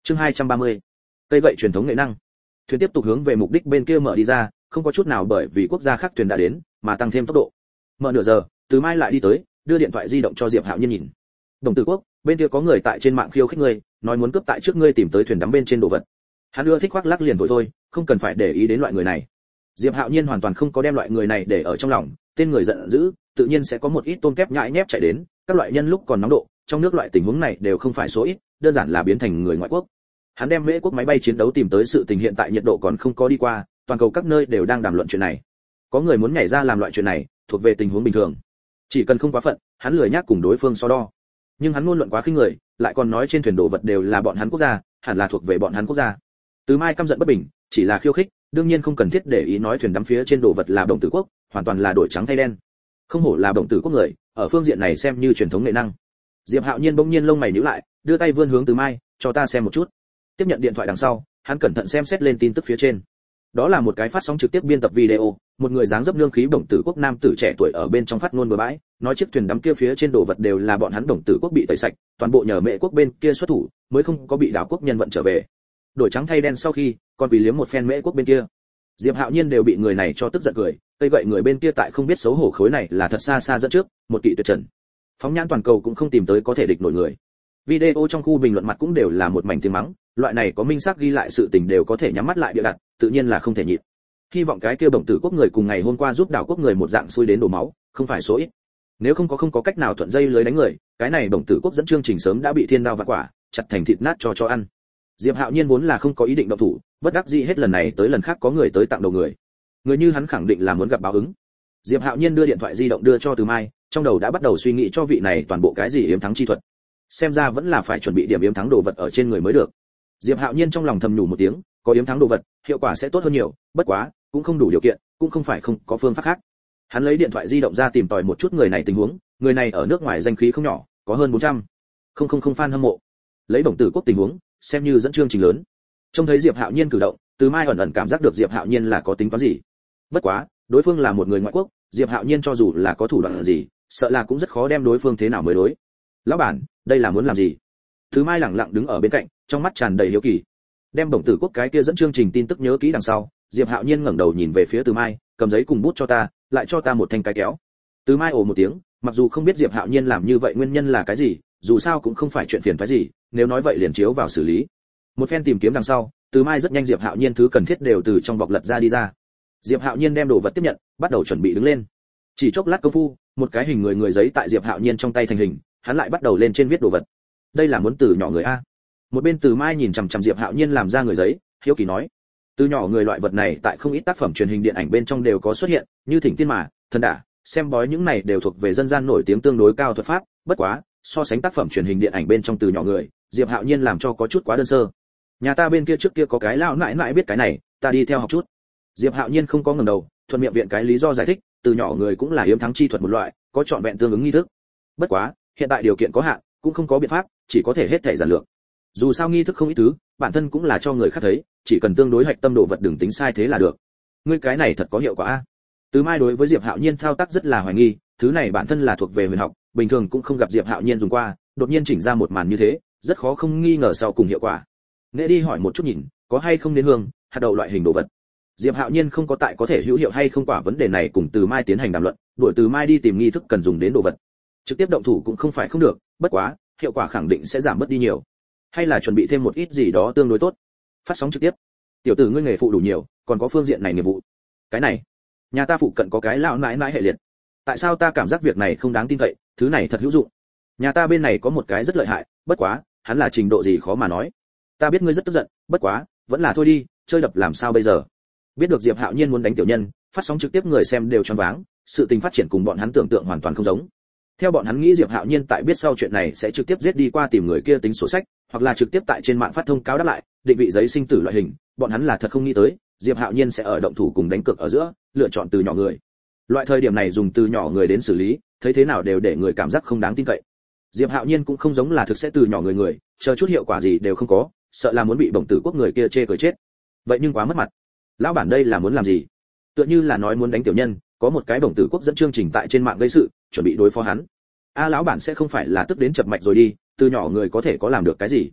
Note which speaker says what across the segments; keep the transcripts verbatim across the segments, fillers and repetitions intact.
Speaker 1: Chương hai trăm ba mươi. Cây gậy truyền thống nghệ năng. Thuyền tiếp tục hướng về mục đích bên kia mở đi ra, không có chút nào bởi vì quốc gia khác thuyền đã đến mà tăng thêm tốc độ. Mở nửa giờ, Từ Mai lại đi tới, đưa điện thoại di động cho Diệp Hạo Nhiên nhìn. Đồng Tử Quốc, bên kia có người tại trên mạng khiêu khích ngươi, nói muốn cướp tại trước ngươi tìm tới thuyền đắm bên trên đồ vật. Hắn ưa thích khoác lác liền thôi thôi, không cần phải để ý đến loại người này. Diệp Hạo Nhiên hoàn toàn không có đem loại người này để ở trong lòng, tên người giận dữ, tự nhiên sẽ có một ít tôm kép nhãi nhép chạy đến, các loại nhân lúc còn nóng độ, trong nước loại tình huống này đều không phải số ít, đơn giản là biến thành người ngoại quốc. Hắn đem Mễ quốc máy bay chiến đấu tìm tới sự tình hiện tại nhiệt độ còn không có đi qua, toàn cầu các nơi đều đang đàm luận chuyện này. Có người muốn nhảy ra làm loại chuyện này, thuộc về tình huống bình thường. Chỉ cần không quá phận, hắn lười nhác cùng đối phương so đo. Nhưng hắn ngôn luận quá khinh người, lại còn nói trên thuyền đồ vật đều là bọn hắn quốc gia, hẳn là thuộc về bọn hắn quốc gia. Từ Mai căm giận bất bình, chỉ là khiêu khích, đương nhiên không cần thiết để ý nói thuyền đắm phía trên đồ vật là Đồng Tử Quốc, hoàn toàn là đổi trắng thay đen. Không hổ là Đồng Tử Quốc người, ở phương diện này xem như truyền thống nghệ năng. Diệp Hạo Nhiên bỗng nhiên lông mày nhíu lại, đưa tay vươn hướng Từ Mai, cho ta xem một chút. Tiếp nhận điện thoại đằng sau, hắn cẩn thận xem xét lên tin tức phía trên. Đó là một cái phát sóng trực tiếp biên tập video, một người dáng dấp lương khí Đồng Tử Quốc nam tử trẻ tuổi ở bên trong phát ngôn bừa bãi, nói chiếc thuyền đắm kia phía trên đồ vật đều là bọn hắn Đồng Tử Quốc bị tẩy sạch, toàn bộ nhờ Mễ quốc bên kia xuất thủ, mới không có bị đảo quốc nhân vận trở về. Đổi trắng thay đen sau khi, còn bị liếm một phen Mễ quốc bên kia. Diệp Hạo Nhiên đều bị người này cho tức giận cười, cây gậy người bên kia tại không biết xấu hổ khối này là thật xa xa dẫn trước, một kỵ tuyệt trần. Phóng nhãn toàn cầu cũng không tìm tới có thể địch nổi người. Video trong khu bình luận mặt cũng đều là một mảnh tiếng mắng, loại này có minh xác ghi lại sự tình đều có thể nhắm mắt lại địa đặt, tự nhiên là không thể nhịn. Hy vọng cái kia Đồng Tử Quốc người cùng ngày hôm qua giúp đảo quốc người một dạng xui đến đổ máu, không phải số ít. Nếu không có không có cách nào thuận dây lưới đánh người, cái này Đồng Tử Quốc dẫn chương trình sớm đã bị thiên đao vạn quả, chặt thành thịt nát cho cho ăn. Diệp Hạo Nhiên vốn là không có ý định động thủ, bất đắc dĩ hết lần này tới lần khác có người tới tặng đầu người. Người như hắn khẳng định là muốn gặp báo ứng. Diệp Hạo Nhiên đưa điện thoại di động đưa cho Từ Mai, trong đầu đã bắt đầu suy nghĩ cho vị này toàn bộ cái gì yếm thắng chi thuật. Xem ra vẫn là phải chuẩn bị điểm yếm thắng đồ vật ở trên người mới được. Diệp Hạo Nhiên trong lòng thầm nhủ một tiếng, có yếm thắng đồ vật, hiệu quả sẽ tốt hơn nhiều, bất quá, cũng không đủ điều kiện, cũng không phải không có phương pháp khác. Hắn lấy điện thoại di động ra tìm tòi một chút người này tình huống, người này ở nước ngoài danh khí không nhỏ, có hơn bốn trăm. Không không không fan hâm mộ. Lấy Đồng Tử Quốc tình huống, xem như dẫn chương trình lớn. Trông thấy Diệp Hạo Nhiên cử động, Từ Mai ẩn ẩn cảm giác được Diệp Hạo Nhiên là có tính toán gì. Bất quá, đối phương là một người ngoại quốc, Diệp Hạo Nhiên cho dù là có thủ đoạn gì, sợ là cũng rất khó đem đối phương thế nào mới đối. Lão bản, đây là muốn làm gì? Từ Mai lẳng lặng đứng ở bên cạnh, trong mắt tràn đầy hiếu kỳ. Đem Đồng Tử Quốc cái kia dẫn chương trình tin tức nhớ kỹ đằng sau, Diệp Hạo Nhiên ngẩng đầu nhìn về phía Từ Mai, cầm giấy cùng bút cho ta, lại cho ta một thanh cái kéo. Từ Mai ồ một tiếng, mặc dù không biết Diệp Hạo Nhiên làm như vậy nguyên nhân là cái gì, dù sao cũng không phải chuyện phiền toái gì, nếu nói vậy liền chiếu vào xử lý. Một phen tìm kiếm đằng sau, Từ Mai rất nhanh Diệp Hạo Nhiên thứ cần thiết đều từ trong bọc lật ra đi ra. Diệp Hạo Nhiên đem đồ vật tiếp nhận, bắt đầu chuẩn bị đứng lên. Chỉ chốc lát công phu, một cái hình người người giấy tại Diệp Hạo Nhiên trong tay thành hình, hắn lại bắt đầu lên trên viết đồ vật. Đây là muốn từ nhỏ người a. Một bên Từ Mai nhìn chằm chằm Diệp Hạo Nhiên làm ra người giấy, hiếu kỳ nói: từ nhỏ người loại vật này tại không ít tác phẩm truyền hình điện ảnh bên trong đều có xuất hiện, như Thỉnh Tiên Mà, Thần Đả, xem bói những này đều thuộc về dân gian nổi tiếng tương đối cao thuật pháp, bất quá, so sánh tác phẩm truyền hình điện ảnh bên trong từ nhỏ người, Diệp Hạo Nhiên làm cho có chút quá đơn sơ. Nhà ta bên kia trước kia có cái lão nãi nãi biết cái này, ta đi theo học chút. Diệp Hạo Nhiên không có ngẩng đầu, thuận miệng viện cái lý do giải thích, từ nhỏ người cũng là yếm thắng chi thuật một loại, có trọn vẹn tương ứng nghi thức. Bất quá, hiện tại điều kiện có hạn, cũng không có biện pháp, chỉ có thể hết thảy giản lược. Dù sao nghi thức không ít thứ, bản thân cũng là cho người khác thấy, chỉ cần tương đối hạch tâm đồ vật đừng tính sai thế là được. Ngươi cái này thật có hiệu quả a. Từ Mai đối với Diệp Hạo Nhiên thao tác rất là hoài nghi, thứ này bản thân là thuộc về huyền học, bình thường cũng không gặp Diệp Hạo Nhiên dùng qua, đột nhiên chỉnh ra một màn như thế, rất khó không nghi ngờ sau cùng hiệu quả. Nghệ đi hỏi một chút nhìn, có hay không đến hương, hạt đậu loại hình đồ vật. Diệp Hạo Nhiên không có tại có thể hữu hiệu hay không quả vấn đề này cùng Từ Mai tiến hành đàm luận, đuổi Từ Mai đi tìm nghi thức cần dùng đến đồ vật. Trực tiếp động thủ cũng không phải không được, bất quá, hiệu quả khẳng định sẽ giảm bớt đi nhiều. Hay là chuẩn bị thêm một ít gì đó tương đối tốt. Phát sóng trực tiếp. Tiểu tử ngươi nghề phụ đủ nhiều, còn có phương diện này nghiệp vụ. Cái này, nhà ta phụ cận có cái lão nãi nãi hệ liệt. Tại sao ta cảm giác việc này không đáng tin cậy, thứ này thật hữu dụng. Nhà ta bên này có một cái rất lợi hại, bất quá, hắn là trình độ gì khó mà nói. Ta biết ngươi rất tức giận, bất quá, vẫn là thôi đi, chơi đập làm sao bây giờ. Biết được Diệp Hạo Nhiên muốn đánh tiểu nhân, phát sóng trực tiếp người xem đều choáng váng, sự tình phát triển cùng bọn hắn tưởng tượng hoàn toàn không giống. Theo bọn hắn nghĩ Diệp Hạo Nhiên tại biết sau chuyện này sẽ trực tiếp giết đi qua tìm người kia tính sổ sách, hoặc là trực tiếp tại trên mạng phát thông cáo đáp lại, định vị giấy sinh tử loại hình, bọn hắn là thật không nghĩ tới, Diệp Hạo Nhiên sẽ ở động thủ cùng đánh cược ở giữa, lựa chọn từ nhỏ người. Loại thời điểm này dùng từ nhỏ người đến xử lý, thấy thế nào đều để người cảm giác không đáng tin cậy. Diệp Hạo Nhiên cũng không giống là thực sẽ từ nhỏ người người, chờ chút hiệu quả gì đều không có, sợ là muốn bị Đồng Tử Quốc người kia chê cười chết. Vậy nhưng quá mất mặt. Lão bản đây là muốn làm gì? Tựa như là nói muốn đánh tiểu nhân, có một cái Đồng Tử Quốc dẫn chương trình tại trên mạng gây sự, chuẩn bị đối phó hắn. A lão bản sẽ không phải là tức đến chập mạch rồi đi, từ nhỏ người có thể có làm được cái gì?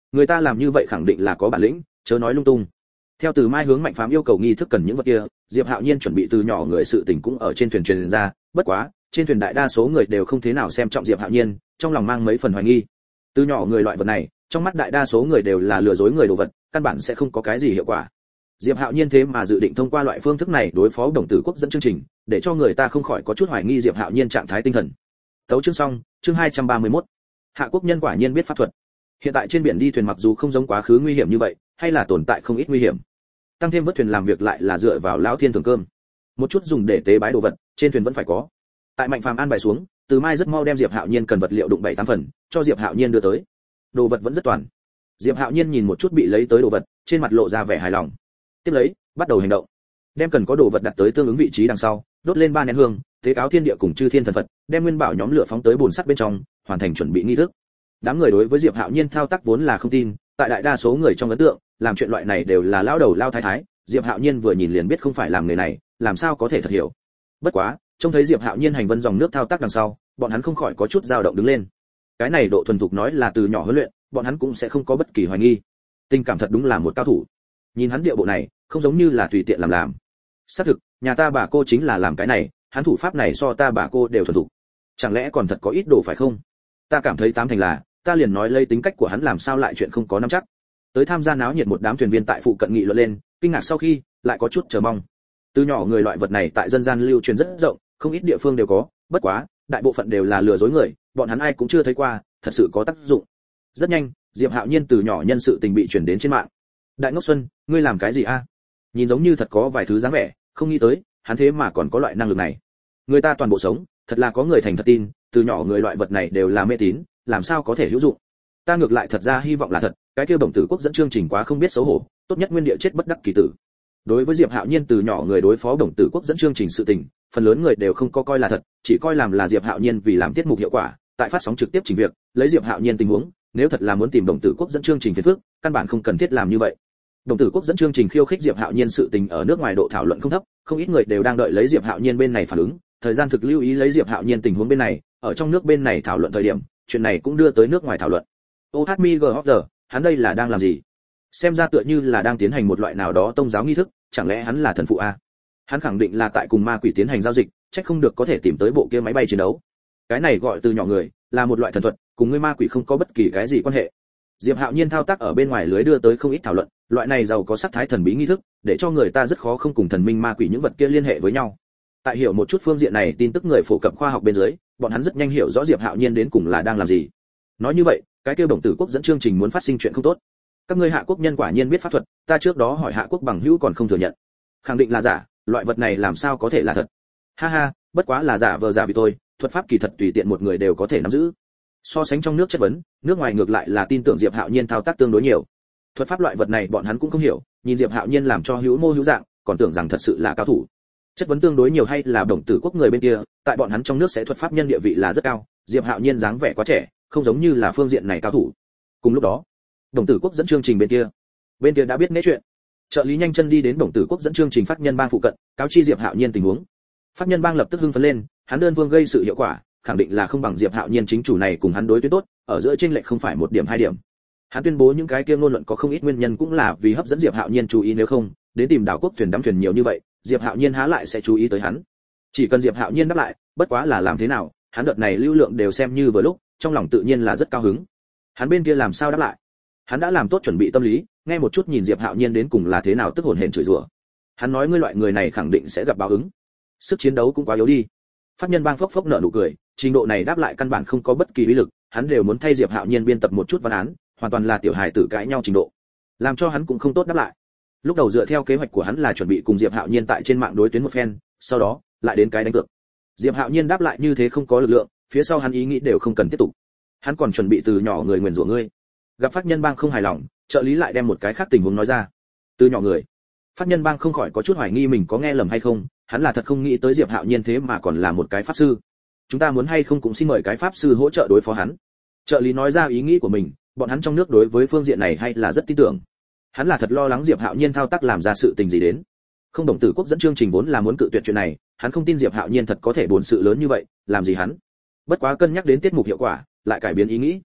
Speaker 1: người ta làm như vậy khẳng định là có bản lĩnh, chớ nói lung tung. Theo Từ Mai hướng Mạnh Phàm yêu cầu nghi thức cần những vật kia, Diệp Hạo Nhiên chuẩn bị từ nhỏ người sự tình cũng ở trên thuyền truyền ra, bất quá, trên thuyền đại đa số người đều không thế nào xem trọng Diệp Hạo Nhiên, trong lòng mang mấy phần hoài nghi. Từ nhỏ người loại vật này, trong mắt đại đa số người đều là lừa dối người đồ vật, căn bản sẽ không có cái gì hiệu quả. Diệp Hạo Nhiên thế mà dự định thông qua loại phương thức này đối phó Đồng Tử Quốc dẫn chương trình, để cho người ta không khỏi có chút hoài nghi Diệp Hạo Nhiên trạng thái tinh thần. Tấu chương xong, chương hai trăm ba mươi mốt. Hạ quốc nhân quả nhiên biết pháp thuật. Hiện tại trên biển đi thuyền mặc dù không giống quá khứ nguy hiểm như vậy, hay là tồn tại không ít nguy hiểm. Tăng thêm vớt thuyền làm việc lại là dựa vào lão thiên thường cơm. Một chút dùng để tế bái đồ vật, trên thuyền vẫn phải có. Tại Mạnh Phàm an bài xuống, Từ Mai rất mau đem Diệp Hạo Nhiên cần vật liệu đụng bảy tám phần, cho Diệp Hạo Nhiên đưa tới. Đồ vật vẫn rất toàn. Diệp Hạo Nhiên nhìn một chút bị lấy tới đồ vật, trên mặt lộ ra vẻ hài lòng. Tiếp lấy, bắt đầu hành động. Đem cần có đồ vật đặt tới tương ứng vị trí đằng sau, đốt lên ba nén hương, tế cáo thiên địa cùng chư thiên thần Phật, đem nguyên bảo nhóm lửa phóng tới bồn sắt bên trong, hoàn thành chuẩn bị nghi thức. Đám người đối với Diệp Hạo Nhiên thao tác vốn là không tin, tại đại đa số người trong ấn tượng, làm chuyện loại này đều là lão đầu lao thái thái, Diệp Hạo Nhiên vừa nhìn liền biết không phải làm người này, làm sao có thể thật hiểu. Bất quá, trông thấy Diệp Hạo Nhiên hành vân dòng nước thao tác đằng sau, bọn hắn không khỏi có chút dao động đứng lên. Cái này độ thuần thục nói là từ nhỏ huấn luyện, bọn hắn cũng sẽ không có bất kỳ hoài nghi. Tình cảm thật đúng là một cao thủ. Nhìn hắn điệu bộ này, không giống như là tùy tiện làm làm. Xác thực, nhà ta bà cô chính là làm cái này, hắn thủ pháp này so ta bà cô đều thuần thục. Chẳng lẽ còn thật có ít đồ phải không? Ta cảm thấy tám thành là, ta liền nói lấy tính cách của hắn làm sao lại chuyện không có nắm chắc. Tới tham gia náo nhiệt một đám thuyền viên tại phụ cận nghị luận lên, kinh ngạc sau khi, lại có chút chờ mong. Từ nhỏ người loại vật này tại dân gian lưu truyền rất rộng, không ít địa phương đều có, bất quá, đại bộ phận đều là lừa dối người, bọn hắn ai cũng chưa thấy qua, thật sự có tác dụng. Rất nhanh, Diệp Hạo Nhiên từ nhỏ nhân sự tình bị truyền đến trên mạng. Đại Ngốc Xuân, ngươi làm cái gì a? Nhìn giống như thật có vài thứ dáng vẻ, không nghĩ tới, hắn thế mà còn có loại năng lực này. Người ta toàn bộ sống, thật là có người thành thật tin, từ nhỏ người loại vật này đều là mê tín, làm sao có thể hữu dụng. Ta ngược lại thật ra hy vọng là thật, cái kia Đồng Tử Quốc dẫn chương trình quá không biết xấu hổ, tốt nhất nguyên địa chết bất đắc kỳ tử. Đối với Diệp Hạo Nhiên từ nhỏ người đối phó Đồng Tử Quốc dẫn chương trình sự tình, phần lớn người đều không có coi là thật, chỉ coi làm là Diệp Hạo Nhiên vì làm tiết mục hiệu quả, tại phát sóng trực tiếp trình việc, lấy Diệp Hạo Nhiên tình huống, nếu thật là muốn tìm Đồng Tử Quốc dẫn chương trình phiền phức, căn bản không cần thiết làm như vậy. Đồng Tử Quốc dẫn chương trình khiêu khích Diệp Hạo Nhiên sự tình ở nước ngoài độ thảo luận không thấp, không ít người đều đang đợi lấy Diệp Hạo Nhiên bên này phản ứng, thời gian thực lưu ý lấy Diệp Hạo Nhiên tình huống bên này, ở trong nước bên này thảo luận thời điểm, chuyện này cũng đưa tới nước ngoài thảo luận. ô hát em i giê giờ, hắn đây là đang làm gì? Xem ra tựa như là đang tiến hành một loại nào đó tông giáo nghi thức, chẳng lẽ hắn là thần phụ a? Hắn khẳng định là tại cùng ma quỷ tiến hành giao dịch, chắc không được có thể tìm tới bộ kia máy bay chiến đấu. Cái này gọi từ nhỏ người, là một loại thần thuật, cùng ngươi ma quỷ không có bất kỳ cái gì quan hệ. Diệp Hạo Nhiên thao tác ở bên ngoài lưới đưa tới không ít thảo luận, loại này giàu có sắc thái thần bí nghi thức, để cho người ta rất khó không cùng thần minh ma quỷ những vật kia liên hệ với nhau. Tại hiểu một chút phương diện này tin tức người phổ cập khoa học bên dưới, bọn hắn rất nhanh hiểu rõ Diệp Hạo Nhiên đến cùng là đang làm gì. Nói như vậy, cái kêu Đồng Tử Quốc dẫn chương trình muốn phát sinh chuyện không tốt. Các ngươi Hạ quốc nhân quả nhiên biết pháp thuật, ta trước đó hỏi Hạ quốc bằng hữu còn không thừa nhận. Khẳng định là giả, loại vật này làm sao có thể là thật. Ha ha, bất quá là giả vờ giả vì tôi, thuật pháp kỳ thật tùy tiện một người đều có thể nắm giữ. So sánh trong nước chất vấn, nước ngoài ngược lại là tin tưởng Diệp Hạo Nhiên thao tác tương đối nhiều. Thuật pháp loại vật này bọn hắn cũng không hiểu, nhìn Diệp Hạo Nhiên làm cho hữu mô hữu dạng, còn tưởng rằng thật sự là cao thủ. Chất vấn tương đối nhiều hay là Đồng Tử Quốc người bên kia, tại bọn hắn trong nước sẽ thuật pháp nhân địa vị là rất cao, Diệp Hạo Nhiên dáng vẻ quá trẻ, không giống như là phương diện này cao thủ. Cùng lúc đó, Đồng Tử Quốc dẫn chương trình bên kia, bên kia đã biết nễ chuyện. Trợ lý nhanh chân đi đến Đồng Tử Quốc dẫn chương trình phát nhân bang phụ cận, cáo chi Diệp Hạo Nhiên tình huống. Phát nhân bang lập tức hưng phấn lên, hắn đơn phương gây sự hiệu quả, khẳng định là không bằng Diệp Hạo Nhiên chính chủ này cùng hắn đối tuyến tốt, ở giữa chênh lệch không phải một điểm hai điểm. Hắn tuyên bố những cái kia ngôn luận có không ít nguyên nhân cũng là vì hấp dẫn Diệp Hạo Nhiên chú ý, nếu không, đến tìm đảo quốc thuyền đắm thuyền nhiều như vậy, Diệp Hạo Nhiên há lại sẽ chú ý tới hắn. Chỉ cần Diệp Hạo Nhiên đáp lại, bất quá là làm thế nào, hắn đợt này lưu lượng đều xem như vừa lúc, trong lòng tự nhiên là rất cao hứng. Hắn bên kia làm sao đáp lại? Hắn đã làm tốt chuẩn bị tâm lý, nghe một chút nhìn Diệp Hạo Nhiên đến cùng là thế nào tức hồn hển chửi rủa. Hắn nói ngươi loại người này khẳng định sẽ gặp báo ứng. Sức chiến đấu cũng quá yếu đi. Phát nhân bang phốc phốc nở nụ cười, trình độ này đáp lại căn bản không có bất kỳ uy lực, hắn đều muốn thay Diệp Hạo Nhiên biên tập một chút văn án, hoàn toàn là tiểu hài tử cãi nhau trình độ. Làm cho hắn cũng không tốt đáp lại. Lúc đầu dựa theo kế hoạch của hắn là chuẩn bị cùng Diệp Hạo Nhiên tại trên mạng đối tuyến một phen, sau đó lại đến cái đánh cược. Diệp Hạo Nhiên đáp lại như thế không có lực lượng, phía sau hắn ý nghĩ đều không cần tiếp tục. Hắn còn chuẩn bị từ nhỏ người nguyền rủa ngươi. Gặp Phát nhân bang không hài lòng, trợ lý lại đem một cái khác tình huống nói ra. Từ nhỏ người. Phát nhân bang không khỏi có chút hoài nghi mình có nghe lầm hay không, hắn là thật không nghĩ tới Diệp Hạo Nhiên thế mà còn là một cái pháp sư. Chúng ta muốn hay không cũng xin mời cái pháp sư hỗ trợ đối phó hắn. Trợ lý nói ra ý nghĩ của mình, bọn hắn trong nước đối với phương diện này hay là rất tin tưởng. Hắn là thật lo lắng Diệp Hạo Nhiên thao tác làm ra sự tình gì đến. Không Đồng Tử Quốc dẫn chương trình vốn là muốn cự tuyệt chuyện này, hắn không tin Diệp Hạo Nhiên thật có thể buồn sự lớn như vậy, làm gì hắn. Bất quá cân nhắc đến tiết mục hiệu quả, lại cải biến ý nghĩ.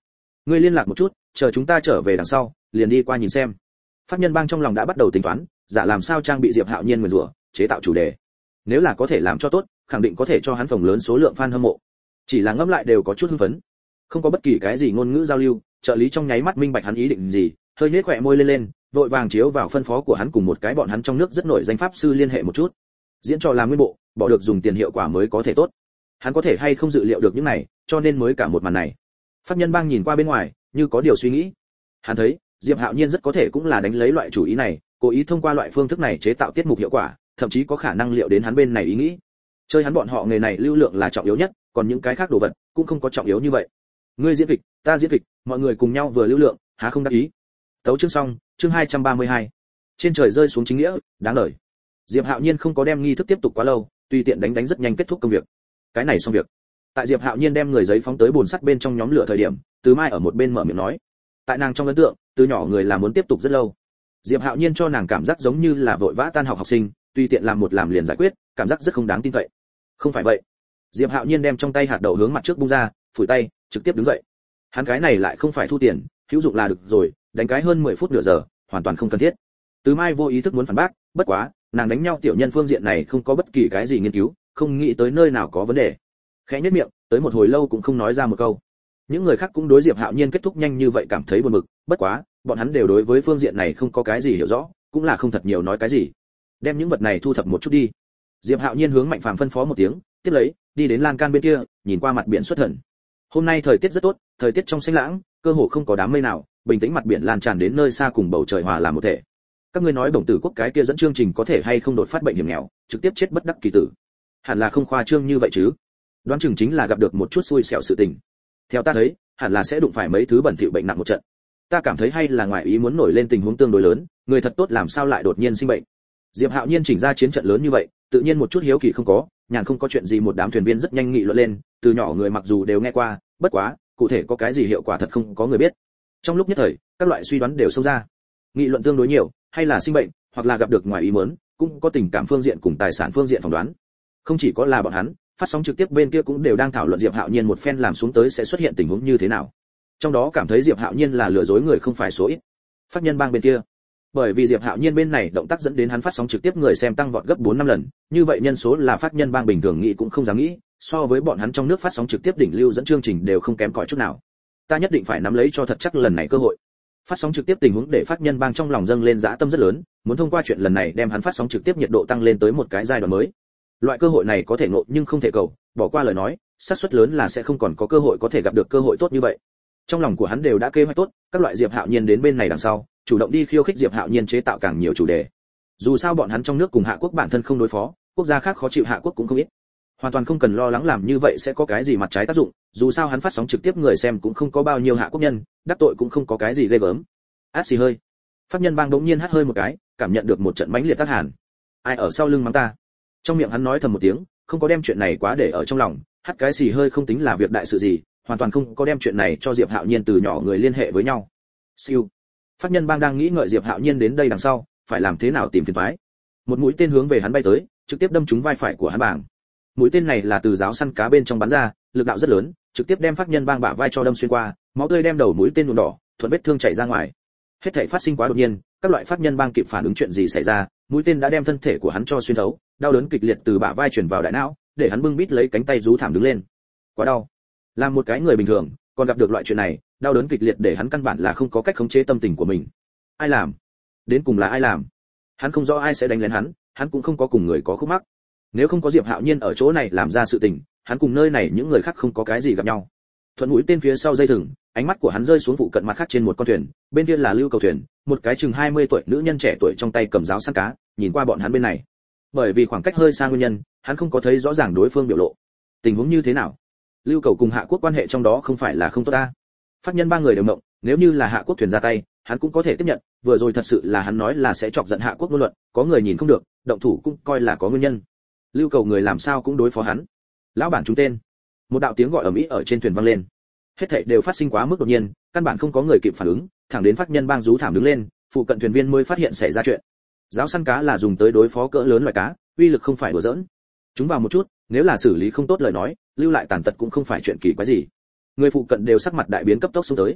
Speaker 1: ngươi liên lạc một chút, chờ chúng ta trở về đằng sau liền đi qua nhìn xem. Pháp Nhân Bang trong lòng đã bắt đầu tính toán, giả làm sao trang bị Diệp Hạo Nhiên nguyền rủa, chế tạo chủ đề. Nếu là có thể làm cho tốt, khẳng định có thể cho hắn phồng lớn số lượng fan hâm mộ. Chỉ là ngẫm lại đều có chút hưng phấn. Không có bất kỳ cái gì ngôn ngữ giao lưu, trợ lý trong nháy mắt minh bạch hắn ý định gì, hơi nhếch khóe môi lên lên, vội vàng chiếu vào phân phó của hắn cùng một cái bọn hắn trong nước rất nổi danh pháp sư liên hệ một chút. Diễn trò làm nguyên bộ, bỏ được dùng tiền hiệu quả mới có thể tốt. Hắn có thể hay không dự liệu được những này, cho nên mới cả một màn này. Pháp Nhân Bang nhìn qua bên ngoài, như có điều suy nghĩ. Hắn thấy, Diệp Hạo Nhiên rất có thể cũng là đánh lấy loại chủ ý này, cố ý thông qua loại phương thức này chế tạo tiết mục hiệu quả, thậm chí có khả năng liệu đến hắn bên này ý nghĩ. Chơi hắn bọn họ nghề này lưu lượng là trọng yếu nhất, còn những cái khác đồ vật cũng không có trọng yếu như vậy. Ngươi diễn kịch, ta diễn kịch, mọi người cùng nhau vừa lưu lượng, há không đắc ý. Tấu chương xong, chương hai trăm ba mươi hai. Trên trời rơi xuống chính nghĩa, đáng đời. Diệp Hạo Nhiên không có đem nghi thức tiếp tục quá lâu, tùy tiện đánh đánh rất nhanh kết thúc công việc. Cái này xong việc. Tại Diệp Hạo Nhiên đem người giấy phóng tới bồn sắt bên trong nhóm lửa thời điểm, Từ Mai ở một bên mở miệng nói. Tại nàng trong ấn tượng, từ nhỏ người là muốn tiếp tục rất lâu. Diệp Hạo Nhiên cho nàng cảm giác giống như là vội vã tan học học sinh, tùy tiện làm một làm liền giải quyết, cảm giác rất không đáng tin cậy. Không phải vậy. Diệp Hạo Nhiên đem trong tay hạt đậu hướng mặt trước bung ra, phủi tay, trực tiếp đứng dậy. Hắn cái này lại không phải thu tiền, hữu dụng là được rồi, đánh cái hơn mười phút nửa giờ, hoàn toàn không cần thiết. Từ Mai vô ý thức muốn phản bác, bất quá, nàng đánh nhau tiểu nhân phương diện này không có bất kỳ cái gì nghiên cứu, không nghĩ tới nơi nào có vấn đề. Khẽ nhếch miệng, tới một hồi lâu cũng không nói ra một câu. Những người khác cũng đối Diệp Hạo Nhiên kết thúc nhanh như vậy cảm thấy buồn bực, bất quá, bọn hắn đều đối với phương diện này không có cái gì hiểu rõ, cũng là không thật nhiều nói cái gì. Đem những vật này thu thập một chút đi. Diệp Hạo Nhiên hướng Mạnh Phàm phân phó một tiếng, tiếp lấy, đi đến lan can bên kia, nhìn qua mặt biển xuất thần. Hôm nay thời tiết rất tốt, thời tiết trong xanh lãng, cơ hồ không có đám mây nào, bình tĩnh mặt biển lan tràn đến nơi xa cùng bầu trời hòa làm một thể. Các ngươi nói Bổng Tử Quốc cái kia dẫn chương trình có thể hay không đột phát bệnh hiểm nghèo, trực tiếp chết bất đắc kỳ tử. Hẳn là không khoa trương như vậy chứ? Đoán chừng chính là gặp được một chút xui xẻo sự tình. Theo ta thấy, hẳn là sẽ đụng phải mấy thứ bẩn thỉu bệnh nặng một trận. Ta cảm thấy hay là ngoại ý muốn nổi lên tình huống tương đối lớn, người thật tốt làm sao lại đột nhiên sinh bệnh. Diệp Hạo Nhiên chỉnh ra chiến trận lớn như vậy, tự nhiên một chút hiếu kỳ không có, nhàn không có chuyện gì một đám thuyền viên rất nhanh nghị luận lên, từ nhỏ người mặc dù đều nghe qua, bất quá, cụ thể có cái gì hiệu quả thật không có người biết. Trong lúc nhất thời, các loại suy đoán đều xông ra. Nghị luận tương đối nhiều, hay là sinh bệnh, hoặc là gặp được ngoài ý muốn, cũng có tình cảm phương diện cùng tài sản phương diện phỏng đoán. Không chỉ có là bọn hắn, phát sóng trực tiếp bên kia cũng đều đang thảo luận Diệp Hạo Nhiên một phen làm xuống tới sẽ xuất hiện tình huống như thế nào. Trong đó cảm thấy Diệp Hạo Nhiên là lừa dối người không phải số ít. Pháp Nhân Bang bên kia, bởi vì Diệp Hạo Nhiên bên này động tác dẫn đến hắn phát sóng trực tiếp người xem tăng vọt gấp bốn năm lần, như vậy nhân số là Pháp Nhân Bang bình thường nghĩ cũng không dám nghĩ, so với bọn hắn trong nước phát sóng trực tiếp đỉnh lưu dẫn chương trình đều không kém cỏi chút nào. Ta nhất định phải nắm lấy cho thật chắc lần này cơ hội. Phát sóng trực tiếp tình huống để Pháp Nhân Bang trong lòng dâng lên dã tâm rất lớn, muốn thông qua chuyện lần này đem hắn phát sóng trực tiếp nhiệt độ tăng lên tới một cái giai đoạn mới. Loại cơ hội này có thể ngộ nhưng không thể cầu, bỏ qua lời nói, xác suất lớn là sẽ không còn có cơ hội có thể gặp được cơ hội tốt như vậy. Trong lòng của hắn đều đã kế hoạch tốt, các loại Diệp Hạo Nhiên đến bên này đằng sau, chủ động đi khiêu khích Diệp Hạo Nhiên chế tạo càng nhiều chủ đề. Dù sao bọn hắn trong nước cùng Hạ Quốc bản thân không đối phó, quốc gia khác khó chịu Hạ Quốc cũng không ít. Hoàn toàn không cần lo lắng làm như vậy sẽ có cái gì mặt trái tác dụng, dù sao hắn phát sóng trực tiếp người xem cũng không có bao nhiêu Hạ Quốc nhân, đắc tội cũng không có cái gì ghê gớm. Át xì hơi. Pháp Nhân Bang đống nhiên hắt hơi một cái, cảm nhận được một trận mãnh liệt tác hàn. Ai ở sau lưng mắng ta? Trong miệng hắn nói thầm một tiếng, không có đem chuyện này quá để ở trong lòng, hắt cái xì hơi không tính là việc đại sự gì, hoàn toàn không có đem chuyện này cho Diệp Hạo Nhiên từ nhỏ người liên hệ với nhau. Siêu. Pháp Nhân Bang đang nghĩ ngợi Diệp Hạo Nhiên đến đây đằng sau, phải làm thế nào tìm phiền toái. Một mũi tên hướng về hắn bay tới, trực tiếp đâm trúng vai phải của hắn bảng. Mũi tên này là từ giáo săn cá bên trong bắn ra, lực đạo rất lớn, trực tiếp đem Pháp Nhân Bang bả vai cho đâm xuyên qua, máu tươi đem đầu mũi tên nhuộm đỏ, thuận vết thương chảy ra ngoài. Hết thảy phát sinh quá đột nhiên, các loại Pháp Nhân Bang kịp phản ứng chuyện gì xảy ra, mũi tên đã đem thân thể của hắn cho xuyên thấu, đau đớn kịch liệt từ bả vai truyền vào đại não, để hắn bưng bít lấy cánh tay rú thảm đứng lên. Quá đau. Làm một cái người bình thường, còn gặp được loại chuyện này, đau đớn kịch liệt để hắn căn bản là không có cách khống chế tâm tình của mình. Ai làm? Đến cùng là ai làm? Hắn không rõ ai sẽ đánh lén hắn, hắn cũng không có cùng người có khúc mắc. Nếu không có Diệp Hạo Nhiên ở chỗ này làm ra sự tình, hắn cùng nơi này những người khác không có cái gì gặp nhau. Thuận mũi tên phía sau dây thừng, ánh mắt của hắn rơi xuống phụ cận mặt khác trên một con thuyền, bên kia là lưu cầu thuyền, một cái chừng hai mươi tuổi nữ nhân trẻ tuổi trong tay cầm giáo săn cá, nhìn qua bọn hắn bên này. Bởi vì khoảng cách hơi xa nguyên nhân, hắn không có thấy rõ ràng đối phương biểu lộ. Tình huống như thế nào? Lưu cầu cùng Hạ Quốc quan hệ trong đó không phải là không tốt ta. Pháp Nhân ba người đều mộng, nếu như là Hạ Quốc thuyền ra tay, hắn cũng có thể tiếp nhận, vừa rồi thật sự là hắn nói là sẽ chọc giận Hạ Quốc ngôn luận, có người nhìn không được, động thủ cũng coi là có nguyên nhân. Lưu cầu người làm sao cũng đối phó hắn. Lão bản trúng tên. Một đạo tiếng gọi ầm ĩ ở trên thuyền vang lên. Hết thảy đều phát sinh quá mức đột nhiên, căn bản không có người kịp phản ứng, thẳng đến Pháp Nhân Bang rú thảm đứng lên, phụ cận thuyền viên mới phát hiện xảy ra chuyện. Giáo săn cá là dùng tới đối phó cỡ lớn loài cá, uy lực không phải đùa giỡn. Chúng vào một chút, nếu là xử lý không tốt lời nói, lưu lại tàn tật cũng không phải chuyện kỳ quái gì. Người phụ cận đều sắc mặt đại biến cấp tốc xuống tới.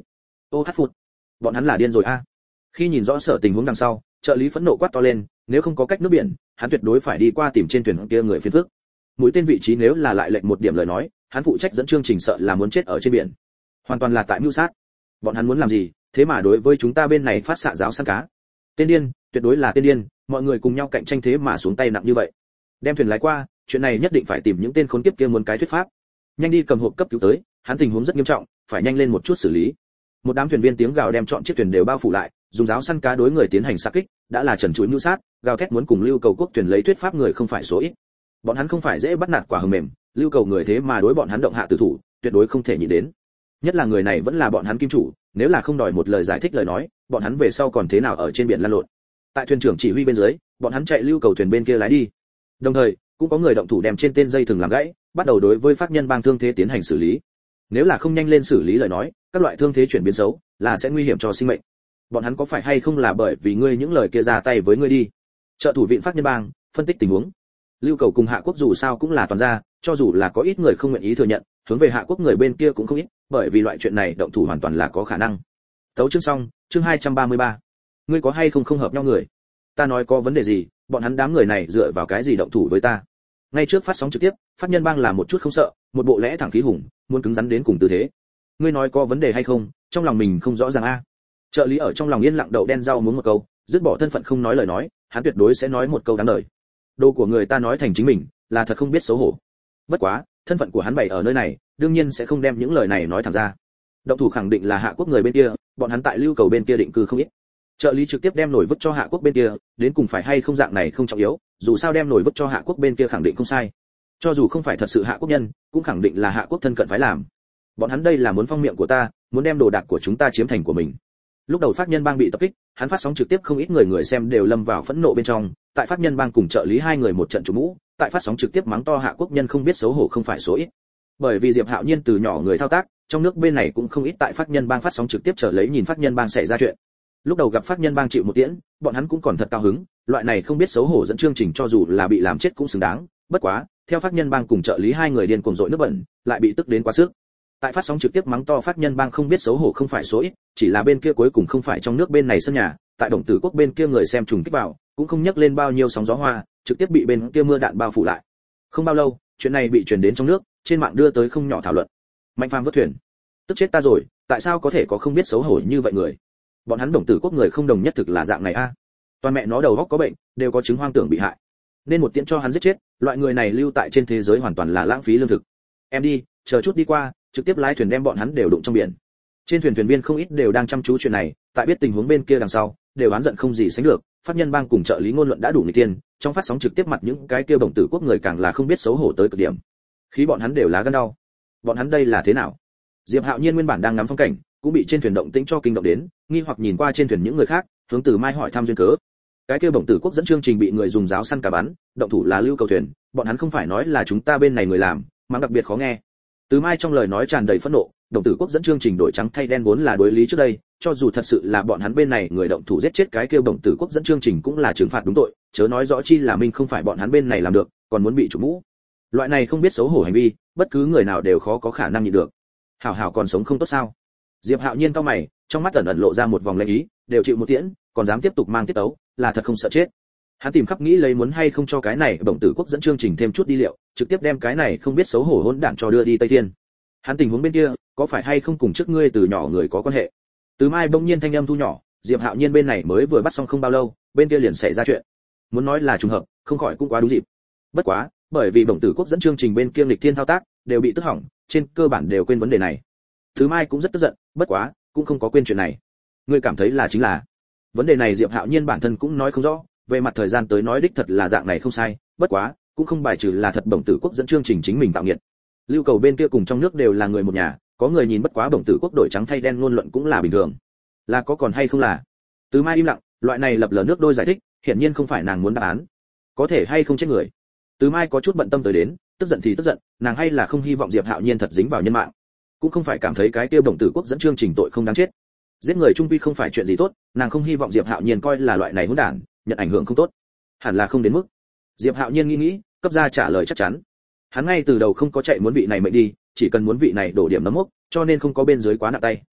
Speaker 1: ô hát phụt, bọn hắn là điên rồi a. Khi nhìn rõ sở tình huống đằng sau, trợ lý phẫn nộ quát to lên, nếu không có cách nước biển, hắn tuyệt đối phải đi qua tìm trên thuyền kia người phiền phức. Mũi tên vị trí nếu là lại lệnh một điểm lời nói, hắn phụ trách dẫn chương trình sợ là muốn chết ở trên biển. Hoàn toàn là tại mưu sát. Bọn hắn muốn làm gì, thế mà đối với chúng ta bên này phát xạ giáo săn cá. Tên điên, tuyệt đối là tên điên, mọi người cùng nhau cạnh tranh thế mà xuống tay nặng như vậy. Đem thuyền lái qua, chuyện này nhất định phải tìm những tên khốn kiếp kia muốn cái thuyết pháp. Nhanh đi cầm hộp cấp cứu tới, hắn tình huống rất nghiêm trọng, phải nhanh lên một chút xử lý. Một đám thuyền viên tiếng gào đem trọn chiếc thuyền đều bao phủ lại, dùng giáo săn cá đối người tiến hành xạ kích, đã là trần trụi mưu sát, gào thét muốn cùng Lưu Cầu Quốc thuyền lấy thuyết pháp người không phải số ít. Bọn hắn không phải dễ bắt nạt quả hờ mềm, Lưu Cầu người thế mà đối bọn hắn động hạ tử thủ, tuyệt đối không thể nhịn đến. Nhất là người này vẫn là bọn hắn kim chủ, nếu là không đòi một lời giải thích lời nói, bọn hắn về sau còn thế nào ở trên biển lăn lộn. Tại thuyền trưởng chỉ huy bên dưới, bọn hắn chạy Lưu Cầu thuyền bên kia lái đi. Đồng thời, cũng có người động thủ đem trên tên dây thừng làm gãy, bắt đầu đối với pháp nhân bang thương thế tiến hành xử lý. Nếu là không nhanh lên xử lý lời nói, các loại thương thế chuyển biến xấu, là sẽ nguy hiểm cho sinh mệnh. Bọn hắn có phải hay không là bởi vì ngươi những lời kia ra tay với ngươi đi? Trợ thủ viện pháp nhân bang phân tích tình huống. Lưu Cầu cùng Hạ Quốc dù sao cũng là toàn gia, cho dù là có ít người không nguyện ý thừa nhận, hướng về Hạ Quốc người bên kia cũng không ít, bởi vì loại chuyện này động thủ hoàn toàn là có khả năng. Tấu chương xong, chương hai trăm ba mươi ba. Ngươi có hay không không hợp nhau người? Ta nói có vấn đề gì, bọn hắn đám người này dựa vào cái gì động thủ với ta? Ngay trước phát sóng trực tiếp, pháp nhân bang là một chút không sợ, một bộ lẽ thẳng khí hùng, muốn cứng rắn đến cùng tư thế. Ngươi nói có vấn đề hay không, trong lòng mình không rõ ràng a. Trợ lý ở trong lòng yên lặng đậu đen rau muốn một câu, dứt bỏ thân phận không nói lời nói, hắn tuyệt đối sẽ nói một câu đáng lời. Đồ của người ta nói thành chính mình, là thật không biết xấu hổ. Bất quá, thân phận của hắn bày ở nơi này, đương nhiên sẽ không đem những lời này nói thẳng ra. Động thủ khẳng định là Hạ Quốc người bên kia, bọn hắn tại Lưu Cầu bên kia định cư không ít. Trợ lý trực tiếp đem nổi vứt cho Hạ Quốc bên kia, đến cùng phải hay không dạng này không trọng yếu, dù sao đem nổi vứt cho Hạ Quốc bên kia khẳng định không sai. Cho dù không phải thật sự Hạ Quốc nhân, cũng khẳng định là Hạ Quốc thân cận phải làm. Bọn hắn đây là muốn phong miệng của ta, muốn đem đồ đạc của chúng ta chiếm thành của mình. Lúc đầu pháp nhân bang bị tập kích, hắn phát sóng trực tiếp không ít người người xem đều lâm vào phẫn nộ bên trong, tại pháp nhân bang cùng trợ lý hai người một trận chủ mũ, tại phát sóng trực tiếp mắng to Hạ Quốc nhân không biết xấu hổ không phải số ít. Bởi vì Diệp Hạo Nhiên từ nhỏ người thao tác, trong nước bên này cũng không ít tại pháp nhân bang phát sóng trực tiếp chờ lấy nhìn pháp nhân bang xảy ra chuyện. Lúc đầu gặp pháp nhân bang chịu một tiễn, bọn hắn cũng còn thật cao hứng, loại này không biết xấu hổ dẫn chương trình cho dù là bị làm chết cũng xứng đáng, bất quá, theo pháp nhân bang cùng trợ lý hai người điên cuồng dội nước bẩn, lại bị tức đến quá sức. Tại phát sóng trực tiếp mắng to pháp nhân bang không biết xấu hổ không phải số ít, chỉ là bên kia cuối cùng không phải trong nước bên này sân nhà, tại Đồng Tử Quốc bên kia người xem trùng kích vào, cũng không nhắc lên bao nhiêu sóng gió hoa, trực tiếp bị bên kia mưa đạn bao phủ lại. Không bao lâu, chuyện này bị truyền đến trong nước, trên mạng đưa tới không nhỏ thảo luận. Mạnh Phàm vớt thuyền, tức chết ta rồi, tại sao có thể có không biết xấu hổ như vậy người? Bọn hắn Đồng Tử Quốc người không đồng nhất thực là dạng này a. Toàn mẹ nó đầu óc có bệnh, đều có chứng hoang tưởng bị hại. Nên một tiễn cho hắn giết chết, loại người này lưu tại trên thế giới hoàn toàn là lãng phí lương thực. Em đi, chờ chút đi qua, trực tiếp lái thuyền đem bọn hắn đều đụng trong biển. Trên thuyền thuyền viên không ít đều đang chăm chú chuyện này, tại biết tình huống bên kia đằng sau, đều oán giận không gì sánh được, pháp nhân bang cùng trợ lý ngôn luận đã đủ người tiên, trong phát sóng trực tiếp mặt những cái kia Đồng Tử Quốc người càng là không biết xấu hổ tới cực điểm. Khí bọn hắn đều lá gan đau. Bọn hắn đây là thế nào? Diệp Hạo Nhiên nguyên bản đang ngắm phong cảnh, cũng bị trên thuyền động tĩnh cho kinh động đến, nghi hoặc nhìn qua trên thuyền những người khác, hướng Từ Mai hỏi thăm duyên cớ. Cái kia Đồng Tử Quốc dẫn chương trình bị người dùng giáo săn cả bắn, động thủ là Lưu Cầu thuyền, bọn hắn không phải nói là chúng ta bên này người làm, mà đặc biệt khó nghe. Từ Mai trong lời nói tràn đầy phẫn nộ, Đồng Tử Quốc dẫn chương trình đổi trắng thay đen vốn là đối lý trước đây, cho dù thật sự là bọn hắn bên này người động thủ giết chết cái kia Đồng Tử Quốc dẫn chương trình cũng là trừng phạt đúng tội, chớ nói rõ chi là mình không phải bọn hắn bên này làm được, còn muốn bị chủ mũ. Loại này không biết xấu hổ hành vi, bất cứ người nào đều khó có khả năng nhịn được. Hảo hảo còn sống không tốt sao? Diệp Hạo Nhiên cau mày, trong mắt ẩn ẩn lộ ra một vòng lạnh ý, đều chịu một tiễn, còn dám tiếp tục mang tiết tấu, là thật không sợ chết. Hắn tìm khắp nghĩ lấy muốn hay không cho cái này Đồng Tử Quốc dẫn chương trình thêm chút đi liệu, trực tiếp đem cái này không biết xấu hổ hỗn đản cho đưa đi Tây Thiên. Hắn tình huống bên kia, có phải hay không cùng trước ngươi từ nhỏ người có quan hệ? Từ Mai bỗng nhiên thanh âm thu nhỏ, Diệp Hạo Nhiên bên này mới vừa bắt xong không bao lâu, bên kia liền xảy ra chuyện. Muốn nói là trùng hợp, không khỏi cũng quá đúng dịp. Bất quá, bởi vì Đồng Tử Quốc dẫn chương trình bên kia nghịch thiên thao tác, đều bị tức hỏng, trên cơ bản đều quên vấn đề này. Từ Mai cũng rất tức giận, bất quá, cũng không có quên chuyện này. Ngươi cảm thấy là chính là? Vấn đề này Diệp Hạo Nhiên bản thân cũng nói không rõ, về mặt thời gian tới nói đích thật là dạng này không sai, bất quá, cũng không bài trừ là thật Đồng Tử Quốc dẫn chương trình chính mình tạo nghiệt. Lưu Cầu bên kia cùng trong nước đều là người một nhà, có người nhìn bất quá Đồng Tử Quốc đổi trắng thay đen ngôn luận cũng là bình thường. Là có còn hay không là? Từ Mai im lặng, loại này lập lờ nước đôi giải thích, hiển nhiên không phải nàng muốn đáp án. Có thể hay không chết người. Từ Mai có chút bận tâm tới đến, tức giận thì tức giận, nàng hay là không hy vọng Diệp Hạo Nhiên thật dính vào nhân mạng. Cũng không phải cảm thấy cái tiêu Đồng Tử Quốc dẫn chương trình tội không đáng chết. Giết người trung quy không phải chuyện gì tốt, nàng không hy vọng Diệp Hạo Nhiên coi là loại này hỗn đản, nhận ảnh hưởng không tốt. Hẳn là không đến mức. Diệp Hạo Nhiên nghĩ nghĩ, cấp ra trả lời chắc chắn. Hắn ngay từ đầu không có chạy muốn vị này mệnh đi, chỉ cần muốn vị này đổ điểm nấm mốc, cho nên không có bên dưới quá nặng tay.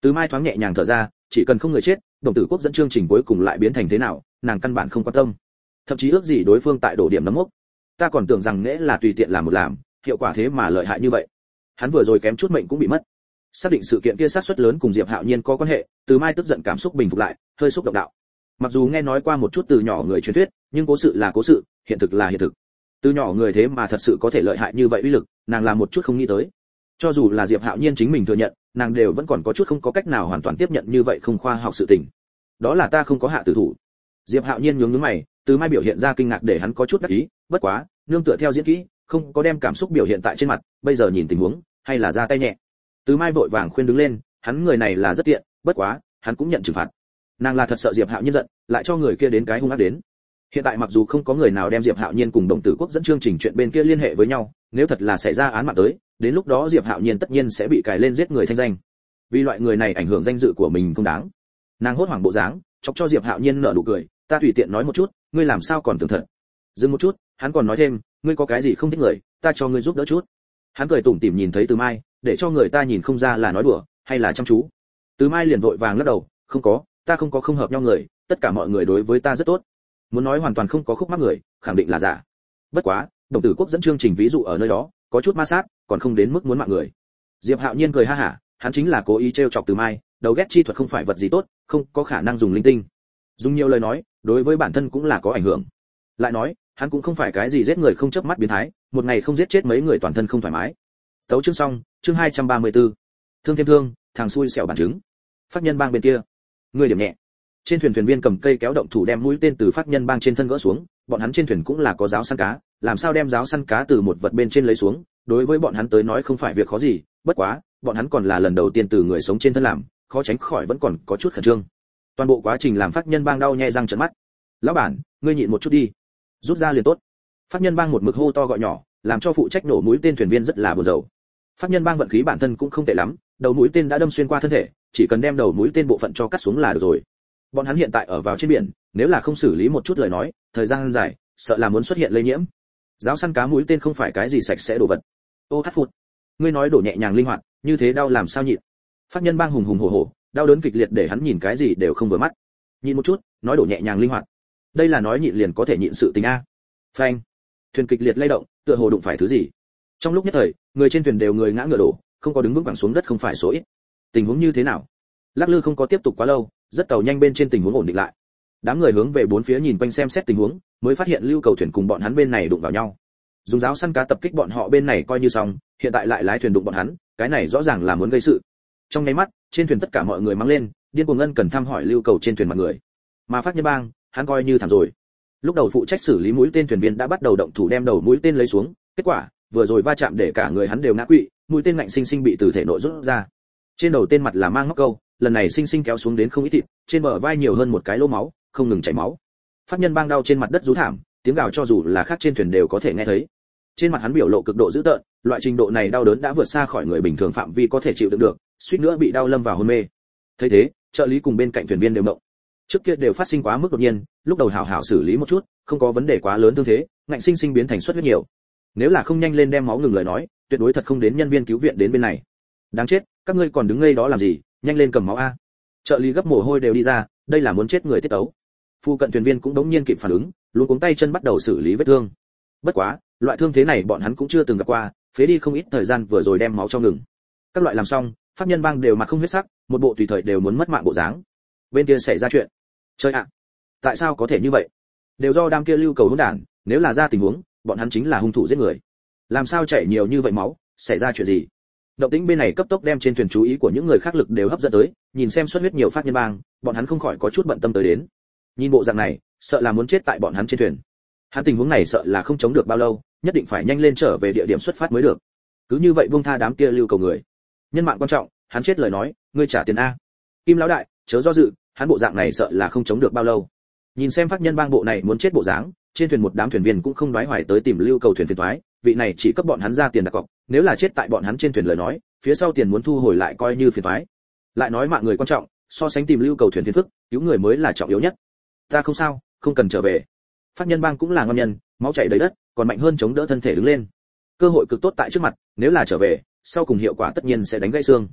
Speaker 1: Từ Mai thoáng nhẹ nhàng thở ra, chỉ cần không người chết, đồng tử quốc dẫn chương trình cuối cùng lại biến thành thế nào, nàng căn bản không quan tâm. Thậm chí ước gì đối phương tại đổ điểm nấm mốc. Ta còn tưởng rằng nghĩa là tùy tiện làm một làm, hiệu quả thế mà lợi hại như vậy. Hắn vừa rồi kém chút mệnh cũng bị mất. Xác định sự kiện kia xác suất lớn cùng Diệp Hạo Nhiên có quan hệ, Từ Mai tức giận cảm xúc bình phục lại, hơi xúc động đạo. Mặc dù nghe nói qua một chút từ nhỏ người truyền thuyết, nhưng cố sự là cố sự, hiện thực là hiện thực. Từ nhỏ người thế mà thật sự có thể lợi hại như vậy uy lực, nàng làm một chút không nghĩ tới. Cho dù là Diệp Hạo Nhiên chính mình thừa nhận, nàng đều vẫn còn có chút không có cách nào hoàn toàn tiếp nhận như vậy không khoa học sự tình. Đó là ta không có hạ tử thủ. Diệp Hạo Nhiên nhướng nhướng mày, Từ Mai biểu hiện ra kinh ngạc để hắn có chút đắc ý, bất quá, nương tựa theo diễn kỹ, không có đem cảm xúc biểu hiện tại trên mặt, bây giờ nhìn tình huống, hay là ra tay nhẹ. Từ Mai vội vàng khuyên đứng lên, hắn người này là rất tiện, bất quá, hắn cũng nhận trừng phạt. Nàng là thật sợ Diệp Hạo Nhiên giận, lại cho người kia đến cái hung ác đến. Hiện tại mặc dù không có người nào đem Diệp Hạo Nhiên cùng Đồng Tử Quốc dẫn chương trình chuyện bên kia liên hệ với nhau, nếu thật là xảy ra án mạng tới, đến lúc đó Diệp Hạo Nhiên tất nhiên sẽ bị cài lên giết người thanh danh. Vì loại người này ảnh hưởng danh dự của mình không đáng. Nàng hốt hoảng bộ dáng, chọc cho Diệp Hạo Nhiên nở nụ cười, ta tùy tiện nói một chút, ngươi làm sao còn tưởng thật. Dừng một chút, hắn còn nói thêm, ngươi có cái gì không thích người, ta cho ngươi giúp đỡ chút. Hắn cười tủm tỉm nhìn thấy Từ Mai, để cho người ta nhìn không ra là nói đùa hay là chăm chú. Từ Mai liền vội vàng lắc đầu, không có, ta không có không hợp nhau người, tất cả mọi người đối với ta rất tốt. Muốn nói hoàn toàn không có khúc mắc người, khẳng định là giả. Bất quá, Đồng Tử Quốc dẫn chương trình ví dụ ở nơi đó, có chút ma sát, còn không đến mức muốn mạng người. Diệp Hạo Nhiên cười ha hả, hắn chính là cố ý trêu chọc Từ Mai, đầu ghét chi thuật không phải vật gì tốt, không có khả năng dùng linh tinh. Dùng nhiều lời nói, đối với bản thân cũng là có ảnh hưởng. Lại nói, hắn cũng không phải cái gì giết người không chớp mắt biến thái, một ngày không giết chết mấy người toàn thân không thoải mái. Tấu chương xong, chương hai trăm ba mươi tư. Thương thêm thương, thằng xui xẻo bản chứng. Phát nhân bang bên kia, người điểm nhẹ. Trên thuyền thuyền viên cầm cây kéo động thủ đem mũi tên từ phát nhân bang trên thân gỡ xuống, bọn hắn trên thuyền cũng là có giáo săn cá, làm sao đem giáo săn cá từ một vật bên trên lấy xuống, đối với bọn hắn tới nói không phải việc khó gì, bất quá, bọn hắn còn là lần đầu tiên từ người sống trên thân làm, khó tránh khỏi vẫn còn có chút khẩn trương. Toàn bộ quá trình làm phát nhân bang đau nhè răng trợn mắt. Lão bản, ngươi nhịn một chút đi, rút ra liền tốt. Phát nhân bang một mực hô to gọi nhỏ, làm cho phụ trách nổ mũi tên thuyền viên rất là buồn rầu. Phát nhân bang vận khí bản thân cũng không tệ lắm, đầu mũi tên đã đâm xuyên qua thân thể, chỉ cần đem đầu mũi tên bộ phận cho cắt xuống là được rồi. Bọn hắn hiện tại ở vào trên biển, nếu là không xử lý một chút lời nói, thời gian dài, sợ là muốn xuất hiện lây nhiễm. Giáo săn cá mũi tên không phải cái gì sạch sẽ đồ vật. Ô hát phụt, ngươi nói đổ nhẹ nhàng linh hoạt, như thế đau làm sao nhịn? Phát nhân bang hùng hùng hổ hổ, đau đớn kịch liệt để hắn nhìn cái gì đều không vừa mắt. Nhịn một chút, nói đổ nhẹ nhàng linh hoạt. Đây là nói nhịn liền có thể nhịn sự tình a. Phanh, thuyền kịch liệt lay động, tựa hồ đụng phải thứ gì. Trong lúc nhất thời, người trên thuyền đều người ngã ngựa đổ, không có đứng vững vàng xuống đất không phải số ít. Tình huống như thế nào? Lắc lư không có tiếp tục quá lâu, rất tàu nhanh bên trên tình huống ổn định lại. Đám người hướng về bốn phía nhìn quanh xem xét tình huống, mới phát hiện lưu cầu thuyền cùng bọn hắn bên này đụng vào nhau. Dùng giáo săn cá tập kích bọn họ bên này coi như xong, hiện tại lại lái thuyền đụng bọn hắn, cái này rõ ràng là muốn gây sự. Trong nháy mắt, trên thuyền tất cả mọi người mang lên, điên cuồng ân cần thăm hỏi lưu cầu trên thuyền mặt người. Mà Phát Nhân Bang, hắn coi như thảm rồi. Lúc đầu phụ trách xử lý mũi tên thuyền viên đã bắt đầu động thủ đem đầu mũi tên lấy xuống, kết quả, vừa rồi va chạm để cả người hắn đều ngã quỵ, mũi tên ngạnh sinh sinh bị từ thể nội rút ra. Trên đầu tên mặt là mang móc câu, lần này sinh sinh kéo xuống đến không ít thịt, trên bờ vai nhiều hơn một cái lỗ máu, không ngừng chảy máu. Phát Nhân Bang đau trên mặt đất rú thảm, tiếng gào cho dù là khác trên thuyền đều có thể nghe thấy. Trên mặt hắn biểu lộ cực độ dữ tợn, loại trình độ này đau đớn đã vượt xa khỏi người bình thường phạm vi có thể chịu đựng được, suýt nữa bị đau lâm vào hôn mê. Thấy thế, trợ lý cùng bên cạnh thuyền viên đều động. Trước kia đều phát sinh quá mức đột nhiên, lúc đầu hảo hảo xử lý một chút, không có vấn đề quá lớn thương thế, ngạnh sinh sinh biến thành xuất huyết nhiều. Nếu là không nhanh lên đem máu ngừng lời nói, tuyệt đối thật không đến nhân viên cứu viện đến bên này. Đáng chết, các ngươi còn đứng ngây đó làm gì, nhanh lên cầm máu a. Trợ lý gấp mồ hôi đều đi ra, đây là muốn chết người tiết tấu. Phu cận thuyền viên cũng đống nhiên kịp phản ứng, luôn cuống tay chân bắt đầu xử lý vết thương. Bất quá, loại thương thế này bọn hắn cũng chưa từng gặp qua, phế đi không ít thời gian vừa rồi đem máu cho ngừng. Các loại làm xong, Pháp Nhân Bang đều mặt không huyết sắc, một bộ tùy thời đều muốn mất mạng bộ dáng. Bên kia xảy ra chuyện. Trời ạ, tại sao có thể như vậy? Đều do đám kia lưu cầu hỗn đản, nếu là ra tình huống, bọn hắn chính là hung thủ giết người. Làm sao chảy nhiều như vậy máu, xảy ra chuyện gì? Động tĩnh bên này cấp tốc đem trên thuyền chú ý của những người khác lực đều hấp dẫn tới, nhìn xem xuất huyết nhiều Pháp Nhân Bang, bọn hắn không khỏi có chút bận tâm tới đến. Nhìn bộ dạng này, sợ là muốn chết tại bọn hắn trên thuyền. Hắn tình huống này sợ là không chống được bao lâu, nhất định phải nhanh lên trở về địa điểm xuất phát mới được. Cứ như vậy buông tha đám kia lưu cầu người. Nhân mạng quan trọng, hắn chết lời nói, ngươi trả tiền a. Kim lão đại, chớ do dự, hắn bộ dạng này sợ là không chống được bao lâu. Nhìn xem Pháp Nhân Bang bộ này muốn chết bộ dáng, trên thuyền một đám thuyền viên cũng không đoái hoài tới tìm lưu cầu thuyền phiền toái, vị này chỉ cấp bọn hắn ra tiền đặt cọc, nếu là chết tại bọn hắn trên thuyền lời nói, phía sau tiền muốn thu hồi lại coi như phiền toái. Lại nói mạng người quan trọng, so sánh tìm lưu cầu thuyền phiền phức, cứu người mới là trọng yếu nhất. Ta không sao, không cần trở về. Pháp Nhân Bang cũng là ngon nhân, máu chảy đầy đất, còn mạnh hơn chống đỡ thân thể đứng lên. Cơ hội cực tốt tại trước mặt, nếu là trở về, sau cùng hiệu quả tất nhiên sẽ đánh gãy xương.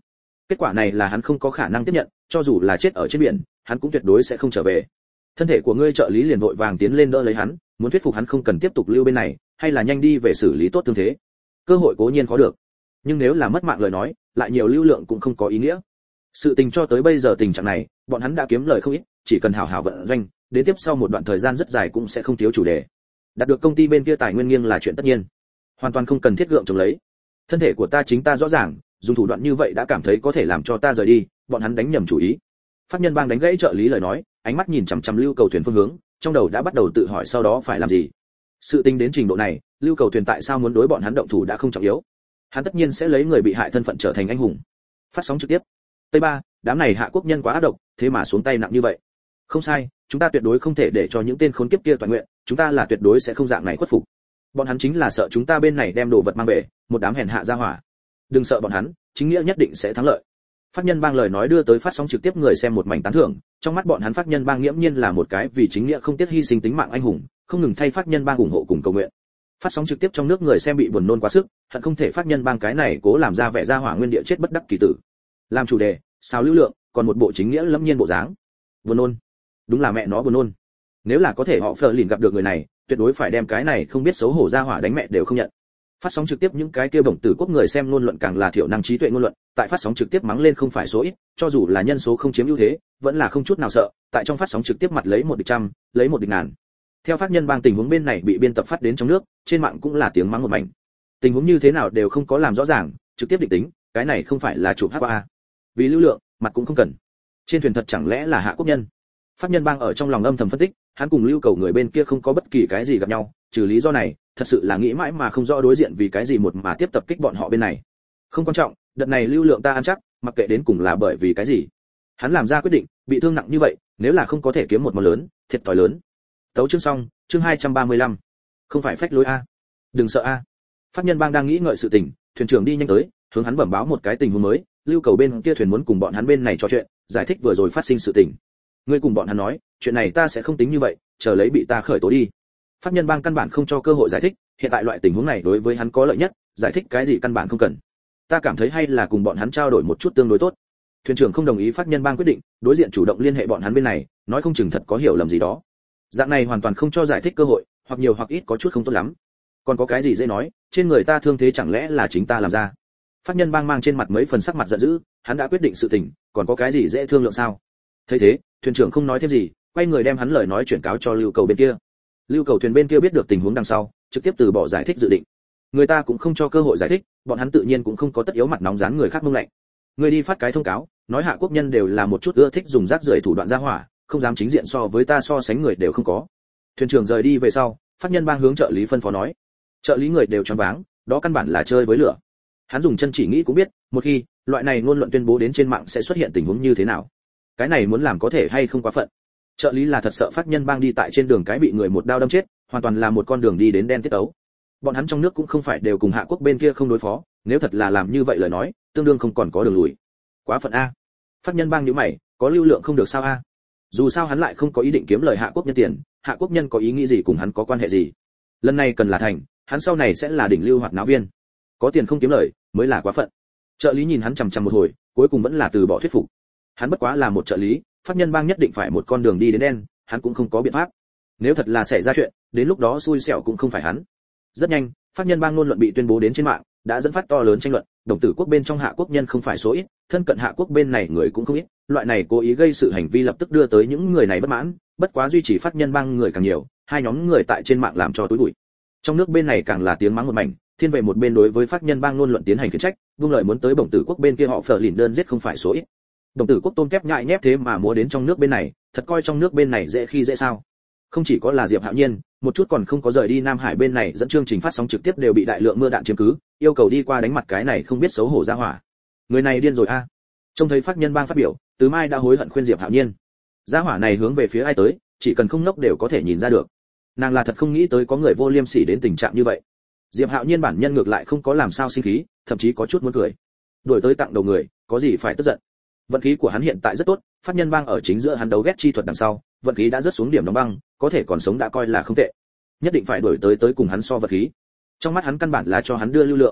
Speaker 1: Kết quả này là hắn không có khả năng tiếp nhận, cho dù là chết ở trên biển, hắn cũng tuyệt đối sẽ không trở về. Thân thể của ngươi trợ lý liền vội vàng tiến lên đỡ lấy hắn, muốn thuyết phục hắn không cần tiếp tục lưu bên này, hay là nhanh đi về xử lý tốt thương thế. Cơ hội cố nhiên có được, nhưng nếu là mất mạng lời nói, lại nhiều lưu lượng cũng không có ý nghĩa. Sự tình cho tới bây giờ tình trạng này, bọn hắn đã kiếm lời không ít, chỉ cần hảo hảo vận doanh, đến tiếp sau một đoạn thời gian rất dài cũng sẽ không thiếu chủ đề. Đạt được công ty bên kia tài nguyên nghiêng là chuyện tất nhiên, hoàn toàn không cần thiết gượng chống lấy. Thân thể của ta chính ta rõ ràng, dùng thủ đoạn như vậy đã cảm thấy có thể làm cho ta rời đi, bọn hắn đánh nhầm chủ ý. Pháp Nhân Bang đánh gãy trợ lý lời nói, ánh mắt nhìn chằm chằm Lưu Cầu Thuyền phương hướng, trong đầu đã bắt đầu tự hỏi sau đó phải làm gì. Sự tình đến trình độ này, Lưu Cầu Thuyền tại sao muốn đối bọn hắn động thủ đã không trọng yếu. Hắn tất nhiên sẽ lấy người bị hại thân phận trở thành anh hùng. Phát sóng trực tiếp. Tây Ba, đám này hạ quốc nhân quá ác độc, thế mà xuống tay nặng như vậy. Không sai, chúng ta tuyệt đối không thể để cho những tên khốn kiếp kia toàn nguyện, chúng ta là tuyệt đối sẽ không dạng này khuất phục. Bọn hắn chính là sợ chúng ta bên này đem đồ vật mang về, một đám hèn hạ ra hỏa. Đừng sợ bọn hắn, chính nghĩa nhất định sẽ thắng lợi. Pháp Nhân Bang lời nói đưa tới phát sóng trực tiếp người xem một mảnh tán thưởng, trong mắt bọn hắn Pháp Nhân Bang nghiễm nhiên là một cái vì chính nghĩa không tiếc hy sinh tính mạng anh hùng, không ngừng thay Pháp Nhân Bang ủng hộ cùng cầu nguyện. Phát sóng trực tiếp trong nước người xem bị buồn nôn quá sức, hận không thể Pháp Nhân Bang cái này cố làm ra vẻ ra hỏa nguyên địa chết bất đắc kỳ tử. Làm chủ đề, sao lưu lượng, còn một bộ chính nghĩa lâm nhiên bộ dáng. Buồn nôn. Đúng là mẹ nó buồn nôn. Nếu là có thể họ Phở Lìn gặp được người này, tuyệt đối phải đem cái này không biết xấu hổ ra hỏa đánh mẹ đều không nhận. Phát sóng trực tiếp những cái kia bổng tử quốc người xem ngôn luận càng là thiểu năng trí tuệ ngôn luận, tại phát sóng trực tiếp mắng lên không phải số ít, cho dù là nhân số không chiếm ưu thế, vẫn là không chút nào sợ, tại trong phát sóng trực tiếp mặt lấy một địch trăm, lấy một địch ngàn. Theo Pháp Nhân Bang tình huống bên này bị biên tập phát đến trong nước, trên mạng cũng là tiếng mắng một mảnh. Tình huống như thế nào đều không có làm rõ ràng, trực tiếp định tính, cái này không phải là chụp hát qua. Vì lưu lượng, mặt cũng không cần. Trên thuyền thật chẳng lẽ là hạ quốc nhân? Pháp Nhân Bang ở trong lòng âm thầm phân tích, hắn cùng Lưu Cầu người bên kia không có bất kỳ cái gì gặp nhau, trừ lý do này, thật sự là nghĩ mãi mà không rõ đối diện vì cái gì một mà tiếp tập kích bọn họ bên này. Không quan trọng, đợt này lưu lượng ta ăn chắc, mặc kệ đến cùng là bởi vì cái gì. Hắn làm ra quyết định, bị thương nặng như vậy, nếu là không có thể kiếm một món lớn, thiệt thòi lớn. Tấu chương xong, chương hai trăm ba mươi lăm. Không phải phách lối a. Đừng sợ a. Pháp Nhân Bang đang nghĩ ngợi sự tình, thuyền trưởng đi nhanh tới, hướng hắn bẩm báo một cái tình huống mới, Lưu Cầu bên kia thuyền muốn cùng bọn hắn bên này trò chuyện, giải thích vừa rồi phát sinh sự tình. Ngươi cùng bọn hắn nói, chuyện này ta sẽ không tính như vậy, chờ lấy bị ta khởi tố đi. Pháp Nhân Bang căn bản không cho cơ hội giải thích, hiện tại loại tình huống này đối với hắn có lợi nhất, giải thích cái gì căn bản không cần. Ta cảm thấy hay là cùng bọn hắn trao đổi một chút tương đối tốt. Thuyền trưởng không đồng ý Pháp Nhân Bang quyết định, đối diện chủ động liên hệ bọn hắn bên này, nói không chừng thật có hiểu lầm gì đó. Dạng này hoàn toàn không cho giải thích cơ hội, hoặc nhiều hoặc ít có chút không tốt lắm. Còn có cái gì dễ nói, trên người ta thương thế chẳng lẽ là chính ta làm ra? Pháp Nhân Bang mang trên mặt mấy phần sắc mặt giận dữ, hắn đã quyết định sự tình, còn có cái gì dễ thương lượng sao? Thấy thế, thuyền trưởng không nói thêm gì, quay người đem hắn lời nói chuyển cáo cho Lưu Cầu bên kia. Lưu Cầu thuyền bên kia biết được tình huống đằng sau, trực tiếp từ bỏ giải thích dự định. Người ta cũng không cho cơ hội giải thích, bọn hắn tự nhiên cũng không có tất yếu mặt nóng dán người khác mông lạnh. Người đi phát cái thông cáo, nói hạ quốc nhân đều là một chút ưa thích dùng rác rưởi thủ đoạn ra hỏa, không dám chính diện so với ta so sánh người đều không có. Thuyền trưởng rời đi về sau, Pháp Nhân Bang hướng trợ lý phân phó nói. Trợ lý người đều choáng váng, đó căn bản là chơi với lửa. Hắn dùng chân chỉ nghĩ cũng biết, một khi loại này ngôn luận tuyên bố đến trên mạng sẽ xuất hiện tình huống như thế nào. Cái này muốn làm có thể hay không quá phận. Trợ lý là thật sợ Pháp Nhân Bang đi tại trên đường cái bị người một đao đâm chết, hoàn toàn là một con đường đi đến đen tiết ấu. Bọn hắn trong nước cũng không phải đều cùng hạ quốc bên kia không đối phó, nếu thật là làm như vậy lời nói, tương đương không còn có đường lùi. Quá phận a. Pháp Nhân Bang nhíu mày, có lưu lượng không được sao a? Dù sao hắn lại không có ý định kiếm lời hạ quốc nhân tiền, hạ quốc nhân có ý nghĩ gì cùng hắn có quan hệ gì? Lần này cần là thành, hắn sau này sẽ là đỉnh lưu hoạt náo viên. Có tiền không kiếm lời, mới là quá phận. Trợ lý nhìn hắn chằm chằm một hồi, cuối cùng vẫn là từ bỏ thuyết phục. Hắn bất quá là một trợ lý, Pháp Nhân Bang nhất định phải một con đường đi đến đen, hắn cũng không có biện pháp. Nếu thật là xảy ra chuyện, đến lúc đó xui xẻo cũng không phải hắn. Rất nhanh, Pháp Nhân Bang ngôn luận bị tuyên bố đến trên mạng, đã dẫn phát to lớn tranh luận, đồng tử quốc bên trong hạ quốc nhân không phải số ít, thân cận hạ quốc bên này người cũng không ít, loại này cố ý gây sự hành vi lập tức đưa tới những người này bất mãn, bất quá duy trì Pháp Nhân Bang người càng nhiều, hai nhóm người tại trên mạng làm cho túi bụi. Trong nước bên này càng là tiếng mắng một mảnh, thiên về một bên đối với Pháp Nhân Bang ngôn luận tiến hành khiển trách, buông lời muốn tới đồng tử quốc bên kia họ Phở Lìn đơn giết không phải số ít. Đồng tử quốc tôm kép nhại nhép thế mà múa đến trong nước bên này, thật coi trong nước bên này dễ khi dễ sao? Không chỉ có là Diệp Hạo Nhiên, một chút còn không có rời đi Nam Hải bên này dẫn chương trình phát sóng trực tiếp đều bị đại lượng mưa đạn chiếm cứ, yêu cầu đi qua đánh mặt cái này không biết xấu hổ ra hỏa. Người này điên rồi a. Trông thấy Pháp Nhân Bang phát biểu, Từ Mai đã hối hận khuyên Diệp Hạo Nhiên. Gia hỏa này hướng về phía ai tới, chỉ cần không nốc đều có thể nhìn ra được. Nàng là thật không nghĩ tới có người vô liêm sỉ đến tình trạng như vậy. Diệp Hạo Nhiên bản nhân ngược lại không có làm sao sinh khí, thậm chí có chút muốn cười. Đuổi tới tặng đầu người, có gì phải tức giận. Vận khí của hắn hiện tại rất tốt, Pháp Nhân Bang ở chính giữa hắn đấu ghét chi thuật đằng sau, vận khí đã rất xuống điểm đóng băng, có thể còn sống đã coi là không tệ. Nhất định phải đuổi tới tới cùng hắn so vật khí. Trong mắt hắn căn bản là cho hắn đưa lưu lượng.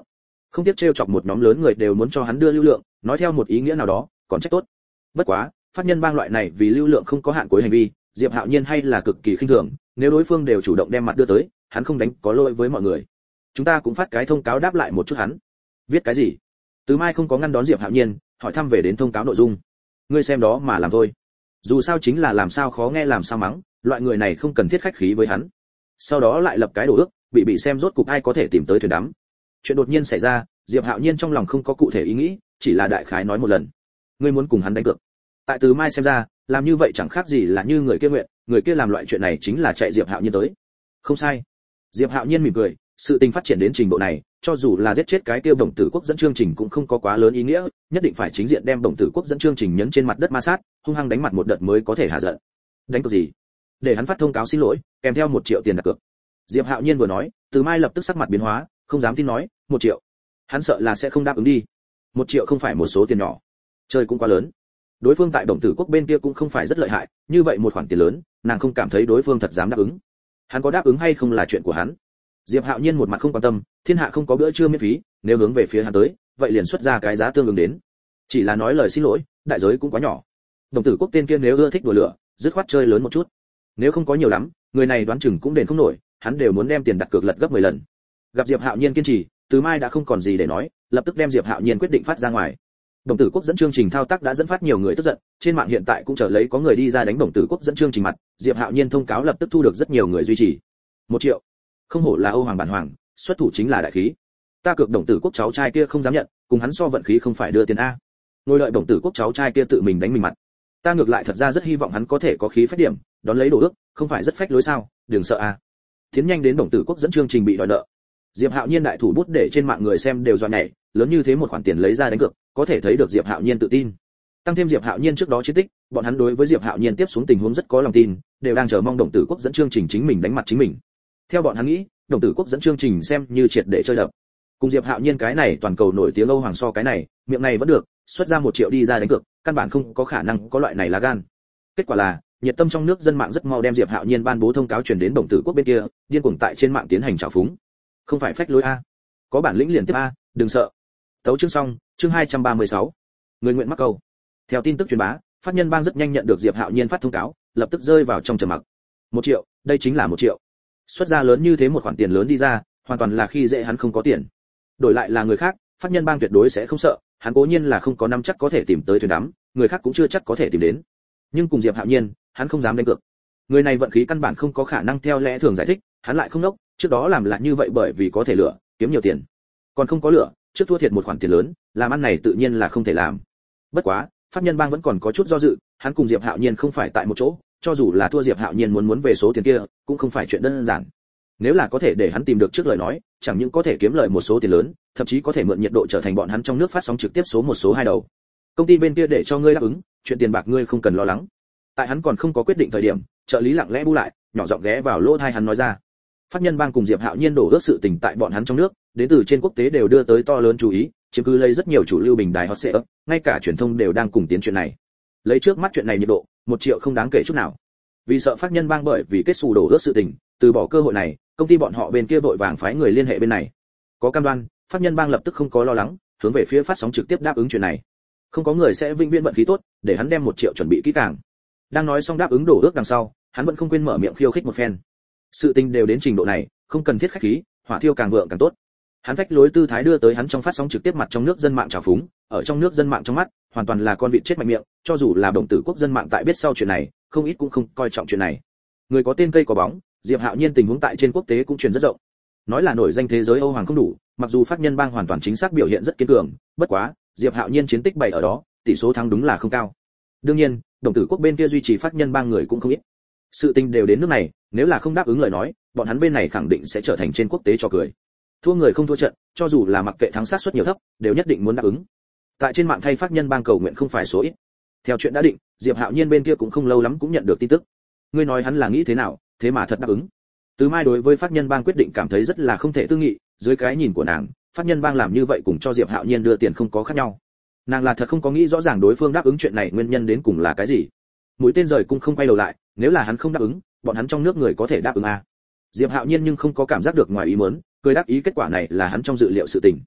Speaker 1: không tiếc trêu chọc một nhóm lớn người đều muốn cho hắn đưa lưu lượng, nói theo một ý nghĩa nào đó còn trách tốt. Bất quá pháp nhân bang loại này vì lưu lượng không có hạn cuối hành vi, Diệp Hạo Nhiên hay là cực kỳ khinh thường, nếu đối phương đều chủ động đem mặt đưa tới, hắn không đánh có lỗi với mọi người. Chúng ta cũng phát cái thông cáo đáp lại một chút hắn. Viết cái gì? Từ Mai không có ngăn đón Diệp Hạo Nhiên, hỏi thăm về đến thông cáo nội dung. Ngươi xem đó mà làm thôi. Dù sao chính là làm sao khó nghe làm sao mắng, loại người này không cần thiết khách khí với hắn. Sau đó lại lập cái đồ ước, bị bị xem rốt cục ai có thể tìm tới thuyền đắm. Chuyện đột nhiên xảy ra, Diệp Hạo Nhiên trong lòng không có cụ thể ý nghĩ, chỉ là đại khái nói một lần. Ngươi muốn cùng hắn đánh cược. Tại Từ Mai xem ra, làm như vậy chẳng khác gì là như người kia nguyện, người kia làm loại chuyện này chính là chạy Diệp Hạo Nhiên tới. Không sai. Diệp Hạo Nhiên mỉm cười, sự tình phát triển đến trình độ này, cho dù là giết chết cái tiêu đồng tử quốc dẫn chương trình cũng không có quá lớn ý nghĩa, nhất định phải chính diện đem đồng tử quốc dẫn chương trình nhấn trên mặt đất ma sát, hung hăng đánh mặt một đợt mới có thể hạ giận. Đánh cược gì? Để hắn phát thông cáo xin lỗi, kèm theo một triệu tiền đặt cược. Diệp Hạo Nhiên vừa nói, Từ Mai lập tức sắc mặt biến hóa, không dám tin nói, một triệu. Hắn sợ là sẽ không đáp ứng đi. Một triệu không phải một số tiền nhỏ, chơi cũng quá lớn. Đối phương tại đồng tử quốc bên kia cũng không phải rất lợi hại, như vậy một khoản tiền lớn, nàng không cảm thấy đối phương thật dám đáp ứng. Hắn có đáp ứng hay không là chuyện của hắn. Diệp Hạo Nhiên một mặt không quan tâm, thiên hạ không có bữa trưa miễn phí, nếu hướng về phía hắn tới, vậy liền xuất ra cái giá tương ứng đến. Chỉ là nói lời xin lỗi, đại giới cũng quá nhỏ. Đồng tử quốc tên kia nếu ưa thích đùa lửa, dứt khoát chơi lớn một chút. Nếu không có nhiều lắm, người này đoán chừng cũng đền không nổi, hắn đều muốn đem tiền đặt cược lật gấp mười lần. Gặp Diệp Hạo Nhiên kiên trì, Từ Mai đã không còn gì để nói, lập tức đem Diệp Hạo Nhiên quyết định phát ra ngoài. Đồng tử quốc dẫn chương trình thao tác đã dẫn phát nhiều người tức giận, trên mạng hiện tại cũng chờ lấy có người đi ra đánh đồng tử quốc dẫn chương trình mặt, Diệp Hạo Nhiên thông cáo lập tức thu được rất nhiều người duy trì. Một triệu, không hổ là Âu Hoàng bản hoàng, xuất thủ chính là đại khí. Ta cược đồng tử quốc cháu trai kia không dám nhận, cùng hắn so vận khí không phải đưa tiền a. Ngồi đợi đồng tử quốc cháu trai kia tự mình đánh mình mặt. Ta ngược lại thật ra rất hy vọng hắn có thể có khí phách điểm, đón lấy đồ ước, không phải rất phách lối sao? Đừng sợ a. Tiến nhanh đến đồng tử quốc dẫn chương trình bị đòi nợ. Diệp Hạo Nhiên đại thủ bút để trên mạng người xem đều dọa nhảy, lớn như thế một khoản tiền lấy ra đánh cược, có thể thấy được Diệp Hạo Nhiên tự tin. Tăng thêm Diệp Hạo Nhiên trước đó chiến tích, bọn hắn đối với Diệp Hạo Nhiên tiếp xuống tình huống rất có lòng tin, đều đang chờ mong đồng tử quốc dẫn chương trình chính mình đánh mặt chính mình. Theo bọn hắn nghĩ, đồng tử quốc dẫn chương trình xem như triệt để chơi đập. Cùng Diệp Hạo Nhiên cái này toàn cầu nổi tiếng Âu Hoàng so cái này, miệng này vẫn được, xuất ra một triệu đi ra đánh cược, căn bản không có khả năng có loại này lá gan. Kết quả là, nhiệt tâm trong nước dân mạng rất mau đem Diệp Hạo Nhiên ban bố thông cáo truyền đến đồng tử quốc bên kia, điên cuồng tại trên mạng tiến hành trào phúng. Không phải phách lối a, có bản lĩnh liền tiếp a, đừng sợ. Tấu chương xong, chương hai trăm ba mươi sáu. Người nguyện mắc câu. Theo tin tức truyền bá, phát nhân bang rất nhanh nhận được Diệp Hạo Nhiên phát thông cáo, lập tức rơi vào trong trầm mặc. Một triệu, đây chính là một triệu. Xuất ra lớn như thế một khoản tiền lớn đi ra, hoàn toàn là khi dễ hắn không có tiền. Đổi lại là người khác, phát nhân bang tuyệt đối sẽ không sợ, hắn cố nhiên là không có nắm chắc có thể tìm tới thuyền đắm, người khác cũng chưa chắc có thể tìm đến. Nhưng cùng Diệp Hạo Nhiên, hắn không dám đánh cược. Người này vận khí căn bản không có khả năng theo lẽ thường giải thích, hắn lại không nốc, trước đó làm là như vậy bởi vì có thể lựa, kiếm nhiều tiền. Còn không có lựa, trước thua thiệt một khoản tiền lớn, làm ăn này tự nhiên là không thể làm. Bất quá, pháp nhân bang vẫn còn có chút do dự, hắn cùng Diệp Hạo Nhiên không phải tại một chỗ, cho dù là thua Diệp Hạo Nhiên muốn muốn về số tiền kia, cũng không phải chuyện đơn giản. Nếu là có thể để hắn tìm được trước lời nói, chẳng những có thể kiếm lợi một số tiền lớn, thậm chí có thể mượn nhiệt độ trở thành bọn hắn trong nước phát sóng trực tiếp số một số hai đầu. Công ty bên kia để cho ngươi đáp ứng, chuyện tiền bạc ngươi không cần lo lắng. Tại hắn còn không có quyết định thời điểm, trợ lý lặng lẽ bu lại, nhỏ giọng ghé vào lỗ tai hắn nói ra. Pháp nhân bang cùng Diệp Hạo Nhiên đổ ước sự tình tại bọn hắn trong nước, đến từ trên quốc tế đều đưa tới to lớn chú ý, chiếm cứ lấy rất nhiều chủ lưu bình đài hot search, ngay cả truyền thông đều đang cùng tiến chuyện này. Lấy trước mắt chuyện này nhiệt độ, một triệu không đáng kể chút nào. Vì sợ pháp nhân bang bởi vì kết xù đổ ước sự tình, từ bỏ cơ hội này, công ty bọn họ bên kia vội vàng phái người liên hệ bên này. Có cam đoan, pháp nhân bang lập tức không có lo lắng, hướng về phía phát sóng trực tiếp đáp ứng chuyện này. Không có người sẽ vĩnh viễn vận khí tốt, để hắn đem một triệu chuẩn bị kỹ càng. Đang nói xong đáp ứng đổ ước đằng sau, hắn vẫn không quên mở miệng khiêu khích một phen. Sự tình đều đến trình độ này, không cần thiết khách khí, hỏa thiêu càng vượng càng tốt. Hắn phách lối tư thái đưa tới hắn trong phát sóng trực tiếp mặt trong nước dân mạng trào phúng, ở trong nước dân mạng trong mắt, hoàn toàn là con vịt chết mạnh miệng, cho dù là đồng tử quốc dân mạng tại biết sau chuyện này, không ít cũng không coi trọng chuyện này. Người có tên cây có bóng, Diệp Hạo Nhiên tình huống tại trên quốc tế cũng truyền rất rộng. Nói là nổi danh thế giới Âu Hoàng không đủ, mặc dù pháp nhân bang hoàn toàn chính xác biểu hiện rất kiên cường, bất quá, Diệp Hạo Nhiên chiến tích bày ở đó, tỷ số thắng đúng là không cao. Đương nhiên, đồng tử quốc bên kia duy trì pháp nhân bang người cũng không ít. Sự tình đều đến nước này, nếu là không đáp ứng lời nói, bọn hắn bên này khẳng định sẽ trở thành trên quốc tế trò cười. Thua người không thua trận, cho dù là mặc kệ thắng sát suất nhiều thấp, đều nhất định muốn đáp ứng. Tại trên mạng thay pháp nhân bang cầu nguyện không phải số ít. Theo chuyện đã định, Diệp Hạo Nhiên bên kia cũng không lâu lắm cũng nhận được tin tức. Ngươi nói hắn là nghĩ thế nào, thế mà thật đáp ứng. Từ Mai đối với pháp nhân bang quyết định cảm thấy rất là không thể tư nghị, dưới cái nhìn của nàng, pháp nhân bang làm như vậy cùng cho Diệp Hạo Nhiên đưa tiền không có khác nhau. Nàng là thật không có nghĩ rõ ràng đối phương đáp ứng chuyện này nguyên nhân đến cùng là cái gì. Mũi tên rời cung không quay đầu lại, nếu là hắn không đáp ứng, bọn hắn trong nước người có thể đáp ứng à? Diệp Hạo Nhiên nhưng không có cảm giác được ngoài ý muốn, cười đáp ý kết quả này là hắn trong dự liệu sự tình.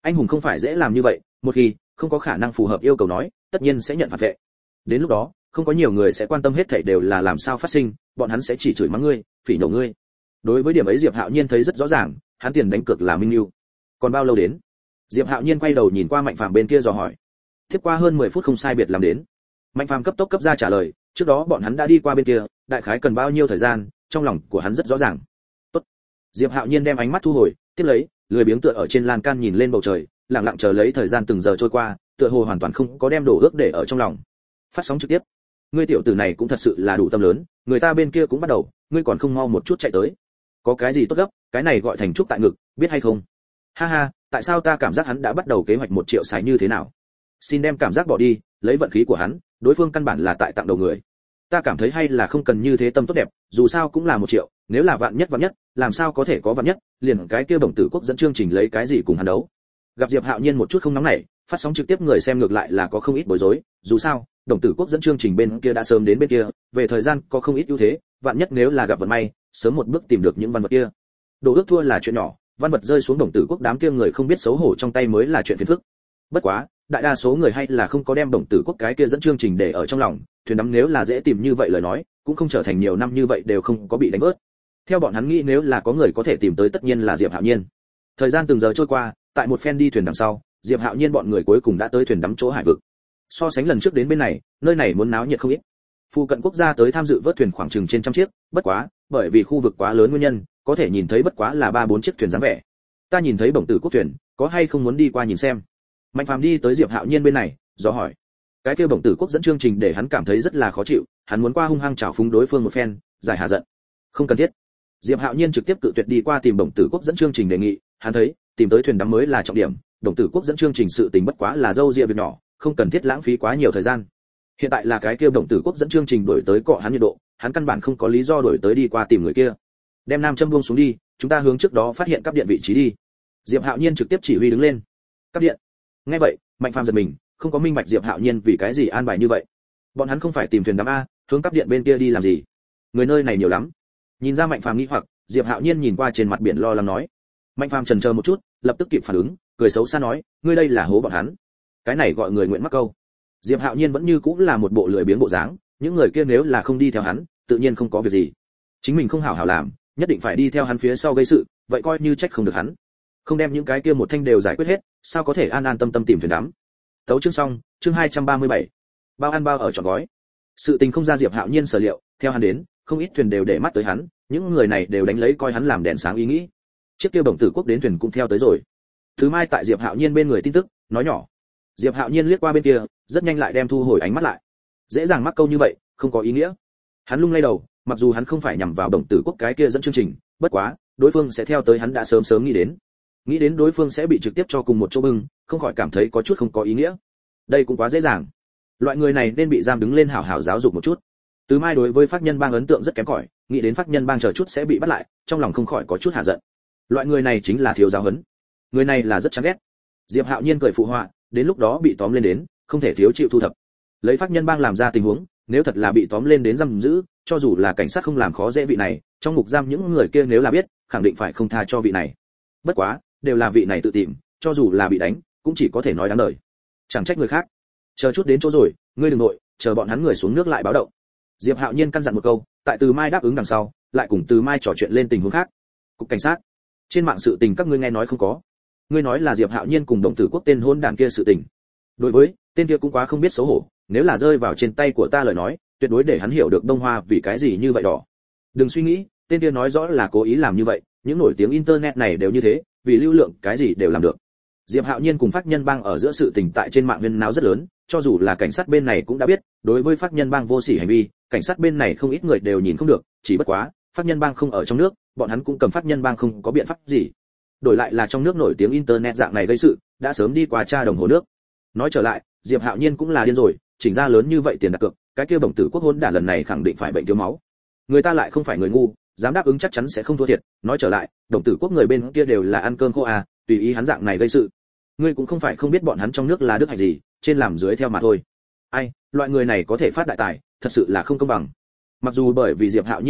Speaker 1: anh hùng không phải dễ làm như vậy, một khi không có khả năng phù hợp yêu cầu nói, tất nhiên sẽ nhận phạt vệ. Đến lúc đó, không có nhiều người sẽ quan tâm hết thảy đều là làm sao phát sinh, bọn hắn sẽ chỉ chửi mắng ngươi, phỉ nhổ ngươi. Đối với điểm ấy Diệp Hạo Nhiên thấy rất rõ ràng, hắn tiền đánh cược là minh lưu. Còn bao lâu đến? Diệp Hạo Nhiên quay đầu nhìn qua Mạnh Phàm bên kia dò hỏi. Tiếp qua hơn mười phút không sai biệt làm đến. Mạnh Phàm cấp tốc cấp ra trả lời, trước đó bọn hắn đã đi qua bên kia, đại khái cần bao nhiêu thời gian, trong lòng của hắn rất rõ ràng. Tốt. Diệp Hạo Nhiên đem ánh mắt thu hồi, tiếp lấy, lười biếng tựa ở trên lan can nhìn lên bầu trời, lặng lặng chờ lấy thời gian từng giờ trôi qua, tựa hồ hoàn toàn không có đem đổ ước để ở trong lòng. Phát sóng trực tiếp. Ngươi tiểu tử này cũng thật sự là đủ tâm lớn, người ta bên kia cũng bắt đầu, ngươi còn không mau một chút chạy tới. Có cái gì tốt gấp, cái này gọi thành trúc tại ngực, biết hay không? Ha ha, tại sao ta cảm giác hắn đã bắt đầu kế hoạch một triệu xài như thế nào? Xin đem cảm giác bỏ đi, lấy vận khí của hắn, đối phương căn bản là tại tặng đầu người. Ta cảm thấy hay là không cần như thế tâm tốt đẹp, dù sao cũng là một triệu, nếu là vạn nhất vạn nhất, làm sao có thể có vạn nhất, liền cái kia đồng tử quốc dẫn chương trình lấy cái gì cùng hắn đấu. Gặp Diệp Hạo Nhiên một chút không nóng nảy, phát sóng trực tiếp người xem ngược lại là có không ít bối rối, dù sao, đồng tử quốc dẫn chương trình bên kia đã sớm đến bên kia, về thời gian có không ít ưu thế, vạn nhất nếu là gặp vận may, sớm một bước tìm được những văn vật kia. Đồ ước thua là chuyện nhỏ, văn vật rơi xuống đồng tử quốc đám kia người không biết xấu hổ trong tay mới là chuyện phiền phức. Bất quá, đại đa số người hay là không có đem đồng tử quốc cái kia dẫn chương trình để ở trong lòng, thuyền đắm nếu là dễ tìm như vậy lời nói, cũng không trở thành nhiều năm như vậy đều không có bị đánh vớt. Theo bọn hắn nghĩ nếu là có người có thể tìm tới tất nhiên là Diệp Hạo Nhiên. Thời gian từng giờ trôi qua, tại một phen đi thuyền đằng sau, Diệp Hạo Nhiên bọn người cuối cùng đã tới thuyền đắm chỗ hải vực. So sánh lần trước đến bên này, nơi này muốn náo nhiệt không ít. Phụ cận quốc gia tới tham dự vớt thuyền khoảng chừng trên trăm chiếc, bất quá, bởi vì khu vực quá lớn nguyên nhân, có thể nhìn thấy bất quá là ba bốn chiếc thuyền dáng vẻ. Ta nhìn thấy bổng tử quốc thuyền, có hay không muốn đi qua nhìn xem? Mạnh Phàm đi tới Diệp Hạo Nhiên bên này, dò hỏi. Cái kia bổng tử quốc dẫn chương trình để hắn cảm thấy rất là khó chịu, hắn muốn qua hung hăng chảo phúng đối phương một phen, giải hạ giận. Không cần thiết. Diệp Hạo Nhiên trực tiếp cự tuyệt đi qua tìm bổng tử quốc dẫn chương trình đề nghị, hắn thấy, tìm tới thuyền đắm mới là trọng điểm, bổng tử quốc dẫn chương trình sự tình bất quá là dâu dịa việc nhỏ, không cần thiết lãng phí quá nhiều thời gian. Hiện tại là cái kia bổng tử quốc dẫn chương trình đổi tới cọ hắn nhiệt độ, hắn căn bản không có lý do đổi tới đi qua tìm người kia. Đem nam châm buông xuống đi, chúng ta hướng trước đó phát hiện cắp điện vị trí đi. Diệp Hạo Nhiên trực tiếp chỉ huy đứng lên. Cắp điện. Nghe vậy, Mạnh Phàm giật mình, không có minh bạch Diệp Hạo Nhiên vì cái gì an bài như vậy. Bọn hắn không phải tìm thuyền đắm a, hướng cắp điện bên kia đi làm gì? Người nơi này nhiều lắm. Nhìn ra Mạnh Phàm nghi hoặc, Diệp Hạo Nhiên nhìn qua trên mặt biển lo lắng nói. Mạnh Phàm chần chờ một chút, lập tức kịp phản ứng, cười xấu xa nói, ngươi đây là hố bọn hắn. Cái này gọi người nguyện mắc câu. Diệp Hạo Nhiên vẫn như cũng là một bộ lười biếng bộ dáng, những người kia nếu là không đi theo hắn, tự nhiên không có việc gì. Chính mình không hảo hảo làm, nhất định phải đi theo hắn phía sau gây sự, vậy coi như trách không được hắn. Không đem những cái kia một thanh đều giải quyết hết, sao có thể an an tâm tâm tìm thuyền đắm. Tấu chương xong, chương hai trăm ba mươi bảy. Bao ăn bao ở trọn gói. Sự tình không ra Diệp Hạo Nhiên sở liệu, theo hắn đến, không ít thuyền đều để mắt tới hắn, những người này đều đánh lấy coi hắn làm đèn sáng ý nghĩ. Chiếc kia bổng tử quốc đến thuyền cũng theo tới rồi. Thứ Mai tại Diệp Hạo Nhiên bên người tin tức, nói nhỏ. Diệp Hạo Nhiên liếc qua bên kia, rất nhanh lại đem thu hồi ánh mắt lại. Dễ dàng mắc câu như vậy, không có ý nghĩa. Hắn lung lay đầu, mặc dù hắn không phải nhằm vào đồng tử quốc cái kia dẫn chương trình, bất quá, đối phương sẽ theo tới hắn đã sớm sớm nghĩ đến. Nghĩ đến đối phương sẽ bị trực tiếp cho cùng một chỗ bưng, không khỏi cảm thấy có chút không có ý nghĩa. Đây cũng quá dễ dàng. Loại người này nên bị giam đứng lên hảo hảo giáo dục một chút. Từ Mai đối với pháp nhân bang ấn tượng rất kém cỏi, nghĩ đến pháp nhân bang chờ chút sẽ bị bắt lại, trong lòng không khỏi có chút hạ giận. Loại người này chính là thiếu giáo huấn. Người này là rất chán ghét. Diệp Hạo Nhiên cười phụ họa, đến lúc đó bị tóm lên đến, không thể thiếu chịu thu thập. Lấy pháp nhân bang làm ra tình huống, nếu thật là bị tóm lên đến giam giữ, cho dù là cảnh sát không làm khó dễ vị này, trong ngục giam những người kia nếu là biết, khẳng định phải không tha cho vị này. Bất quá, đều là vị này tự tìm, cho dù là bị đánh, cũng chỉ có thể nói đáng đời. Chẳng trách người khác. Chờ chút đến chỗ rồi, ngươi đừng nội, chờ bọn hắn người xuống nước lại báo động. Diệp Hạo Nhiên căn dặn một câu, tại Từ Mai đáp ứng đằng sau, lại cùng Từ Mai trò chuyện lên tình huống khác. Cục cảnh sát, trên mạng sự tình các ngươi nghe nói không có? Ngươi nói là Diệp Hạo Nhiên cùng đồng tử quốc tên hôn đàn kia sự tình. Đối với, tên kia cũng quá không biết xấu hổ, nếu là rơi vào trên tay của ta lời nói, tuyệt đối để hắn hiểu được Đông Hoa vì cái gì như vậy đỏ. Đừng suy nghĩ, tên kia nói rõ là cố ý làm như vậy, những nổi tiếng internet này đều như thế, vì lưu lượng cái gì đều làm được. Diệp Hạo Nhiên cùng pháp nhân bang ở giữa sự tình tại trên mạng huyên náo rất lớn, cho dù là cảnh sát bên này cũng đã biết, đối với pháp nhân bang vô sỉ hành vi, cảnh sát bên này không ít người đều nhìn không được, chỉ bất quá, pháp nhân bang không ở trong nước, bọn hắn cũng cầm pháp nhân bang không có biện pháp gì. Đổi lại là trong nước nổi tiếng internet dạng này gây sự, đã sớm đi qua tra đồng hồ nước. Nói trở lại, Diệp Hạo Nhiên cũng là điên rồi, chỉnh ra lớn như vậy tiền đặt cược, cái kia bổng tử quốc hôn đản lần này khẳng định phải bệnh thiếu máu. Người ta lại không phải người ngu, dám đáp ứng chắc chắn sẽ không thua thiệt. Nói trở lại, đồng tử quốc người bên kia đều là ăn cơm khô à, tùy ý hắn dạng này gây sự. Ngươi cũng không phải không biết bọn hắn trong nước là đức hạnh gì, trên làm dưới theo mà thôi. Ai, loại người này có thể phát đại tài, thật sự là không công bằng. Mặc dù bởi vì Diệp Hạo Nhiên đổ ước,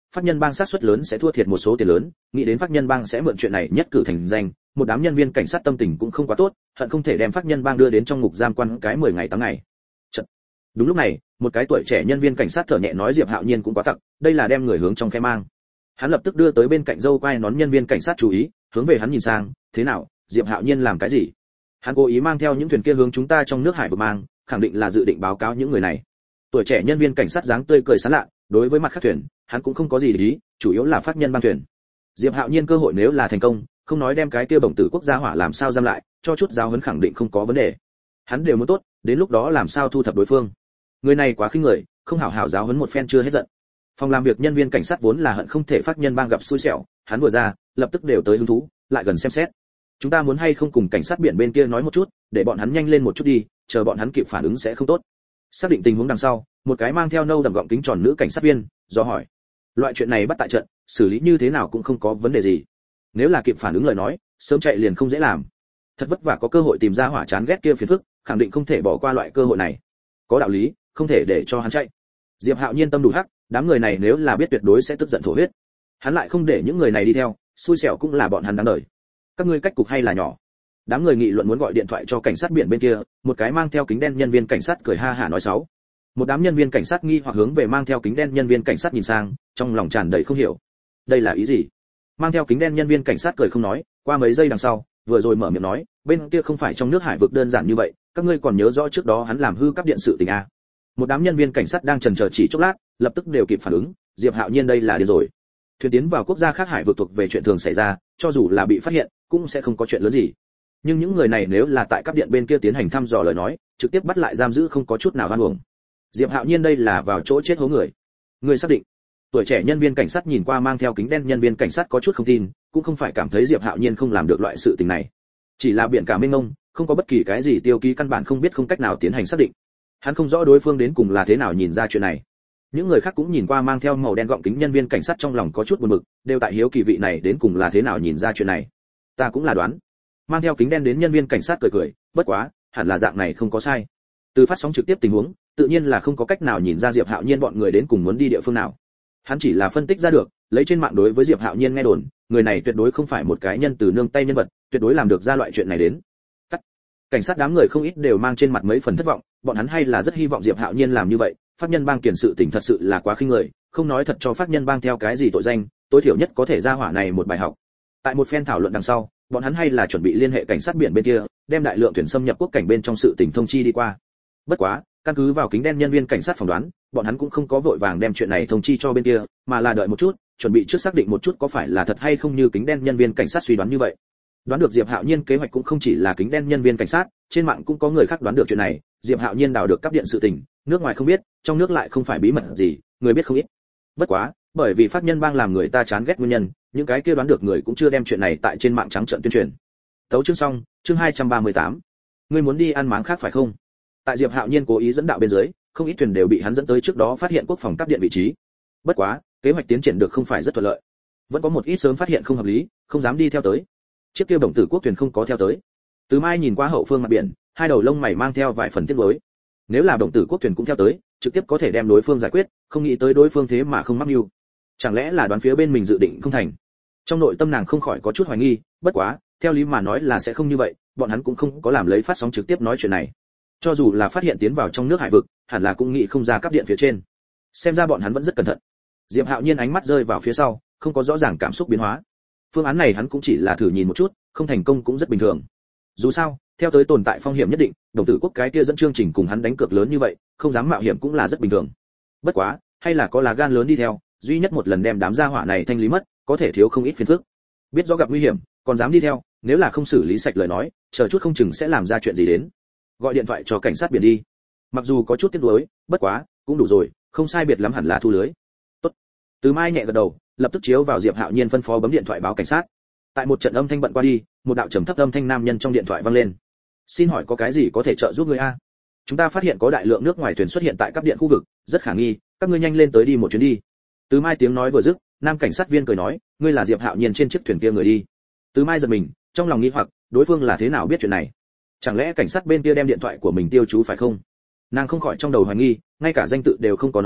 Speaker 1: Pháp Nhân Bang xác suất lớn sẽ thua thiệt một số tiền lớn, nghĩ đến Pháp Nhân Bang sẽ mượn chuyện này nhất cử thành danh, một đám nhân viên cảnh sát tâm tình cũng không quá tốt, hận không thể đem Pháp Nhân Bang đưa đến trong ngục giam quan cái mười ngày tám ngày. Chật. Đúng lúc này, một cái tuổi trẻ nhân viên cảnh sát thở nhẹ nói Diệp Hạo Nhiên cũng quá tặc, đây là đem người hướng trong khe mang. Hắn lập tức đưa tới bên cạnh dâu quai nón nhân viên cảnh sát chú ý, hướng về hắn nhìn sang, thế nào, Diệp Hạo Nhiên làm cái gì? Hắn cố ý mang theo những thuyền kia hướng chúng ta trong nước hải vực mang, khẳng định là dự định báo cáo những người này. Tuổi trẻ nhân viên cảnh sát dáng tươi cười sán lạ, đối với mặt khác thuyền, hắn cũng không có gì để ý, chủ yếu là Pháp Nhân Bang thuyền. Diệp Hạo Nhiên cơ hội nếu là thành công, không nói đem cái kia bổng tử quốc gia hỏa làm sao giam lại, cho chút giáo huấn khẳng định không có vấn đề. Hắn đều muốn tốt, đến lúc đó làm sao thu thập đối phương. Người này quá khinh người, không hảo hảo giáo huấn một phen chưa hết giận. Phòng làm việc nhân viên cảnh sát vốn là hận không thể Pháp Nhân Bang gặp xui xẻo, hắn vừa ra, lập tức đều tới hứng thú, lại gần xem xét. Chúng ta muốn hay không cùng cảnh sát biển bên kia nói một chút, để bọn hắn nhanh lên một chút đi, chờ bọn hắn kịp phản ứng sẽ không tốt. Xác định tình huống đằng sau, một cái mang theo nâu đậm gọng kính tròn nữ cảnh sát viên do hỏi, loại chuyện này bắt tại trận, xử lý như thế nào cũng không có vấn đề gì. Nếu là kịp phản ứng lời nói, sớm chạy liền không dễ làm. Thật vất vả có cơ hội tìm ra hỏa chán ghét kia phiền phức, khẳng định không thể bỏ qua loại cơ hội này. Có đạo lý, không thể để cho hắn chạy. Diệp Hạo Nhiên tâm đủ hắc, đám người này nếu là biết tuyệt đối sẽ tức giận thổ huyết. Hắn lại không để những người này đi theo, xui xẻo cũng là bọn hắn đáng đời. Các ngươi cách cục hay là nhỏ. Đám người nghị luận muốn gọi điện thoại cho cảnh sát biển bên kia, một cái mang theo kính đen nhân viên cảnh sát cười ha hả nói sáu. Một đám nhân viên cảnh sát nghi hoặc hướng về mang theo kính đen nhân viên cảnh sát nhìn sang, trong lòng tràn đầy không hiểu. Đây là ý gì? Mang theo kính đen nhân viên cảnh sát cười không nói, qua mấy giây đằng sau, vừa rồi mở miệng nói, bên kia không phải trong nước hải vực đơn giản như vậy, các ngươi còn nhớ rõ trước đó hắn làm hư cắp điện sự tình a. Một đám nhân viên cảnh sát đang chần chờ chỉ chốc lát, lập tức đều kịp phản ứng, Diệp Hạo Nhiên đây là điên rồi. Thuyền tiến vào quốc gia khác hải vực thuộc về chuyện thường xảy ra, cho dù là bị phát hiện, cũng sẽ không có chuyện lớn gì. Nhưng những người này nếu là tại cấp điện bên kia tiến hành thăm dò lời nói, trực tiếp bắt lại giam giữ không có chút nào oan uổng. Diệp Hạo Nhiên đây là vào chỗ chết hố người. Người xác định? Tuổi trẻ nhân viên cảnh sát nhìn qua mang theo kính đen nhân viên cảnh sát có chút không tin, cũng không phải cảm thấy Diệp Hạo Nhiên không làm được loại sự tình này, chỉ là biển cả mênh mông, không có bất kỳ cái gì tiêu ký căn bản không biết không cách nào tiến hành xác định. Hắn không rõ đối phương đến cùng là thế nào nhìn ra chuyện này. Những người khác cũng nhìn qua mang theo màu đen gọng kính nhân viên cảnh sát trong lòng có chút buồn bực, đều tại hiếu kỳ vị này đến cùng là thế nào nhìn ra chuyện này. Ta cũng là đoán. Mang theo kính đen đến nhân viên cảnh sát cười cười, bất quá, hẳn là dạng này không có sai. Từ phát sóng trực tiếp tình huống, tự nhiên là không có cách nào nhìn ra Diệp Hạo Nhiên bọn người đến cùng muốn đi địa phương nào. Hắn chỉ là phân tích ra được, lấy trên mạng đối với Diệp Hạo Nhiên nghe đồn, người này tuyệt đối không phải một cái nhân từ nương tay nhân vật, tuyệt đối làm được ra loại chuyện này đến. Cắt. Cảnh sát đám người không ít đều mang trên mặt mấy phần thất vọng, bọn hắn hay là rất hy vọng Diệp Hạo Nhiên làm như vậy, Pháp Nhân Bang kiền sự tình thật sự là quá khinh người, không nói thật cho Pháp Nhân Bang theo cái gì tội danh, tối thiểu nhất có thể ra hỏa này một bài học. Tại một phen thảo luận đằng sau, bọn hắn hay là chuẩn bị liên hệ cảnh sát biển bên kia, đem đại lượng thuyền xâm nhập quốc cảnh bên trong sự tình thông chi đi qua. Bất quá, căn cứ vào kính đen nhân viên cảnh sát phỏng đoán, bọn hắn cũng không có vội vàng đem chuyện này thông chi cho bên kia, mà là đợi một chút, chuẩn bị trước xác định một chút có phải là thật hay không như kính đen nhân viên cảnh sát suy đoán như vậy. Đoán được Diệp Hạo Nhiên kế hoạch cũng không chỉ là kính đen nhân viên cảnh sát, trên mạng cũng có người khác đoán được chuyện này, Diệp Hạo Nhiên đào được cắp điện sự tình, nước ngoài không biết, trong nước lại không phải bí mật gì, người biết không ít. Bất quá, bởi vì Pháp Nhân Bang làm người ta chán ghét nguyên nhân, những cái kia đoán được người cũng chưa đem chuyện này tại trên mạng trắng trợn tuyên truyền. Tấu chương xong, chương hai trăm ba mươi tám. Ngươi muốn đi ăn máng khác phải không? Tại Diệp Hạo Nhiên cố ý dẫn đạo bên dưới, không ít thuyền đều bị hắn dẫn tới trước đó phát hiện quốc phòng cắp điện vị trí. Bất quá, kế hoạch tiến triển được không phải rất thuận lợi. Vẫn có một ít sớm phát hiện không hợp lý, không dám đi theo tới. Chiếc kia đồng tử quốc thuyền không có theo tới. Từ Mai nhìn qua hậu phương mặt biển, hai đầu lông mày mang theo vài phần tiếc nuối. Nếu là đồng tử quốc thuyền cũng theo tới, trực tiếp có thể đem đối phương giải quyết, không nghĩ tới đối phương thế mà không mắc mưu. Chẳng lẽ là đoán phía bên mình dự định không thành? Trong nội tâm nàng không khỏi có chút hoài nghi, bất quá, theo lý mà nói là sẽ không như vậy, bọn hắn cũng không có làm lấy phát sóng trực tiếp nói chuyện này. Cho dù là phát hiện tiến vào trong nước hải vực, hẳn là cũng nghĩ không ra cắp điện phía trên. Xem ra bọn hắn vẫn rất cẩn thận. Diệp Hạo Nhiên ánh mắt rơi vào phía sau, không có rõ ràng cảm xúc biến hóa. Phương án này hắn cũng chỉ là thử nhìn một chút, không thành công cũng rất bình thường. Dù sao, theo tới tồn tại phong hiểm nhất định, đồng tử quốc cái kia dẫn chương trình cùng hắn đánh cược lớn như vậy, không dám mạo hiểm cũng là rất bình thường. Bất quá, hay là có lá gan lớn đi theo, duy nhất một lần đem đám gia hỏa này thanh lý mất, có thể thiếu không ít phiền phức. Biết rõ gặp nguy hiểm, còn dám đi theo, nếu là không xử lý sạch lời nói, chờ chút không chừng sẽ làm ra chuyện gì đến. Gọi điện thoại cho cảnh sát biển đi. Mặc dù có chút tiếc nuối, bất quá, cũng đủ rồi, không sai biệt lắm hẳn là thu lưới. Tốt. Từ Mai nhẹ gật đầu, lập tức chiếu vào Diệp Hạo Nhiên phân phó bấm điện thoại báo cảnh sát. Tại một trận âm thanh bận qua đi, một đạo trầm thấp âm thanh nam nhân trong điện thoại vang lên. Xin hỏi có cái gì có thể trợ giúp người a? Chúng ta phát hiện có đại lượng nước ngoài thuyền xuất hiện tại các điện khu vực, rất khả nghi, các ngươi nhanh lên tới đi một chuyến đi. Từ Mai tiếng nói vừa dứt, nam cảnh sát viên cười nói, ngươi là Diệp Hạo Nhiên trên chiếc thuyền kia người đi. Từ Mai giật mình, trong lòng nghi hoặc, đối phương là thế nào biết chuyện này? Chẳng lẽ cảnh sát bên kia đem điện thoại của mình tiêu chú phải không? Nàng không khỏi trong đầu hoài nghi, ngay cả danh tự đều không có nói,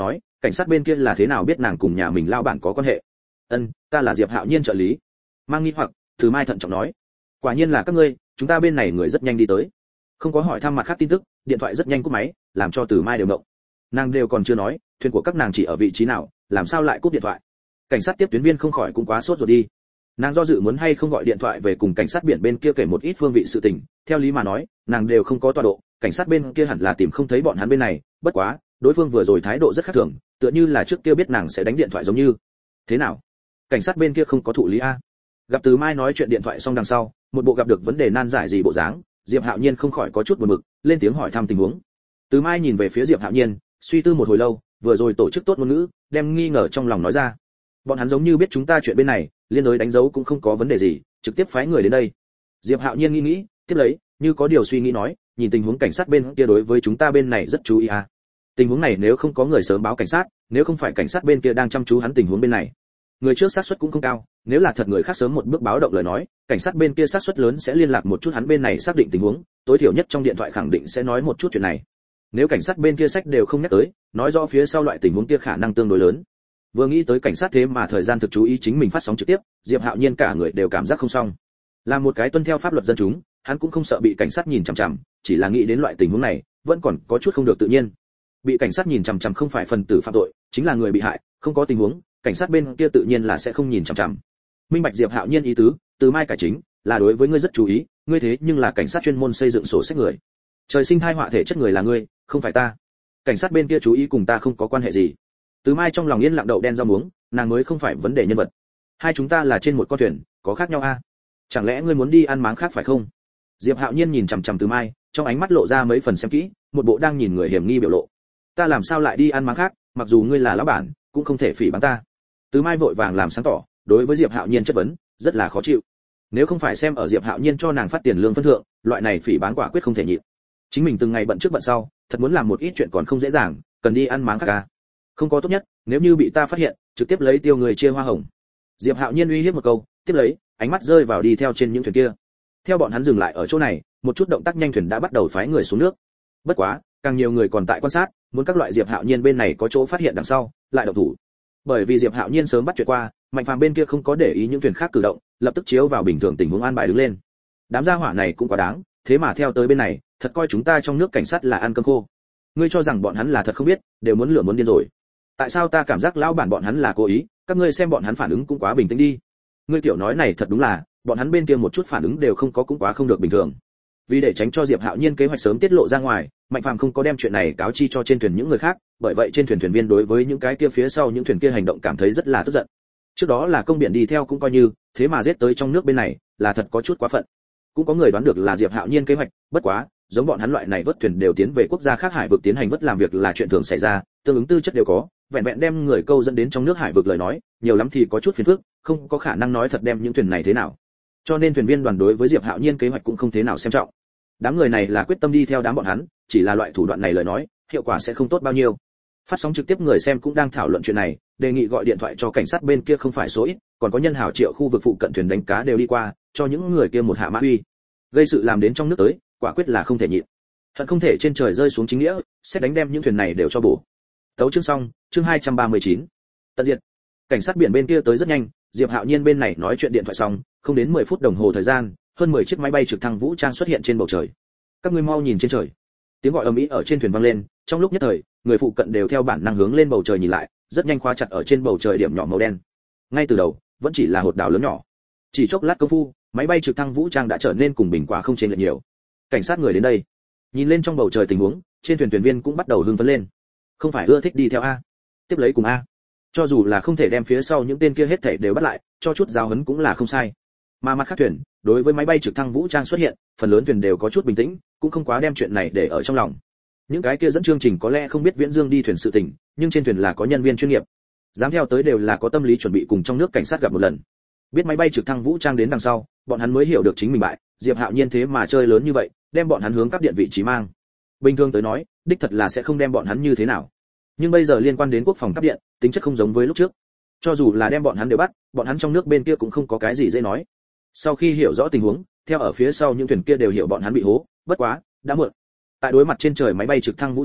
Speaker 1: cảnh sát bên kia là thế nào biết nàng cùng nhà mình lao bản có quan hệ? Ân, ta là Diệp Hạo Nhiên trợ lý. Mang nghi hoặc, Từ Mai thận trọng nói. Quả nhiên là các ngươi, chúng ta bên này người rất nhanh đi tới. Không có hỏi thăm mặt khác tin tức, điện thoại rất nhanh cúp máy, làm cho Từ Mai đều ngộng. Nàng đều còn chưa nói, thuyền của các nàng chỉ ở vị trí nào, làm sao lại cúp điện thoại? Cảnh sát tiếp tuyến viên không khỏi cũng quá sốt rồi đi. Nàng do dự muốn hay không gọi điện thoại về cùng cảnh sát biển bên kia kể một ít phương vị sự tình, theo lý mà nói, nàng đều không có tọa độ, cảnh sát bên kia hẳn là tìm không thấy bọn hắn bên này, bất quá, đối phương vừa rồi thái độ rất khác thường, tựa như là trước kia biết nàng sẽ đánh điện thoại giống như. Thế nào? Cảnh sát bên kia không có thụ lý a? Gặp Từ Mai nói chuyện điện thoại xong đằng sau, một bộ gặp được vấn đề nan giải gì bộ dáng, Diệp Hạo Nhiên không khỏi có chút buồn bực, lên tiếng hỏi thăm tình huống. Từ Mai nhìn về phía Diệp Hạo Nhiên, suy tư một hồi lâu, vừa rồi tổ chức tốt ngôn ngữ, đem nghi ngờ trong lòng nói ra. Bọn hắn giống như biết chúng ta chuyện bên này, liên đối đánh dấu cũng không có vấn đề gì, trực tiếp phái người đến đây. Diệp Hạo Nhiên nghĩ nghĩ, tiếp lấy, như có điều suy nghĩ nói, nhìn tình huống cảnh sát bên kia đối với chúng ta bên này rất chú ý à. Tình huống này nếu không có người sớm báo cảnh sát, nếu không phải cảnh sát bên kia đang chăm chú hắn tình huống bên này, người trước xác suất cũng không cao, nếu là thật người khác sớm một bước báo động lời nói, cảnh sát bên kia xác suất lớn sẽ liên lạc một chút hắn bên này xác định tình huống, tối thiểu nhất trong điện thoại khẳng định sẽ nói một chút chuyện này. Nếu cảnh sát bên kia sách đều không nhắc tới, nói rõ phía sau loại tình huống kia khả năng tương đối lớn. Vừa nghĩ tới cảnh sát thế mà thời gian thực chú ý chính mình phát sóng trực tiếp, Diệp Hạo Nhiên cả người đều cảm giác không xong. Là một cái tuân theo pháp luật dân chúng, hắn cũng không sợ bị cảnh sát nhìn chằm chằm, chỉ là nghĩ đến loại tình huống này, vẫn còn có chút không được tự nhiên. Bị cảnh sát nhìn chằm chằm không phải phần tử phạm tội, chính là người bị hại, không có tình huống, cảnh sát bên kia tự nhiên là sẽ không nhìn chằm chằm. Minh bạch Diệp Hạo Nhiên ý tứ, Từ Mai cải chính, là đối với ngươi rất chú ý, ngươi thế nhưng là cảnh sát chuyên môn xây dựng sổ sách người. Trời sinh thai họa thể chất người là ngươi, không phải ta. Cảnh sát bên kia chú ý cùng ta không có quan hệ gì. Từ Mai trong lòng yên lặng đậu đen rau muống, nàng mới không phải vấn đề nhân vật. Hai chúng ta là trên một con thuyền, có khác nhau a? À? Chẳng lẽ ngươi muốn đi ăn máng khác phải không? Diệp Hạo Nhiên nhìn chằm chằm Từ Mai, trong ánh mắt lộ ra mấy phần xem kỹ, một bộ đang nhìn người hiểm nghi biểu lộ. Ta làm sao lại đi ăn máng khác, mặc dù ngươi là lão bản, cũng không thể phỉ báng ta. Từ Mai vội vàng làm sáng tỏ, đối với Diệp Hạo Nhiên chất vấn, rất là khó chịu. Nếu không phải xem ở Diệp Hạo Nhiên cho nàng phát tiền lương phân thượng, loại này phỉ báng quả quyết không thể nhịn. Chính mình từng ngày bận trước bận sau, thật muốn làm một ít chuyện còn không dễ dàng, cần đi ăn máng khác à? Không có tốt nhất, nếu như bị ta phát hiện, trực tiếp lấy tiêu người chia hoa hồng. Diệp Hạo Nhiên uy hiếp một câu, tiếp lấy, ánh mắt rơi vào đi theo trên những thuyền kia. Theo bọn hắn dừng lại ở chỗ này, một chút động tác nhanh thuyền đã bắt đầu phái người xuống nước. Bất quá, càng nhiều người còn tại quan sát, muốn các loại Diệp Hạo Nhiên bên này có chỗ phát hiện đằng sau, lại động thủ. Bởi vì Diệp Hạo Nhiên sớm bắt chuyện qua, Mạnh Phàm bên kia không có để ý những thuyền khác cử động, lập tức chiếu vào bình thường tình huống an bài đứng lên. Đám gia hỏa này cũng quá đáng, thế mà theo tới bên này, thật coi chúng ta trong nước cảnh sát là ăn cơm khô. Ngươi cho rằng bọn hắn là thật không biết, đều muốn lửa muốn điên rồi. Tại sao ta cảm giác lão bản bọn hắn là cố ý, các ngươi xem bọn hắn phản ứng cũng quá bình tĩnh đi. Ngươi tiểu nói này thật đúng là, bọn hắn bên kia một chút phản ứng đều không có cũng quá không được bình thường. Vì để tránh cho Diệp Hạo Nhiên kế hoạch sớm tiết lộ ra ngoài, Mạnh Phàm không có đem chuyện này cáo chi cho trên thuyền những người khác, bởi vậy trên thuyền thuyền viên đối với những cái kia phía sau những thuyền kia hành động cảm thấy rất là tức giận. Trước đó là công biển đi theo cũng coi như, thế mà giết tới trong nước bên này, là thật có chút quá phận. Cũng có người đoán được là Diệp Hạo Nhiên kế hoạch, bất quá, giống bọn hắn loại này vớt thuyền đều tiến về quốc gia khác hải vực tiến hành vớt làm việc là chuyện thường xảy ra, tương ứng tư chất đều có, vẹn vẹn đem người câu dẫn đến trong nước hải vực lời nói, nhiều lắm thì có chút phiền phức, không có khả năng nói thật đem những thuyền này thế nào. Cho nên thuyền viên đoàn đối với Diệp Hạo Nhiên kế hoạch cũng không thế nào xem trọng. Đám người này là quyết tâm đi theo đám bọn hắn, chỉ là loại thủ đoạn này lời nói, hiệu quả sẽ không tốt bao nhiêu. Phát sóng trực tiếp người xem cũng đang thảo luận chuyện này, đề nghị gọi điện thoại cho cảnh sát bên kia không phải số ít, còn có nhân hảo triệu khu vực phụ cận thuyền đánh cá đều đi qua, cho những người kia một hạ mã uy. Gây sự làm đến trong nước tới, quả quyết là không thể nhịn. Thật không thể trên trời rơi xuống chính nghĩa, sẽ đánh đem những thuyền này đều cho bổ. Tấu chương xong, chương hai trăm ba mươi chín. Tận diệt. Cảnh sát biển bên kia tới rất nhanh, Diệp Hạo Nhiên bên này nói chuyện điện thoại xong, không đến mười phút đồng hồ thời gian, hơn mười chiếc máy bay trực thăng vũ trang xuất hiện trên bầu trời. Các ngươi mau nhìn trên trời. Tiếng gọi ầm ĩ ở trên thuyền vang lên, trong lúc nhất thời, người phụ cận đều theo bản năng hướng lên bầu trời nhìn lại, rất nhanh khóa chặt ở trên bầu trời điểm nhỏ màu đen. Ngay từ đầu, vẫn chỉ là hột đảo lớn nhỏ. Chỉ chốc lát công phu, máy bay trực thăng vũ trang đã trở nên cùng bình quả không chênh lệch nhiều. Cảnh sát người đến đây, nhìn lên trong bầu trời tình huống, trên thuyền thuyền viên cũng bắt đầu hưng phấn lên. Không phải ưa thích đi theo a, tiếp lấy cùng a. Cho dù là không thể đem phía sau những tên kia hết thảy đều bắt lại, cho chút giáo huấn cũng là không sai. Mà mặt khác thuyền, đối với máy bay trực thăng vũ trang xuất hiện, phần lớn thuyền đều có chút bình tĩnh, cũng không quá đem chuyện này để ở trong lòng. Những cái kia dẫn chương trình có lẽ không biết Viễn Dương đi thuyền sự tình, nhưng trên thuyền là có nhân viên chuyên nghiệp, dám theo tới đều là có tâm lý chuẩn bị cùng trong nước cảnh sát gặp một lần. Biết máy bay trực thăng vũ trang đến đằng sau, bọn hắn mới hiểu được chính mình bại, Diệp Hạo Nhiên thế mà chơi lớn như vậy, đem bọn hắn hướng các điện vị trí mang. Bình thường tới nói, đích thật là sẽ không đem bọn hắn như thế nào. Nhưng bây giờ liên quan đến quốc phòng cấp điện, tính chất không giống với lúc trước. Cho dù là đem bọn hắn đều bắt, bọn hắn trong nước bên kia cũng không có cái gì dễ nói. Sau khi hiểu rõ tình huống, theo ở phía sau những thuyền kia đều hiểu bọn hắn bị hố, bất quá, đã muộn. Tại đối mặt trên trời máy bay trực thăng vũ trang,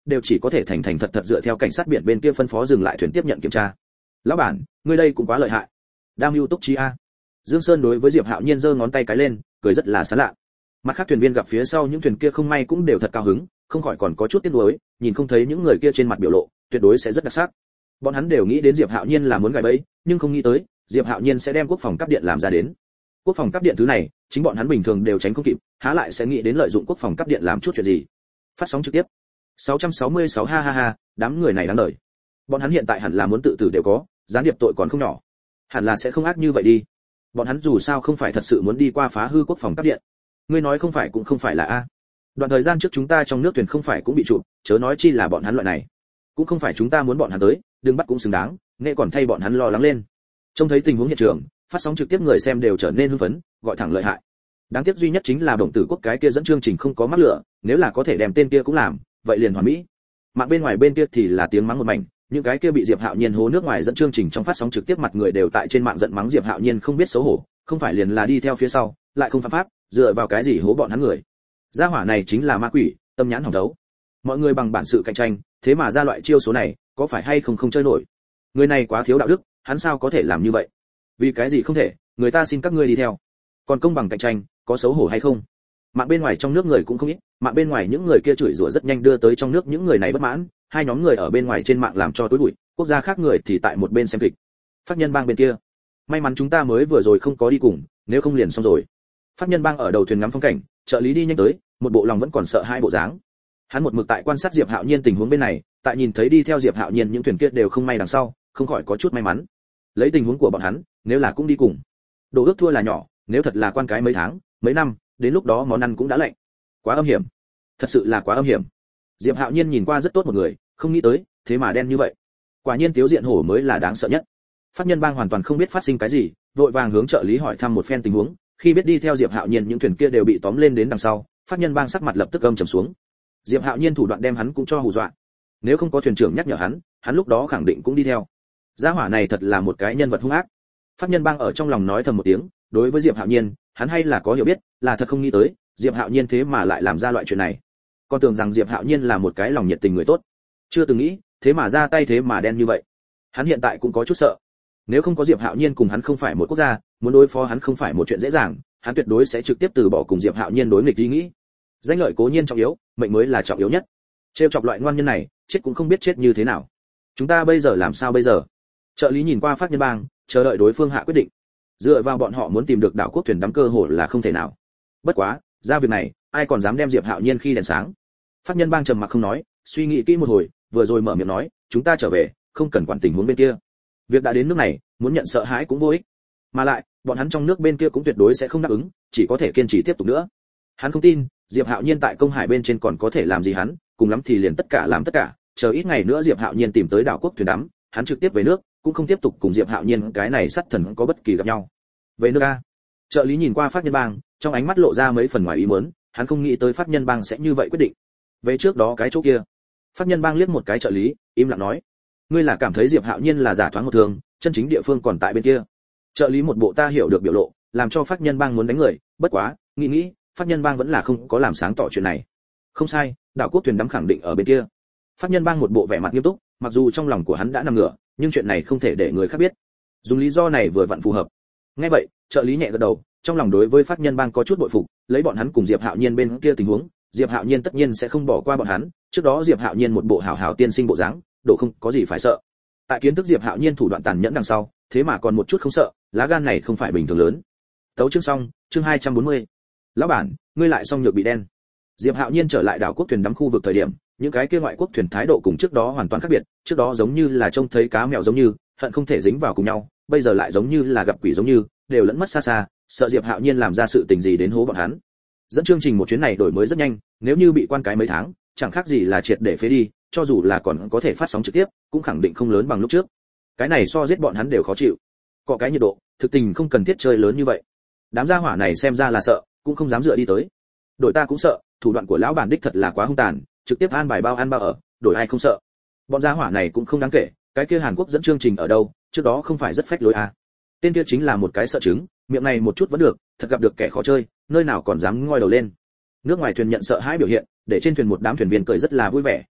Speaker 1: đều chỉ có thể thành thành thật thật dựa theo cảnh sát biển bên kia phân phó dừng lại thuyền tiếp nhận kiểm tra. Lão bản, ngươi đây cũng quá lợi hại. Đam mưu túc trí a. Dương Sơn đối với Diệp Hạo Nhiên giơ ngón tay cái lên, cười rất là sảng lạ. Mặt khác thuyền viên gặp phía sau những thuyền kia không may cũng đều thật cao hứng, không khỏi còn có chút tiếc nuối, nhìn không thấy những người kia trên mặt biểu lộ, tuyệt đối sẽ rất đặc sắc. Bọn hắn đều nghĩ đến Diệp Hạo Nhiên là muốn gài bẫy, nhưng không nghĩ tới, Diệp Hạo Nhiên sẽ đem quốc phòng cấp điện làm ra đến. Quốc phòng cấp điện thứ này, chính bọn hắn bình thường đều tránh không kịp, há lại sẽ nghĩ đến lợi dụng quốc phòng cấp điện làm chút chuyện gì. Phát sóng trực tiếp. sáu trăm sáu mươi sáu ha ha ha, đám người này đáng đời. Bọn hắn hiện tại hẳn là muốn tự tử đều có, gián điệp tội còn không nhỏ. Hẳn là sẽ không ác như vậy đi. Bọn hắn dù sao không phải thật sự muốn đi qua phá hư quốc phòng cấp điện. Ngươi nói không phải cũng không phải là a. Đoạn thời gian trước chúng ta trong nước thuyền không phải cũng bị chụp, chớ nói chi là bọn hắn loại này. Cũng không phải chúng ta muốn bọn hắn tới, đừng bắt cũng xứng đáng, nghệ còn thay bọn hắn lo lắng lên. Trông thấy tình huống hiện trường, phát sóng trực tiếp người xem đều trở nên hưng phấn, gọi thẳng lợi hại. Đáng tiếc duy nhất chính là Đồng Tử Quốc cái kia dẫn chương trình không có mắc lửa, nếu là có thể đem tên kia cũng làm, vậy liền hoàn mỹ. Mạng bên ngoài bên kia thì là tiếng mắng một mảnh, những cái kia bị Diệp Hạo Nhiên hố nước ngoài dẫn chương trình trong phát sóng trực tiếp mặt người đều tại trên mạng giận mắng Diệp Hạo Nhiên không biết xấu hổ, không phải liền là đi theo phía sau, lại không phạm pháp, dựa vào cái gì hố bọn hắn người. Gia hỏa này chính là ma quỷ, tâm nhãn hỏng đấu. Mọi người bằng bản sự cạnh tranh, thế mà ra loại chiêu số này, có phải hay không không chơi nổi. Người này quá thiếu đạo đức, hắn sao có thể làm như vậy? Vì cái gì không thể, người ta xin các ngươi đi theo. Còn công bằng cạnh tranh, có xấu hổ hay không? Mạng bên ngoài trong nước người cũng không ít, mạng bên ngoài những người kia chửi rủa rất nhanh đưa tới trong nước những người này bất mãn, hai nhóm người ở bên ngoài trên mạng làm cho tối bụi, quốc gia khác người thì tại một bên xem kịch. Pháp Nhân Bang bên kia, may mắn chúng ta mới vừa rồi không có đi cùng, nếu không liền xong rồi. Pháp Nhân Bang ở đầu thuyền ngắm phong cảnh, trợ lý đi nhanh tới, một bộ lòng vẫn còn sợ hai bộ dáng. Hắn một mực tại quan sát Diệp Hạo Nhiên tình huống bên này, tại nhìn thấy đi theo Diệp Hạo Nhiên những thuyền kia đều không may đằng sau, không khỏi có chút may mắn. Lấy tình huống của bọn hắn, nếu là cũng đi cùng, đồ ước thua là nhỏ, nếu thật là quan cái mấy tháng, mấy năm, đến lúc đó món ăn cũng đã lạnh. Quá âm hiểm, thật sự là quá âm hiểm. Diệp Hạo Nhiên nhìn qua rất tốt một người, không nghĩ tới, thế mà đen như vậy. Quả nhiên Tiếu Diện Hổ mới là đáng sợ nhất. Pháp Nhân Bang hoàn toàn không biết phát sinh cái gì, vội vàng hướng trợ lý hỏi thăm một phen tình huống, khi biết đi theo Diệp Hạo Nhiên những thuyền kia đều bị tóm lên đến đằng sau, Pháp Nhân Bang sắc mặt lập tức âm trầm xuống. Diệp Hạo Nhiên thủ đoạn đem hắn cũng cho hù dọa. Nếu không có thuyền trưởng nhắc nhở hắn, hắn lúc đó khẳng định cũng đi theo. Gia hỏa này thật là một cái nhân vật hung ác. Pháp Nhân Bang ở trong lòng nói thầm một tiếng, đối với Diệp Hạo Nhiên, hắn hay là có hiểu biết, là thật không nghĩ tới, Diệp Hạo Nhiên thế mà lại làm ra loại chuyện này. Còn tưởng rằng Diệp Hạo Nhiên là một cái lòng nhiệt tình người tốt, chưa từng nghĩ, thế mà ra tay thế mà đen như vậy. Hắn hiện tại cũng có chút sợ. Nếu không có Diệp Hạo Nhiên cùng hắn không phải một quốc gia, muốn đối phó hắn không phải một chuyện dễ dàng, hắn tuyệt đối sẽ trực tiếp từ bỏ cùng Diệp Hạo Nhiên đối nghịch ý nghĩ. Danh lợi cố nhiên trọng yếu, mệnh mới là trọng yếu nhất. Trêu chọc loại ngoan nhân này, chết cũng không biết chết như thế nào. Chúng ta bây giờ làm sao bây giờ? Trợ lý nhìn qua Pháp Nhân Bang, chờ đợi đối phương hạ quyết định. Dựa vào bọn họ muốn tìm được đảo quốc thuyền đắm cơ hội là không thể nào. Bất quá, ra việc này, ai còn dám đem Diệp Hạo Nhiên khi đèn sáng? Pháp Nhân Bang trầm mặc không nói, suy nghĩ kỹ một hồi, vừa rồi mở miệng nói, chúng ta trở về, không cần quản tình huống bên kia. Việc đã đến nước này, muốn nhận sợ hãi cũng vô ích. Mà lại, bọn hắn trong nước bên kia cũng tuyệt đối sẽ không đáp ứng, chỉ có thể kiên trì tiếp tục nữa. Hắn không tin, Diệp Hạo Nhiên tại công hải bên trên còn có thể làm gì hắn, cùng lắm thì liền tất cả làm tất cả, chờ ít ngày nữa Diệp Hạo Nhiên tìm tới đảo quốc thuyền đắm, hắn trực tiếp về nước, cũng không tiếp tục cùng Diệp Hạo Nhiên cái này sát thần có bất kỳ gặp nhau. Về nước a. Trợ lý nhìn qua Pháp Nhân Bang, trong ánh mắt lộ ra mấy phần ngoài ý muốn, hắn không nghĩ tới Pháp Nhân Bang sẽ như vậy quyết định. Về trước đó cái chỗ kia. Pháp Nhân Bang liếc một cái trợ lý, im lặng nói: "Ngươi là cảm thấy Diệp Hạo Nhiên là giả thoáng một thường, chân chính địa phương còn tại bên kia." Trợ lý một bộ ta hiểu được biểu lộ, làm cho Pháp Nhân Bang muốn đánh người, bất quá, nghĩ nghĩ, Pháp Nhân Bang vẫn là không có làm sáng tỏ chuyện này. Không sai, đảo quốc thuyền đắm khẳng định ở bên kia. Pháp Nhân Bang một bộ vẻ mặt nghiêm túc, mặc dù trong lòng của hắn đã nằm ngửa, nhưng chuyện này không thể để người khác biết. Dùng lý do này vừa vặn phù hợp. Nghe vậy, trợ lý nhẹ gật đầu, trong lòng đối với Pháp Nhân Bang có chút bội phục, lấy bọn hắn cùng Diệp Hạo Nhiên bên kia tình huống, Diệp Hạo Nhiên tất nhiên sẽ không bỏ qua bọn hắn, trước đó Diệp Hạo Nhiên một bộ hảo hảo tiên sinh bộ dáng, độ không có gì phải sợ. Tại kiến thức Diệp Hạo Nhiên thủ đoạn tàn nhẫn đằng sau, thế mà còn một chút không sợ, lá gan này không phải bình thường lớn. Tấu chương xong, chương hai trăm bốn mươi. Lão bản, ngươi lại xong nhược bị đen. Diệp Hạo Nhiên trở lại đảo quốc thuyền đắm khu vực thời điểm, những cái kia ngoại quốc thuyền thái độ cùng trước đó hoàn toàn khác biệt, trước đó giống như là trông thấy cá mèo giống như, hận không thể dính vào cùng nhau, bây giờ lại giống như là gặp quỷ giống như, đều lẫn mất xa xa, sợ Diệp Hạo Nhiên làm ra sự tình gì đến hố bọn hắn. Dẫn chương trình một chuyến này đổi mới rất nhanh, nếu như bị quan cái mấy tháng, chẳng khác gì là triệt để phế đi, cho dù là còn có thể phát sóng trực tiếp, cũng khẳng định không lớn bằng lúc trước. Cái này so giết bọn hắn đều khó chịu. Cọ cái nhiệt độ, thực tình không cần thiết chơi lớn như vậy. Đám gia hỏa này xem ra là sợ, cũng không dám dựa đi tới. Đội ta cũng sợ, thủ đoạn của lão bản đích thật là quá hung tàn, trực tiếp an bài bao ăn bao ở, đổi ai không sợ. Bọn gia hỏa này cũng không đáng kể, cái kia Hàn Quốc dẫn chương trình ở đâu, trước đó không phải rất phách lối à? Tên kia chính là một cái sợ trứng, miệng này một chút vẫn được, thật gặp được kẻ khó chơi, nơi nào còn dám ngoi đầu lên. Nước ngoài thuyền nhận sợ hãi biểu hiện, để trên thuyền một đám thuyền viên cười rất là vui vẻ,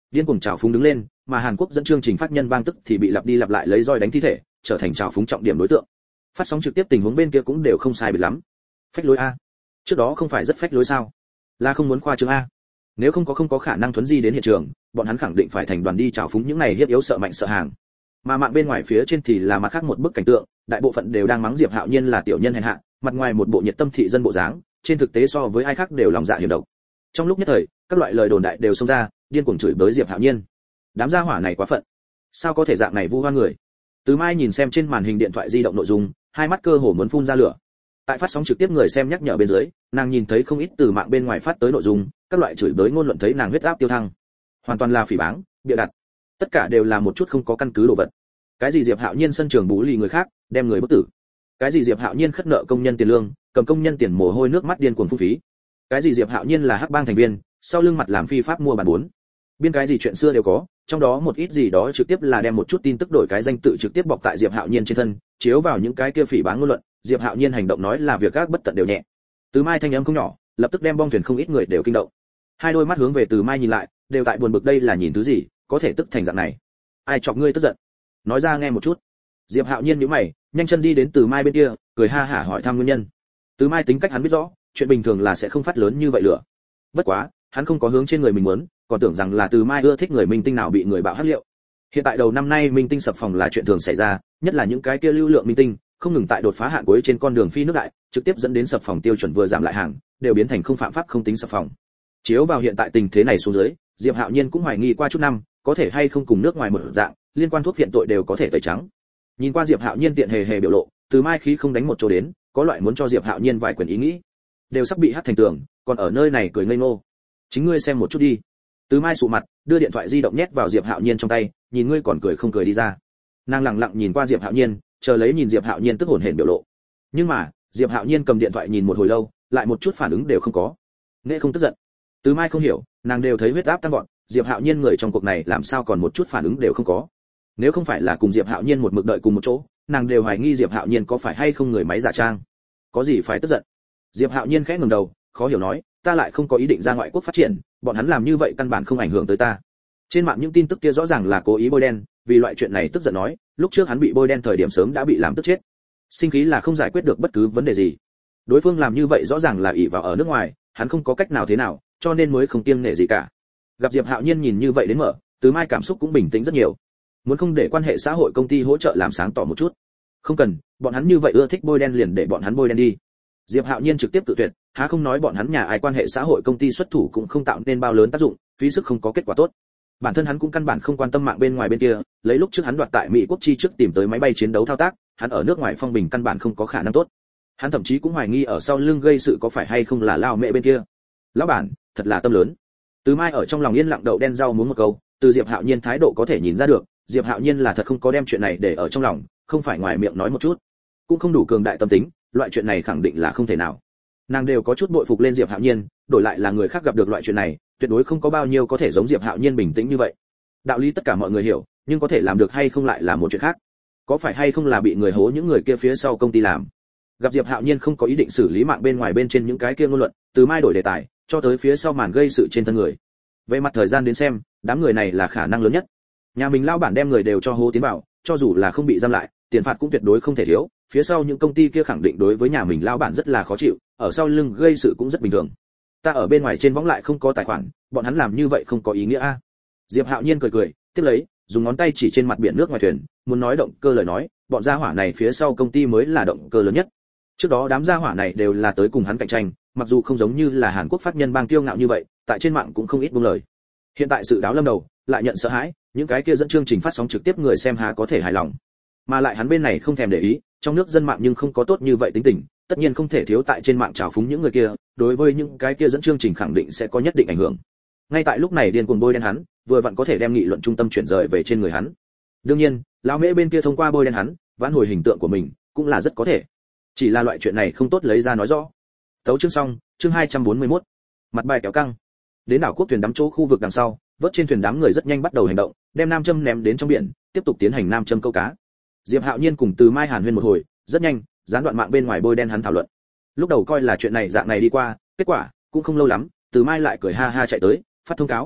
Speaker 1: điên cuồng trào phúng đứng lên, mà Hàn Quốc dẫn chương trình phát nhân bang tức thì bị lặp đi lặp lại lấy roi đánh thi thể, trở thành trào phúng trọng điểm đối tượng. Phát sóng trực tiếp tình huống bên kia cũng đều không sai biệt lắm. Phách lối a. Trước đó không phải rất phách lối sao? Là không muốn khoa trương a. Nếu không có không có khả năng thuấn di đến hiện trường, bọn hắn khẳng định phải thành đoàn đi trào phúng những này hiếp yếu sợ mạnh sợ hàng. Mà mạng bên ngoài phía trên thì là mặt khác một bức cảnh tượng, đại bộ phận đều đang mắng Diệp Hạo Nhiên là tiểu nhân hèn hạ, mặt ngoài một bộ nhiệt tâm thị dân bộ dáng, trên thực tế so với ai khác đều lòng dạ hiểm độc. Trong lúc nhất thời, các loại lời đồn đại đều xông ra, điên cuồng chửi bới Diệp Hạo Nhiên. Đám gia hỏa này quá phận, sao có thể dạng này vu oan người? Từ Mai nhìn xem trên màn hình điện thoại di động nội dung, hai mắt cơ hồ muốn phun ra lửa. Tại phát sóng trực tiếp người xem nhắc nhở bên dưới, nàng nhìn thấy không ít từ mạng bên ngoài phát tới nội dung, các loại chửi bới ngôn luận thấy nàng huyết áp tiêu thăng. Hoàn toàn là phỉ báng, bịa đặt. Tất cả đều là một chút không có căn cứ đồ vật. Cái gì Diệp Hạo Nhiên sân trường bú lì người khác, đem người bức tử. Cái gì Diệp Hạo Nhiên khất nợ công nhân tiền lương, cầm công nhân tiền mồ hôi nước mắt điên cuồng phung phí. Cái gì Diệp Hạo Nhiên là hắc bang thành viên, sau lưng mặt làm phi pháp mua bán bốn. Biên cái gì chuyện xưa đều có, trong đó một ít gì đó trực tiếp là đem một chút tin tức đổi cái danh tự trực tiếp bọc tại Diệp Hạo Nhiên trên thân, chiếu vào những cái kia phỉ báng ngôn luận, Diệp Hạo Nhiên hành động nói là việc các bất tận đều nhẹ. Từ Mai thanh âm không nhỏ, lập tức đem bong thuyền không ít người đều kinh động. Hai đôi mắt hướng về Từ Mai nhìn lại, đều tại buồn bực đây là nhìn thứ gì, có thể tức thành dạng này. Ai chọc ngươi tức giận? Nói ra nghe một chút. Diệp Hạo Nhiên nhíu mày, nhanh chân đi đến Từ Mai bên kia, cười ha hả hỏi thăm nguyên nhân. Từ Mai tính cách hắn biết rõ, chuyện bình thường là sẽ không phát lớn như vậy lửa. Bất quá, hắn không có hướng trên người mình muốn, còn tưởng rằng là Từ Mai ưa thích người minh tinh nào bị người bạo hắc liệu. Hiện tại đầu năm nay minh tinh sập phòng là chuyện thường xảy ra, nhất là những cái kia lưu lượng minh tinh, không ngừng tại đột phá hạn cuối trên con đường phi nước đại, trực tiếp dẫn đến sập phòng tiêu chuẩn vừa giảm lại hàng, đều biến thành không phạm pháp không tính sập phòng. Chiếu vào hiện tại tình thế này xuống dưới, Diệp Hạo Nhiên cũng hoài nghi qua chút năm, có thể hay không cùng nước ngoài một dạng, liên quan thuốc viện tội đều có thể tẩy trắng. Nhìn qua Diệp Hạo Nhiên tiện hề hề biểu lộ, Từ Mai khí không đánh một chỗ đến, có loại muốn cho Diệp Hạo Nhiên vài quyền ý nghĩ, đều sắp bị hất thành tường, còn ở nơi này cười ngây ngô. Chính ngươi xem một chút đi. Từ Mai sụ mặt, đưa điện thoại di động nhét vào Diệp Hạo Nhiên trong tay, nhìn ngươi còn cười không cười đi ra. Nàng lặng lặng nhìn qua Diệp Hạo Nhiên, chờ lấy nhìn Diệp Hạo Nhiên tức hồn hển biểu lộ. Nhưng mà, Diệp Hạo Nhiên cầm điện thoại nhìn một hồi lâu, lại một chút phản ứng đều không có. Nghệ không tức giận. Từ Mai không hiểu, nàng đều thấy huyết áp tăng vọt, Diệp Hạo Nhiên người trong cuộc này làm sao còn một chút phản ứng đều không có. Nếu không phải là cùng Diệp Hạo Nhiên một mực đợi cùng một chỗ, nàng đều hoài nghi Diệp Hạo Nhiên có phải hay không người máy giả trang. Có gì phải tức giận? Diệp Hạo Nhiên khẽ ngẩng đầu, khó hiểu nói, ta lại không có ý định ra ngoại quốc phát triển, bọn hắn làm như vậy căn bản không ảnh hưởng tới ta. Trên mạng những tin tức kia rõ ràng là cố ý bôi đen, vì loại chuyện này tức giận nói, lúc trước hắn bị bôi đen thời điểm sớm đã bị làm tức chết. Sinh khí là không giải quyết được bất cứ vấn đề gì. Đối phương làm như vậy rõ ràng là ỷ vào ở nước ngoài, hắn không có cách nào thế nào, cho nên mới không kiêng nể gì cả. Gặp Diệp Hạo Nhiên nhìn như vậy đến mở, Từ Mai cảm xúc cũng bình tĩnh rất nhiều. Muốn không để quan hệ xã hội công ty hỗ trợ làm sáng tỏ một chút. Không cần, bọn hắn như vậy ưa thích bôi đen liền để bọn hắn bôi đen đi. Diệp Hạo Nhiên trực tiếp tự tuyệt, há không nói bọn hắn nhà ai quan hệ xã hội công ty xuất thủ cũng không tạo nên bao lớn tác dụng, phí sức không có kết quả tốt. Bản thân hắn cũng căn bản không quan tâm mạng bên ngoài bên kia, lấy lúc trước hắn đoạt tại Mỹ quốc chi trước tìm tới máy bay chiến đấu thao tác, hắn ở nước ngoài phong bình căn bản không có khả năng tốt. Hắn thậm chí cũng hoài nghi ở sau lưng gây sự có phải hay không là Lao Mẹ bên kia. Lão bản, thật là tâm lớn. Từ Mai ở trong lòng yên lặng đậu đen rau muốn một câu, từ Diệp Hạo Nhiên thái độ có thể nhìn ra được, Diệp Hạo Nhiên là thật không có đem chuyện này để ở trong lòng, không phải ngoài miệng nói một chút, cũng không đủ cường đại tâm tính, loại chuyện này khẳng định là không thể nào. Nàng đều có chút bội phục lên Diệp Hạo Nhiên, đổi lại là người khác gặp được loại chuyện này, tuyệt đối không có bao nhiêu có thể giống Diệp Hạo Nhiên bình tĩnh như vậy. Đạo lý tất cả mọi người hiểu, nhưng có thể làm được hay không lại là một chuyện khác. Có phải hay không là bị người hố những người kia phía sau công ty làm. Gặp Diệp Hạo Nhiên không có ý định xử lý mạng bên ngoài bên trên những cái kia ngôn luận, Từ Mai đổi đề tài, cho tới phía sau màn gây sự trên thân người. Về mặt thời gian đến xem, đám người này là khả năng lớn nhất. Nhà mình lao bản đem người đều cho hố tiến vào, cho dù là không bị giam lại, tiền phạt cũng tuyệt đối không thể thiếu, phía sau những công ty kia khẳng định đối với nhà mình lao bản rất là khó chịu, ở sau lưng gây sự cũng rất bình thường. Ta ở bên ngoài trên võng lại không có tài khoản, bọn hắn làm như vậy không có ý nghĩa a. Diệp Hạo Nhiên cười cười, tiếp lấy, dùng ngón tay chỉ trên mặt biển nước ngoài thuyền, muốn nói động cơ lời nói, bọn gia hỏa này phía sau công ty mới là động cơ lớn nhất. Trước đó đám gia hỏa này đều là tới cùng hắn cạnh tranh, mặc dù không giống như là Hàn Quốc phát nhân bang kiêu ngạo như vậy, tại trên mạng cũng không ít buông lời. Hiện tại sự đáo lâm đầu, lại nhận sợ hãi, những cái kia dẫn chương trình phát sóng trực tiếp người xem há có thể hài lòng. Mà lại hắn bên này không thèm để ý, trong nước dân mạng nhưng không có tốt như vậy tính tình, tất nhiên không thể thiếu tại trên mạng trào phúng những người kia, đối với những cái kia dẫn chương trình khẳng định sẽ có nhất định ảnh hưởng. Ngay tại lúc này điên cuồng bôi đen hắn, vừa vặn có thể đem nghị luận trung tâm chuyển rời về trên người hắn. Đương nhiên, lão Mễ bên kia thông qua bôi đen hắn, vãn hồi hình tượng của mình, cũng là rất có thể. Chỉ là loại chuyện này không tốt lấy ra nói rõ. Tấu chương xong, chương hai trăm bốn mươi mốt. Mặt bài kéo căng. Đến đảo quốc thuyền đắm chỗ khu vực đằng sau, vớt trên thuyền đám người rất nhanh bắt đầu hành động, đem nam châm ném đến trong biển, tiếp tục tiến hành nam châm câu cá. Diệp Hạo Nhiên cùng Từ Mai hàn huyên một hồi, rất nhanh, gián đoạn mạng bên ngoài bôi đen hắn thảo luận. Lúc đầu coi là chuyện này dạng này đi qua, kết quả cũng không lâu lắm, Từ Mai lại cười ha ha chạy tới, phát thông cáo.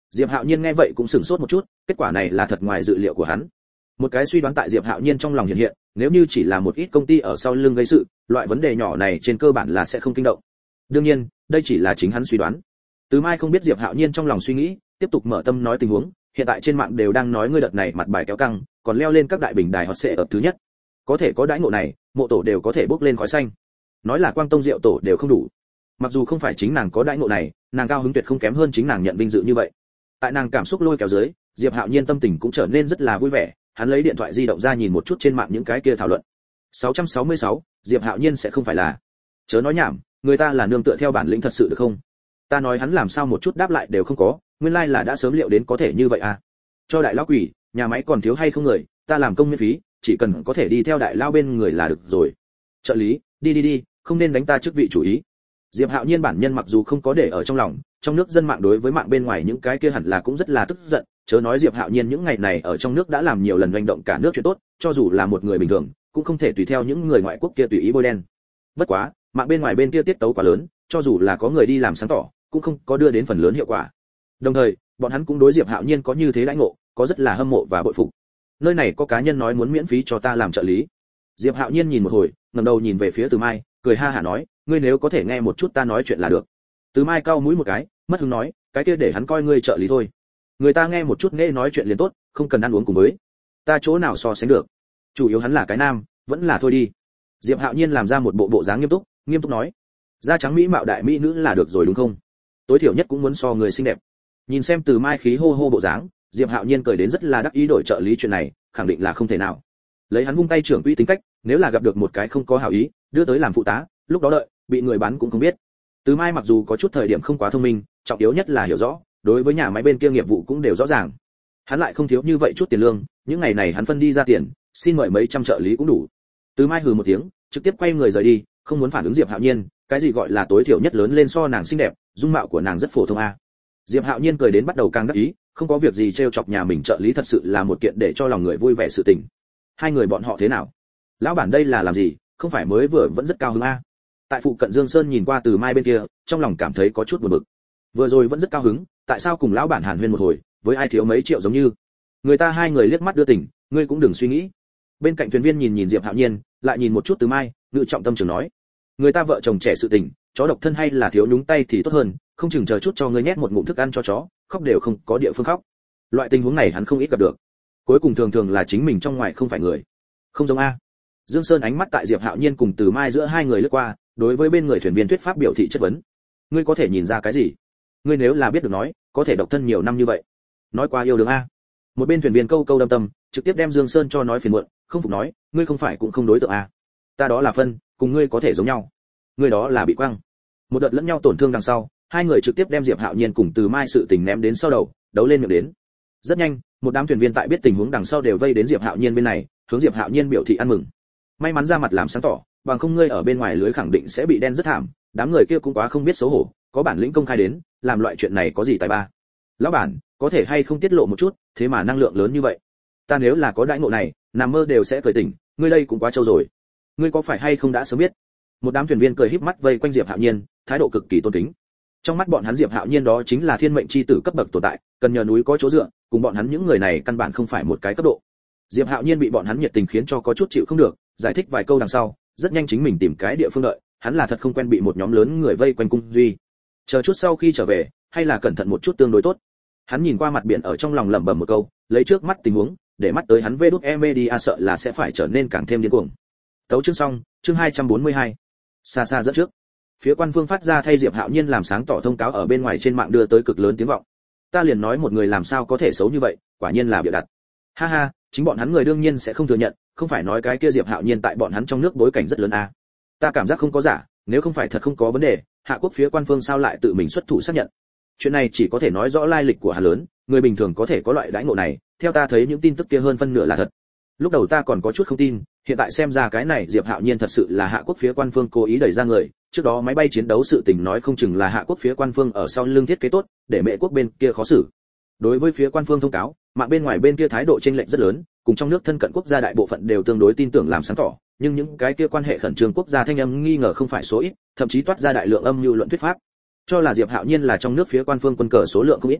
Speaker 1: Diệp Hạo Nhiên nghe vậy cũng sửng sốt một chút, kết quả này là thật ngoài dự liệu của hắn. Một cái suy đoán tại Diệp Hạo Nhiên trong lòng hiện hiện, nếu như chỉ là một ít công ty ở sau lưng gây sự, loại vấn đề nhỏ này trên cơ bản là sẽ không kinh động. Đương nhiên, đây chỉ là chính hắn suy đoán. Từ Mai không biết Diệp Hạo Nhiên trong lòng suy nghĩ, tiếp tục mở tâm nói tình huống, hiện tại trên mạng đều đang nói ngươi đợt này mặt bài kéo căng, còn leo lên các đại bình đài hot sẽ ở thứ nhất. Có thể có đãi ngộ này, mộ tổ đều có thể bốc lên khói xanh. Nói là Quang Tông Diệu tổ đều không đủ. Mặc dù không phải chính nàng có đãi ngộ này, nàng cao hứng tuyệt không kém hơn chính nàng nhận vinh dự như vậy. Tại nàng cảm xúc lôi kéo dưới, Diệp Hạo Nhiên tâm tình cũng trở nên rất là vui vẻ, hắn lấy điện thoại di động ra nhìn một chút trên mạng những cái kia thảo luận. sáu trăm sáu mươi sáu, Diệp Hạo Nhiên sẽ không phải là. Chớ nói nhảm, người ta là nương tựa theo bản lĩnh thật sự được không? Ta nói hắn làm sao một chút đáp lại đều không có, nguyên lai like là đã sớm liệu đến có thể như vậy à? Cho đại lão quỷ, nhà máy còn thiếu hay không người, ta làm công miễn phí, chỉ cần có thể đi theo đại lão bên người là được rồi. Trợ lý, đi đi đi, không nên đánh ta chức vị chủ ý. Diệp Hạo Nhiên bản nhân mặc dù không có để ở trong lòng, trong nước dân mạng đối với mạng bên ngoài những cái kia hẳn là cũng rất là tức giận, chớ nói Diệp Hạo Nhiên những ngày này ở trong nước đã làm nhiều lần hành động cả nước chuyện tốt, cho dù là một người bình thường, cũng không thể tùy theo những người ngoại quốc kia tùy ý bôi đen. Bất quá, mạng bên ngoài bên kia tiết tấu quá lớn, cho dù là có người đi làm sáng tỏ, cũng không có đưa đến phần lớn hiệu quả. Đồng thời, bọn hắn cũng đối Diệp Hạo Nhiên có như thế đãi ngộ, có rất là hâm mộ và bội phục. Nơi này có cá nhân nói muốn miễn phí cho ta làm trợ lý. Diệp Hạo Nhiên nhìn một hồi, ngẩng đầu nhìn về phía Từ Mai, cười ha hả nói, ngươi nếu có thể nghe một chút ta nói chuyện là được. Từ Mai cau mũi một cái, mất hứng nói, cái kia để hắn coi ngươi trợ lý thôi. Người ta nghe một chút nghe nói chuyện liền tốt, không cần ăn uống cùng với. Ta chỗ nào so sánh được. Chủ yếu hắn là cái nam, vẫn là thôi đi. Diệp Hạo Nhiên làm ra một bộ bộ dáng nghiêm túc, nghiêm túc nói, da trắng mỹ mạo đại mỹ nữ là được rồi đúng không? Tối thiểu nhất cũng muốn so người xinh đẹp. Nhìn xem Từ Mai khí hô hô bộ dáng, Diệp Hạo Nhiên cười đến rất là đắc ý, đổi trợ lý chuyện này, khẳng định là không thể nào. Lấy hắn vung tay trưởng quỹ tính cách, nếu là gặp được một cái không có hảo ý, đưa tới làm phụ tá, lúc đó đợi, bị người bán cũng không biết. Từ Mai mặc dù có chút thời điểm không quá thông minh, trọng yếu nhất là hiểu rõ, đối với nhà máy bên kia nghiệp vụ cũng đều rõ ràng. Hắn lại không thiếu như vậy chút tiền lương, những ngày này hắn phân đi ra tiền, xin mời mấy trăm trợ lý cũng đủ. Từ Mai hừ một tiếng, trực tiếp quay người rời đi, không muốn phản ứng Diệp Hạo Nhiên, cái gì gọi là tối thiểu nhất lớn lên so nàng xinh đẹp, dung mạo của nàng rất phổ thông a. Diệp Hạo Nhiên cười đến bắt đầu càng đắc ý, không có việc gì trêu chọc nhà mình trợ lý thật sự là một kiện để cho lòng người vui vẻ sự tình. Hai người bọn họ thế nào? Lão bản đây là làm gì, không phải mới vừa vẫn rất cao hứng a. Tại phụ cận Dương Sơn nhìn qua Từ Mai bên kia, trong lòng cảm thấy có chút buồn bực. Vừa rồi vẫn rất cao hứng, tại sao cùng lão bản hàn huyên một hồi, với ai thiếu mấy triệu giống như. Người ta hai người liếc mắt đưa tình, ngươi cũng đừng suy nghĩ. Bên cạnh thuyền viên nhìn nhìn Diệp Hạo Nhiên, lại nhìn một chút Từ Mai, ngự trọng tâm trường nói, người ta vợ chồng trẻ sự tình, chó độc thân hay là thiếu nhúng tay thì tốt hơn, không chừng chờ chút cho ngươi nhét một ngụm thức ăn cho chó, khóc đều không có địa phương khóc. Loại tình huống này hắn không ít gặp được. Cuối cùng thường thường là chính mình trong ngoài không phải người. Không giống a. Dương Sơn ánh mắt tại Diệp Hạo Nhiên cùng Từ Mai giữa hai người lướt qua, đối với bên người thuyền viên thuyết pháp biểu thị chất vấn. Ngươi có thể nhìn ra cái gì? Ngươi nếu là biết được nói, có thể độc thân nhiều năm như vậy. Nói qua yêu đương a. Một bên thuyền viên câu câu đâm tâm, trực tiếp đem Dương Sơn cho nói phiền muộn, không phục nói, ngươi không phải cũng không đối tượng a. Ta đó là phân, cùng ngươi có thể giống nhau. Ngươi đó là bị quăng. Một đợt lẫn nhau tổn thương đằng sau, hai người trực tiếp đem Diệp Hạo Nhiên cùng Từ Mai sự tình ném đến sau đầu, đấu lên miệng đến. Rất nhanh, một đám thuyền viên tại biết tình huống đằng sau đều vây đến Diệp Hạo Nhiên bên này, hướng Diệp Hạo Nhiên biểu thị ăn mừng. May mắn ra mặt làm sáng tỏ, bằng không ngươi ở bên ngoài lưới khẳng định sẽ bị đen rất thảm, đám người kia cũng quá không biết xấu hổ, có bản lĩnh công khai đến, làm loại chuyện này có gì tài ba. Lão bản, có thể hay không tiết lộ một chút, thế mà năng lượng lớn như vậy. Ta nếu là có đãi ngộ này, nằm mơ đều sẽ cười tỉnh, ngươi đây cũng quá trâu rồi. Ngươi có phải hay không đã sớm biết? Một đám thuyền viên cười híp mắt vây quanh Diệp Hạo Nhiên, thái độ cực kỳ tôn kính. Trong mắt bọn hắn Diệp Hạo Nhiên đó chính là thiên mệnh chi tử cấp bậc tồn tại, cần nhờ núi có chỗ dựa, cùng bọn hắn những người này căn bản không phải một cái cấp độ. Diệp Hạo Nhiên bị bọn hắn nhiệt tình khiến cho có chút chịu không được, giải thích vài câu đằng sau, rất nhanh chính mình tìm cái địa phương đợi, hắn là thật không quen bị một nhóm lớn người vây quanh cung duy. Chờ chút sau khi trở về, hay là cẩn thận một chút tương đối tốt. Hắn nhìn qua mặt biển ở trong lòng lẩm bẩm một câu, lấy trước mắt tình huống, để mắt tới hắn vê đút e media sợ là sẽ phải trở nên càng thêm điên cuồng. Tấu chương xong, chương hai trăm bốn mươi hai. Xa xa dẫn trước. Phía quan phương phát ra thay Diệp Hạo Nhiên làm sáng tỏ thông cáo ở bên ngoài trên mạng đưa tới cực lớn tiếng vọng. Ta liền nói một người làm sao có thể xấu như vậy, quả nhiên là bịa đặt. Ha ha, chính bọn hắn người đương nhiên sẽ không thừa nhận, không phải nói cái kia Diệp Hạo Nhiên tại bọn hắn trong nước bối cảnh rất lớn à. Ta cảm giác không có giả, nếu không phải thật không có vấn đề, Hạ Quốc phía quan phương sao lại tự mình xuất thủ xác nhận. Chuyện này chỉ có thể nói rõ lai lịch của hắn lớn, người bình thường có thể có loại đãi ngộ này, theo ta thấy những tin tức kia hơn phân nửa là thật. Lúc đầu ta còn có chút không tin, hiện tại xem ra cái này Diệp Hạo Nhiên thật sự là Hạ Quốc phía quan phương cố ý đẩy ra người, trước đó máy bay chiến đấu sự tình nói không chừng là Hạ Quốc phía quan phương ở sau lưng thiết kế tốt, để Mễ quốc bên kia khó xử. Đối với phía quan phương thông cáo, mạng bên ngoài bên kia thái độ chênh lệch rất lớn, cùng trong nước thân cận quốc gia đại bộ phận đều tương đối tin tưởng làm sáng tỏ, nhưng những cái kia quan hệ khẩn trương quốc gia thanh âm nghi ngờ không phải số ít, thậm chí toát ra đại lượng âm mưu luận thuyết pháp, cho là Diệp Hạo Nhiên là trong nước phía quan phương quân cờ số lượng không ít.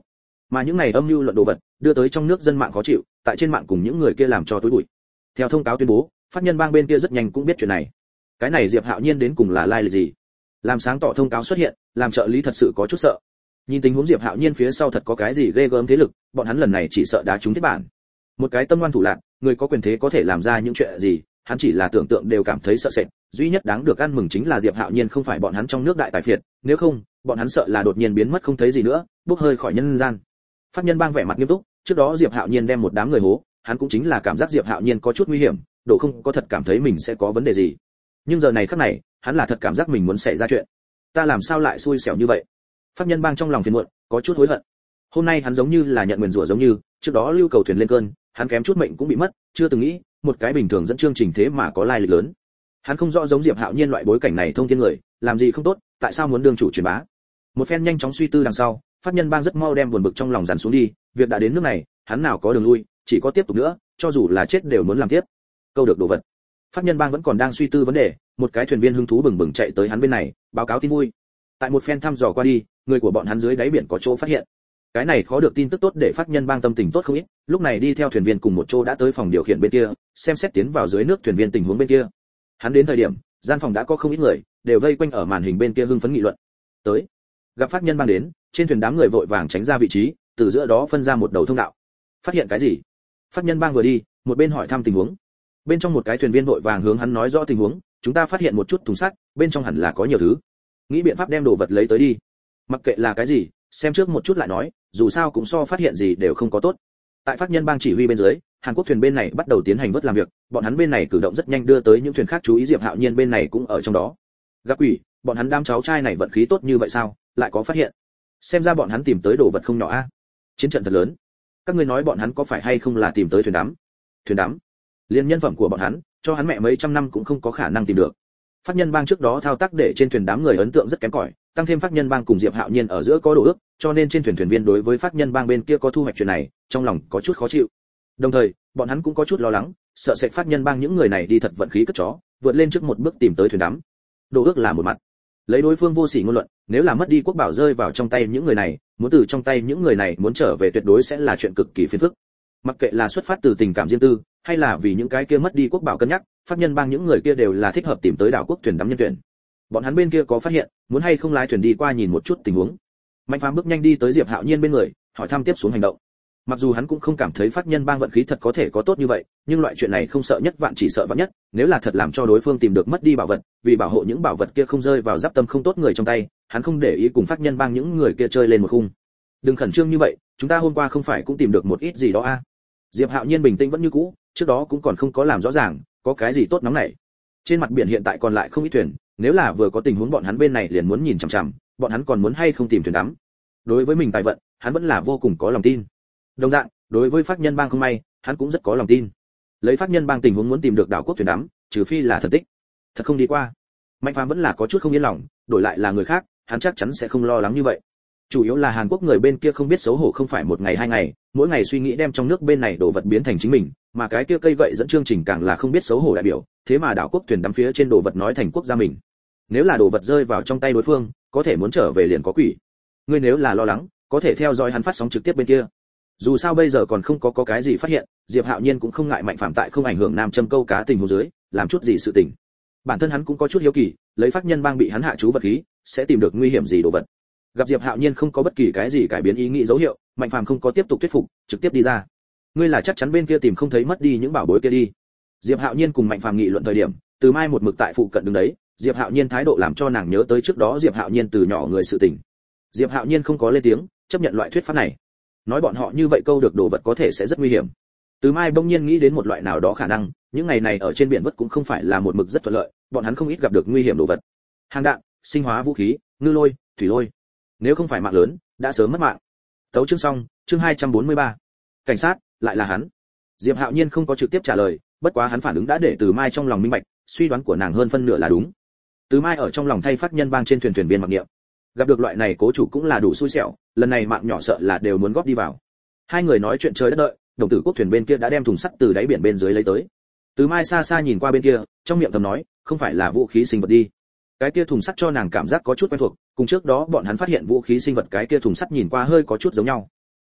Speaker 1: Mà những này âm mưu luận đồ vật, đưa tới trong nước dân mạng khó chịu, tại trên mạng cùng những người kia làm cho tối bụi. Theo thông cáo tuyên bố, pháp nhân bang bên kia rất nhanh cũng biết chuyện này. Cái này Diệp Hạo Nhiên đến cùng là lai lịch gì? Làm sáng tỏ thông cáo xuất hiện, làm trợ lý thật sự có chút sợ. Nhìn tình huống Diệp Hạo Nhiên phía sau thật có cái gì ghê gớm thế lực, bọn hắn lần này chỉ sợ đá trúng thiết bản. Một cái tâm ngoan thủ lạn, người có quyền thế có thể làm ra những chuyện gì, hắn chỉ là tưởng tượng đều cảm thấy sợ sệt, duy nhất đáng được ăn mừng chính là Diệp Hạo Nhiên không phải bọn hắn trong nước đại tài phiệt, nếu không, bọn hắn sợ là đột nhiên biến mất không thấy gì nữa, bốc hơi khỏi nhân gian. Pháp nhân bang vẻ mặt nghiêm túc, trước đó Diệp Hạo Nhiên đem một đám người hố, hắn cũng chính là cảm giác Diệp Hạo Nhiên có chút nguy hiểm, độ không có thật cảm thấy mình sẽ có vấn đề gì. Nhưng giờ này khắc này, hắn là thật cảm giác mình muốn xảy ra chuyện. Ta làm sao lại xui xẻo như vậy? Pháp nhân bang trong lòng phiền muộn, có chút hối hận. Hôm nay hắn giống như là nhận nguyền rủa giống như, trước đó lưu cầu thuyền lên cơn, hắn kém chút mệnh cũng bị mất, chưa từng nghĩ, một cái bình thường dẫn chương trình thế mà có lai lịch lớn. Hắn không rõ giống Diệp Hạo Nhiên loại bối cảnh này thông thiên người, làm gì không tốt, tại sao muốn đương chủ truyền bá? Một phen nhanh chóng suy tư đằng sau, pháp nhân bang rất mau đem buồn bực trong lòng dàn xuống đi, việc đã đến nước này, hắn nào có đường lui, chỉ có tiếp tục nữa, cho dù là chết đều muốn làm tiếp. Câu được đồ vật. Pháp nhân bang vẫn còn đang suy tư vấn đề, một cái thuyền viên hứng thú bừng bừng chạy tới hắn bên này, báo cáo tin vui. Tại một phen thăm dò qua đi, người của bọn hắn dưới đáy biển có chỗ phát hiện. Cái này khó được tin tức tốt để pháp nhân bang tâm tình tốt không ít, lúc này đi theo thuyền viên cùng một chỗ đã tới phòng điều khiển bên kia, xem xét tiến vào dưới nước thuyền viên tình huống bên kia. Hắn đến thời điểm, gian phòng đã có không ít người, đều vây quanh ở màn hình bên kia hưng phấn nghị luận. Tới, gặp pháp nhân bang đến, trên thuyền đám người vội vàng tránh ra vị trí, từ giữa đó phân ra một đầu thông đạo. Phát hiện cái gì? Pháp nhân bang vừa đi, một bên hỏi thăm tình huống. Bên trong một cái thuyền viên vội vàng hướng hắn nói rõ tình huống, chúng ta phát hiện một chút thùng sắt, bên trong hẳn là có nhiều thứ. Nghĩ biện pháp đem đồ vật lấy tới đi. Mặc kệ là cái gì, xem trước một chút lại nói, dù sao cũng so phát hiện gì đều không có tốt. Tại pháp nhân bang chỉ huy bên dưới, Hàn Quốc thuyền bên này bắt đầu tiến hành vớt làm việc, bọn hắn bên này cử động rất nhanh đưa tới những thuyền khác chú ý, Diệp Hạo Nhiên bên này cũng ở trong đó. Gặp quỷ, bọn hắn đám cháu trai này vận khí tốt như vậy sao, lại có phát hiện. Xem ra bọn hắn tìm tới đồ vật không nhỏ a. Chiến trận thật lớn. Các ngươi nói bọn hắn có phải hay không là tìm tới thuyền đắm? Thuyền đắm? Liên nhân phẩm của bọn hắn, cho hắn mẹ mấy trăm năm cũng không có khả năng tìm được. Pháp nhân bang trước đó thao tác để trên thuyền đám người ấn tượng rất kém cỏi, tăng thêm pháp nhân bang cùng Diệp Hạo Nhiên ở giữa có đồ ước, cho nên trên thuyền thuyền viên đối với pháp nhân bang bên kia có thu hoạch chuyện này, trong lòng có chút khó chịu. Đồng thời, bọn hắn cũng có chút lo lắng, sợ sệt pháp nhân bang những người này đi thật vận khí cất chó, vượt lên trước một bước tìm tới thuyền đắm. Đồ ước là một mặt, lấy đối phương vô sỉ ngôn luận, nếu là mất đi quốc bảo rơi vào trong tay những người này, muốn từ trong tay những người này muốn trở về tuyệt đối sẽ là chuyện cực kỳ phiền phức. Mặc kệ là xuất phát từ tình cảm riêng tư, hay là vì những cái kia mất đi quốc bảo cân nhắc, pháp nhân bang những người kia đều là thích hợp tìm tới đảo quốc thuyền đắm nhân tuyển. Bọn hắn bên kia có phát hiện, muốn hay không lái thuyền đi qua nhìn một chút tình huống. Mạnh Phàm bước nhanh đi tới Diệp Hạo Nhiên bên người, hỏi thăm tiếp xuống hành động. Mặc dù hắn cũng không cảm thấy pháp nhân bang vận khí thật có thể có tốt như vậy, nhưng loại chuyện này không sợ nhất vạn chỉ sợ vạn nhất, nếu là thật làm cho đối phương tìm được mất đi bảo vật, vì bảo hộ những bảo vật kia không rơi vào giáp tâm không tốt người trong tay, hắn không để ý cùng pháp nhân bang những người kia chơi lên một khung. Đừng khẩn trương như vậy, chúng ta hôm qua không phải cũng tìm được một ít gì đó a? À? Diệp Hạo Nhiên bình tĩnh vẫn như cũ, trước đó cũng còn không có làm rõ ràng, có cái gì tốt nóng này. Trên mặt biển hiện tại còn lại không ít thuyền, nếu là vừa có tình huống bọn hắn bên này liền muốn nhìn chằm chằm, bọn hắn còn muốn hay không tìm thuyền đắm. Đối với mình tài vận, hắn vẫn là vô cùng có lòng tin. Đồng dạng, đối với pháp nhân bang không may, hắn cũng rất có lòng tin. Lấy pháp nhân bang tình huống muốn tìm được đảo quốc thuyền đắm, trừ phi là thần tích, thật không đi qua. Mạnh Phàm vẫn là có chút không yên lòng, đổi lại là người khác, hắn chắc chắn sẽ không lo lắng như vậy. Chủ yếu là Hàn Quốc người bên kia không biết xấu hổ không phải một ngày hai ngày, mỗi ngày suy nghĩ đem trong nước bên này đồ vật biến thành chính mình, mà cái kia cây gậy dẫn chương trình càng là không biết xấu hổ đại biểu, thế mà đảo quốc thuyền đắm phía trên đồ vật nói thành quốc gia mình. Nếu là đồ vật rơi vào trong tay đối phương, có thể muốn trở về liền có quỷ. Ngươi nếu là lo lắng, có thể theo dõi hắn phát sóng trực tiếp bên kia. Dù sao bây giờ còn không có có cái gì phát hiện, Diệp Hạo Nhiên cũng không ngại Mạnh Phàm tại không ảnh hưởng nam châm câu cá tình huống dưới, làm chút gì sự tình. Bản thân hắn cũng có chút hiếu kỳ, lấy pháp nhân bang bị hắn hạ chú vật khí, sẽ tìm được nguy hiểm gì đồ vật. Gặp Diệp Hạo Nhiên không có bất kỳ cái gì cải biến ý nghĩ dấu hiệu, Mạnh Phàm không có tiếp tục thuyết phục, trực tiếp đi ra. Ngươi là chắc chắn bên kia tìm không thấy mất đi những bảo bối kia đi. Diệp Hạo Nhiên cùng Mạnh Phàm nghị luận thời điểm, Từ Mai một mực tại phụ cận đứng đấy, Diệp Hạo Nhiên thái độ làm cho nàng nhớ tới trước đó Diệp Hạo Nhiên từ nhỏ người sự tình. Diệp Hạo Nhiên không có lên tiếng, chấp nhận loại thuyết pháp này. Nói bọn họ như vậy câu được đồ vật có thể sẽ rất nguy hiểm. Từ Mai bỗng nhiên nghĩ đến một loại nào đó khả năng, những ngày này ở trên biển vất cũng không phải là một mực rất thuận lợi, bọn hắn không ít gặp được nguy hiểm đồ vật. Hàng đạn, sinh hóa vũ khí, ngư lôi, thủy lôi. Nếu không phải mạng lớn, đã sớm mất mạng. Tấu chương xong, chương hai trăm bốn mươi ba. Cảnh sát, lại là hắn. Diệp Hạo Nhiên không có trực tiếp trả lời, bất quá hắn phản ứng đã để Từ Mai trong lòng minh bạch, suy đoán của nàng hơn phân nửa là đúng. Từ Mai ở trong lòng thay pháp nhân bang trên thuyền thuyền viên mặc niệm. Gặp được loại này cố chủ cũng là đủ xui xẻo, lần này mạng nhỏ sợ là đều muốn góp đi vào. Hai người nói chuyện trời đất đợi, đồng tử quốc thuyền bên kia đã đem thùng sắt từ đáy biển bên dưới lấy tới. Từ Mai xa xa nhìn qua bên kia, trong miệng thầm nói, không phải là vũ khí sinh vật đi. Cái kia thùng sắt cho nàng cảm giác có chút quen thuộc, cùng trước đó bọn hắn phát hiện vũ khí sinh vật cái kia thùng sắt nhìn qua hơi có chút giống nhau.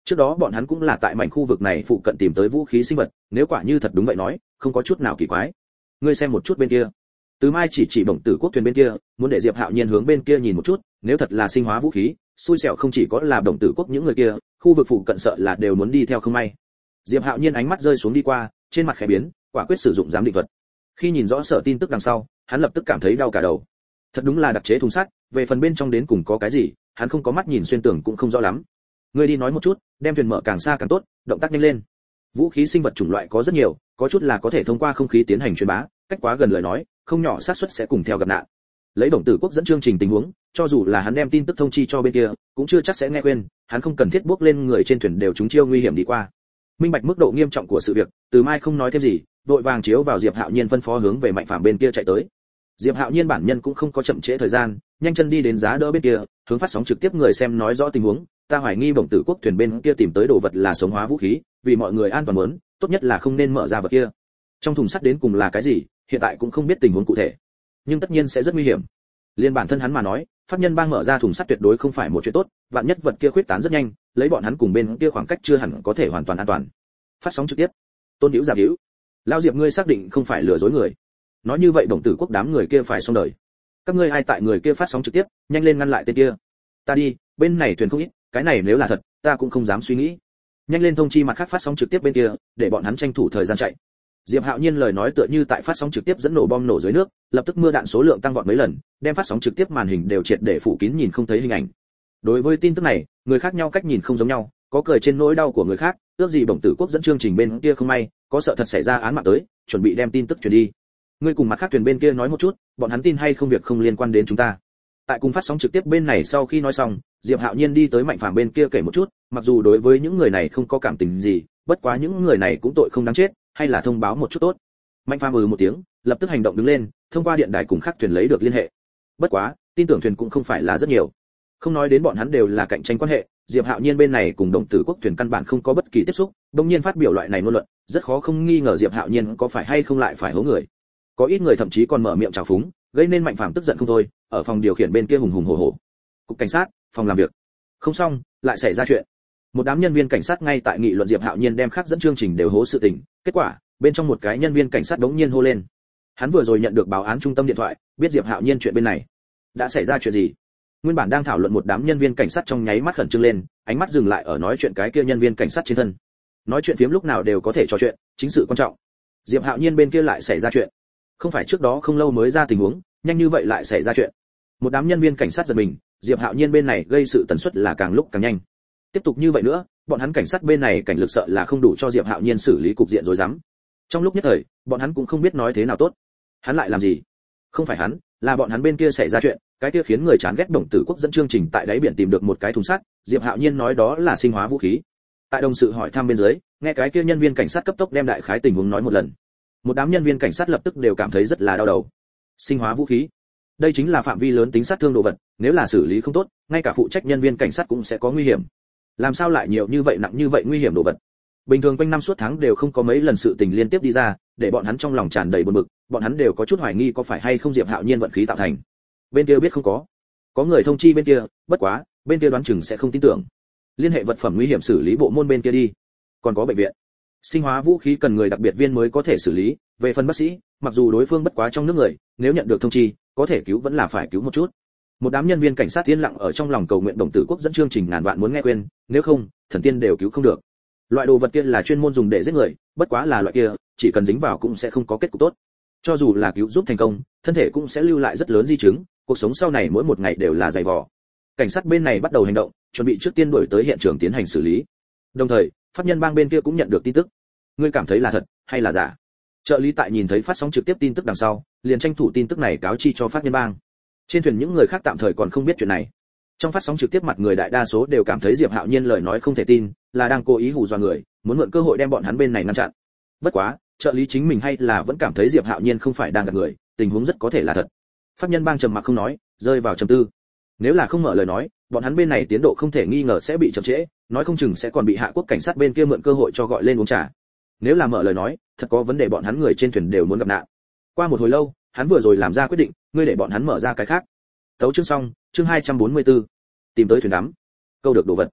Speaker 1: Trước đó bọn hắn cũng là tại mảnh khu vực này phụ cận tìm tới vũ khí sinh vật, nếu quả như thật đúng vậy nói, không có chút nào kỳ quái. Ngươi xem một chút bên kia. Từ Mai chỉ chỉ Bổng Tử Quốc thuyền bên kia, muốn để Diệp Hạo Nhiên hướng bên kia nhìn một chút, nếu thật là sinh hóa vũ khí, xui xẻo không chỉ có là Bổng Tử Quốc những người kia, khu vực phụ cận sợ là đều muốn đi theo không may. Diệp Hạo Nhiên ánh mắt rơi xuống đi qua, trên mặt khẽ biến, quả quyết sử dụng giám định thuật. Khi nhìn rõ sở tin tức đằng sau, hắn lập tức cảm thấy đau cả đầu. Thật đúng là đặc chế thùng sắt, về phần bên trong đến cùng có cái gì, hắn không có mắt nhìn xuyên tưởng cũng không rõ lắm. Ngươi đi nói một chút, đem thuyền mở càng xa càng tốt, động tác nhanh lên. Vũ khí sinh vật chủng loại có rất nhiều, có chút là có thể thông qua không khí tiến hành truyền bá, cách quá gần lời nói, không nhỏ xác suất sẽ cùng theo gặp nạn. Lấy Bổng Tử Quốc dẫn chương trình tình huống, cho dù là hắn đem tin tức thông chi cho bên kia, cũng chưa chắc sẽ nghe khuyên, hắn không cần thiết bước lên người trên thuyền đều trúng chiêu nguy hiểm đi qua. Minh bạch mức độ nghiêm trọng của sự việc, Từ Mai không nói thêm gì, vội vàng chiếu vào Diệp Hạo Nhiên phân phó hướng về Mạnh Phàm bên kia chạy tới. Diệp Hạo Nhiên bản nhân cũng không có chậm trễ thời gian, nhanh chân đi đến giá đỡ bên kia, hướng phát sóng trực tiếp người xem nói rõ tình huống, ta hoài nghi Bổng Tử Quốc thuyền bên kia tìm tới đồ vật là sống hóa vũ khí, vì mọi người an toàn muốn, tốt nhất là không nên mở ra vật kia. Trong thùng sắt đến cùng là cái gì, hiện tại cũng không biết tình huống cụ thể, nhưng tất nhiên sẽ rất nguy hiểm. Liên bản thân hắn mà nói, pháp nhân bang mở ra thùng sắt tuyệt đối không phải một chuyện tốt, vạn nhất vật kia khuyết tán rất nhanh, lấy bọn hắn cùng bên kia khoảng cách chưa hẳn có thể hoàn toàn an toàn. Phát sóng trực tiếp. Tôn Hữu Giáp Hữu, Lão Diệp ngươi xác định không phải lừa dối người. Nói như vậy Bổng Tử Quốc đám người kia phải xong đời. Các ngươi ai tại người kia phát sóng trực tiếp, nhanh lên ngăn lại tên kia. Ta đi, bên này thuyền không ít, cái này nếu là thật, ta cũng không dám suy nghĩ. Nhanh lên thông chi mặt khác phát sóng trực tiếp bên kia, để bọn hắn tranh thủ thời gian chạy. Diệp Hạo Nhiên lời nói tựa như tại phát sóng trực tiếp dẫn nổ bom nổ dưới nước, lập tức mưa đạn số lượng tăng vọt mấy lần, đem phát sóng trực tiếp màn hình đều triệt để phủ kín nhìn không thấy hình ảnh. Đối với tin tức này, người khác nhau cách nhìn không giống nhau, có cười trên nỗi đau của người khác, ước gì Bổng Tử Quốc dẫn chương trình bên kia không may, có sợ thật xảy ra án mạng tới, chuẩn bị đem tin tức truyền đi. Ngươi cùng mặt khác thuyền bên kia nói một chút, bọn hắn tin hay không việc không liên quan đến chúng ta. Tại cùng phát sóng trực tiếp bên này sau khi nói xong, Diệp Hạo Nhiên đi tới Mạnh Phàm bên kia kể một chút, mặc dù đối với những người này không có cảm tình gì, bất quá những người này cũng tội không đáng chết, hay là thông báo một chút tốt. Mạnh Phàm ừ một tiếng, lập tức hành động đứng lên, thông qua điện đài cùng khác thuyền lấy được liên hệ. Bất quá, tin tưởng thuyền cũng không phải là rất nhiều. Không nói đến bọn hắn đều là cạnh tranh quan hệ, Diệp Hạo Nhiên bên này cùng Đồng Tử Quốc thuyền căn bản không có bất kỳ tiếp xúc, đương nhiên phát biểu loại này ngôn luận, rất khó không nghi ngờ Diệp Hạo Nhiên có phải hay không lại phải hố người. Có ít người thậm chí còn mở miệng chào phúng, gây nên Mạnh Phàm tức giận không thôi, ở phòng điều khiển bên kia hùng hùng hổ hổ. Cục cảnh sát, phòng làm việc. Không xong, lại xảy ra chuyện. Một đám nhân viên cảnh sát ngay tại nghị luận Diệp Hạo Nhiên đem khác dẫn chương trình đều hố sự tình, kết quả, bên trong một cái nhân viên cảnh sát đống nhiên hô lên. Hắn vừa rồi nhận được báo án trung tâm điện thoại, biết Diệp Hạo Nhiên chuyện bên này. Đã xảy ra chuyện gì? Nguyên bản đang thảo luận một đám nhân viên cảnh sát trong nháy mắt khẩn trương lên, ánh mắt dừng lại ở nói chuyện cái kia nhân viên cảnh sát trên thân. Nói chuyện phiếm lúc nào đều có thể trò chuyện, chính sự quan trọng. Diệp Hạo Nhiên bên kia lại xảy ra chuyện. Không phải trước đó không lâu mới ra tình huống, nhanh như vậy lại xảy ra chuyện. Một đám nhân viên cảnh sát giật mình, Diệp Hạo Nhiên bên này gây sự tần suất là càng lúc càng nhanh. Tiếp tục như vậy nữa, bọn hắn cảnh sát bên này cảnh lực sợ là không đủ cho Diệp Hạo Nhiên xử lý cục diện rối rắm. Trong lúc nhất thời, bọn hắn cũng không biết nói thế nào tốt. Hắn lại làm gì? Không phải hắn, là bọn hắn bên kia xảy ra chuyện, cái kia khiến người chán ghét Đồng Tử Quốc dẫn chương trình tại đáy biển tìm được một cái thùng sắt, Diệp Hạo Nhiên nói đó là sinh hóa vũ khí. Tại đồng sự hỏi thăm bên dưới, nghe cái kia nhân viên cảnh sát cấp tốc đem đại khái tình huống nói một lần. Một đám nhân viên cảnh sát lập tức đều cảm thấy rất là đau đầu. Sinh hóa vũ khí, đây chính là phạm vi lớn tính sát thương đồ vật, nếu là xử lý không tốt, ngay cả phụ trách nhân viên cảnh sát cũng sẽ có nguy hiểm. Làm sao lại nhiều như vậy nặng như vậy nguy hiểm đồ vật? Bình thường quanh năm suốt tháng đều không có mấy lần sự tình liên tiếp đi ra, để bọn hắn trong lòng tràn đầy buồn bực, bọn hắn đều có chút hoài nghi có phải hay không Diệp Hạo Nhiên vận khí tạo thành. Bên kia biết không có, có người thông chi bên kia, bất quá, bên kia đoán chừng sẽ không tin tưởng. Liên hệ vật phẩm nguy hiểm xử lý bộ môn bên kia đi. Còn có bệnh viện. Sinh hóa vũ khí cần người đặc biệt viên mới có thể xử lý, về phần bác sĩ, mặc dù đối phương bất quá trong nước người, nếu nhận được thông chi, có thể cứu vẫn là phải cứu một chút. Một đám nhân viên cảnh sát yên lặng ở trong lòng cầu nguyện Đồng Tử Quốc dẫn chương trình ngàn vạn muốn nghe khuyên, nếu không, thần tiên đều cứu không được. Loại đồ vật kia là chuyên môn dùng để giết người, bất quá là loại kia, chỉ cần dính vào cũng sẽ không có kết cục tốt. Cho dù là cứu giúp thành công, thân thể cũng sẽ lưu lại rất lớn di chứng, cuộc sống sau này mỗi một ngày đều là dày vò. Cảnh sát bên này bắt đầu hành động, chuẩn bị trước tiên đuổi tới hiện trường tiến hành xử lý. Đồng thời, pháp nhân bang bên kia cũng nhận được tin tức. Ngươi cảm thấy là thật hay là giả? Trợ lý tại nhìn thấy phát sóng trực tiếp tin tức đằng sau, liền tranh thủ tin tức này cáo chi cho pháp nhân bang. Trên thuyền những người khác tạm thời còn không biết chuyện này. Trong phát sóng trực tiếp mặt người đại đa số đều cảm thấy Diệp Hạo Nhiên lời nói không thể tin, là đang cố ý hù dọa người, muốn mượn cơ hội đem bọn hắn bên này ngăn chặn. Bất quá, trợ lý chính mình hay là vẫn cảm thấy Diệp Hạo Nhiên không phải đang gạt người, tình huống rất có thể là thật. Pháp nhân bang trầm mặc không nói, rơi vào trầm tư. Nếu là không mở lời nói, bọn hắn bên này tiến độ không thể nghi ngờ sẽ bị chậm trễ, nói không chừng sẽ còn bị Hạ Quốc cảnh sát bên kia mượn cơ hội cho gọi lên uống trà. Nếu là mở lời nói, thật có vấn đề bọn hắn người trên thuyền đều muốn gặp nạn. Qua một hồi lâu, hắn vừa rồi làm ra quyết định, ngươi để bọn hắn mở ra cái khác. Tấu chương xong, chương hai trăm bốn mươi tư. Tìm tới thuyền đắm. Câu được đồ vật.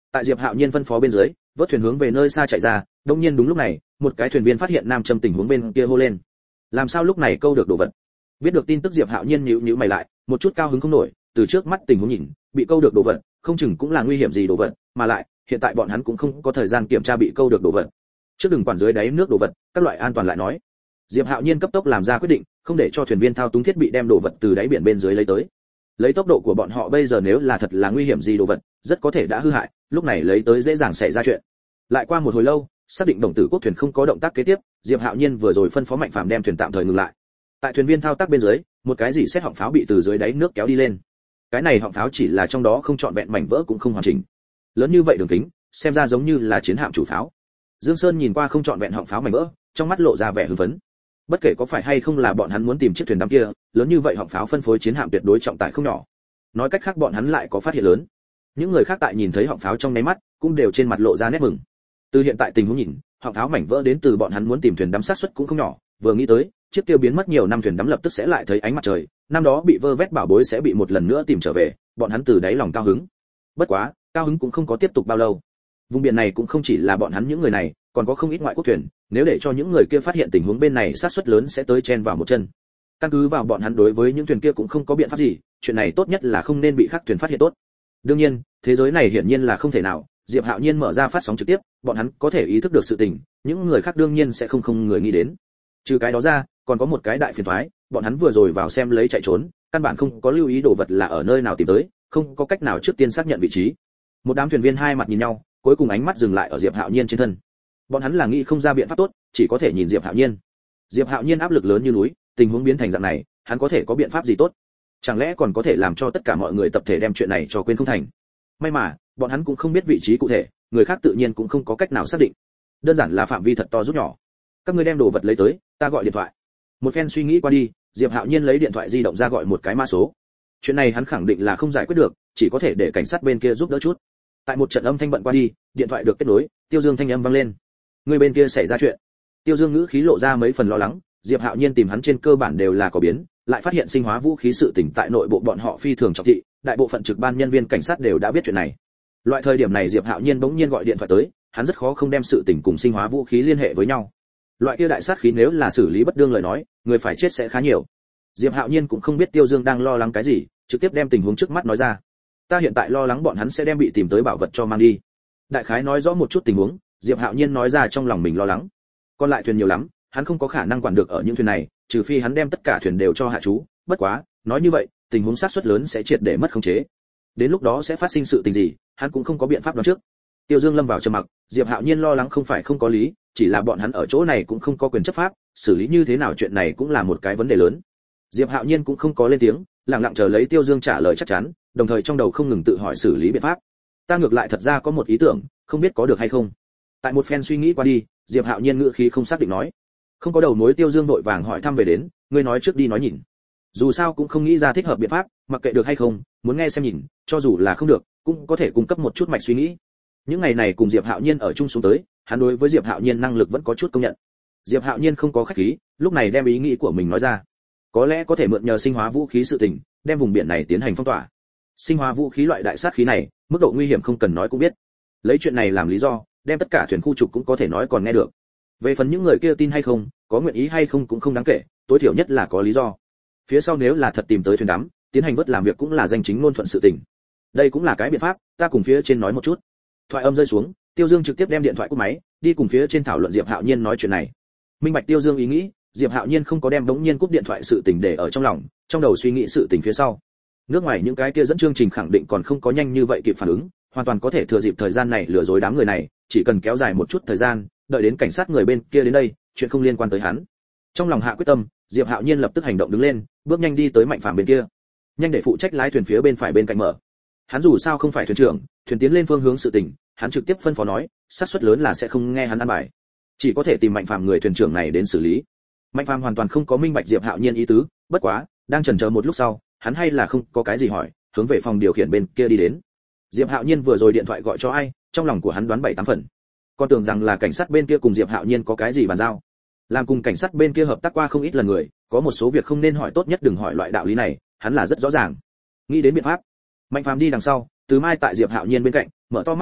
Speaker 1: Tại Diệp Hạo Nhiên phân phó bên dưới, vớt thuyền hướng về nơi xa chạy ra, đương nhiên đúng lúc này, một cái thuyền viên phát hiện nam châm tình huống bên kia hô lên. Làm sao lúc này câu được đồ vật? Biết được tin tức Diệp Hạo Nhiên nhíu nhíu mày lại, một chút cao hứng không nổi, từ trước mắt tình huống nhìn, bị câu được đồ vật, không chừng cũng là nguy hiểm gì đồ vật, mà lại, hiện tại bọn hắn cũng không có thời gian kiểm tra bị câu được đồ vật. Trước đừng quản dưới đáy nước đồ vật, các loại an toàn lại nói. Diệp Hạo Nhiên cấp tốc làm ra quyết định, không để cho thuyền viên thao túng thiết bị đem đồ vật từ đáy biển bên dưới lấy tới. Lấy tốc độ của bọn họ bây giờ nếu là thật là nguy hiểm gì đồ vật, rất có thể đã hư hại, lúc này lấy tới dễ dàng xảy ra chuyện. Lại qua một hồi lâu, xác định đồng tử quốc thuyền không có động tác kế tiếp, Diệp Hạo Nhiên vừa rồi phân phó Mạnh Phàm đem thuyền tạm thời ngừng lại. Tại thuyền viên thao tác bên dưới, một cái gì xét họng pháo bị từ dưới đáy nước kéo đi lên. Cái này họng pháo chỉ là trong đó không trọn vẹn mảnh vỡ cũng không hoàn chỉnh. Lớn như vậy đường kính, xem ra giống như là chiến hạm chủ pháo. Dương Sơn nhìn qua không trọn vẹn họng pháo mảnh vỡ, trong mắt lộ ra vẻ hưng phấn. Bất kể có phải hay không là bọn hắn muốn tìm chiếc thuyền đắm kia, lớn như vậy họng pháo phân phối chiến hạm tuyệt đối trọng tải không nhỏ. Nói cách khác bọn hắn lại có phát hiện lớn. Những người khác tại nhìn thấy họng pháo trong nháy mắt, cũng đều trên mặt lộ ra nét mừng. Từ hiện tại tình huống nhìn, họng pháo mảnh vỡ đến từ bọn hắn muốn tìm thuyền đắm sát suất cũng không nhỏ, vừa nghĩ tới, chiếc kia biến mất nhiều năm thuyền đắm lập tức sẽ lại thấy ánh mặt trời, năm đó bị vơ vét bảo bối sẽ bị một lần nữa tìm trở về, bọn hắn từ đáy lòng cao hứng. Bất quá, cao hứng cũng không có tiếp tục bao lâu. Vùng biển này cũng không chỉ là bọn hắn những người này, còn có không ít ngoại quốc thuyền, nếu để cho những người kia phát hiện tình huống bên này sát suất lớn sẽ tới chen vào một chân. Căn cứ vào bọn hắn đối với những thuyền kia cũng không có biện pháp gì, chuyện này tốt nhất là không nên bị khác thuyền phát hiện tốt. Đương nhiên, thế giới này hiển nhiên là không thể nào, Diệp Hạo Nhiên mở ra phát sóng trực tiếp, bọn hắn có thể ý thức được sự tình, những người khác đương nhiên sẽ không không người nghĩ đến. Trừ cái đó ra, còn có một cái đại phiền toái, bọn hắn vừa rồi vào xem lấy chạy trốn, căn bản không có lưu ý đồ vật là ở nơi nào tìm tới, không có cách nào trước tiên xác nhận vị trí. Một đám thuyền viên hai mặt nhìn nhau, cuối cùng ánh mắt dừng lại ở Diệp Hạo Nhiên trên thân. Bọn hắn là nghĩ không ra biện pháp tốt, chỉ có thể nhìn Diệp Hạo Nhiên. Diệp Hạo Nhiên áp lực lớn như núi, tình huống biến thành dạng này, hắn có thể có biện pháp gì tốt? Chẳng lẽ còn có thể làm cho tất cả mọi người tập thể đem chuyện này cho quên không thành? May mà, bọn hắn cũng không biết vị trí cụ thể, người khác tự nhiên cũng không có cách nào xác định. Đơn giản là phạm vi thật to rút nhỏ. Các ngươi đem đồ vật lấy tới, ta gọi điện thoại. Một phen suy nghĩ qua đi, Diệp Hạo Nhiên lấy điện thoại di động ra gọi một cái mã số. Chuyện này hắn khẳng định là không giải quyết được, chỉ có thể để cảnh sát bên kia giúp đỡ chút. Tại một trận âm thanh bận qua đi, điện thoại được kết nối, Tiêu Dương thanh âm vang lên. Người bên kia xảy ra chuyện. Tiêu Dương ngữ khí lộ ra mấy phần lo lắng, Diệp Hạo Nhiên tìm hắn trên cơ bản đều là có biến, lại phát hiện sinh hóa vũ khí sự tình tại nội bộ bọn họ phi thường trọng thị, đại bộ phận trực ban nhân viên cảnh sát đều đã biết chuyện này. Loại thời điểm này Diệp Hạo Nhiên bỗng nhiên gọi điện thoại tới, hắn rất khó không đem sự tình cùng sinh hóa vũ khí liên hệ với nhau. Loại kia đại sát khí nếu là xử lý bất đương lời nói, người phải chết sẽ khá nhiều. Diệp Hạo Nhiên cũng không biết Tiêu Dương đang lo lắng cái gì, trực tiếp đem tình huống trước mắt nói ra. Ta hiện tại lo lắng bọn hắn sẽ đem bị tìm tới bảo vật cho mang đi. Đại khái nói rõ một chút tình huống, Diệp Hạo Nhiên nói ra trong lòng mình lo lắng. Còn lại thuyền nhiều lắm, hắn không có khả năng quản được ở những thuyền này, trừ phi hắn đem tất cả thuyền đều cho hạ chú, bất quá, nói như vậy, tình huống sát suất lớn sẽ triệt để mất khống chế. Đến lúc đó sẽ phát sinh sự tình gì, hắn cũng không có biện pháp đoán trước. Tiêu Dương lâm vào trầm mặc, Diệp Hạo Nhiên lo lắng không phải không có lý, chỉ là bọn hắn ở chỗ này cũng không có quyền chấp pháp, xử lý như thế nào chuyện này cũng là một cái vấn đề lớn. Diệp Hạo Nhiên cũng không có lên tiếng, lặng lặng chờ lấy Tiêu Dương trả lời chắc chắn, đồng thời trong đầu không ngừng tự hỏi xử lý biện pháp. Ta ngược lại thật ra có một ý tưởng, không biết có được hay không. Tại một phen suy nghĩ qua đi, Diệp Hạo Nhiên ngữ khí không xác định nói. Không có đầu mối. Tiêu Dương vội vàng hỏi thăm về đến, ngươi nói trước đi nói nhìn. Dù sao cũng không nghĩ ra thích hợp biện pháp, mặc kệ được hay không, muốn nghe xem nhìn, cho dù là không được, cũng có thể cung cấp một chút mạch suy nghĩ. Những ngày này cùng Diệp Hạo Nhiên ở chung xuống tới, hắn đối với Diệp Hạo Nhiên năng lực vẫn có chút công nhận. Diệp Hạo Nhiên không có khách khí, lúc này đem ý nghĩ của mình nói ra. Có lẽ có thể mượn nhờ sinh hóa vũ khí sự tình, đem vùng biển này tiến hành phong tỏa. Sinh hóa vũ khí loại đại sát khí này, mức độ nguy hiểm không cần nói cũng biết. Lấy chuyện này làm lý do, đem tất cả thuyền khu trục cũng có thể nói còn nghe được. Về phần những người kia tin hay không, có nguyện ý hay không cũng không đáng kể, tối thiểu nhất là có lý do. Phía sau nếu là thật tìm tới thuyền đắm, tiến hành vớt làm việc cũng là danh chính ngôn thuận sự tình. Đây cũng là cái biện pháp, ta cùng phía trên nói một chút. Thoại âm rơi xuống, Tiêu Dương trực tiếp đem điện thoại cúp máy, đi cùng phía trên thảo luận Diệp Hạo Nhiên nói chuyện này. Minh bạch Tiêu Dương ý nghĩ, Diệp Hạo Nhiên không có đem đống nhiên cúp điện thoại sự tình để ở trong lòng, trong đầu suy nghĩ sự tình phía sau. Nước ngoài những cái kia dẫn chương trình khẳng định còn không có nhanh như vậy kịp phản ứng, hoàn toàn có thể thừa dịp thời gian này lừa dối đám người này, chỉ cần kéo dài một chút thời gian, đợi đến cảnh sát người bên kia đến đây, chuyện không liên quan tới hắn. Trong lòng hạ quyết tâm, Diệp Hạo Nhiên lập tức hành động đứng lên, bước nhanh đi tới Mạnh Phàm bên kia. Nhanh để phụ trách lái thuyền phía bên phải bên cạnh mở. Hắn dù sao không phải thuyền trưởng, thuyền tiến lên phương hướng sự tình, hắn trực tiếp phân phó nói, xác suất lớn là sẽ không nghe hắn ăn bài. Chỉ có thể tìm Mạnh Phàm người thuyền trưởng này đến xử lý. Mạnh Phàm hoàn toàn không có minh bạch Diệp Hạo Nhiên ý tứ, bất quá, đang chần chờ một lúc sau, hắn hay là không có cái gì hỏi, hướng về phòng điều khiển bên kia đi đến. Diệp Hạo Nhiên vừa rồi điện thoại gọi cho ai, trong lòng của hắn đoán bảy tám phần. Còn tưởng rằng là cảnh sát bên kia cùng Diệp Hạo Nhiên có cái gì bàn giao. Làm cùng cảnh sát bên kia hợp tác qua không ít lần người, có một số việc không nên hỏi tốt nhất đừng hỏi loại đạo lý này, hắn là rất rõ ràng. Nghĩ đến biện pháp, Mạnh Phàm đi đằng sau, Từ Mai tại Diệp Hạo Nhiên bên cạnh, mở to mắt to,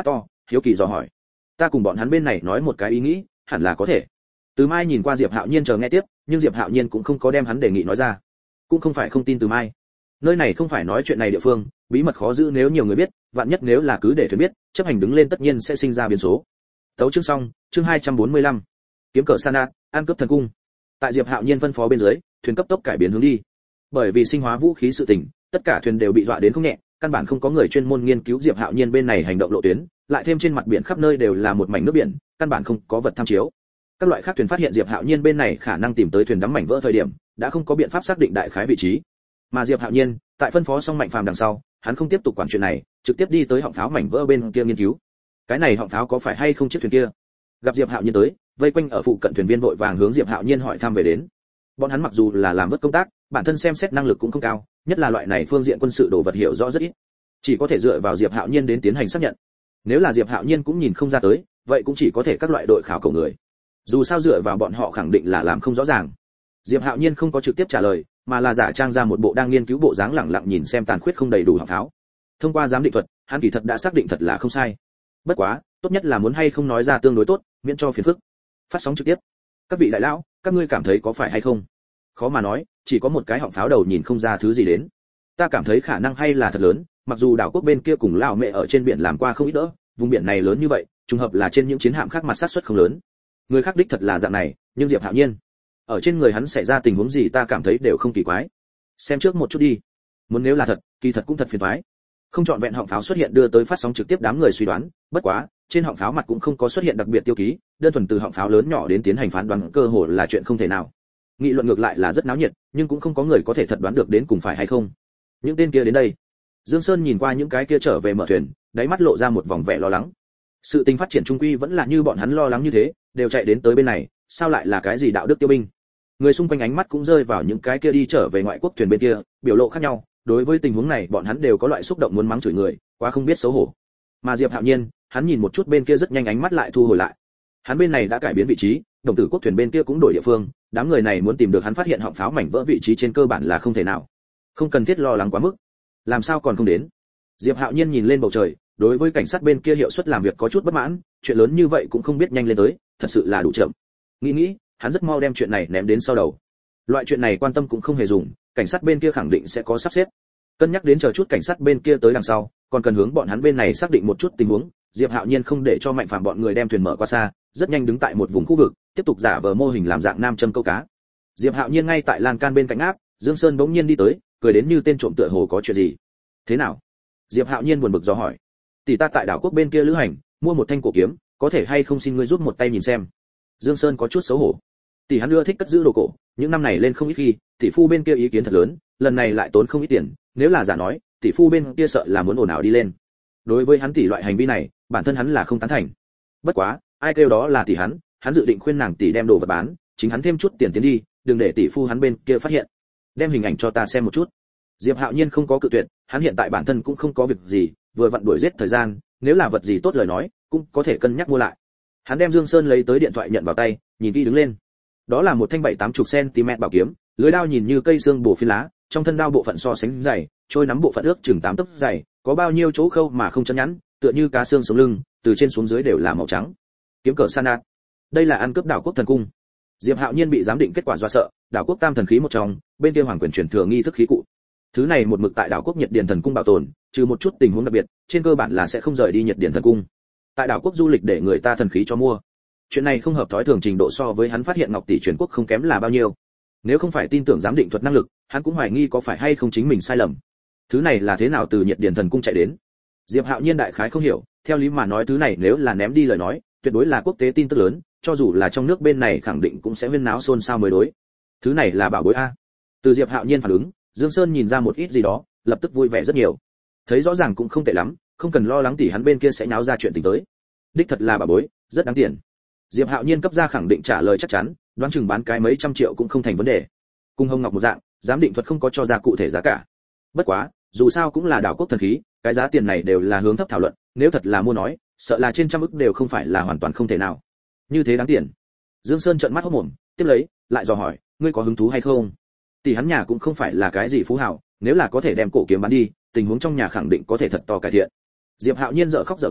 Speaker 1: hiếu kỳ dò hỏi. Ta cùng bọn hắn bên này nói một cái ý nghĩ, hẳn là có thể. Từ Mai nhìn qua Diệp Hạo Nhiên chờ nghe tiếp, nhưng Diệp Hạo Nhiên cũng không có đem hắn đề nghị nói ra. Cũng không phải không tin Từ Mai. Nơi này không phải nói chuyện này địa phương, bí mật khó giữ nếu nhiều người biết, vạn nhất nếu là cứ để thuyền biết, chấp hành đứng lên tất nhiên sẽ sinh ra biến số. Tấu chương xong, chương hai trăm bốn mươi lăm. Kiếm cờ Sanat, ăn cướp thần cung. Tại Diệp Hạo Nhiên phân phó bên dưới, thuyền cấp tốc cải biến hướng đi. Bởi vì sinh hóa vũ khí sự tình, tất cả thuyền đều bị dọa đến không nhẹ, căn bản không có người chuyên môn nghiên cứu Diệp Hạo Nhiên bên này hành động lộ tuyến, lại thêm trên mặt biển khắp nơi đều là một mảnh nước biển, căn bản không có vật tham chiếu. Các loại khác thuyền phát hiện Diệp Hạo Nhiên bên này khả năng tìm tới thuyền đắm mảnh vỡ thời điểm, đã không có biện pháp xác định đại khái vị trí. Mà Diệp Hạo Nhiên, tại phân phó xong Mạnh Phàm đằng sau, hắn không tiếp tục quản chuyện này, trực tiếp đi tới họng pháo mảnh vỡ bên kia nghiên cứu. Cái này họng pháo có phải hay không chiếc thuyền kia? Gặp Diệp Hạo Nhiên tới, vây quanh ở phụ cận thuyền viên vội vàng hướng Diệp Hạo Nhiên hỏi thăm về đến. Bọn hắn mặc dù là làm vớt công tác, bản thân xem xét năng lực cũng không cao, nhất là loại này phương diện quân sự đồ vật hiểu rõ rất ít, chỉ có thể dựa vào Diệp Hạo Nhiên đến tiến hành xác nhận. Nếu là Diệp Hạo Nhiên cũng nhìn không ra tới, vậy cũng chỉ có thể các loại đội khảo cổ người. Dù sao dựa vào bọn họ khẳng định là làm không rõ ràng. Diệp Hạo Nhiên không có trực tiếp trả lời, mà là giả trang ra một bộ đang nghiên cứu bộ dáng lẳng lặng nhìn xem tàn khuyết không đầy đủ họng pháo. Thông qua giám định thuật, hắn kỳ thật đã xác định thật là không sai. Bất quá, tốt nhất là muốn hay không nói ra tương đối tốt, miễn cho phiền phức. Phát sóng trực tiếp. Các vị đại lão, các ngươi cảm thấy có phải hay không? Khó mà nói, chỉ có một cái họng pháo đầu nhìn không ra thứ gì đến. Ta cảm thấy khả năng hay là thật lớn, mặc dù đảo quốc bên kia cùng Lào mẹ ở trên biển làm qua không ít đỡ, vùng biển này lớn như vậy, trùng hợp là trên những chiến hạm khác mặt sát suất không lớn. Người khác đích thật là dạng này, nhưng Diệp Hạo Nhiên, ở trên người hắn xảy ra tình huống gì ta cảm thấy đều không kỳ quái. Xem trước một chút đi. Muốn nếu là thật, kỳ thật cũng thật phiền toái. Không chọn vẹn họng pháo xuất hiện đưa tới phát sóng trực tiếp đám người suy đoán, bất quá, trên họng pháo mặt cũng không có xuất hiện đặc biệt tiêu ký, đơn thuần từ họng pháo lớn nhỏ đến tiến hành phán đoán cơ hội là chuyện không thể nào. Nghị luận ngược lại là rất náo nhiệt, nhưng cũng không có người có thể thật đoán được đến cùng phải hay không. Những tên kia đến đây. Dương Sơn nhìn qua những cái kia trở về mở thuyền, đáy mắt lộ ra một vòng vẻ lo lắng. Sự tình phát triển trung quy vẫn là như bọn hắn lo lắng như thế, đều chạy đến tới bên này, sao lại là cái gì đạo đức tiêu binh? Người xung quanh ánh mắt cũng rơi vào những cái kia đi trở về ngoại quốc thuyền bên kia, biểu lộ khác nhau, đối với tình huống này bọn hắn đều có loại xúc động muốn mắng chửi người, quá không biết xấu hổ. Mà Diệp Hạo Nhiên, hắn nhìn một chút bên kia rất nhanh ánh mắt lại thu hồi lại. Hắn bên này đã cải biến vị trí, đồng tử quốc thuyền bên kia cũng đổi địa phương, đám người này muốn tìm được hắn phát hiện họng pháo mảnh vỡ vị trí trên cơ bản là không thể nào. Không cần thiết lo lắng quá mức. Làm sao còn không đến? Diệp Hạo Nhiên nhìn lên bầu trời, đối với cảnh sát bên kia hiệu suất làm việc có chút bất mãn, chuyện lớn như vậy cũng không biết nhanh lên tới, thật sự là đủ chậm. Nghĩ nghĩ, hắn rất mau đem chuyện này ném đến sau đầu. Loại chuyện này quan tâm cũng không hề dùng, cảnh sát bên kia khẳng định sẽ có sắp xếp. Cân nhắc đến chờ chút cảnh sát bên kia tới đằng sau, còn cần hướng bọn hắn bên này xác định một chút tình huống, Diệp Hạo Nhiên không để cho Mạnh Phàm bọn người đem thuyền mở qua xa, rất nhanh đứng tại một vùng khu vực, tiếp tục giả vờ mô hình làm dạng nam châm câu cá. Diệp Hạo Nhiên ngay tại lan can bên cạnh áp, Dương Sơn bỗng nhiên đi tới, cười đến như tên trộm tựa hồ có chuyện gì. Thế nào? Diệp Hạo Nhiên buồn bực dò hỏi. Tỷ ta tại đảo quốc bên kia lữ hành, mua một thanh cổ kiếm, có thể hay không xin ngươi giúp một tay nhìn xem. Dương Sơn có chút xấu hổ. Tỷ hắn ưa thích cất giữ đồ cổ, những năm này lên không ít khi, tỷ phu bên kia ý kiến thật lớn, lần này lại tốn không ít tiền, nếu là giả nói, tỷ phu bên kia sợ là muốn ồn ào đi lên. Đối với hắn tỷ loại hành vi này, bản thân hắn là không tán thành. Bất quá, ai kêu đó là tỷ hắn, hắn dự định khuyên nàng tỷ đem đồ vật bán, chính hắn thêm chút tiền tiến đi, đừng để tỷ phu hắn bên kia phát hiện. Đem hình ảnh cho ta xem một chút. Diệp Hạo Nhiên không có cự tuyệt, hắn hiện tại bản thân cũng không có việc gì, vừa vặn đuổi giết thời gian, nếu là vật gì tốt lời nói, cũng có thể cân nhắc mua lại. Hắn đem Dương Sơn lấy tới điện thoại nhận vào tay, nhìn kỹ đứng lên. Đó là một thanh bảy tám chục cm bảo kiếm, lưỡi đao nhìn như cây xương bổ phi lá, trong thân đao bộ phận so sánh dày, trôi nắm bộ phận ước chừng tám tấc dày, có bao nhiêu chỗ khâu mà không chân nhẵn, tựa như cá xương sống lưng, từ trên xuống dưới đều là màu trắng. Kiếm cờ Sanat. Đây là ăn cướp đảo quốc thần cung. Diệp Hạo Nhiên bị giám định kết quả dọa sợ, đảo quốc tam thần khí một trong, bên kia hoàng quyền truyền thừa nghi thức khí cụ. Thứ này một mực tại đảo quốc Nhiệt Điền thần cung bảo tồn, trừ một chút tình huống đặc biệt, trên cơ bản là sẽ không rời đi Nhiệt Điền thần cung. Tại đảo quốc du lịch để người ta thần khí cho mua. Chuyện này không hợp thói thường trình độ so với hắn phát hiện ngọc tỷ truyền quốc không kém là bao nhiêu. Nếu không phải tin tưởng giám định thuật năng lực, hắn cũng hoài nghi có phải hay không chính mình sai lầm. Thứ này là thế nào từ Nhiệt Điền thần cung chạy đến? Diệp Hạo Nhiên đại khái không hiểu, theo lý mà nói thứ này nếu là ném đi lời nói, tuyệt đối là quốc tế tin tức lớn, cho dù là trong nước bên này khẳng định cũng sẽ huyên náo xôn xao mới đối. Thứ này là bảo bối a. Từ Diệp Hạo Nhiên phản ứng, Dương Sơn nhìn ra một ít gì đó, lập tức vui vẻ rất nhiều. Thấy rõ ràng cũng không tệ lắm, không cần lo lắng tỷ hắn bên kia sẽ náo ra chuyện tình tới. Đích thật là bảo bối, rất đáng tiền. Diệp Hạo Nhiên cấp ra khẳng định trả lời chắc chắn, đoán chừng bán cái mấy trăm triệu cũng không thành vấn đề. Cùng Hồng Ngọc một dạng, giám định thuật không có cho ra cụ thể giá cả. Bất quá, dù sao cũng là đảo quốc thần khí, cái giá tiền này đều là hướng thấp thảo luận, nếu thật là mua nói, sợ là trên trăm ức đều không phải là hoàn toàn không thể nào. Như thế đáng tiền. Dương Sơn trợn mắt hốt mồm, tiếp lấy, lại dò hỏi, ngươi có hứng thú hay không? Tỷ hắn nhà cũng không phải là cái gì phú hào, nếu là có thể đem cổ kiếm bán đi, tình huống trong nhà khẳng định có thể thật to cải thiện. Diệp Hạo Nhiên dở khóc dở cười,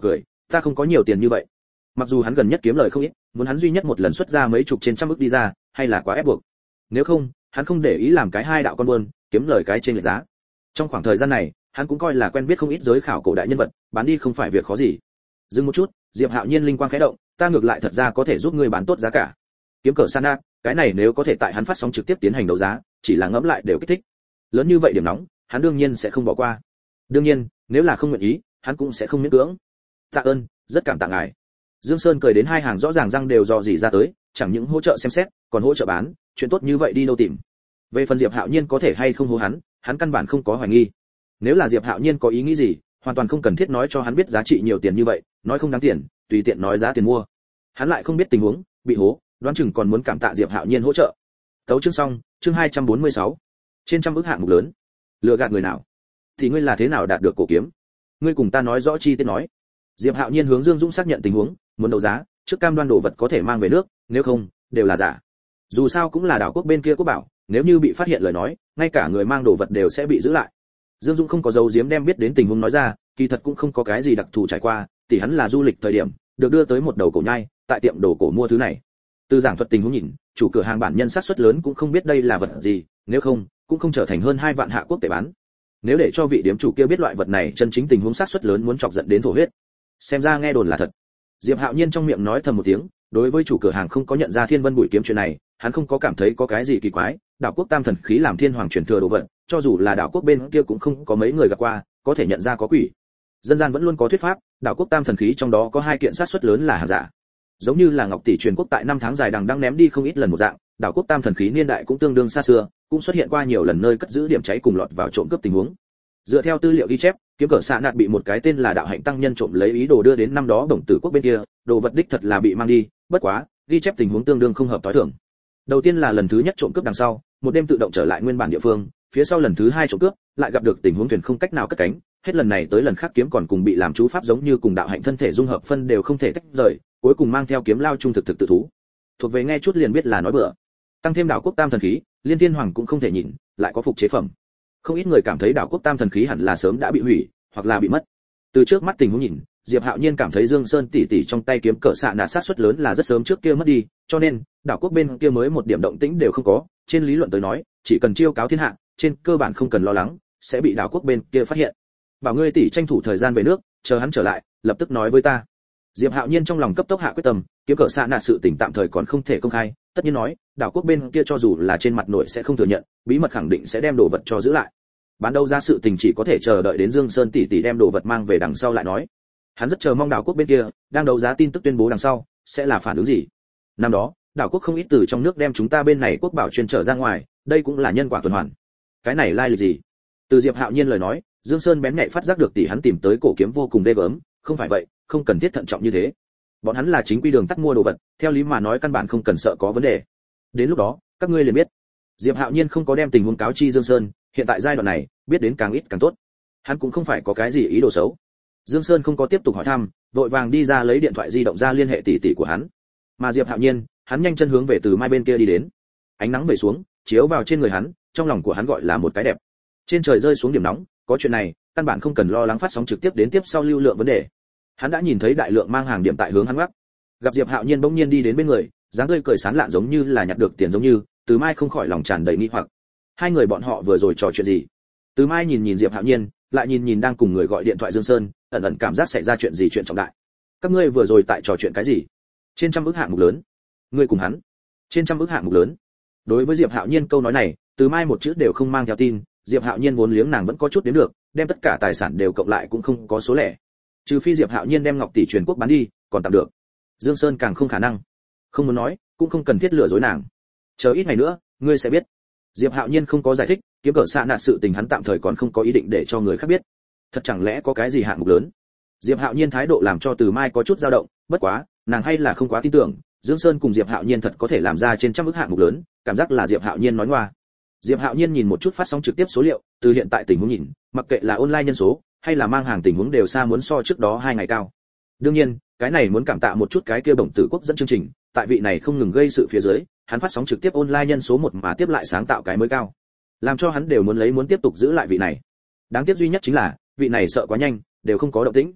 Speaker 1: Ta không có nhiều tiền như vậy. Mặc dù hắn gần nhất kiếm lời không ít, muốn hắn duy nhất một lần xuất ra mấy chục trên trăm ức đi ra, hay là quá ép buộc. Nếu không, hắn không để ý làm cái hai đạo con buôn, kiếm lời cái trên lệch giá. Trong khoảng thời gian này, hắn cũng coi là quen biết không ít giới khảo cổ đại nhân vật, bán đi không phải việc khó gì. Dừng một chút, Diệp Hạo Nhiên linh quang khẽ động, ta ngược lại thật ra có thể giúp ngươi bán tốt giá cả. Kiếm cờ Sanat, cái này nếu có thể tại hắn phát sóng trực tiếp tiến hành đấu giá, chỉ là ngẫm lại đều kích thích. Lớn như vậy điểm nóng, hắn đương nhiên sẽ không bỏ qua. Đương nhiên, nếu là không nguyện ý, hắn cũng sẽ không miễn cưỡng. Tạ ơn, rất cảm tạ ngài. Dương Sơn cười đến hai hàng rõ ràng răng đều dò dỉ ra tới, chẳng những hỗ trợ xem xét, còn hỗ trợ bán, chuyện tốt như vậy đi đâu tìm. Về phần Diệp Hạo Nhiên có thể hay không hô hắn, hắn căn bản không có hoài nghi. Nếu là Diệp Hạo Nhiên có ý nghĩ gì, hoàn toàn không cần thiết nói cho hắn biết giá trị nhiều tiền như vậy, nói không đáng tiền, tùy tiện nói giá tiền mua. Hắn lại không biết tình huống, bị hố, đoán chừng còn muốn cảm tạ Diệp Hạo Nhiên hỗ trợ. Tấu chương xong, chương hai trăm bốn mươi sáu. Trên trăm ức hạng mục lớn. Lừa gạt người nào? Thì ngươi là thế nào đạt được cổ kiếm? Ngươi cùng ta nói rõ chi tiết nói. Diệp Hạo Nhiên hướng Dương Dũng xác nhận tình huống, muốn đấu giá, trước cam đoan đồ vật có thể mang về nước, nếu không, đều là giả. Dù sao cũng là đảo quốc bên kia quốc bảo, nếu như bị phát hiện lời nói, ngay cả người mang đồ vật đều sẽ bị giữ lại. Dương Dũng không có dấu giếm đem biết đến tình huống nói ra, kỳ thật cũng không có cái gì đặc thù trải qua, tỷ hắn là du lịch thời điểm, được đưa tới một đầu cổ nhai, tại tiệm đồ cổ mua thứ này. Từ giảng thuật tình huống nhìn, chủ cửa hàng bản nhân xác suất lớn cũng không biết đây là vật gì, nếu không, cũng không trở thành hơn hai vạn hạ quốc tệ bán. Nếu để cho vị điếm chủ kia biết loại vật này chân chính tình huống xác suất lớn muốn chọc giận đến thổ huyết. Xem ra nghe đồn là thật. Diệp Hạo Nhiên trong miệng nói thầm một tiếng, đối với chủ cửa hàng không có nhận ra Thiên Vân Bụi kiếm chuyện này, hắn không có cảm thấy có cái gì kỳ quái, đảo quốc tam thần khí làm thiên hoàng truyền thừa đồ vật, cho dù là đảo quốc bên kia cũng không có mấy người gặp qua, có thể nhận ra có quỷ. Dân gian vẫn luôn có thuyết pháp, đảo quốc tam thần khí trong đó có hai kiện xác suất lớn là hàng giả. Giống như là Ngọc Tỷ truyền quốc tại năm tháng dài đằng đang ném đi không ít lần một dạng, đảo quốc tam thần khí niên đại cũng tương đương xa xưa, cũng xuất hiện qua nhiều lần nơi cất giữ điểm cháy cùng lọt vào trộm cướp tình huống. Dựa theo tư liệu ghi chép, kiếm cờ xạ nạt bị một cái tên là đạo hạnh tăng nhân trộm lấy ý đồ đưa đến năm đó đồng tử quốc bên kia, đồ vật đích thật là bị mang đi, bất quá ghi chép tình huống tương đương không hợp tối thường. Đầu tiên là lần thứ nhất trộm cướp đằng sau, một đêm tự động trở lại nguyên bản địa phương, phía sau lần thứ hai trộm cướp, lại gặp được tình huống thuyền không cách nào cất cánh, hết lần này tới lần khác kiếm còn cùng bị làm chú pháp giống như cùng đạo hạnh thân thể dung hợp phân đều không thể tách rời, cuối cùng mang theo kiếm lao trung thực thực tự thú. Thuộc về nghe chút liền biết là nói bừa. Tăng thêm đảo quốc tam thần khí, Liên Thiên Hoàng cũng không thể nhìn, lại có phục chế phẩm. Không ít người cảm thấy đảo quốc tam thần khí hẳn là sớm đã bị hủy, hoặc là bị mất. Từ trước mắt tình huống nhìn, Diệp Hạo Nhiên cảm thấy Dương Sơn tỷ tỷ trong tay kiếm cờ xạ nạt sát suất lớn là rất sớm trước kia mất đi, cho nên đảo quốc bên kia mới một điểm động tĩnh đều không có. Trên lý luận tới nói, chỉ cần chiêu cáo thiên hạ, trên cơ bản không cần lo lắng sẽ bị đảo quốc bên kia phát hiện. Bảo ngươi tỷ tranh thủ thời gian về nước, chờ hắn trở lại, lập tức nói với ta. Diệp Hạo Nhiên trong lòng cấp tốc hạ quyết tâm, kiếm cờ xạ nạt sự tình tạm thời còn không thể công khai, tất nhiên nói, đảo quốc bên kia cho dù là trên mặt nội sẽ không thừa nhận, bí mật khẳng định sẽ đem đồ vật cho giữ lại. Bán đâu ra sự tình chỉ có thể chờ đợi đến Dương Sơn tỷ tỷ đem đồ vật mang về đằng sau lại nói. Hắn rất chờ mong đảo quốc bên kia đang đấu giá tin tức tuyên bố đằng sau sẽ là phản ứng gì. Năm đó, đảo quốc không ít từ trong nước đem chúng ta bên này quốc bảo chuyên trở ra ngoài, đây cũng là nhân quả tuần hoàn. Cái này lai lịch gì? Từ Diệp Hạo Nhiên lời nói, Dương Sơn bén nhạy phát giác được tỷ hắn tìm tới cổ kiếm vô cùng ghê gớm, không phải vậy, không cần thiết thận trọng như thế. Bọn hắn là chính quy đường tắt mua đồ vật, theo lý mà nói căn bản không cần sợ có vấn đề. Đến lúc đó, các ngươi liền biết. Diệp Hạo Nhiên không có đem tình huống cáo chi Dương Sơn, hiện tại giai đoạn này, biết đến càng ít càng tốt. Hắn cũng không phải có cái gì ý đồ xấu. Dương Sơn không có tiếp tục hỏi thăm, vội vàng đi ra lấy điện thoại di động ra liên hệ tỷ tỷ của hắn. Mà Diệp Hạo Nhiên, hắn nhanh chân hướng về từ mai bên kia đi đến. Ánh nắng về xuống, chiếu vào trên người hắn, trong lòng của hắn gọi là một cái đẹp. Trên trời rơi xuống điểm nóng, có chuyện này, căn bản không cần lo lắng phát sóng trực tiếp đến tiếp sau lưu lượng vấn đề. Hắn đã nhìn thấy đại lượng mang hàng điểm tại hướng hắn gấp. Gặp Diệp Hạo Nhiên bỗng nhiên đi đến bên người, dáng tươi cười sán lạn giống như là nhặt được tiền giống như, Từ Mai không khỏi lòng tràn đầy nghi hoặc. Hai người bọn họ vừa rồi trò chuyện gì? Từ Mai nhìn nhìn Diệp Hạo Nhiên, lại nhìn nhìn đang cùng người gọi điện thoại Dương Sơn, ẩn ẩn cảm giác xảy ra chuyện gì chuyện trọng đại. Các ngươi vừa rồi tại trò chuyện cái gì? Trên trăm ức hạng mục lớn. Ngươi cùng hắn? Trên trăm ức hạng mục lớn. Đối với Diệp Hạo Nhiên câu nói này, Từ Mai một chữ đều không mang theo tin, Diệp Hạo Nhiên vốn liếng nàng vẫn có chút đến được, đem tất cả tài sản đều cộng lại cũng không có số lẻ. Trừ phi Diệp Hạo Nhiên đem Ngọc Tỷ truyền quốc bán đi, còn tạm được. Dương Sơn càng không khả năng. Không muốn nói, cũng không cần thiết lừa dối nàng. Chờ ít ngày nữa, ngươi sẽ biết. Diệp Hạo Nhiên không có giải thích, kiếm cờ xạ nạt sự tình hắn tạm thời còn không có ý định để cho người khác biết. Thật chẳng lẽ có cái gì hạng mục lớn? Diệp Hạo Nhiên thái độ làm cho Từ Mai có chút dao động, bất quá, nàng hay là không quá tin tưởng, Dương Sơn cùng Diệp Hạo Nhiên thật có thể làm ra trên trăm ức hạng mục lớn, cảm giác là Diệp Hạo Nhiên nói ngoa. Diệp Hạo Nhiên nhìn một chút phát sóng trực tiếp số liệu, từ hiện tại tình huống nhìn, mặc kệ là online nhân số hay là mang hàng tình huống đều xa muốn so trước đó hai ngày cao. Đương nhiên, cái này muốn cảm tạ một chút cái kia bổng tử quốc dẫn chương trình, tại vị này không ngừng gây sự phía dưới, hắn phát sóng trực tiếp online nhân số một mà tiếp lại sáng tạo cái mới cao, làm cho hắn đều muốn lấy muốn tiếp tục giữ lại vị này. Đáng tiếc duy nhất chính là, vị này sợ quá nhanh, đều không có động tĩnh.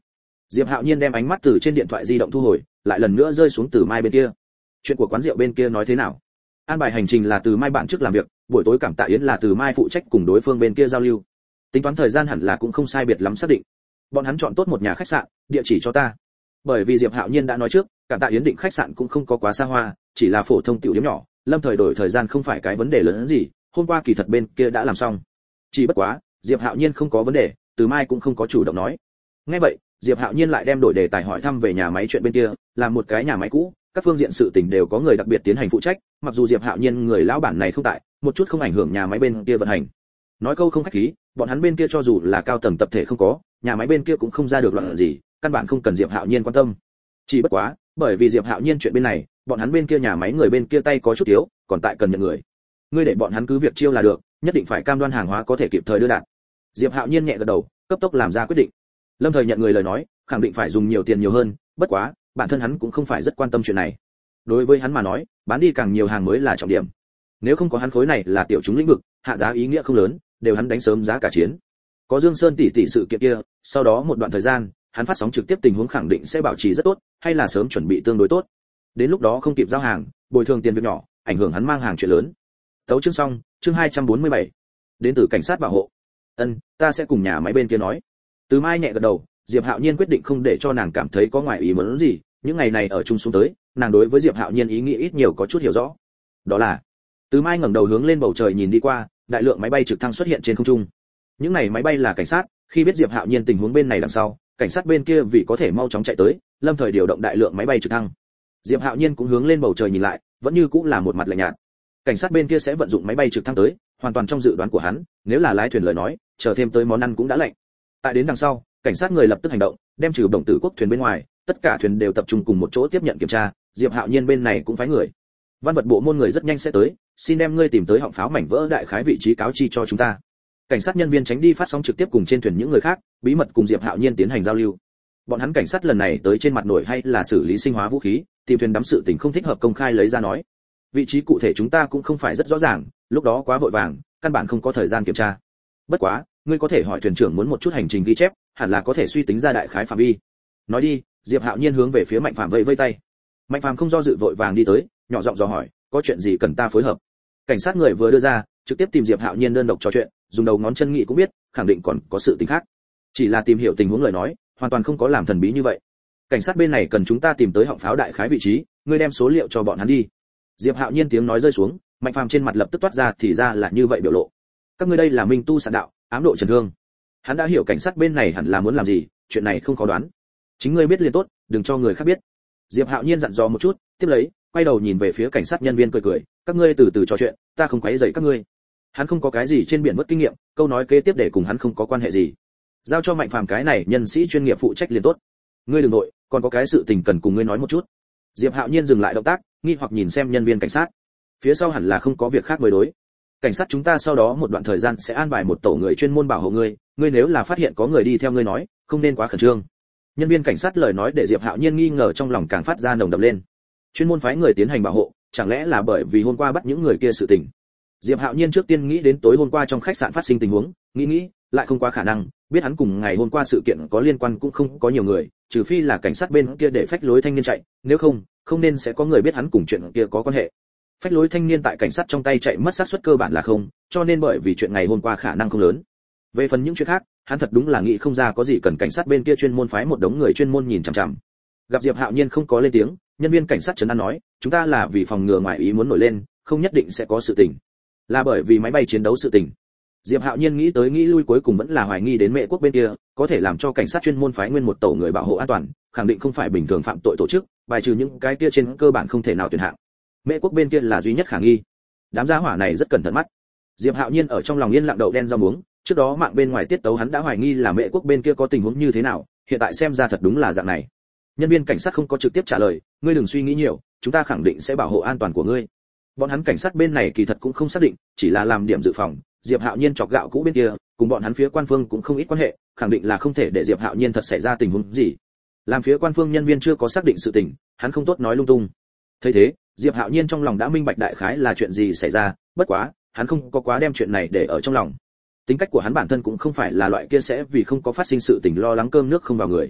Speaker 1: Diệp Hạo Nhiên đem ánh mắt từ trên điện thoại di động thu hồi, lại lần nữa rơi xuống Từ Mai bên kia. Chuyện của quán rượu bên kia nói thế nào? An bài hành trình là Từ Mai bạn trước làm việc, buổi tối Cảm Tạ Yến là Từ Mai phụ trách cùng đối phương bên kia giao lưu. Tính toán thời gian hẳn là cũng không sai biệt lắm xác định. Bọn hắn chọn tốt một nhà khách sạn, địa chỉ cho ta. Bởi vì Diệp Hạo Nhiên đã nói trước, Cảm Tạ Yến định khách sạn cũng không có quá xa hoa, chỉ là phổ thông tiểu điểm nhỏ, lâm thời đổi thời gian không phải cái vấn đề lớn hơn gì, hôm qua kỳ thật bên kia đã làm xong. Chỉ bất quá, Diệp Hạo Nhiên không có vấn đề, Từ Mai cũng không có chủ động nói. Nghe vậy, Diệp Hạo Nhiên lại đem đổi đề tài hỏi thăm về nhà máy chuyện bên kia, là một cái nhà máy cũ, các phương diện sự tình đều có người đặc biệt tiến hành phụ trách, mặc dù Diệp Hạo Nhiên người lão bản này không tại, một chút không ảnh hưởng nhà máy bên kia vận hành. Nói câu không khách khí, bọn hắn bên kia cho dù là cao tầng tập thể không có, nhà máy bên kia cũng không ra được loạn gì, căn bản không cần Diệp Hạo Nhiên quan tâm. Chỉ bất quá, bởi vì Diệp Hạo Nhiên chuyện bên này, bọn hắn bên kia nhà máy người bên kia tay có chút thiếu, còn tại cần nhận người. Ngươi để bọn hắn cứ việc chiêu là được, nhất định phải cam đoan hàng hóa có thể kịp thời đưa đạt. Diệp Hạo Nhiên nhẹ gật đầu, cấp tốc làm ra quyết định. Lâm Thời nhận người lời nói, khẳng định phải dùng nhiều tiền nhiều hơn, bất quá, bản thân hắn cũng không phải rất quan tâm chuyện này. Đối với hắn mà nói, bán đi càng nhiều hàng mới là trọng điểm. Nếu không có hắn khối này là tiểu chúng lĩnh vực, hạ giá ý nghĩa không lớn, đều hắn đánh sớm giá cả chiến. Có Dương Sơn tỷ tỷ sự kiện kia, sau đó một đoạn thời gian, hắn phát sóng trực tiếp tình huống khẳng định sẽ bảo trì rất tốt, hay là sớm chuẩn bị tương đối tốt. Đến lúc đó không kịp giao hàng, bồi thường tiền việc nhỏ, ảnh hưởng hắn mang hàng chuyện lớn. Tấu chương xong, chương hai trăm bốn mươi bảy. Đến từ cảnh sát bảo hộ. Ân, ta sẽ cùng nhà máy bên kia nói. Từ Mai nhẹ gật đầu, Diệp Hạo Nhiên quyết định không để cho nàng cảm thấy có ngoài ý muốn gì, những ngày này ở chung xuống tới, nàng đối với Diệp Hạo Nhiên ý nghĩ ít nhiều có chút hiểu rõ. Đó là, Từ Mai ngẩng đầu hướng lên bầu trời nhìn đi qua, đại lượng máy bay trực thăng xuất hiện trên không trung. Những này máy bay là cảnh sát, khi biết Diệp Hạo Nhiên tình huống bên này đằng sau, cảnh sát bên kia vì có thể mau chóng chạy tới, lâm thời điều động đại lượng máy bay trực thăng. Diệp Hạo Nhiên cũng hướng lên bầu trời nhìn lại, vẫn như cũng là một mặt lạnh nhạt. Cảnh sát bên kia sẽ vận dụng máy bay trực thăng tới, hoàn toàn trong dự đoán của hắn, nếu là lái thuyền lời nói, chờ thêm tới món ăn cũng đã lạnh. Tại đến đằng sau, cảnh sát người lập tức hành động, đem trừ đồng tử quốc thuyền bên ngoài, tất cả thuyền đều tập trung cùng một chỗ tiếp nhận kiểm tra, Diệp Hạo Nhiên bên này cũng phái người. Văn vật bộ môn người rất nhanh sẽ tới, xin đem ngươi tìm tới họng pháo mảnh vỡ đại khái vị trí cáo chi cho chúng ta. Cảnh sát nhân viên tránh đi phát sóng trực tiếp cùng trên thuyền những người khác, bí mật cùng Diệp Hạo Nhiên tiến hành giao lưu. Bọn hắn cảnh sát lần này tới trên mặt nổi hay là xử lý sinh hóa vũ khí, tìm thuyền đắm sự tình không thích hợp công khai lấy ra nói. Vị trí cụ thể chúng ta cũng không phải rất rõ ràng, lúc đó quá vội vàng, căn bản không có thời gian kiểm tra. Bất quá, ngươi có thể hỏi thuyền trưởng muốn một chút hành trình ghi chép, hẳn là có thể suy tính ra đại khái phạm vi. Nói đi, Diệp Hạo Nhiên hướng về phía Mạnh Phàm vẫy vẫy tay. Mạnh Phàm không do dự vội vàng đi tới, nhỏ giọng dò hỏi, có chuyện gì cần ta phối hợp? Cảnh sát người vừa đưa ra, trực tiếp tìm Diệp Hạo Nhiên đơn độc trò chuyện, dùng đầu ngón chân nghĩ cũng biết, khẳng định còn có sự tình khác. Chỉ là tìm hiểu tình huống lời nói, hoàn toàn không có làm thần bí như vậy. Cảnh sát bên này cần chúng ta tìm tới họng pháo đại khái vị trí, ngươi đem số liệu cho bọn hắn đi. Diệp Hạo Nhiên tiếng nói rơi xuống, Mạnh Phàm trên mặt lập tức toát ra thì ra là như vậy biểu lộ. Các ngươi đây là minh tu sạn đạo, ám độ trần thương. Hắn đã hiểu cảnh sát bên này hẳn là muốn làm gì, chuyện này không khó đoán. Chính ngươi biết liền tốt, đừng cho người khác biết. Diệp Hạo Nhiên dặn dò một chút, tiếp lấy, quay đầu nhìn về phía cảnh sát nhân viên cười cười, các ngươi từ từ trò chuyện, ta không quấy rầy các ngươi. Hắn không có cái gì trên biển mất kinh nghiệm, câu nói kế tiếp để cùng hắn không có quan hệ gì. Giao cho Mạnh Phàm cái này nhân sĩ chuyên nghiệp phụ trách liền tốt. Ngươi đừng nội, còn có cái sự tình cần cùng ngươi nói một chút. Diệp Hạo Nhiên dừng lại động tác, nghi hoặc nhìn xem nhân viên cảnh sát. Phía sau hẳn là không có việc khác mới đối. Cảnh sát chúng ta sau đó một đoạn thời gian sẽ an bài một tổ người chuyên môn bảo hộ ngươi, ngươi nếu là phát hiện có người đi theo ngươi nói, không nên quá khẩn trương. Nhân viên cảnh sát lời nói để Diệp Hạo Nhiên nghi ngờ trong lòng càng phát ra nồng đậm lên. Chuyên môn phái người tiến hành bảo hộ, chẳng lẽ là bởi vì hôm qua bắt những người kia sự tình. Diệp Hạo Nhiên trước tiên nghĩ đến tối hôm qua trong khách sạn phát sinh tình huống, nghĩ nghĩ, lại không quá khả năng, biết hắn cùng ngày hôm qua sự kiện có liên quan cũng không có nhiều người, trừ phi là cảnh sát bên kia để phách lối thanh niên chạy, nếu không, không nên sẽ có người biết hắn cùng chuyện kia có quan hệ. Phách lối thanh niên tại cảnh sát trong tay chạy mất xác suất cơ bản là không, cho nên bởi vì chuyện ngày hôm qua khả năng không lớn. Về phần những chuyện khác, hắn thật đúng là nghĩ không ra có gì cần cảnh sát bên kia chuyên môn phái một đống người chuyên môn nhìn chằm chằm. Gặp Diệp Hạo Nhiên không có lên tiếng, nhân viên cảnh sát trấn an nói, chúng ta là vì phòng ngừa ngoài ý muốn nổi lên, không nhất định sẽ có sự tình. Là bởi vì máy bay chiến đấu sự tình. Diệp Hạo Nhiên nghĩ tới nghĩ lui cuối cùng vẫn là hoài nghi đến Mễ quốc bên kia, có thể làm cho cảnh sát chuyên môn phái nguyên một tổ người bảo hộ an toàn, khẳng định không phải bình thường phạm tội tổ chức, bài trừ những cái kia trên cơ bản không thể nào tuyển hạng. Mễ quốc bên kia là duy nhất khả nghi. Đám gia hỏa này rất cẩn thận mắt. Diệp Hạo Nhiên ở trong lòng yên lặng đậu đen rau muống, trước đó mạng bên ngoài tiết tấu hắn đã hoài nghi là Mễ quốc bên kia có tình huống như thế nào, hiện tại xem ra thật đúng là dạng này. Nhân viên cảnh sát không có trực tiếp trả lời, ngươi đừng suy nghĩ nhiều, chúng ta khẳng định sẽ bảo hộ an toàn của ngươi. Bọn hắn cảnh sát bên này kỳ thật cũng không xác định, chỉ là làm điểm dự phòng. Diệp Hạo Nhiên chọc gạo cũ bên kia, cùng bọn hắn phía quan phương cũng không ít quan hệ, khẳng định là không thể để Diệp Hạo Nhiên thật xảy ra tình huống gì. Làm phía quan phương nhân viên chưa có xác định sự tình, hắn không tốt nói lung tung. Thấy thế, Diệp Hạo Nhiên trong lòng đã minh bạch đại khái là chuyện gì xảy ra, bất quá, hắn không có quá đem chuyện này để ở trong lòng. Tính cách của hắn bản thân cũng không phải là loại kia sẽ vì không có phát sinh sự tình lo lắng cơm nước không vào người.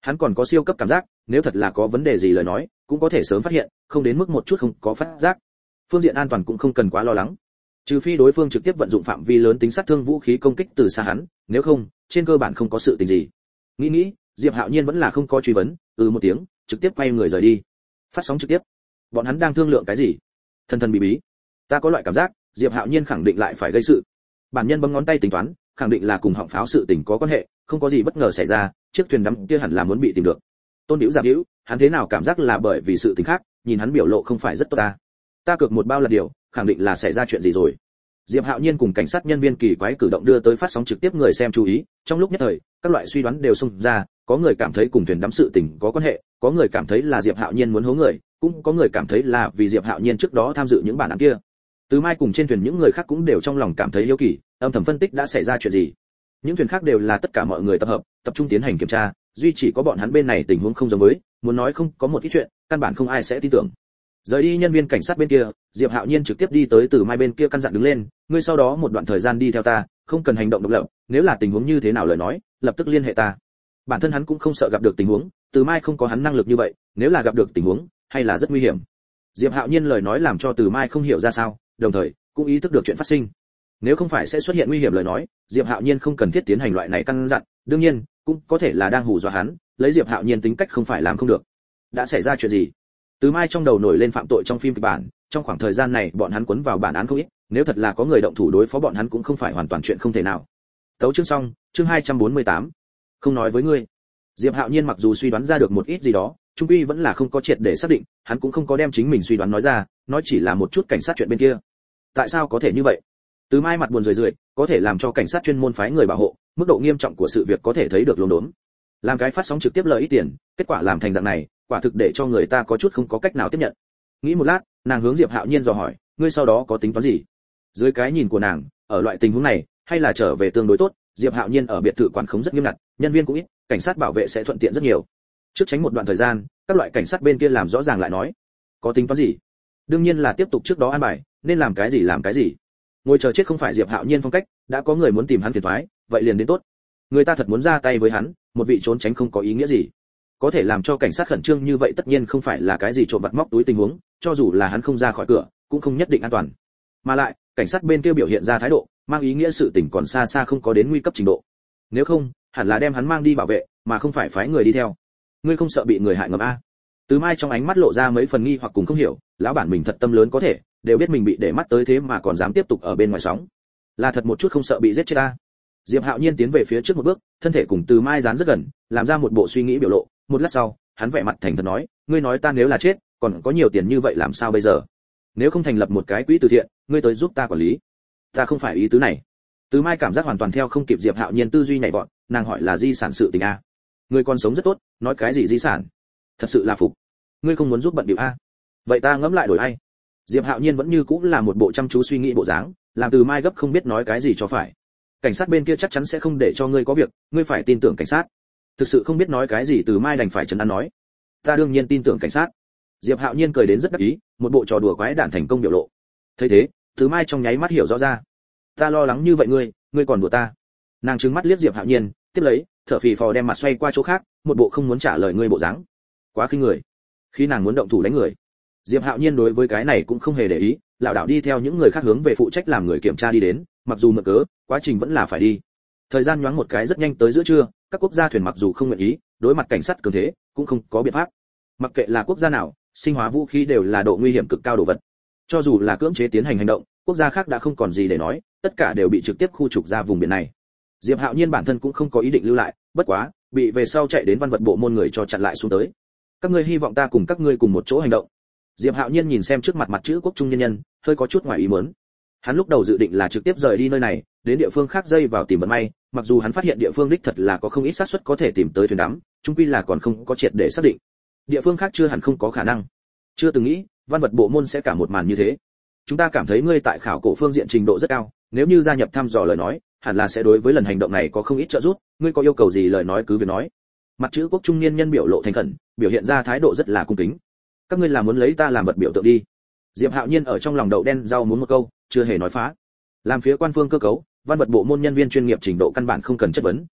Speaker 1: Hắn còn có siêu cấp cảm giác, nếu thật là có vấn đề gì lời nói, cũng có thể sớm phát hiện, không đến mức một chút không có phát giác. Phương diện an toàn cũng không cần quá lo lắng. Trừ phi đối phương trực tiếp vận dụng phạm vi lớn tính sát thương vũ khí công kích từ xa hắn, nếu không, trên cơ bản không có sự tình gì. Nghĩ nghĩ, Diệp Hạo Nhiên vẫn là không có truy vấn, ừ một tiếng, trực tiếp quay người rời đi. Phát sóng trực tiếp. Bọn hắn đang thương lượng cái gì? Thần thần bí bí. Ta có loại cảm giác, Diệp Hạo Nhiên khẳng định lại phải gây sự. Bản nhân bấm ngón tay tính toán, khẳng định là cùng họng pháo sự tình có quan hệ, không có gì bất ngờ xảy ra, chiếc thuyền đắm kia hẳn là muốn bị tìm được. Tôn Diệu Giáp Diệu, hắn thế nào cảm giác là bởi vì sự tình khác, nhìn hắn biểu lộ không phải rất tốt ta. Ta cược một bao là điều, khẳng định là xảy ra chuyện gì rồi. Diệp Hạo Nhiên cùng cảnh sát nhân viên kỳ quái cử động đưa tới phát sóng trực tiếp người xem chú ý, trong lúc nhất thời, các loại suy đoán đều xung ra, có người cảm thấy cùng thuyền đắm sự tình có quan hệ, có người cảm thấy là Diệp Hạo Nhiên muốn hố người, cũng có người cảm thấy là vì Diệp Hạo Nhiên trước đó tham dự những bản án kia. Từ Mai cùng trên thuyền những người khác cũng đều trong lòng cảm thấy hiếu kỳ, âm thầm phân tích đã xảy ra chuyện gì. Những thuyền khác đều là tất cả mọi người tập hợp, tập trung tiến hành kiểm tra, duy chỉ có bọn hắn bên này tình huống không giống với, muốn nói không có một ít chuyện, căn bản không ai sẽ tin tưởng. Rời đi nhân viên cảnh sát bên kia, Diệp Hạo Nhiên trực tiếp đi tới Từ Mai bên kia căn dặn đứng lên, ngươi sau đó một đoạn thời gian đi theo ta, không cần hành động độc lập, nếu là tình huống như thế nào lời nói, lập tức liên hệ ta. Bản thân hắn cũng không sợ gặp được tình huống, Từ Mai không có hắn năng lực như vậy, nếu là gặp được tình huống, hay là rất nguy hiểm. Diệp Hạo Nhiên lời nói làm cho Từ Mai không hiểu ra sao, đồng thời cũng ý thức được chuyện phát sinh. Nếu không phải sẽ xuất hiện nguy hiểm lời nói, Diệp Hạo Nhiên không cần thiết tiến hành loại này căn dặn, đương nhiên, cũng có thể là đang hù dọa hắn, lấy Diệp Hạo Nhiên tính cách không phải làm không được. Đã xảy ra chuyện gì? Từ Mai trong đầu nổi lên phạm tội trong phim kịch bản, trong khoảng thời gian này bọn hắn cuốn vào bản án không ít, nếu thật là có người động thủ đối phó bọn hắn cũng không phải hoàn toàn chuyện không thể nào. Tấu chương xong, chương hai trăm bốn mươi tám. Không nói với ngươi. Diệp Hạo Nhiên mặc dù suy đoán ra được một ít gì đó, trung quy vẫn là không có triệt để xác định, hắn cũng không có đem chính mình suy đoán nói ra, nói chỉ là một chút cảnh sát chuyện bên kia. Tại sao có thể như vậy? Từ Mai mặt buồn rười rượi, có thể làm cho cảnh sát chuyên môn phái người bảo hộ, mức độ nghiêm trọng của sự việc có thể thấy được luống đốn. Làm cái phát sóng trực tiếp lợi ít tiền, kết quả làm thành dạng này, quả thực để cho người ta có chút không có cách nào tiếp nhận. Nghĩ một lát, nàng hướng Diệp Hạo Nhiên dò hỏi, ngươi sau đó có tính toán gì? Dưới cái nhìn của nàng, ở loại tình huống này, hay là trở về tương đối tốt, Diệp Hạo Nhiên ở biệt thự quản khống rất nghiêm ngặt, nhân viên cũng ít, cảnh sát bảo vệ sẽ thuận tiện rất nhiều. Trước tránh một đoạn thời gian, các loại cảnh sát bên kia làm rõ ràng lại nói, có tính toán gì? Đương nhiên là tiếp tục trước đó an bài, nên làm cái gì làm cái gì. Ngồi chờ chết không phải Diệp Hạo Nhiên phong cách, đã có người muốn tìm hắn phiền toái, vậy liền đến tốt. Người ta thật muốn ra tay với hắn, một vị trốn tránh không có ý nghĩa gì. Có thể làm cho cảnh sát khẩn trương như vậy tất nhiên không phải là cái gì trộm vặt móc túi tình huống, cho dù là hắn không ra khỏi cửa, cũng không nhất định an toàn. Mà lại, cảnh sát bên kia biểu hiện ra thái độ, mang ý nghĩa sự tình còn xa xa không có đến nguy cấp trình độ. Nếu không, hẳn là đem hắn mang đi bảo vệ, mà không phải phái người đi theo. Ngươi không sợ bị người hại ngầm a? Từ Mai trong ánh mắt lộ ra mấy phần nghi hoặc cùng không hiểu, lão bản mình thật tâm lớn có thể, đều biết mình bị để mắt tới thế mà còn dám tiếp tục ở bên ngoài sóng. Là thật một chút không sợ bị giết chết a? Diệp Hạo Nhiên tiến về phía trước một bước, thân thể cùng Từ Mai dán rất gần, làm ra một bộ suy nghĩ biểu lộ, một lát sau, hắn vẻ mặt thành thật nói, ngươi nói ta nếu là chết, còn có nhiều tiền như vậy làm sao bây giờ? Nếu không thành lập một cái quỹ từ thiện, ngươi tới giúp ta quản lý. Ta không phải ý tứ này. Từ Mai cảm giác hoàn toàn theo không kịp Diệp Hạo Nhiên tư duy nhảy vọt, nàng hỏi là di sản sự tình a? Ngươi còn sống rất tốt, nói cái gì di sản? Thật sự là phục. Ngươi không muốn giúp bận điệu a? Vậy ta ngẫm lại đổi ai? Diệp Hạo Nhiên vẫn như cũng là một bộ chăm chú suy nghĩ bộ dáng, làm Từ Mai gấp không biết nói cái gì cho phải. Cảnh sát bên kia chắc chắn sẽ không để cho ngươi có việc, ngươi phải tin tưởng cảnh sát. Thực sự không biết nói cái gì Từ Mai đành phải trấn an nói. Ta đương nhiên tin tưởng cảnh sát. Diệp Hạo Nhiên cười đến rất đắc ý, một bộ trò đùa quái đản thành công biểu lộ. Thấy thế, Từ Mai trong nháy mắt hiểu rõ ra. Ta lo lắng như vậy ngươi, ngươi còn đùa ta. Nàng trừng mắt liếc Diệp Hạo Nhiên, tiếp lấy, thở phì phò đem mặt xoay qua chỗ khác, một bộ không muốn trả lời ngươi bộ dáng. Quá khinh người. Khi nàng muốn động thủ đánh người, Diệp Hạo Nhiên đối với cái này cũng không hề để ý, lão đạo đi theo những người khác hướng về phụ trách làm người kiểm tra đi đến, mặc dù mượn cớ, quá trình vẫn là phải đi. Thời gian nhoáng một cái rất nhanh tới giữa trưa, các quốc gia thuyền mặc dù không nguyện ý, đối mặt cảnh sát cường thế, cũng không có biện pháp. Mặc kệ là quốc gia nào, sinh hóa vũ khí đều là độ nguy hiểm cực cao đồ vật. Cho dù là cưỡng chế tiến hành hành động, quốc gia khác đã không còn gì để nói, tất cả đều bị trực tiếp khu trục ra vùng biển này. Diệp Hạo Nhiên bản thân cũng không có ý định lưu lại, bất quá, bị về sau chạy đến văn vật bộ môn người cho chặn lại xuống tới. Các ngươi hy vọng ta cùng các ngươi cùng một chỗ hành động. Diệp Hạo Nhiên nhìn xem trước mặt mặt chữ quốc trung nhân nhân, hơi có chút ngoài ý muốn. Hắn lúc đầu dự định là trực tiếp rời đi nơi này, đến địa phương khác dây vào tìm vận may, mặc dù hắn phát hiện địa phương đích thật là có không ít xác suất có thể tìm tới thuyền đắm, chung quy là còn không có triệt để xác định. Địa phương khác chưa hẳn không có khả năng. Chưa từng nghĩ, văn vật bộ môn sẽ cả một màn như thế. Chúng ta cảm thấy ngươi tại khảo cổ phương diện trình độ rất cao, nếu như gia nhập thăm dò lời nói, hẳn là sẽ đối với lần hành động này có không ít trợ giúp, ngươi có yêu cầu gì lời nói cứ việc nói. Mặt chữ quốc trung niên nhân biểu lộ thành khẩn, biểu hiện ra thái độ rất là cung kính. Các ngươi là muốn lấy ta làm vật biểu tượng đi. Diệp Hạo Nhiên ở trong lòng đậu đen rau muốn một câu, chưa hề nói phá. Làm phía quan phương cơ cấu, văn vật bộ môn nhân viên chuyên nghiệp trình độ căn bản không cần chất vấn,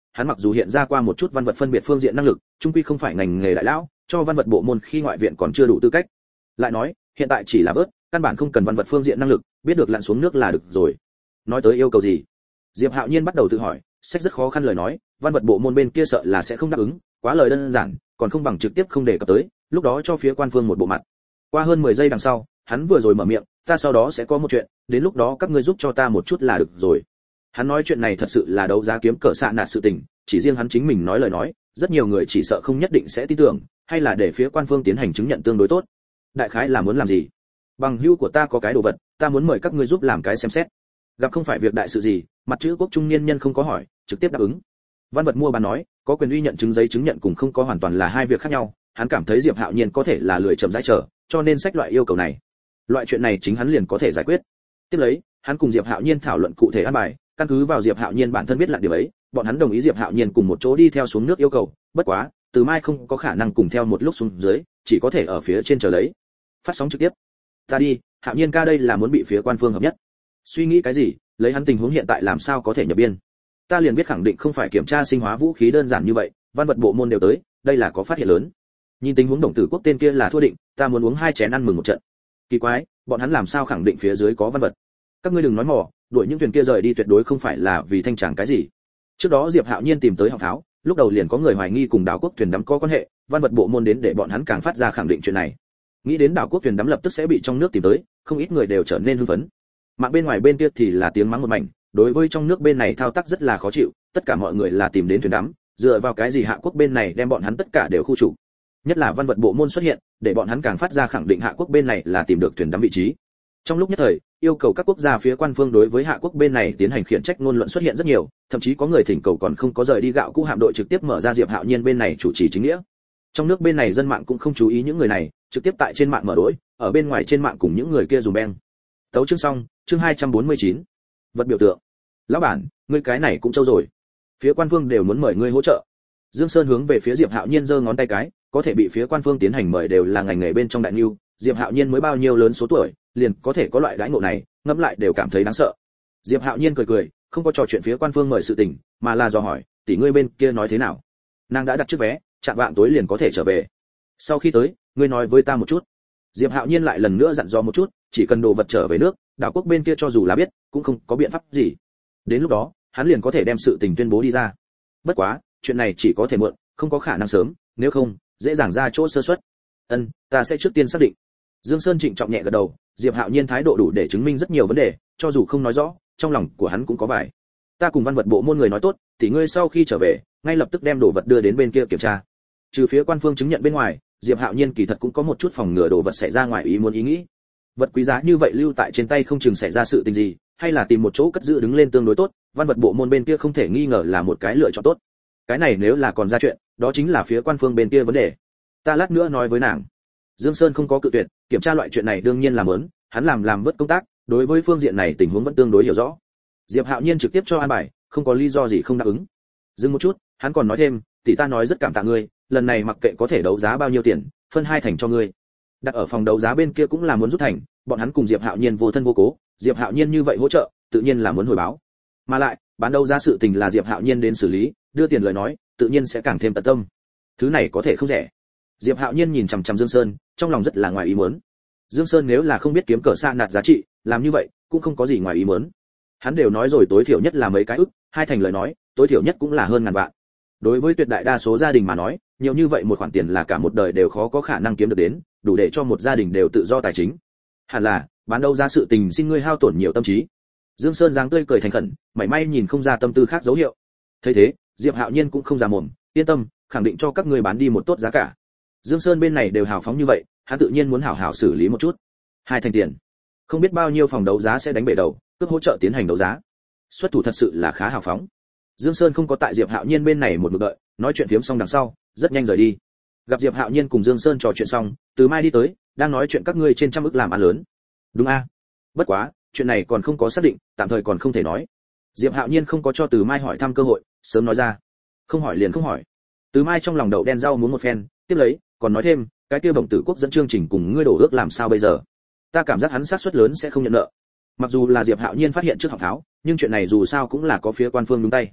Speaker 1: hắn mặc dù hiện ra qua một chút văn vật phân biệt phương diện năng lực, chung quy không phải ngành nghề đại lão, cho văn vật bộ môn khi ngoại viện còn chưa đủ tư cách. Lại nói, hiện tại chỉ là vớt, căn bản không cần văn vật phương diện năng lực, biết được lặn xuống nước là được rồi. Nói tới yêu cầu gì? Diệp Hạo Nhiên bắt đầu tự hỏi, sách rất khó khăn lời nói, văn vật bộ môn bên kia sợ là sẽ không đáp ứng, quá lời đơn giản, còn không bằng trực tiếp không đề cập tới, lúc đó cho phía quan phương một bộ mặt. Qua hơn mười giây đằng sau, hắn vừa rồi mở miệng, ta sau đó sẽ có một chuyện, đến lúc đó các ngươi giúp cho ta một chút là được rồi. Hắn nói chuyện này thật sự là đấu giá kiếm cờ xạ nạt sự tình, chỉ riêng hắn chính mình nói lời nói, rất nhiều người chỉ sợ không nhất định sẽ tin tưởng, hay là để phía quan phương tiến hành chứng nhận tương đối tốt. Đại khái là muốn làm gì? Bằng hữu của ta có cái đồ vật, ta muốn mời các ngươi giúp làm cái xem xét. Gặp không phải việc đại sự gì, mặt chữ quốc trung niên nhân không có hỏi, trực tiếp đáp ứng. Văn vật mua bán nói, có quyền uy nhận chứng giấy chứng nhận cùng không có hoàn toàn là hai việc khác nhau, hắn cảm thấy Diệp Hạo Nhiên có thể là lười chậm rãi chờ, cho nên sách loại yêu cầu này. Loại chuyện này chính hắn liền có thể giải quyết. Tiếp lấy, hắn cùng Diệp Hạo Nhiên thảo luận cụ thể an bài, căn cứ vào Diệp Hạo Nhiên bản thân biết lặn điểm ấy, bọn hắn đồng ý Diệp Hạo Nhiên cùng một chỗ đi theo xuống nước yêu cầu, bất quá, Từ Mai không có khả năng cùng theo một lúc xuống dưới, chỉ có thể ở phía trên chờ lấy. Phát sóng trực tiếp. Ta đi, Hạo Nhiên ca đây là muốn bị phía quan phương hợp nhất. Suy nghĩ cái gì, lấy hắn tình huống hiện tại làm sao có thể nhập biên. Ta liền biết khẳng định không phải kiểm tra sinh hóa vũ khí đơn giản như vậy, văn vật bộ môn đều tới, đây là có phát hiện lớn. Nhìn tình huống Đồng Tử Quốc tên kia là thua định, ta muốn uống hai chén ăn mừng một trận. Kỳ quái, bọn hắn làm sao khẳng định phía dưới có văn vật? Các ngươi đừng nói mò, đuổi những thuyền kia rời đi tuyệt đối không phải là vì thanh tràng cái gì. Trước đó Diệp Hạo Nhiên tìm tới học pháo, lúc đầu liền có người hoài nghi cùng đảo quốc thuyền đắm có quan hệ, văn vật bộ môn đến để bọn hắn càng phát ra khẳng định chuyện này. Nghĩ đến đảo quốc thuyền đắm lập tức sẽ bị trong nước tìm tới, không ít người đều trở nên hưng phấn. Mạng bên ngoài bên kia thì là tiếng mắng một mảnh, đối với trong nước bên này thao tác rất là khó chịu, tất cả mọi người là tìm đến thuyền đắm, dựa vào cái gì Hạ quốc bên này đem bọn hắn tất cả đều khu trục. Nhất là văn vật bộ môn xuất hiện, để bọn hắn càng phát ra khẳng định Hạ quốc bên này là tìm được thuyền đắm vị trí. Trong lúc nhất thời, yêu cầu các quốc gia phía quan phương đối với Hạ quốc bên này tiến hành khiển trách ngôn luận xuất hiện rất nhiều, thậm chí có người thỉnh cầu còn không có rời đi gạo cũ hạm đội trực tiếp mở ra Diệp Hạo Nhiên bên này chủ trì chính nghĩa. Trong nước bên này dân mạng cũng không chú ý những người này, trực tiếp tại trên mạng mở đối, ở bên ngoài trên mạng cùng những người kia dùng beng. Tấu chương xong, chương hai trăm bốn mươi chín. Vật biểu tượng. Lão bản, ngươi cái này cũng trâu rồi. Phía quan phương đều muốn mời ngươi hỗ trợ. Dương Sơn hướng về phía Diệp Hạo Nhiên giơ ngón tay cái, có thể bị phía quan phương tiến hành mời đều là ngành nghề bên trong đại lưu, Diệp Hạo Nhiên mới bao nhiêu lớn số tuổi, liền có thể có loại đãi ngộ này, ngẫm lại đều cảm thấy đáng sợ. Diệp Hạo Nhiên cười cười, không có trò chuyện phía quan phương mời sự tình, mà là dò hỏi, tỷ ngươi bên kia nói thế nào? Nàng đã đặt trước vé, chạm vạng tối liền có thể trở về. Sau khi tới, ngươi nói với ta một chút. Diệp Hạo Nhiên lại lần nữa dặn dò một chút, chỉ cần đồ vật trở về nước, đảo quốc bên kia cho dù là biết, cũng không có biện pháp gì. Đến lúc đó, hắn liền có thể đem sự tình tuyên bố đi ra. Bất quá, chuyện này chỉ có thể muộn, không có khả năng sớm, nếu không, dễ dàng ra chỗ sơ suất. Ân, ta sẽ trước tiên xác định. Dương Sơn trịnh trọng nhẹ gật đầu, Diệp Hạo Nhiên thái độ đủ để chứng minh rất nhiều vấn đề, cho dù không nói rõ, trong lòng của hắn cũng có vài. Ta cùng văn vật bộ môn người nói tốt, thì ngươi sau khi trở về, ngay lập tức đem đồ vật đưa đến bên kia kiểm tra. Trừ phía quan phương chứng nhận bên ngoài, Diệp Hạo Nhiên kỳ thật cũng có một chút phòng ngừa đồ vật xảy ra ngoài ý muốn ý nghĩ. Vật quý giá như vậy lưu tại trên tay không chừng xảy ra sự tình gì, hay là tìm một chỗ cất giữ đứng lên tương đối tốt, văn vật bộ môn bên kia không thể nghi ngờ là một cái lựa chọn tốt. Cái này nếu là còn ra chuyện, đó chính là phía quan phương bên kia vấn đề. Ta lát nữa nói với nàng. Dương Sơn không có cự tuyệt, kiểm tra loại chuyện này đương nhiên là muốn, hắn làm làm vất công tác, đối với phương diện này tình huống vẫn tương đối hiểu rõ. Diệp Hạo Nhiên trực tiếp cho an bài, không có lý do gì không đáp ứng. Dừng một chút, hắn còn nói thêm, tỷ ta nói rất cảm tạ ngươi, lần này mặc kệ có thể đấu giá bao nhiêu tiền, phân hai thành cho ngươi. Đặt ở phòng đấu giá bên kia cũng là muốn rút thành, bọn hắn cùng Diệp Hạo Nhiên vô thân vô cố, Diệp Hạo Nhiên như vậy hỗ trợ, tự nhiên là muốn hồi báo. Mà lại, bán đấu giá sự tình là Diệp Hạo Nhiên đến xử lý, đưa tiền lời nói, tự nhiên sẽ càng thêm tận tâm. Thứ này có thể không rẻ. Diệp Hạo Nhiên nhìn chằm chằm Dương Sơn, trong lòng rất là ngoài ý muốn. Dương Sơn nếu là không biết kiếm cờ sa nạt giá trị, làm như vậy cũng không có gì ngoài ý muốn. Hắn đều nói rồi tối thiểu nhất là mấy cái ức, hai thành lời nói, tối thiểu nhất cũng là hơn ngàn vạn. Đối với tuyệt đại đa số gia đình mà nói, nhiều như vậy một khoản tiền là cả một đời đều khó có khả năng kiếm được đến, đủ để cho một gia đình đều tự do tài chính. Hẳn là, bán đấu giá sự tình xin ngươi hao tổn nhiều tâm trí. Dương Sơn dáng tươi cười thành khẩn, mảy may nhìn không ra tâm tư khác dấu hiệu. Thấy thế, Diệp Hạo Nhiên cũng không già mồm, yên tâm, khẳng định cho các ngươi bán đi một tốt giá cả. Dương Sơn bên này đều hào phóng như vậy, hắn tự nhiên muốn hảo hảo xử lý một chút. Hai thành tiền, không biết bao nhiêu phòng đấu giá sẽ đánh bể đầu, cướp hỗ trợ tiến hành đấu giá. Xuất thủ thật sự là khá hào phóng. Dương Sơn không có tại Diệp Hạo Nhiên bên này một mực đợi, nói chuyện phiếm xong đằng sau, rất nhanh rời đi. Gặp Diệp Hạo Nhiên cùng Dương Sơn trò chuyện xong, Từ Mai đi tới, đang nói chuyện các ngươi trên trăm ức làm ăn lớn. Đúng a? Bất quá, chuyện này còn không có xác định, tạm thời còn không thể nói. Diệp Hạo Nhiên không có cho Từ Mai hỏi thăm cơ hội, sớm nói ra. Không hỏi liền không hỏi. Từ Mai trong lòng đậu đen rau muốn một phen, tiếp lấy, còn nói thêm, cái kia Bổng Tử Quốc dẫn chương trình cùng ngươi đổ ước làm sao bây giờ? Ta cảm giác hắn xác suất lớn sẽ không nhận nợ. Mặc dù là Diệp Hạo Nhiên phát hiện trước học pháo, nhưng chuyện này dù sao cũng là có phía quan phương đúng tay.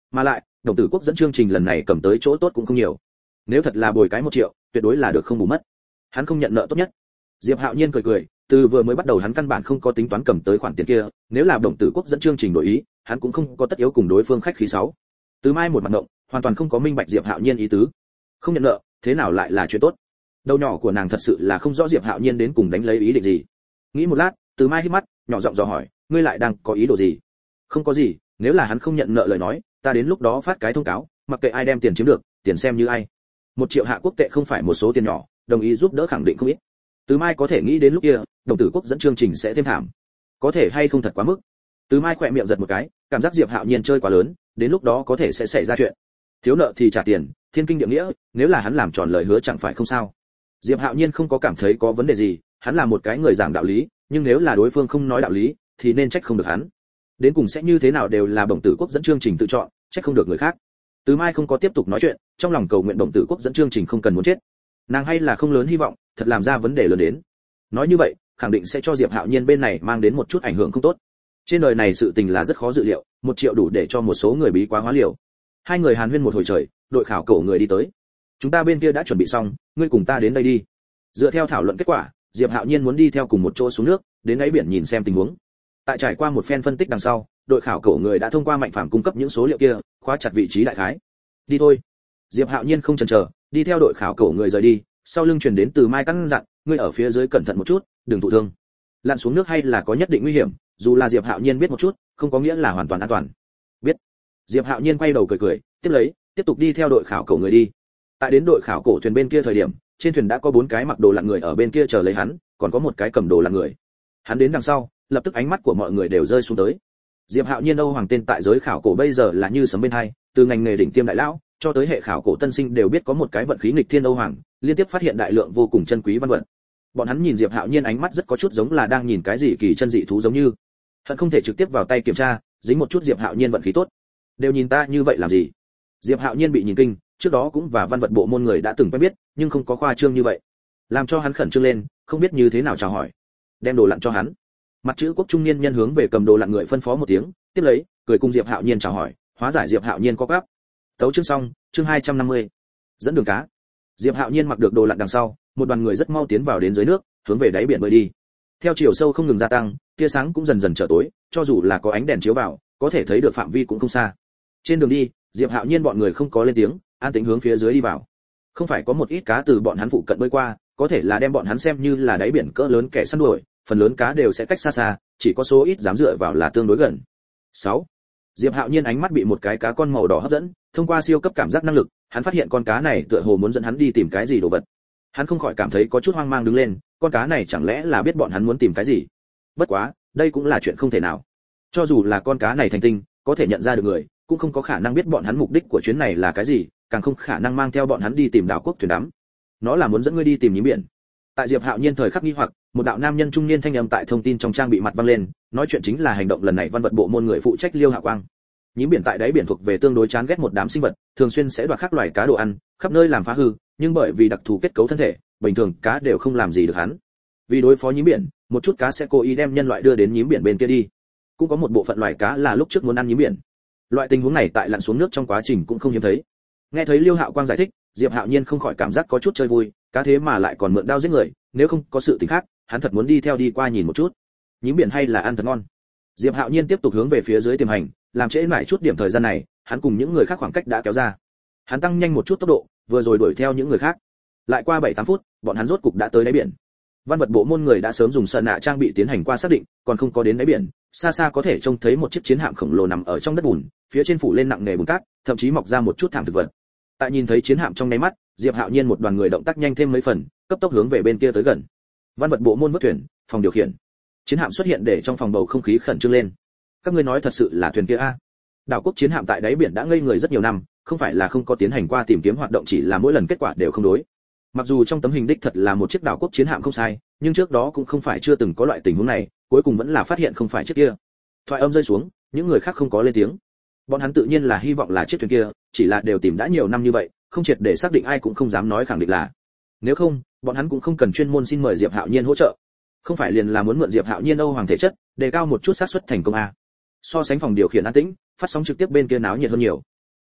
Speaker 1: Mà lại, đồng tử quốc dẫn chương trình lần này cầm tới chỗ tốt cũng không nhiều. Nếu thật là bồi cái một triệu, tuyệt đối là được không bù mất. Hắn không nhận nợ tốt nhất. Diệp Hạo Nhiên cười cười, từ vừa mới bắt đầu hắn căn bản không có tính toán cầm tới khoản tiền kia, nếu là đồng tử quốc dẫn chương trình đổi ý, hắn cũng không có tất yếu cùng đối phương khách khí sáu. Từ Mai một mặt ngộng, hoàn toàn không có minh bạch Diệp Hạo Nhiên ý tứ. Không nhận nợ, thế nào lại là chuyện tốt? Đầu nhỏ của nàng thật sự là không rõ Diệp Hạo Nhiên đến cùng đánh lấy ý định gì. Nghĩ một lát, Từ Mai hít mắt, nhỏ giọng dò hỏi, ngươi lại đang có ý đồ gì? Không có gì, nếu là hắn không nhận nợ lời nói, ta đến lúc đó phát cái thông cáo, mặc kệ ai đem tiền chiếm được, tiền xem như ai. Một triệu hạ quốc tệ không phải một số tiền nhỏ, đồng ý giúp đỡ khẳng định không ít. Từ Mai có thể nghĩ đến lúc kia, đồng tử quốc dẫn chương trình sẽ thêm thảm. Có thể hay không thật quá mức. Từ Mai khỏe miệng giật một cái, cảm giác Diệp Hạo Nhiên chơi quá lớn, đến lúc đó có thể sẽ xảy ra chuyện. Thiếu nợ thì trả tiền, thiên kinh địa nghĩa, nếu là hắn làm tròn lời hứa chẳng phải không sao. Diệp Hạo Nhiên không có cảm thấy có vấn đề gì, hắn là một cái người giảng đạo lý, nhưng nếu là đối phương không nói đạo lý, thì nên trách không được hắn. Đến cùng sẽ như thế nào đều là đồng tử quốc dẫn chương trình tự chọn, trách không được người khác. Từ Mai không có tiếp tục nói chuyện, trong lòng cầu nguyện đồng tử quốc dẫn chương trình không cần muốn chết. Nàng hay là không lớn hy vọng, thật làm ra vấn đề lớn đến. Nói như vậy, khẳng định sẽ cho Diệp Hạo Nhiên bên này mang đến một chút ảnh hưởng không tốt. Trên đời này sự tình là rất khó dự liệu, một triệu đủ để cho một số người bí quá hóa liều. Hai người hàn huyên một hồi trời, đội khảo cổ người đi tới. Chúng ta bên kia đã chuẩn bị xong, ngươi cùng ta đến đây đi. Dựa theo thảo luận kết quả, Diệp Hạo Nhiên muốn đi theo cùng một chỗ xuống nước, đến đáy biển nhìn xem tình huống. Tại trải qua một phen phân tích đằng sau, đội khảo cổ người đã thông qua Mạnh Phàm cung cấp những số liệu kia, khóa chặt vị trí đại khái. Đi thôi. Diệp Hạo Nhiên không chần chờ, đi theo đội khảo cổ người rời đi, sau lưng truyền đến Từ Mai căn dặn, ngươi ở phía dưới cẩn thận một chút, đừng thụ thương. Lặn xuống nước hay là có nhất định nguy hiểm, dù là Diệp Hạo Nhiên biết một chút, không có nghĩa là hoàn toàn an toàn. Biết. Diệp Hạo Nhiên quay đầu cười cười, tiếp lấy, tiếp tục đi theo đội khảo cổ người đi. Tại đến đội khảo cổ thuyền bên kia thời điểm, trên thuyền đã có bốn cái mặc đồ lặn người ở bên kia chờ lấy hắn, còn có một cái cầm đồ lặn người. Hắn đến đằng sau, lập tức ánh mắt của mọi người đều rơi xuống tới. Diệp Hạo Nhiên Âu Hoàng tên tại giới khảo cổ bây giờ là như sấm bên hai, từ ngành nghề đỉnh tiêm đại lão cho tới hệ khảo cổ tân sinh đều biết có một cái vận khí nghịch thiên Âu Hoàng, liên tiếp phát hiện đại lượng vô cùng chân quý văn vật. Bọn hắn nhìn Diệp Hạo Nhiên ánh mắt rất có chút giống là đang nhìn cái gì kỳ chân dị thú giống như. Hận không thể trực tiếp vào tay kiểm tra, dính một chút Diệp Hạo Nhiên vận khí tốt. Đều nhìn ta như vậy làm gì? Diệp Hạo Nhiên bị nhìn kinh, trước đó cũng và văn vật bộ môn người đã từng quen biết, nhưng không có khoa trương như vậy. Làm cho hắn khẩn trương lên, không biết như thế nào chào hỏi. Đem đồ lặn cho hắn. Mặt chữ quốc trung niên nhân hướng về cầm đồ lặn người phân phó một tiếng, tiếp lấy, cười cùng Diệp Hạo Nhiên chào hỏi, hóa giải Diệp Hạo Nhiên có gấp. Tấu chương xong, chương hai trăm năm mươi. Dẫn đường cá. Diệp Hạo Nhiên mặc được đồ lặn đằng sau, một đoàn người rất mau tiến vào đến dưới nước, hướng về đáy biển bơi đi. Theo chiều sâu không ngừng gia tăng, tia sáng cũng dần dần trở tối, cho dù là có ánh đèn chiếu vào, có thể thấy được phạm vi cũng không xa. Trên đường đi, Diệp Hạo Nhiên bọn người không có lên tiếng, an tĩnh hướng phía dưới đi vào. Không phải có một ít cá từ bọn hắn phụ cận bơi qua, có thể là đem bọn hắn xem như là đáy biển cỡ lớn kẻ săn đuổi, phần lớn cá đều sẽ cách xa xa, chỉ có số ít dám dựa vào là tương đối gần. sáu. Diệp Hạo Nhiên ánh mắt bị một cái cá con màu đỏ hấp dẫn, thông qua siêu cấp cảm giác năng lực, hắn phát hiện con cá này tựa hồ muốn dẫn hắn đi tìm cái gì đồ vật. Hắn không khỏi cảm thấy có chút hoang mang đứng lên, con cá này chẳng lẽ là biết bọn hắn muốn tìm cái gì? Bất quá, đây cũng là chuyện không thể nào. Cho dù là con cá này thành tinh, có thể nhận ra được người, cũng không có khả năng biết bọn hắn mục đích của chuyến này là cái gì, càng không khả năng mang theo bọn hắn đi tìm đảo quốc thuyền đắm. Nó là muốn dẫn ngươi đi tìm nhím biển. Tại Diệp Hạo Nhiên thời khắc nghi hoặc, một đạo nam nhân trung niên thanh âm tại thông tin trong trang bị mặt vang lên, nói chuyện chính là hành động lần này văn vật bộ môn người phụ trách Liêu Hạ Quang. Nhím biển tại đáy biển thuộc về tương đối chán ghét một đám sinh vật, thường xuyên sẽ đoạt các loài cá đồ ăn, khắp nơi làm phá hư, nhưng bởi vì đặc thù kết cấu thân thể, bình thường cá đều không làm gì được hắn. Vì đối phó nhím biển, một chút cá sẽ cố ý đem nhân loại đưa đến nhím biển bên kia đi. Cũng có một bộ phận loài cá là lúc trước muốn ăn nhím biển. Loại tình huống này tại lặn xuống nước trong quá trình cũng không hiếm thấy. Nghe thấy Liêu Hạo Quang giải thích, Diệp Hạo Nhiên không khỏi cảm giác có chút chơi vui, cá thế mà lại còn mượn đao giết người, nếu không có sự tình khác, hắn thật muốn đi theo đi qua nhìn một chút. Nhím biển hay là ăn thật ngon. Diệp Hạo Nhiên tiếp tục hướng về phía dưới tiềm hành, làm trễ mãi chút điểm thời gian này, hắn cùng những người khác khoảng cách đã kéo ra. Hắn tăng nhanh một chút tốc độ, vừa rồi đuổi theo những người khác. Lại qua bảy tám phút, bọn hắn rốt cục đã tới đáy biển. Văn vật bộ môn người đã sớm dùng sợi nạ trang bị tiến hành qua xác định, còn không có đến đáy biển, xa xa có thể trông thấy một chiếc chiến hạm khổng lồ nằm ở trong đất bùn, phía trên phủ lên nặng nề bùn cát, thậm chí mọc ra một chút thảm thực vật. Tại nhìn thấy chiến hạm trong nháy mắt, Diệp Hạo Nhiên một đoàn người động tác nhanh thêm mấy phần, cấp tốc hướng về bên kia tới gần. Văn vật bộ môn vớt thuyền, phòng điều khiển. Chiến hạm xuất hiện để trong phòng bầu không khí khẩn trương lên. Các ngươi nói thật sự là thuyền kia a? Đảo quốc chiến hạm tại đáy biển đã ngây người rất nhiều năm, không phải là không có tiến hành qua tìm kiếm hoạt động, chỉ là mỗi lần kết quả đều không đối. Mặc dù trong tấm hình đích thật là một chiếc đảo quốc chiến hạm không sai, nhưng trước đó cũng không phải chưa từng có loại tình huống này, cuối cùng vẫn là phát hiện không phải chiếc kia. Thoại âm rơi xuống, những người khác không có lên tiếng. Bọn hắn tự nhiên là hy vọng là chiếc thuyền kia, chỉ là đều tìm đã nhiều năm như vậy, không triệt để xác định ai cũng không dám nói khẳng định là. Nếu không, bọn hắn cũng không cần chuyên môn xin mời Diệp Hạo Nhiên hỗ trợ. Không phải liền là muốn mượn Diệp Hạo Nhiên Âu Hoàng thể chất, đề cao một chút xác suất thành công a. So sánh phòng điều khiển an tĩnh, phát sóng trực tiếp bên kia náo nhiệt hơn nhiều.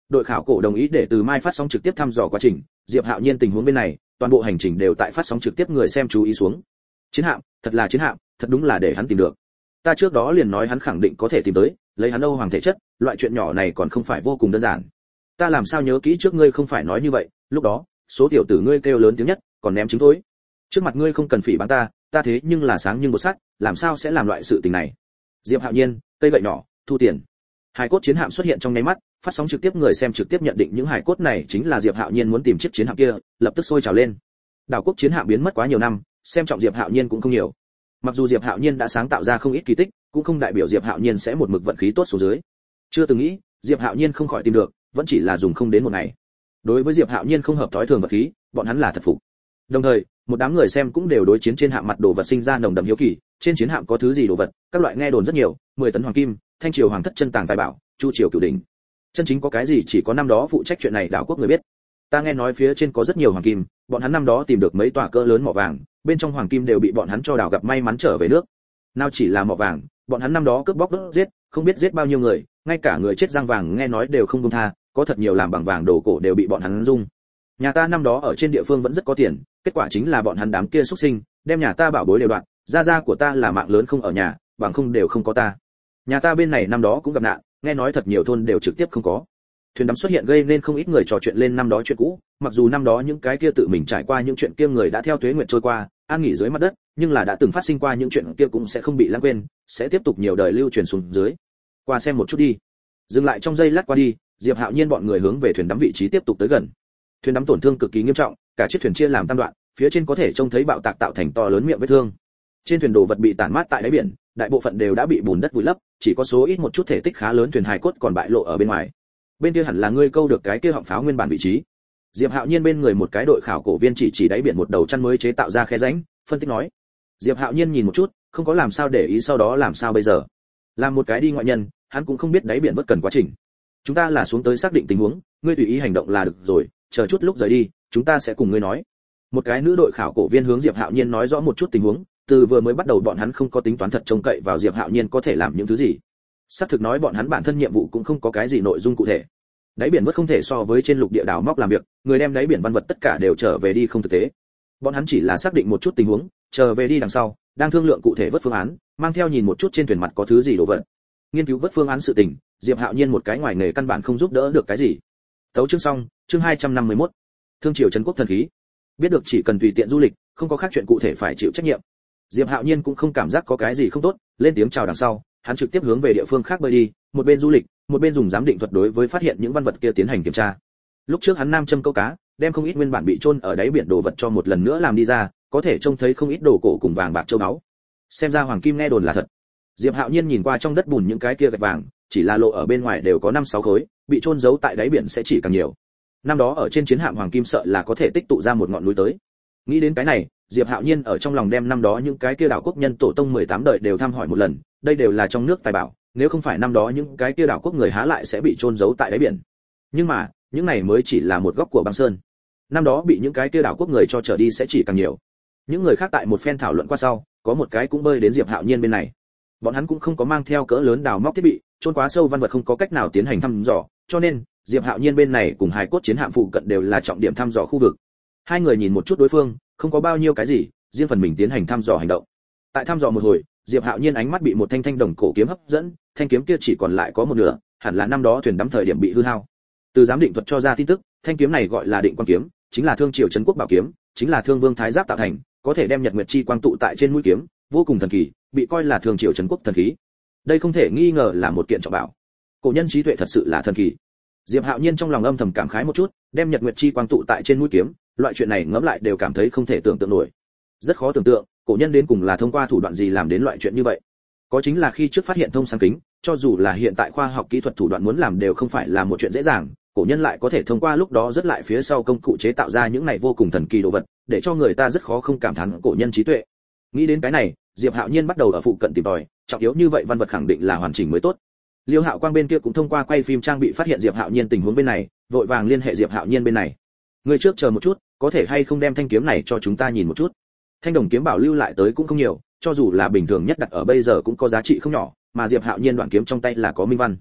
Speaker 1: Đội khảo cổ đồng ý để Từ Mai phát sóng trực tiếp thăm dò quá trình, Diệp Hạo Nhiên tình huống bên này, toàn bộ hành trình đều tại phát sóng trực tiếp người xem chú ý xuống. Chiến hạm, thật là chiến hạm, thật đúng là để hắn tìm được. Ta trước đó liền nói hắn khẳng định có thể tìm tới, lấy hắn Âu hoàng thể chất, loại chuyện nhỏ này còn không phải vô cùng đơn giản. Ta làm sao nhớ kỹ trước ngươi không phải nói như vậy, lúc đó, số tiểu tử ngươi kêu lớn tiếng nhất, còn ném trứng thối. Trước mặt ngươi không cần phỉ báng ta, ta thế nhưng là sáng nhưng bột sắt, làm sao sẽ làm loại sự tình này. Diệp Hạo Nhiên, cây gậy nhỏ, thu tiền. Hải cốt chiến hạm xuất hiện trong nháy mắt, phát sóng trực tiếp người xem trực tiếp nhận định những hải cốt này chính là Diệp Hạo Nhiên muốn tìm chiếc chiến hạm kia, lập tức sôi trào lên. Đảo quốc chiến hạm biến mất quá nhiều năm, xem trọng Diệp Hạo Nhiên cũng không nhiều. Mặc dù Diệp Hạo Nhiên đã sáng tạo ra không ít kỳ tích, cũng không đại biểu Diệp Hạo Nhiên sẽ một mực vận khí tốt xuống dưới. Chưa từng nghĩ, Diệp Hạo Nhiên không khỏi tìm được, vẫn chỉ là dùng không đến một ngày. Đối với Diệp Hạo Nhiên không hợp thói thường vật khí, bọn hắn là thật phục. Đồng thời, một đám người xem cũng đều đối chiến trên hạm mặt đồ vật sinh ra nồng đậm hiếu kỳ, trên chiến hạm có thứ gì đồ vật, các loại nghe đồn rất nhiều, mười tấn hoàng kim, thanh triều hoàng thất chân tàng tài bảo, chu triều cửu đỉnh. Chân chính có cái gì chỉ có năm đó phụ trách chuyện này đảo quốc người biết. Ta nghe nói phía trên có rất nhiều hoàng kim, bọn hắn năm đó tìm được mấy tòa cỡ lớn mỏ vàng, bên trong hoàng kim đều bị bọn hắn cho đào gặp may mắn trở về nước. Nào chỉ là mỏ vàng, bọn hắn năm đó cướp bóc đốt giết, không biết giết bao nhiêu người, ngay cả người chết răng vàng nghe nói đều không buông tha, có thật nhiều làm bằng vàng đồ cổ đều bị bọn hắn dung. Nhà ta năm đó ở trên địa phương vẫn rất có tiền, kết quả chính là bọn hắn đám kia xuất sinh, đem nhà ta bảo bối đều đoạn, gia gia của ta là mạng lớn không ở nhà, bằng không đều không có ta. Nhà ta bên này năm đó cũng gặp nạn, nghe nói thật nhiều thôn đều trực tiếp không có. Thuyền đắm xuất hiện gây nên không ít người trò chuyện lên năm đó chuyện cũ, mặc dù năm đó những cái kia tự mình trải qua những chuyện kia người đã theo tuế nguyệt trôi qua, an nghỉ dưới mặt đất, nhưng là đã từng phát sinh qua những chuyện kia cũng sẽ không bị lãng quên, sẽ tiếp tục nhiều đời lưu truyền xuống dưới. Qua xem một chút đi. Dừng lại trong giây lát qua đi, Diệp Hạo Nhiên bọn người hướng về thuyền đắm vị trí tiếp tục tới gần. Thuyền đắm tổn thương cực kỳ nghiêm trọng, cả chiếc thuyền chia làm tam đoạn, phía trên có thể trông thấy bạo tạc tạo thành to lớn miệng vết thương. Trên thuyền đồ vật bị tản mát tại đáy biển, đại bộ phận đều đã bị bùn đất vùi lấp, chỉ có số ít một chút thể tích khá lớn thuyền hài cốt còn bại lộ ở bên ngoài. Bên kia hẳn là ngươi câu được cái kia họng pháo nguyên bản vị trí. Diệp Hạo Nhiên bên người một cái đội khảo cổ viên chỉ chỉ đáy biển một đầu chăn mới chế tạo ra khe rãnh, phân tích nói. Diệp Hạo Nhiên nhìn một chút, không có làm sao để ý sau đó làm sao bây giờ. Làm một cái đi ngoại nhân, hắn cũng không biết đáy biển bất cần quá trình. Chúng ta là xuống tới xác định tình huống, ngươi tùy ý hành động là được rồi, chờ chút lúc rời đi, chúng ta sẽ cùng ngươi nói. Một cái nữ đội khảo cổ viên hướng Diệp Hạo Nhiên nói rõ một chút tình huống, từ vừa mới bắt đầu bọn hắn không có tính toán thật trông cậy vào Diệp Hạo Nhiên có thể làm những thứ gì. Xác thực nói bọn hắn bản thân nhiệm vụ cũng không có cái gì nội dung cụ thể. Đáy biển vớt không thể so với trên lục địa đào móc làm việc, người đem đáy biển văn vật tất cả đều trở về đi không thực tế. Bọn hắn chỉ là xác định một chút tình huống, trở về đi đằng sau, đang thương lượng cụ thể vớt phương án, mang theo nhìn một chút trên thuyền mặt có thứ gì đồ vật. Nghiên cứu vớt phương án sự tình, Diệp Hạo Nhiên một cái ngoài nghề căn bản không giúp đỡ được cái gì. Tấu chương xong, chương hai trăm năm mươi mốt. Thương triều trấn quốc thần khí. Biết được chỉ cần tùy tiện du lịch, không có khác chuyện cụ thể phải chịu trách nhiệm. Diệp Hạo Nhiên cũng không cảm giác có cái gì không tốt, lên tiếng chào đằng sau, hắn trực tiếp hướng về địa phương khác bơi đi, một bên du lịch, một bên dùng giám định thuật đối với phát hiện những văn vật kia tiến hành kiểm tra. Lúc trước hắn nam châm câu cá, đem không ít nguyên bản bị chôn ở đáy biển đồ vật cho một lần nữa làm đi ra, có thể trông thấy không ít đồ cổ cùng vàng bạc châu báu. Xem ra hoàng kim nghe đồn là thật. Diệp Hạo Nhiên nhìn qua trong đất bùn những cái kia gạch vàng, chỉ là lộ ở bên ngoài đều có năm sáu khối, bị chôn giấu tại đáy biển sẽ chỉ càng nhiều. Năm đó ở trên chiến hạm hoàng kim sợ là có thể tích tụ ra một ngọn núi tới. Nghĩ đến cái này, Diệp Hạo Nhiên ở trong lòng đem năm đó những cái kia đảo quốc nhân tổ tông mười tám đời đều thăm hỏi một lần, đây đều là trong nước tài bảo, nếu không phải năm đó những cái kia đảo quốc người há lại sẽ bị chôn giấu tại đáy biển. Nhưng mà, những này mới chỉ là một góc của băng sơn. Năm đó bị những cái kia đảo quốc người cho trở đi sẽ chỉ càng nhiều. Những người khác tại một phen thảo luận qua sau, có một cái cũng bơi đến Diệp Hạo Nhiên bên này. Bọn hắn cũng không có mang theo cỡ lớn đào móc thiết bị, chôn quá sâu văn vật không có cách nào tiến hành thăm dò, cho nên Diệp Hạo Nhiên bên này cùng hài cốt chiến hạm phụ cận đều là trọng điểm thăm dò khu vực. Hai người nhìn một chút đối phương, không có bao nhiêu cái gì, riêng phần mình tiến hành thăm dò hành động. Tại thăm dò một hồi, Diệp Hạo Nhiên ánh mắt bị một thanh thanh đồng cổ kiếm hấp dẫn, thanh kiếm kia chỉ còn lại có một nửa, hẳn là năm đó thuyền đắm thời điểm bị hư hao. Từ giám định thuật cho ra tin tức, thanh kiếm này gọi là Định Quang kiếm, chính là thương triều trấn quốc bảo kiếm, chính là thương vương thái giáp tạo thành, có thể đem nhật nguyệt chi quang tụ tại trên mũi kiếm, vô cùng thần kỳ, bị coi là thương triều trấn quốc thần khí. Đây không thể nghi ngờ là một kiện trọng bảo. Cổ nhân trí tuệ thật sự là thần kỳ. Diệp Hạo Nhiên trong lòng âm thầm cảm khái một chút, đem nhật nguyệt chi quang tụ tại trên mũi kiếm, loại chuyện này ngẫm lại đều cảm thấy không thể tưởng tượng nổi. Rất khó tưởng tượng, cổ nhân đến cùng là thông qua thủ đoạn gì làm đến loại chuyện như vậy. Có chính là khi trước phát hiện thông sáng kính, cho dù là hiện tại khoa học kỹ thuật thủ đoạn muốn làm đều không phải là một chuyện dễ dàng, cổ nhân lại có thể thông qua lúc đó rất lại phía sau công cụ chế tạo ra những này vô cùng thần kỳ đồ vật, để cho người ta rất khó không cảm thán cổ nhân trí tuệ. Nghĩ đến cái này, Diệp Hạo Nhiên bắt đầu ở phụ cận tìm tòi, trọng yếu như vậy văn vật khẳng định là hoàn chỉnh mới tốt. Liêu Hạo Quang bên kia cũng thông qua quay phim trang bị phát hiện Diệp Hạo Nhiên tình huống bên này, vội vàng liên hệ Diệp Hạo Nhiên bên này. Người trước chờ một chút, có thể hay không đem thanh kiếm này cho chúng ta nhìn một chút. Thanh đồng kiếm bảo lưu lại tới cũng không nhiều, cho dù là bình thường nhất đặt ở bây giờ cũng có giá trị không nhỏ, mà Diệp Hạo Nhiên đoạn kiếm trong tay là có minh văn.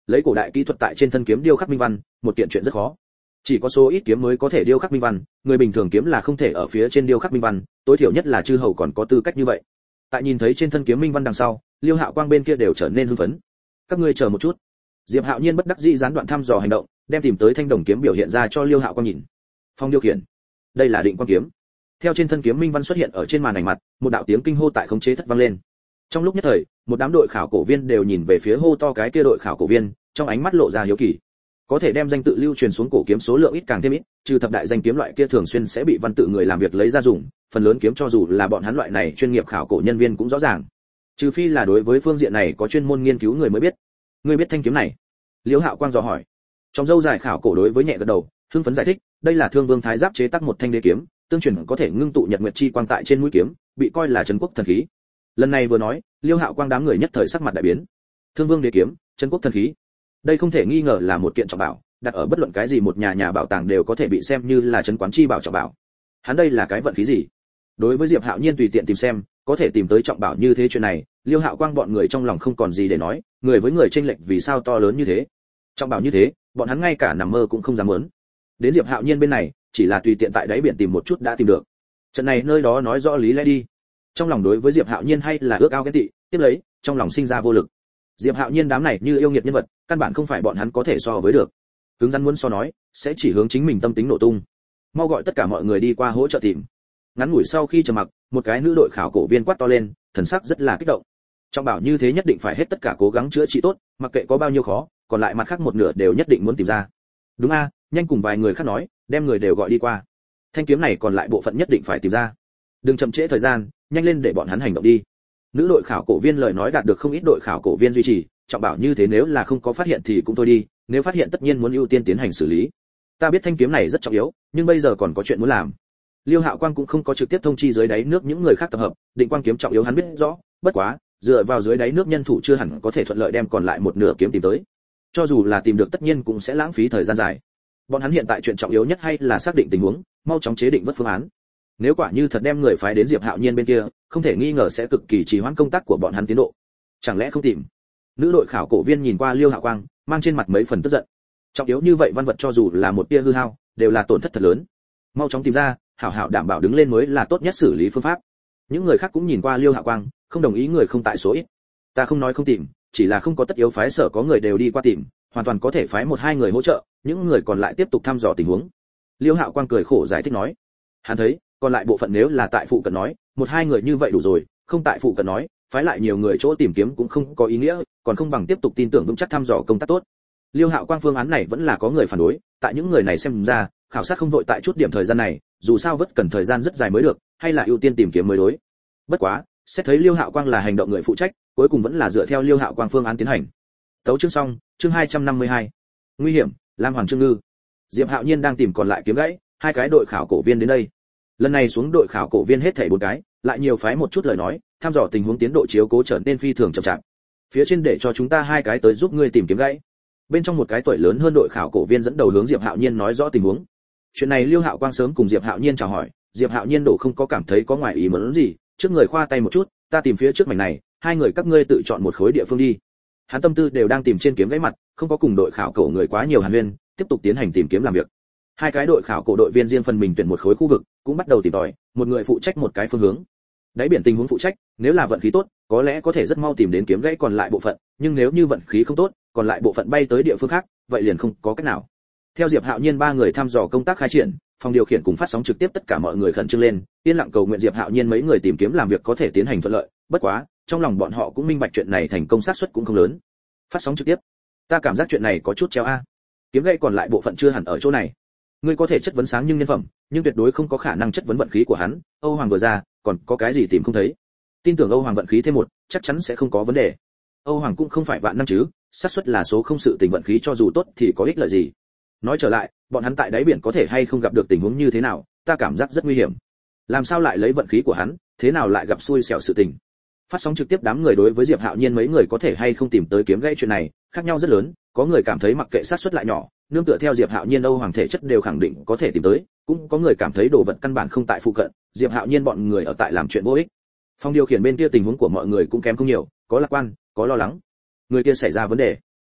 Speaker 1: lấy cổ đại kỹ thuật tại trên thân kiếm điêu khắc minh văn, một kiện chuyện rất khó. Chỉ có số ít kiếm mới có thể điêu khắc minh văn, người bình thường kiếm là không thể ở phía trên điêu khắc minh văn, tối thiểu nhất là chư hầu còn có tư cách như vậy. Tại nhìn thấy trên thân kiếm minh văn đằng sau, Liêu Hạo Quang bên kia đều trở nên hưng phấn. Các ngươi chờ một chút. Diệp Hạo Nhiên bất đắc dĩ gián đoạn thăm dò hành động, đem tìm tới thanh đồng kiếm biểu hiện ra cho Liêu Hạo Quang nhìn. Phong điều khiển. Đây là định quang kiếm. Theo trên thân kiếm minh văn xuất hiện ở trên màn ảnh mặt, một đạo tiếng kinh hô tại khống chế thất vang lên. Trong lúc nhất thời, một đám đội khảo cổ viên đều nhìn về phía hô to cái kia đội khảo cổ viên, trong ánh mắt lộ ra hiếu kỳ. Có thể đem danh tự lưu truyền xuống cổ kiếm số lượng ít càng thêm ít, trừ thập đại danh kiếm loại kia thường xuyên sẽ bị văn tự người làm việc lấy ra dùng, phần lớn kiếm cho dù là bọn hắn loại này chuyên nghiệp khảo cổ nhân viên cũng rõ ràng. Trừ phi là đối với phương diện này có chuyên môn nghiên cứu người mới biết. Ngươi biết thanh kiếm này? Liễu Hạo Quang dò hỏi. Trong dâu dài khảo cổ đối với nhẹ gật đầu, hưng phấn giải thích, đây là Thương Vương Thái Giáp chế tác một thanh đế kiếm, tương truyền có thể ngưng tụ nhật nguyệt chi quang tại trên mũi kiếm, bị coi là trấn quốc thần khí. Lần này vừa nói, Liêu Hạo Quang đám người nhất thời sắc mặt đại biến. Thương Vương đế kiếm, trấn quốc thần khí. Đây không thể nghi ngờ là một kiện trọng bảo, đặt ở bất luận cái gì một nhà nhà bảo tàng đều có thể bị xem như là trấn quán chi bảo trọng bảo. Hắn đây là cái vận khí gì? Đối với Diệp Hạo Nhiên tùy tiện tìm xem, có thể tìm tới trọng bảo như thế chuyện này, Liêu Hạo Quang bọn người trong lòng không còn gì để nói, người với người chênh lệch vì sao to lớn như thế? Trọng bảo như thế, bọn hắn ngay cả nằm mơ cũng không dám muốn. Đến Diệp Hạo Nhiên bên này, chỉ là tùy tiện tại đáy biển tìm một chút đã tìm được. Trận này nơi đó nói rõ lý lẽ đi. Trong lòng đối với Diệp Hạo Nhiên hay là ước ao ghen tị, tiếp lấy, trong lòng sinh ra vô lực. Diệp Hạo Nhiên đám này như yêu nghiệt nhân vật, căn bản không phải bọn hắn có thể so với được. Cứng rắn muốn so nói, sẽ chỉ hướng chính mình tâm tính nổ tung. Mau gọi tất cả mọi người đi qua hỗ trợ tìm. Ngắn ngủi sau khi trầm mặc, một cái nữ đội khảo cổ viên quát to lên, thần sắc rất là kích động. Trong bảo như thế nhất định phải hết tất cả cố gắng chữa trị tốt, mặc kệ có bao nhiêu khó, còn lại mặt khác một nửa đều nhất định muốn tìm ra. Đúng a, nhanh cùng vài người khác nói, đem người đều gọi đi qua. Thanh kiếm này còn lại bộ phận nhất định phải tìm ra. Đừng chậm trễ thời gian, nhanh lên để bọn hắn hành động đi. Nữ đội khảo cổ viên lời nói đạt được không ít đội khảo cổ viên duy trì, trọng bảo như thế nếu là không có phát hiện thì cũng thôi đi, nếu phát hiện tất nhiên muốn ưu tiên tiến hành xử lý. Ta biết thanh kiếm này rất trọng yếu, nhưng bây giờ còn có chuyện muốn làm. Liêu Hạo Quang cũng không có trực tiếp thông chi dưới đáy nước những người khác tập hợp, định quang kiếm trọng yếu hắn biết rõ, bất quá, dựa vào dưới đáy nước nhân thủ chưa hẳn có thể thuận lợi đem còn lại một nửa kiếm tìm tới. Cho dù là tìm được tất nhiên cũng sẽ lãng phí thời gian dài. Bọn hắn hiện tại chuyện trọng yếu nhất hay là xác định tình huống, mau chóng chế định vất phương án. Nếu quả như thật đem người phái đến Diệp Hạo Nhiên bên kia, không thể nghi ngờ sẽ cực kỳ trì hoãn công tác của bọn hắn tiến độ. Chẳng lẽ không tìm? Nữ đội khảo cổ viên nhìn qua Liêu Hạo Quang, mang trên mặt mấy phần tức giận. Trọng yếu như vậy văn vật cho dù là một tia hư hao, đều là tổn thất thật lớn. Mau chóng tìm ra, hảo hảo đảm bảo đứng lên mới là tốt nhất xử lý phương pháp. Những người khác cũng nhìn qua Liêu Hạo Quang, không đồng ý người không tại số ít. Ta không nói không tìm, chỉ là không có tất yếu phái sở có người đều đi qua tìm, hoàn toàn có thể phái một hai người hỗ trợ, những người còn lại tiếp tục thăm dò tình huống. Liêu Hạo Quang cười khổ giải thích nói, hắn thấy, còn lại bộ phận nếu là tại phụ cận nói, một hai người như vậy đủ rồi, không tại phụ cận nói, phái lại nhiều người chỗ tìm kiếm cũng không có ý nghĩa, còn không bằng tiếp tục tin tưởng vững chắc thăm dò công tác tốt. Liêu Hạo Quang phương án này vẫn là có người phản đối, tại những người này xem ra, khảo sát không vội tại chút điểm thời gian này, dù sao vẫn cần thời gian rất dài mới được, hay là ưu tiên tìm kiếm mới đối. Bất quá, xét thấy Liêu Hạo Quang là hành động người phụ trách, cuối cùng vẫn là dựa theo Liêu Hạo Quang phương án tiến hành. Tấu chương xong, chương hai trăm năm mươi hai. Nguy hiểm, Lam Hoàn Trương Ngư. Diệp Hạo Nhiên đang tìm còn lại kiếm gãy, hai cái đội khảo cổ viên đến đây. Lần này xuống đội khảo cổ viên hết thảy bốn cái, lại nhiều phái một chút lời nói, thăm dò tình huống tiến độ chiếu cố trở nên phi thường chậm chạp. Phía trên để cho chúng ta hai cái tới giúp ngươi tìm kiếm gãy. Bên trong một cái tuổi lớn hơn đội khảo cổ viên dẫn đầu hướng Diệp Hạo Nhiên nói rõ tình huống. Chuyện này Liêu Hạo Quang sớm cùng Diệp Hạo Nhiên chào hỏi, Diệp Hạo Nhiên đổ không có cảm thấy có ngoài ý muốn gì, trước người khoa tay một chút, ta tìm phía trước mảnh này, hai người các ngươi tự chọn một khối địa phương đi. Hắn tâm tư đều đang tìm trên kiếm gãy mặt, không có cùng đội khảo cổ người quá nhiều hàn huyên, tiếp tục tiến hành tìm kiếm làm việc. Hai cái đội khảo cổ đội viên riêng phần mình tuyển một khối khu vực, cũng bắt đầu tìm tòi, một người phụ trách một cái phương hướng. Đáy biển tình huống phụ trách, nếu là vận khí tốt, có lẽ có thể rất mau tìm đến kiếm gãy còn lại bộ phận, nhưng nếu như vận khí không tốt, còn lại bộ phận bay tới địa phương khác, vậy liền không có cách nào. Theo Diệp Hạo Nhiên ba người thăm dò công tác khai triển, phòng điều khiển cùng phát sóng trực tiếp tất cả mọi người khẩn trương lên, yên lặng cầu nguyện Diệp Hạo Nhiên mấy người tìm kiếm làm việc có thể tiến hành thuận lợi, bất quá, trong lòng bọn họ cũng minh bạch chuyện này thành công xác suất cũng không lớn. Phát sóng trực tiếp, ta cảm giác chuyện này có chút treo a. Kiếm gãy còn lại bộ phận chưa hẳn ở chỗ này. Ngươi có thể chất vấn sáng nhưng nhân phẩm, nhưng tuyệt đối không có khả năng chất vấn vận khí của hắn. Âu Hoàng vừa ra, còn có cái gì tìm không thấy? Tin tưởng Âu Hoàng vận khí thêm một, chắc chắn sẽ không có vấn đề. Âu Hoàng cũng không phải vạn năng chứ, xác suất là số không, sự tình vận khí cho dù tốt thì có ích lợi gì? Nói trở lại, bọn hắn tại đáy biển có thể hay không gặp được tình huống như thế nào, ta cảm giác rất nguy hiểm. Làm sao lại lấy vận khí của hắn, thế nào lại gặp xui xẻo sự tình? Phát sóng trực tiếp đám người đối với Diệp Hạo Nhiên mấy người có thể hay không tìm tới kiếm gãy chuyện này, khác nhau rất lớn, có người cảm thấy mặc kệ xác suất lại nhỏ, nương tựa theo Diệp Hạo Nhiên Âu Hoàng thể chất đều khẳng định có thể tìm tới, cũng có người cảm thấy đồ vật căn bản không tại phụ cận, Diệp Hạo Nhiên bọn người ở tại làm chuyện vô ích. Phòng điều khiển bên kia tình huống của mọi người cũng kém không nhiều, có lạc quan, có lo lắng. Người kia xảy ra vấn đề.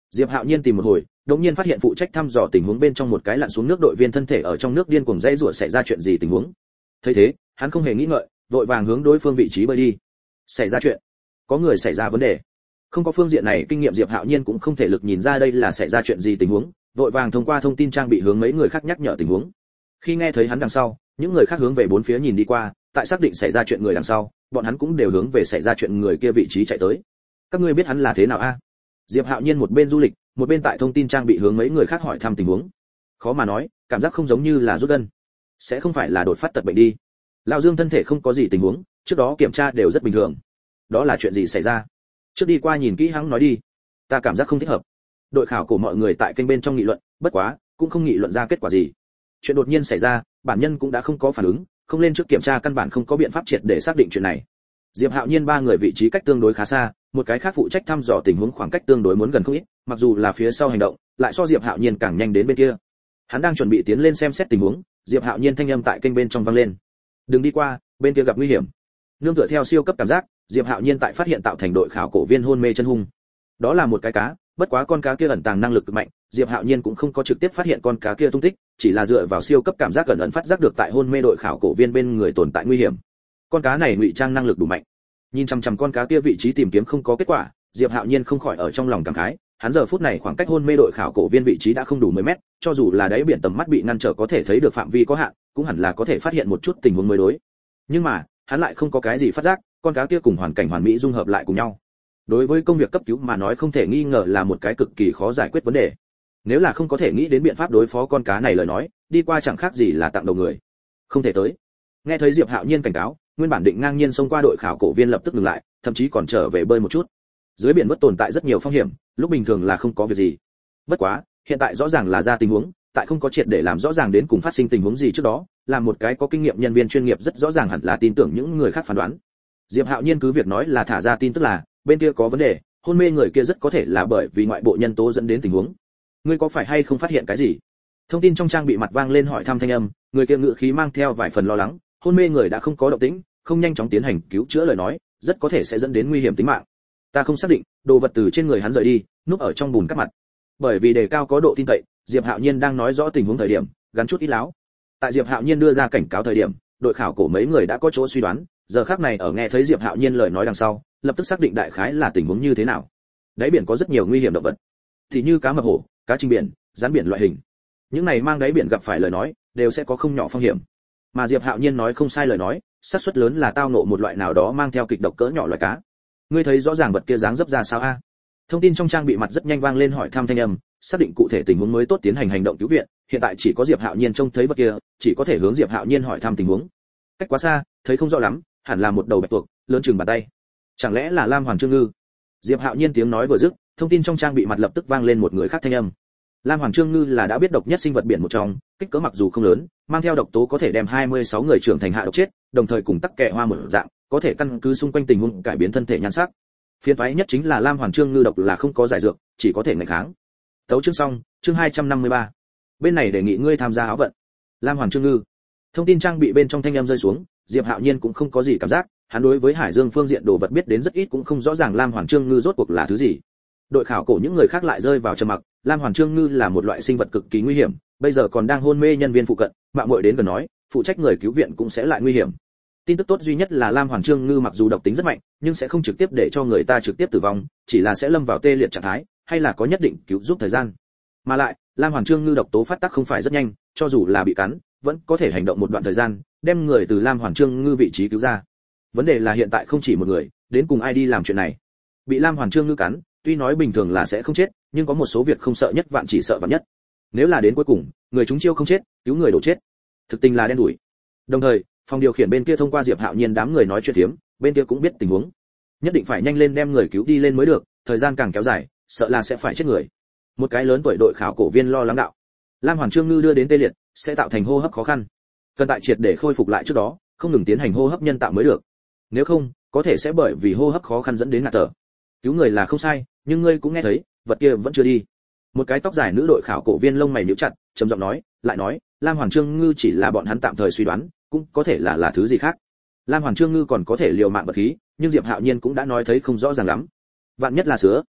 Speaker 1: Diệp Hạo Nhiên tìm một hồi, đột nhiên phát hiện phụ trách thăm dò tình huống bên trong một cái lặn xuống nước đội viên thân thể ở trong nước điên cuồng dãy rủa, xảy ra chuyện gì tình huống. Thấy thế, hắn không hề nghĩ ngợi, vội vàng hướng đối phương vị trí bơi đi. Xảy ra chuyện, có người xảy ra vấn đề. Không có phương diện này kinh nghiệm, Diệp Hạo Nhiên cũng không thể lực nhìn ra đây là xảy ra chuyện gì tình huống, vội vàng thông qua thông tin trang bị hướng mấy người khác nhắc nhở tình huống. Khi nghe thấy hắn đằng sau, những người khác hướng về bốn phía nhìn đi qua, tại xác định xảy ra chuyện người đằng sau, bọn hắn cũng đều hướng về xảy ra chuyện người kia vị trí chạy tới. Các ngươi biết hắn là thế nào a? Diệp Hạo Nhiên một bên du lịch, một bên tại thông tin trang bị hướng mấy người khác hỏi thăm tình huống. Khó mà nói, cảm giác không giống như là rút gân, sẽ không phải là đột phát tật bệnh đi. Lão Dương thân thể không có gì tình huống, trước đó kiểm tra đều rất bình thường. Đó là chuyện gì xảy ra? Trước đi qua nhìn kỹ hắn nói đi. Ta cảm giác không thích hợp. Đội khảo cổ mọi người tại kênh bên trong nghị luận, bất quá cũng không nghị luận ra kết quả gì. Chuyện đột nhiên xảy ra, bản nhân cũng đã không có phản ứng, không lên trước kiểm tra căn bản không có biện pháp triệt để xác định chuyện này. Diệp Hạo Nhiên ba người vị trí cách tương đối khá xa, một cái khác phụ trách thăm dò tình huống khoảng cách tương đối muốn gần không ít, mặc dù là phía sau hành động, lại so Diệp Hạo Nhiên càng nhanh đến bên kia. Hắn đang chuẩn bị tiến lên xem xét tình huống, Diệp Hạo Nhiên thanh âm tại kênh bên trong vang lên. Đừng đi qua, bên kia gặp nguy hiểm. Nương tựa theo siêu cấp cảm giác, Diệp Hạo Nhiên tại phát hiện tạo thành đội khảo cổ viên hôn mê chân hung. Đó là một cái cá, bất quá con cá kia ẩn tàng năng lực cực mạnh, Diệp Hạo Nhiên cũng không có trực tiếp phát hiện con cá kia tung tích, chỉ là dựa vào siêu cấp cảm giác ẩn ẩn phát giác được tại hôn mê đội khảo cổ viên bên người tồn tại nguy hiểm. Con cá này ngụy trang năng lực đủ mạnh. Nhìn chằm chằm con cá kia vị trí tìm kiếm không có kết quả, Diệp Hạo Nhiên không khỏi ở trong lòng cảm khái, hắn giờ phút này khoảng cách hôn mê đội khảo cổ viên vị trí đã không đủ mười mét, cho dù là đáy biển tầm mắt bị ngăn trở có thể thấy được phạm vi có hạn, cũng hẳn là có thể phát hiện một chút tình huống mới đối. Nhưng mà, hắn lại không có cái gì phát giác, con cá kia cùng hoàn cảnh hoàn mỹ dung hợp lại cùng nhau. Đối với công việc cấp cứu mà nói không thể nghi ngờ là một cái cực kỳ khó giải quyết vấn đề. Nếu là không có thể nghĩ đến biện pháp đối phó con cá này lời nói, đi qua chẳng khác gì là tặng đầu người. Không thể tới. Nghe thấy Diệp Hạo Nhiên cảnh cáo, nguyên bản định ngang nhiên xông qua đội khảo cổ viên lập tức dừng lại, thậm chí còn trở về bơi một chút. Dưới biển vẫn tồn tại rất nhiều phong hiểm, lúc bình thường là không có việc gì. Bất quá, hiện tại rõ ràng là ra tình huống, tại không có triệt để làm rõ ràng đến cùng phát sinh tình huống gì trước đó, làm một cái có kinh nghiệm nhân viên chuyên nghiệp rất rõ ràng hẳn là tin tưởng những người khác phán đoán. Diệp Hạo Nhiên cứ việc nói là thả ra tin tức là bên kia có vấn đề, hôn mê người kia rất có thể là bởi vì ngoại bộ nhân tố dẫn đến tình huống. Ngươi có phải hay không phát hiện cái gì? Thông tin trong trang bị mặt vang lên hỏi thăm thanh âm, người kia ngữ khí mang theo vài phần lo lắng, hôn mê người đã không có động tĩnh, không nhanh chóng tiến hành cứu chữa lời nói, rất có thể sẽ dẫn đến nguy hiểm tính mạng. Ta không xác định, đồ vật từ trên người hắn rời đi, núp ở trong bùn cắt mặt. Bởi vì đề cao có độ tin cậy, Diệp Hạo Nhiên đang nói rõ tình huống thời điểm, gắn chút ít láo. Tại Diệp Hạo Nhiên đưa ra cảnh cáo thời điểm, đội khảo cổ mấy người đã có chỗ suy đoán, giờ khắc này ở nghe thấy Diệp Hạo Nhiên lời nói đằng sau, lập tức xác định đại khái là tình huống như thế nào. Đáy biển có rất nhiều nguy hiểm động vật, thì như cá mập hổ, cá trinh biển, rắn biển loại hình. Những này mang đáy biển gặp phải lời nói, đều sẽ có không nhỏ phong hiểm. Mà Diệp Hạo Nhiên nói không sai lời nói, xác suất lớn là tao ngộ một loại nào đó mang theo kịch độc cỡ nhỏ loại cá. Ngươi thấy rõ ràng vật kia dáng dấp ra sao a? Thông tin trong trang bị mặt rất nhanh vang lên hỏi thăm thanh âm, xác định cụ thể tình huống mới tốt tiến hành hành động cứu viện, hiện tại chỉ có Diệp Hạo Nhiên trông thấy vật kia, chỉ có thể hướng Diệp Hạo Nhiên hỏi thăm tình huống. Cách quá xa, thấy không rõ lắm, hẳn là một đầu bạch tuộc, lớn chừng bàn tay. Chẳng lẽ là Lam Hoàn Trương Ngư? Diệp Hạo Nhiên tiếng nói vừa dứt, thông tin trong trang bị mặt lập tức vang lên một người khác thanh âm. Lam Hoàn Trương Ngư là đã biết độc nhất sinh vật biển một trong, kích cỡ mặc dù không lớn, mang theo độc tố có thể đem hai mươi sáu người trưởng thành hạ độc chết, đồng thời cùng tắc kè hoa một dạng, có thể căn cứ xung quanh tình huống cải biến thân thể nhan sắc. Phiền toái nhất chính là Lam Hoàn Trương Ngư độc là không có giải dược, chỉ có thể nghịch kháng. Tấu chương xong, chương hai trăm năm mươi ba. Bên này đề nghị ngươi tham gia áo vận. Lam Hoàn Trương Ngư. Thông tin trang bị bên trong thanh âm rơi xuống, Diệp Hạo Nhiên cũng không có gì cảm giác, hắn đối với Hải Dương phương diện đồ vật biết đến rất ít cũng không rõ ràng Lam Hoàn Trương Ngư rốt cuộc là thứ gì. Đội khảo cổ những người khác lại rơi vào trầm mặc, Lam Hoàn Trương Ngư là một loại sinh vật cực kỳ nguy hiểm, bây giờ còn đang hôn mê nhân viên phụ cận, mạo muội đến gần nói, phụ trách người cứu viện cũng sẽ lại nguy hiểm. Tin tức tốt duy nhất là Lam Hoàn Trương Ngư mặc dù độc tính rất mạnh, nhưng sẽ không trực tiếp để cho người ta trực tiếp tử vong, chỉ là sẽ lâm vào tê liệt trạng thái, hay là có nhất định cứu giúp thời gian. Mà lại, Lam Hoàn Trương Ngư độc tố phát tác không phải rất nhanh, cho dù là bị cắn, vẫn có thể hành động một đoạn thời gian, đem người từ Lam Hoàn Trương Ngư vị trí cứu ra. Vấn đề là hiện tại không chỉ một người, đến cùng ai đi làm chuyện này. Bị Lam Hoàn Trương Ngư cắn, tuy nói bình thường là sẽ không chết, nhưng có một số việc không sợ nhất vạn chỉ sợ vạn nhất. Nếu là đến cuối cùng, người chúng chiêu không chết, cứu người đổ chết. Thực tình là đen đủi. Đồng thời, phòng điều khiển bên kia thông qua Diệp Hạo Nhiên đám người nói chuyện thiếm, bên kia cũng biết tình huống. Nhất định phải nhanh lên đem người cứu đi lên mới được, thời gian càng kéo dài, sợ là sẽ phải chết người. Một cái lớn tuổi đội khảo cổ viên lo lắng đạo. Lam Hoàn Trương Ngư đưa đến tê liệt, sẽ tạo thành hô hấp khó khăn. Cần tại triệt để khôi phục lại trước đó, không ngừng tiến hành hô hấp nhân tạo mới được. Nếu không, có thể sẽ bởi vì hô hấp khó khăn dẫn đến ngạt thở. Cứu người là không sai, nhưng ngươi cũng nghe thấy, vật kia vẫn chưa đi. Một cái tóc dài nữ đội khảo cổ viên lông mày nhíu chặt, trầm giọng nói, lại nói, Lam Hoàn Trương Ngư chỉ là bọn hắn tạm thời suy đoán, cũng có thể là là thứ gì khác. Lam Hoàn Trương Ngư còn có thể liều mạng vật khí, nhưng Diệp Hạo Nhiên cũng đã nói thấy không rõ ràng lắm. Vạn nhất là sứa,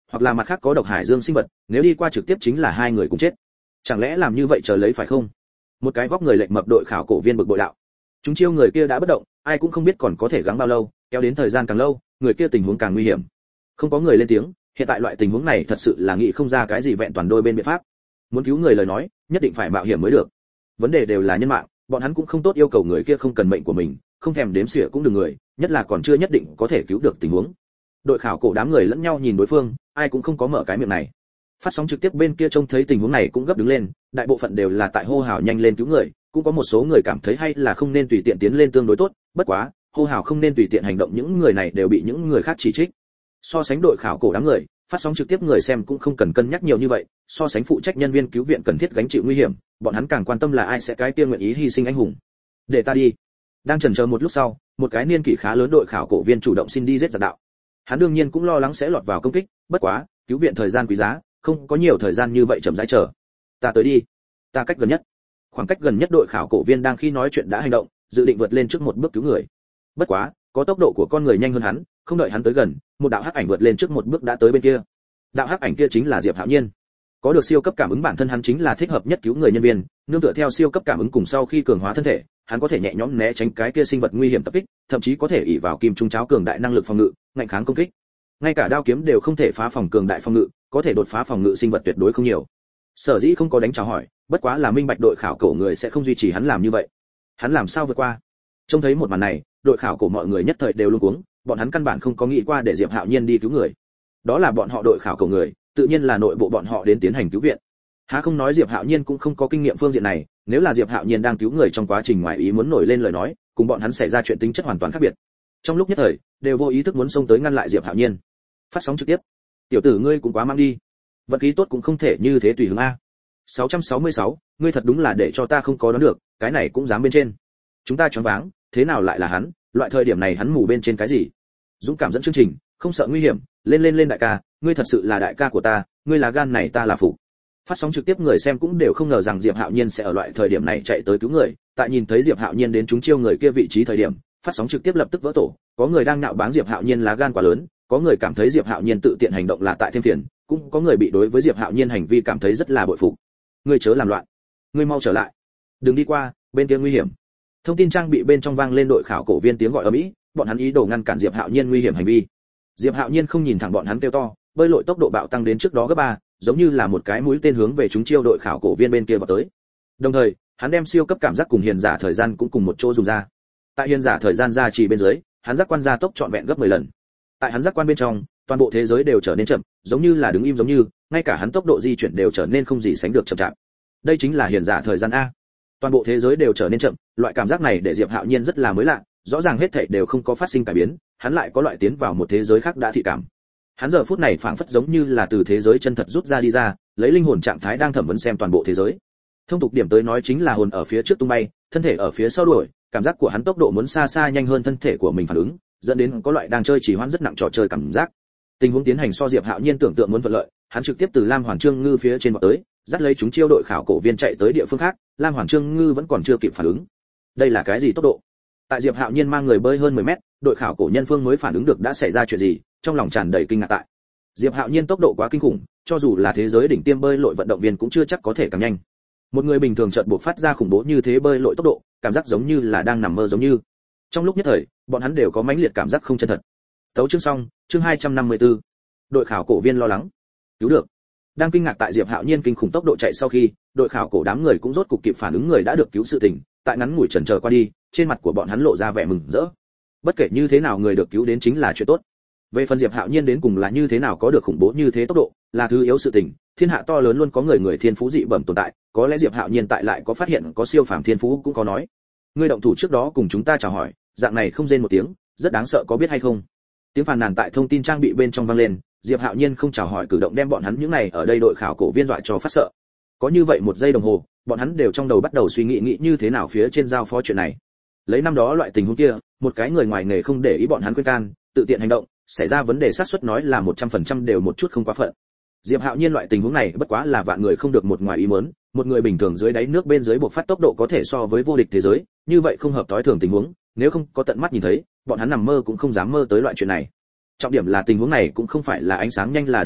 Speaker 1: hoặc là mặt khác có độc hải dương sinh vật, nếu đi qua trực tiếp chính là hai người cùng chết. Chẳng lẽ làm như vậy chờ lấy phải không? Một cái vóc người lệch mập đội khảo cổ viên bực bội đạo. Chúng chiêu người kia đã bất động, ai cũng không biết còn có thể gắng bao lâu, kéo đến thời gian càng lâu, người kia tình huống càng nguy hiểm. Không có người lên tiếng, hiện tại loại tình huống này thật sự là nghĩ không ra cái gì vẹn toàn đôi bên biện pháp. Muốn cứu người lời nói, nhất định phải mạo hiểm mới được. Vấn đề đều là nhân mạng, bọn hắn cũng không tốt yêu cầu người kia không cần mệnh của mình, không thèm đếm xỉa cũng đừng người, nhất là còn chưa nhất định có thể cứu được tình huống. Đội khảo cổ đám người lẫn nhau nhìn đối phương, ai cũng không có mở cái miệng này. Phát sóng trực tiếp bên kia trông thấy tình huống này cũng gấp đứng lên, đại bộ phận đều là tại hô hào nhanh lên cứu người, cũng có một số người cảm thấy hay là không nên tùy tiện tiến lên tương đối tốt, bất quá, hô hào không nên tùy tiện hành động những người này đều bị những người khác chỉ trích. So sánh đội khảo cổ đám người, phát sóng trực tiếp người xem cũng không cần cân nhắc nhiều như vậy, so sánh phụ trách nhân viên cứu viện cần thiết gánh chịu nguy hiểm, bọn hắn càng quan tâm là ai sẽ cái kia nguyện ý hy sinh anh hùng. Để ta đi. Đang chần chờ một lúc sau, một cái niên kỷ khá lớn đội khảo cổ viên chủ động xin đi giết giặc đạo. Hắn đương nhiên cũng lo lắng sẽ lọt vào công kích, bất quá, cứu viện thời gian quý giá, không có nhiều thời gian như vậy chậm rãi chờ. Ta tới đi. Ta cách gần nhất. Khoảng cách gần nhất đội khảo cổ viên đang khi nói chuyện đã hành động, dự định vượt lên trước một bước cứu người. Bất quá, có tốc độ của con người nhanh hơn hắn, không đợi hắn tới gần, một đạo hắc ảnh vượt lên trước một bước đã tới bên kia. Đạo hắc ảnh kia chính là Diệp Hạo Nhiên. Có được siêu cấp cảm ứng bản thân hắn chính là thích hợp nhất cứu người nhân viên, nương tựa theo siêu cấp cảm ứng cùng sau khi cường hóa thân thể, hắn có thể nhẹ nhõm né tránh cái kia sinh vật nguy hiểm tập kích, thậm chí có thể ỷ vào kim trung cháo cường đại năng lực phòng ngự, ngạnh kháng công kích. Ngay cả đao kiếm đều không thể phá phòng cường đại phòng ngự, có thể đột phá phòng ngự sinh vật tuyệt đối không nhiều. Sở dĩ không có đánh chào hỏi, bất quá là minh bạch đội khảo cổ người sẽ không duy trì hắn làm như vậy. Hắn làm sao vượt qua? Trông thấy một màn này, đội khảo cổ mọi người nhất thời đều luống cuống, bọn hắn căn bản không có nghĩ qua để Diệp Hạo Nhiên đi cứu người. Đó là bọn họ đội khảo cổ người, tự nhiên là nội bộ bọn họ đến tiến hành cứu viện. Há không nói Diệp Hạo Nhiên cũng không có kinh nghiệm phương diện này, nếu là Diệp Hạo Nhiên đang cứu người trong quá trình ngoài ý muốn nổi lên lời nói, cùng bọn hắn xảy ra chuyện tính chất hoàn toàn khác biệt. Trong lúc nhất thời, đều vô ý thức muốn xông tới ngăn lại Diệp Hạo Nhiên. Phát sóng trực tiếp. Tiểu tử ngươi cũng quá mang đi. Vận khí tốt cũng không thể như thế tùy hứng a. sáu trăm sáu mươi sáu, ngươi thật đúng là để cho ta không có đoán được, cái này cũng dám bên trên. Chúng ta choáng váng, thế nào lại là hắn, loại thời điểm này hắn mù bên trên cái gì? Dũng cảm dẫn chương trình, không sợ nguy hiểm, lên lên lên đại ca, ngươi thật sự là đại ca của ta, ngươi là gan này ta là phục. Phát sóng trực tiếp người xem cũng đều không ngờ rằng Diệp Hạo Nhiên sẽ ở loại thời điểm này chạy tới cứu người, tại nhìn thấy Diệp Hạo Nhiên đến trúng chiêu người kia vị trí thời điểm, phát sóng trực tiếp lập tức vỡ tổ, có người đang nạo báng Diệp Hạo Nhiên lá gan quá lớn, có người cảm thấy Diệp Hạo Nhiên tự tiện hành động là tại thêm phiền, cũng có người bị đối với Diệp Hạo Nhiên hành vi cảm thấy rất là bội phục. Ngươi chớ làm loạn, ngươi mau trở lại, đừng đi qua, bên kia nguy hiểm. Thông tin trang bị bên trong vang lên đội khảo cổ viên tiếng gọi ầm ĩ, bọn hắn ý đồ ngăn cản Diệp Hạo Nhiên nguy hiểm hành vi. Diệp Hạo Nhiên không nhìn thẳng bọn hắn kêu to, bơi lội tốc độ bạo tăng đến trước đó gấp ba, giống như là một cái mũi tên hướng về chúng chiêu đội khảo cổ viên bên kia vào tới. Đồng thời, hắn đem siêu cấp cảm giác cùng hiền giả thời gian cũng cùng một chỗ dùng ra. Tại hiền giả thời gian gia trì bên dưới, hắn giác quan gia tốc trọn vẹn gấp mười lần. Tại hắn giác quan bên trong, toàn bộ thế giới đều trở nên chậm, giống như là đứng im giống như, ngay cả hắn tốc độ di chuyển đều trở nên không gì sánh được chậm chạp. Đây chính là hiền giả thời gian a. Toàn bộ thế giới đều trở nên chậm, loại cảm giác này để Diệp Hạo Nhiên rất là mới lạ, rõ ràng hết thảy đều không có phát sinh cải biến, hắn lại có loại tiến vào một thế giới khác đã thị cảm. Hắn giờ phút này phảng phất giống như là từ thế giới chân thật rút ra đi ra, lấy linh hồn trạng thái đang thẩm vấn xem toàn bộ thế giới. Thông tục điểm tới nói chính là hồn ở phía trước tung bay, thân thể ở phía sau đuổi, cảm giác của hắn tốc độ muốn xa xa nhanh hơn thân thể của mình phản ứng, dẫn đến có loại đang chơi chỉ hoãn rất nặng trò chơi cảm giác. Tình huống tiến hành so Diệp Hạo Nhiên tưởng tượng muốn thuận lợi, hắn trực tiếp từ Lam Hoàn Trương Ngư phía trên vọt tới, dắt lấy chúng chiêu đội khảo cổ viên chạy tới địa phương khác, Lam Hoàn Trương Ngư vẫn còn chưa kịp phản ứng. Đây là cái gì tốc độ? Tại Diệp Hạo Nhiên mang người bơi hơn mười mét, đội khảo cổ nhân phương mới phản ứng được đã xảy ra chuyện gì, trong lòng tràn đầy kinh ngạc tại. Diệp Hạo Nhiên tốc độ quá kinh khủng, cho dù là thế giới đỉnh tiêm bơi lội vận động viên cũng chưa chắc có thể càng nhanh. Một người bình thường chợt buộc phát ra khủng bố như thế bơi lội tốc độ, cảm giác giống như là đang nằm mơ giống như. Trong lúc nhất thời, bọn hắn đều có mãnh liệt cảm giác không chân thật. Tấu chương xong, chương hai trăm năm mươi tư. Đội khảo cổ viên lo lắng. Cứu được. Đang kinh ngạc tại Diệp Hạo Nhiên kinh khủng tốc độ chạy sau khi, đội khảo cổ đám người cũng rốt cục kịp phản ứng người đã được cứu sự tình, tại ngắn ngủi chần chờ qua đi, trên mặt của bọn hắn lộ ra vẻ mừng rỡ. Bất kể như thế nào người được cứu đến chính là chuyện tốt. Về phần Diệp Hạo Nhiên đến cùng là như thế nào có được khủng bố như thế tốc độ, là thứ yếu sự tình, thiên hạ to lớn luôn có người người thiên phú dị bẩm tồn tại, có lẽ Diệp Hạo Nhiên tại lại có phát hiện có siêu phàm thiên phú cũng có nói. Ngươi động thủ trước đó cùng chúng ta chào hỏi, dạng này không rên một tiếng, rất đáng sợ có biết hay không? Tiếng phàn nàn tại thông tin trang bị bên trong vang lên, Diệp Hạo Nhiên không chào hỏi cử động đem bọn hắn những này ở đây đội khảo cổ viên dọa cho phát sợ. Có như vậy một giây đồng hồ, bọn hắn đều trong đầu bắt đầu suy nghĩ nghĩ như thế nào phía trên giao phó chuyện này. Lấy năm đó loại tình huống kia, một cái người ngoài nghề không để ý bọn hắn khuyên can, tự tiện hành động, xảy ra vấn đề xác suất nói là một trăm phần trăm đều một chút không quá phận. Diệp Hạo Nhiên loại tình huống này bất quá là vạn người không được một ngoài ý muốn, một người bình thường dưới đáy nước bên dưới bộc phát tốc độ có thể so với vô địch thế giới, như vậy không hợp tối thường tình huống, nếu không có tận mắt nhìn thấy, bọn hắn nằm mơ cũng không dám mơ tới loại chuyện này. Trọng điểm là tình huống này cũng không phải là ánh sáng nhanh là được rồi,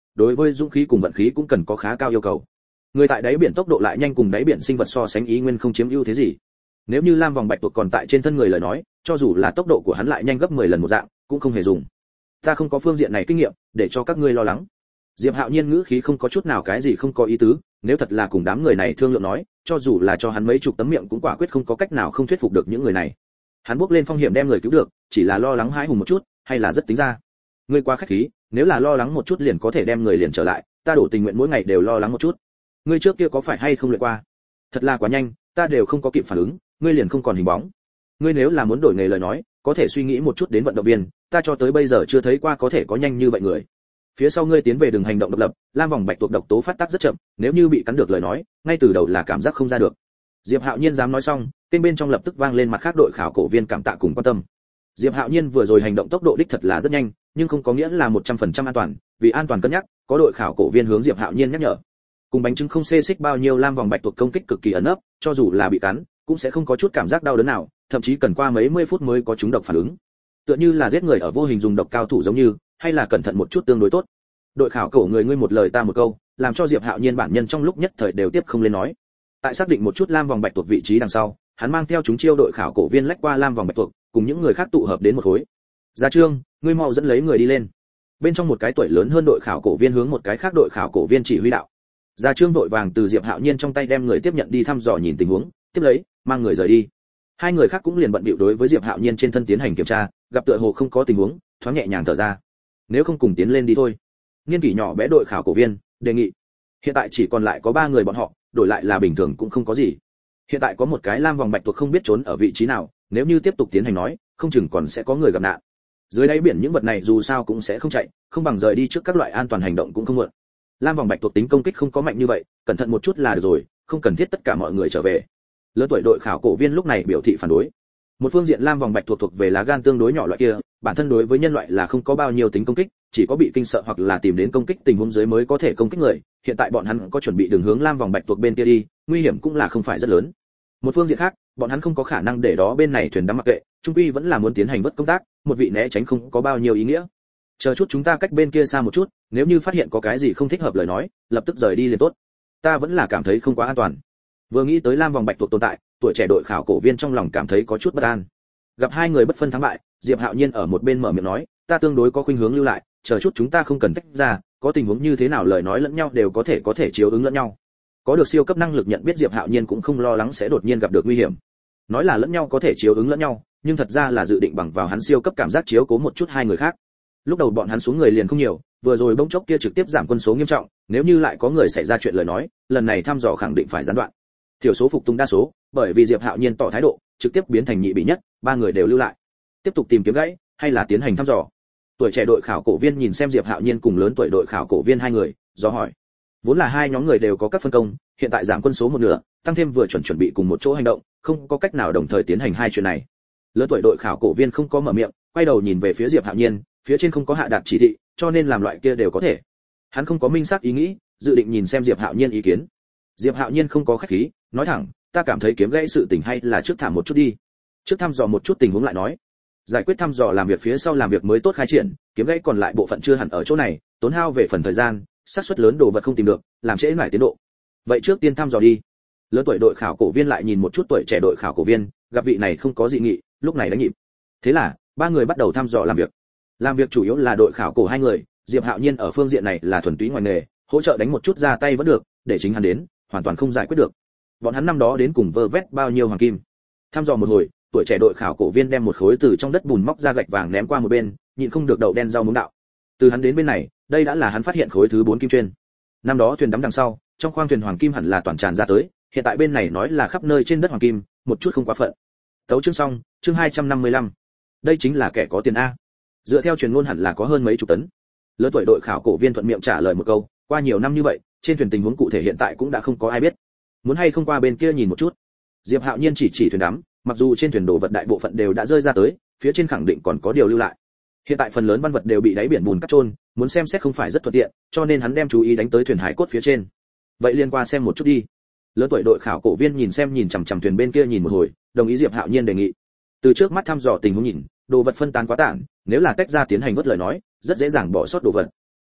Speaker 1: đối với dũng khí cùng vận khí cũng cần có khá cao yêu cầu. Người tại đáy biển tốc độ lại nhanh cùng đáy biển sinh vật so sánh ý nguyên không chiếm ưu thế gì. Nếu như lam vòng bạch tuộc còn tại trên thân người lời nói, cho dù là tốc độ của hắn lại nhanh gấp mười lần một dạng, cũng không hề dùng. Ta không có phương diện này kinh nghiệm, để cho các ngươi lo lắng. Diệp Hạo Nhiên ngữ khí không có chút nào cái gì không có ý tứ, nếu thật là cùng đám người này thương lượng nói, cho dù là cho hắn mấy chục tấm miệng cũng quả quyết không có cách nào không thuyết phục được những người này. Hắn bước lên phong hiểm đem người cứu được, chỉ là lo lắng hãi hùng một chút, hay là rất tính ra. Ngươi quá khách khí, nếu là lo lắng một chút liền có thể đem người liền trở lại, ta đổ tình nguyện mỗi ngày đều lo lắng một chút. Ngươi trước kia có phải hay không luyện qua? Thật là quá nhanh, ta đều không có kịp phản ứng, ngươi liền không còn hình bóng. Ngươi nếu là muốn đổi nghề lời nói, có thể suy nghĩ một chút đến vận động viên, ta cho tới bây giờ chưa thấy qua có thể có nhanh như vậy người. Phía sau ngươi tiến về đường hành động độc lập, lam vòng bạch tuộc độc tố phát tác rất chậm, nếu như bị cắn được lời nói, ngay từ đầu là cảm giác không ra được. Diệp Hạo Nhiên dám nói xong, kênh bên trong lập tức vang lên mặt khác đội khảo cổ viên cảm tạ cùng quan tâm. Diệp Hạo Nhiên vừa rồi hành động tốc độ đích thật là rất nhanh, nhưng không có nghĩa là một trăm phần trăm an toàn, vì an toàn cân nhắc, có đội khảo cổ viên hướng Diệp Hạo Nhiên nhắc nhở. Cùng bánh trứng không xê xích bao nhiêu lam vòng bạch tuộc công kích cực kỳ ẩn ấp, cho dù là bị cắn, cũng sẽ không có chút cảm giác đau đớn nào, thậm chí cần qua mấy mươi phút mới có chúng độc phản ứng. Tựa như là giết người ở vô hình dùng độc cao thủ giống như, hay là cẩn thận một chút tương đối tốt. Đội khảo cổ người ngươi một lời ta một câu, làm cho Diệp Hạo Nhiên bản nhân trong lúc nhất thời đều tiếp không lên nói. Tại xác định một chút lam vòng bạch tuộc vị trí đằng sau, hắn mang theo chúng chiêu đội khảo cổ viên lách qua lam vòng bạch tuộc, cùng những người khác tụ hợp đến một khối. Gia Trương, ngươi mau dẫn lấy người đi lên. Bên trong một cái tuổi lớn hơn đội khảo cổ viên hướng một cái khác đội khảo cổ viên chỉ huy đạo. Gia Trương vội vàng từ Diệp Hạo Nhiên trong tay đem người tiếp nhận đi thăm dò nhìn tình huống, tiếp lấy, mang người rời đi. Hai người khác cũng liền bận bịu đối với Diệp Hạo Nhiên trên thân tiến hành kiểm tra, gặp tựa hồ không có tình huống, thoáng nhẹ nhàng thở ra. Nếu không cùng tiến lên đi thôi. Niên kỷ nhỏ bé đội khảo cổ viên đề nghị. Hiện tại chỉ còn lại có ba người bọn họ, đổi lại là bình thường cũng không có gì. Hiện tại có một cái lam vòng bạch tuộc không biết trốn ở vị trí nào, nếu như tiếp tục tiến hành nói, không chừng còn sẽ có người gặp nạn. Dưới đáy biển những vật này dù sao cũng sẽ không chạy, không bằng rời đi trước các loại an toàn hành động cũng không muộn. Lam vòng bạch tuộc tính công kích không có mạnh như vậy, cẩn thận một chút là được rồi, không cần thiết tất cả mọi người trở về. Lớn tuổi đội khảo cổ viên lúc này biểu thị phản đối. Một phương diện lam vòng bạch tuộc thuộc về lá gan tương đối nhỏ loại kia, bản thân đối với nhân loại là không có bao nhiêu tính công kích, chỉ có bị kinh sợ hoặc là tìm đến công kích tình huống dưới mới có thể công kích người. Hiện tại bọn hắn có chuẩn bị đường hướng lam vòng bạch tuộc bên kia đi, nguy hiểm cũng là không phải rất lớn. Một phương diện khác, bọn hắn không có khả năng để đó bên này thuyền đắm mặc kệ, trung quy vẫn là muốn tiến hành vớt công tác, một vị né tránh không có bao nhiêu ý nghĩa. Chờ chút chúng ta cách bên kia xa một chút, nếu như phát hiện có cái gì không thích hợp lời nói, lập tức rời đi liền tốt. Ta vẫn là cảm thấy không quá an toàn. Vừa nghĩ tới lam vòng bạch tuộc tồn tại, tuổi trẻ đội khảo cổ viên trong lòng cảm thấy có chút bất an. Gặp hai người bất phân thắng bại, Diệp Hạo Nhiên ở một bên mở miệng nói, ta tương đối có khuynh hướng lưu lại, chờ chút chúng ta không cần tách ra, có tình huống như thế nào lời nói lẫn nhau đều có thể có thể chiếu ứng lẫn nhau. Có được siêu cấp năng lực nhận biết Diệp Hạo Nhiên cũng không lo lắng sẽ đột nhiên gặp được nguy hiểm. Nói là lẫn nhau có thể chiếu ứng lẫn nhau, nhưng thật ra là dự định bằng vào hắn siêu cấp cảm giác chiếu cố một chút hai người khác. Lúc đầu bọn hắn xuống người liền không nhiều, vừa rồi bỗng chốc kia trực tiếp giảm quân số nghiêm trọng, nếu như lại có người xảy ra chuyện lời nói, lần này thăm dò khẳng định phải gián đoạn. Thiểu số phục tùng đa số, bởi vì Diệp Hạo Nhiên tỏ thái độ, trực tiếp biến thành nhị bị nhất, ba người đều lưu lại. Tiếp tục tìm kiếm gãy, hay là tiến hành thăm dò. Tuổi trẻ đội khảo cổ viên nhìn xem Diệp Hạo Nhiên cùng lớn tuổi đội khảo cổ viên hai người, do hỏi. Vốn là hai nhóm người đều có các phân công, hiện tại giảm quân số một nửa, tăng thêm vừa chuẩn chuẩn bị cùng một chỗ hành động, không có cách nào đồng thời tiến hành hai chuyện này. Lớn tuổi đội khảo cổ viên không có mở miệng, quay đầu nhìn về phía Diệp Hạo Nhiên, phía trên không có hạ đạt chỉ thị, cho nên làm loại kia đều có thể. Hắn không có minh xác ý nghĩ, dự định nhìn xem Diệp Hạo Nhiên ý kiến. Diệp Hạo Nhiên không có khách khí, nói thẳng, ta cảm thấy kiếm gãy sự tình hay là trước thả một chút đi. Trước thăm dò một chút tình huống lại nói. Giải quyết thăm dò làm việc phía sau làm việc mới tốt khai triển, kiếm gãy còn lại bộ phận chưa hẳn ở chỗ này, tốn hao về phần thời gian, xác suất lớn đồ vật không tìm được, làm trễ nải tiến độ. Vậy trước tiên thăm dò đi. Lớn tuổi đội khảo cổ viên lại nhìn một chút tuổi trẻ đội khảo cổ viên, gặp vị này không có dị nghị, lúc này đánh nhịp. Thế là, ba người bắt đầu thăm dò làm việc. Làm việc chủ yếu là đội khảo cổ hai người, Diệp Hạo Nhiên ở phương diện này là thuần túy ngoài nghề, hỗ trợ đánh một chút ra tay vẫn được, để chính hắn đến, hoàn toàn không giải quyết được. Bọn hắn năm đó đến cùng vơ vét bao nhiêu hoàng kim. Thăm dò một hồi, tuổi trẻ đội khảo cổ viên đem một khối từ trong đất bùn móc ra gạch vàng ném qua một bên, nhịn không được đậu đen rau muống đạo. Từ hắn đến bên này, đây đã là hắn phát hiện khối thứ bốn kim chuyên. Năm đó thuyền đắm đằng sau, trong khoang thuyền hoàng kim hẳn là toàn tràn ra tới, hiện tại bên này nói là khắp nơi trên đất hoàng kim, một chút không quá phận. Tấu chương xong, chương hai trăm năm mươi lăm. Đây chính là kẻ có tiền a. Dựa theo truyền ngôn hẳn là có hơn mấy chục tấn. Lớn tuổi đội khảo cổ viên thuận miệng trả lời một câu, qua nhiều năm như vậy, trên thuyền tình huống cụ thể hiện tại cũng đã không có ai biết. Muốn hay không qua bên kia nhìn một chút. Diệp Hạo Nhiên chỉ chỉ thuyền đắm, mặc dù trên thuyền đồ vật đại bộ phận đều đã rơi ra tới, phía trên khẳng định còn có điều lưu lại. Hiện tại phần lớn văn vật đều bị đáy biển bùn cắt trôn, muốn xem xét không phải rất thuận tiện, cho nên hắn đem chú ý đánh tới thuyền hải cốt phía trên. Vậy liên qua xem một chút đi. Lớn tuổi đội khảo cổ viên nhìn xem nhìn chằm chằm thuyền bên kia nhìn một hồi, đồng ý Diệp Hạo Nhiên đề nghị. Từ trước mắt thăm dò tình huống nhìn, đồ vật phân tán quá tản, nếu là tách ra tiến hành vớt lời nói, rất dễ dàng bỏ sót đồ vật.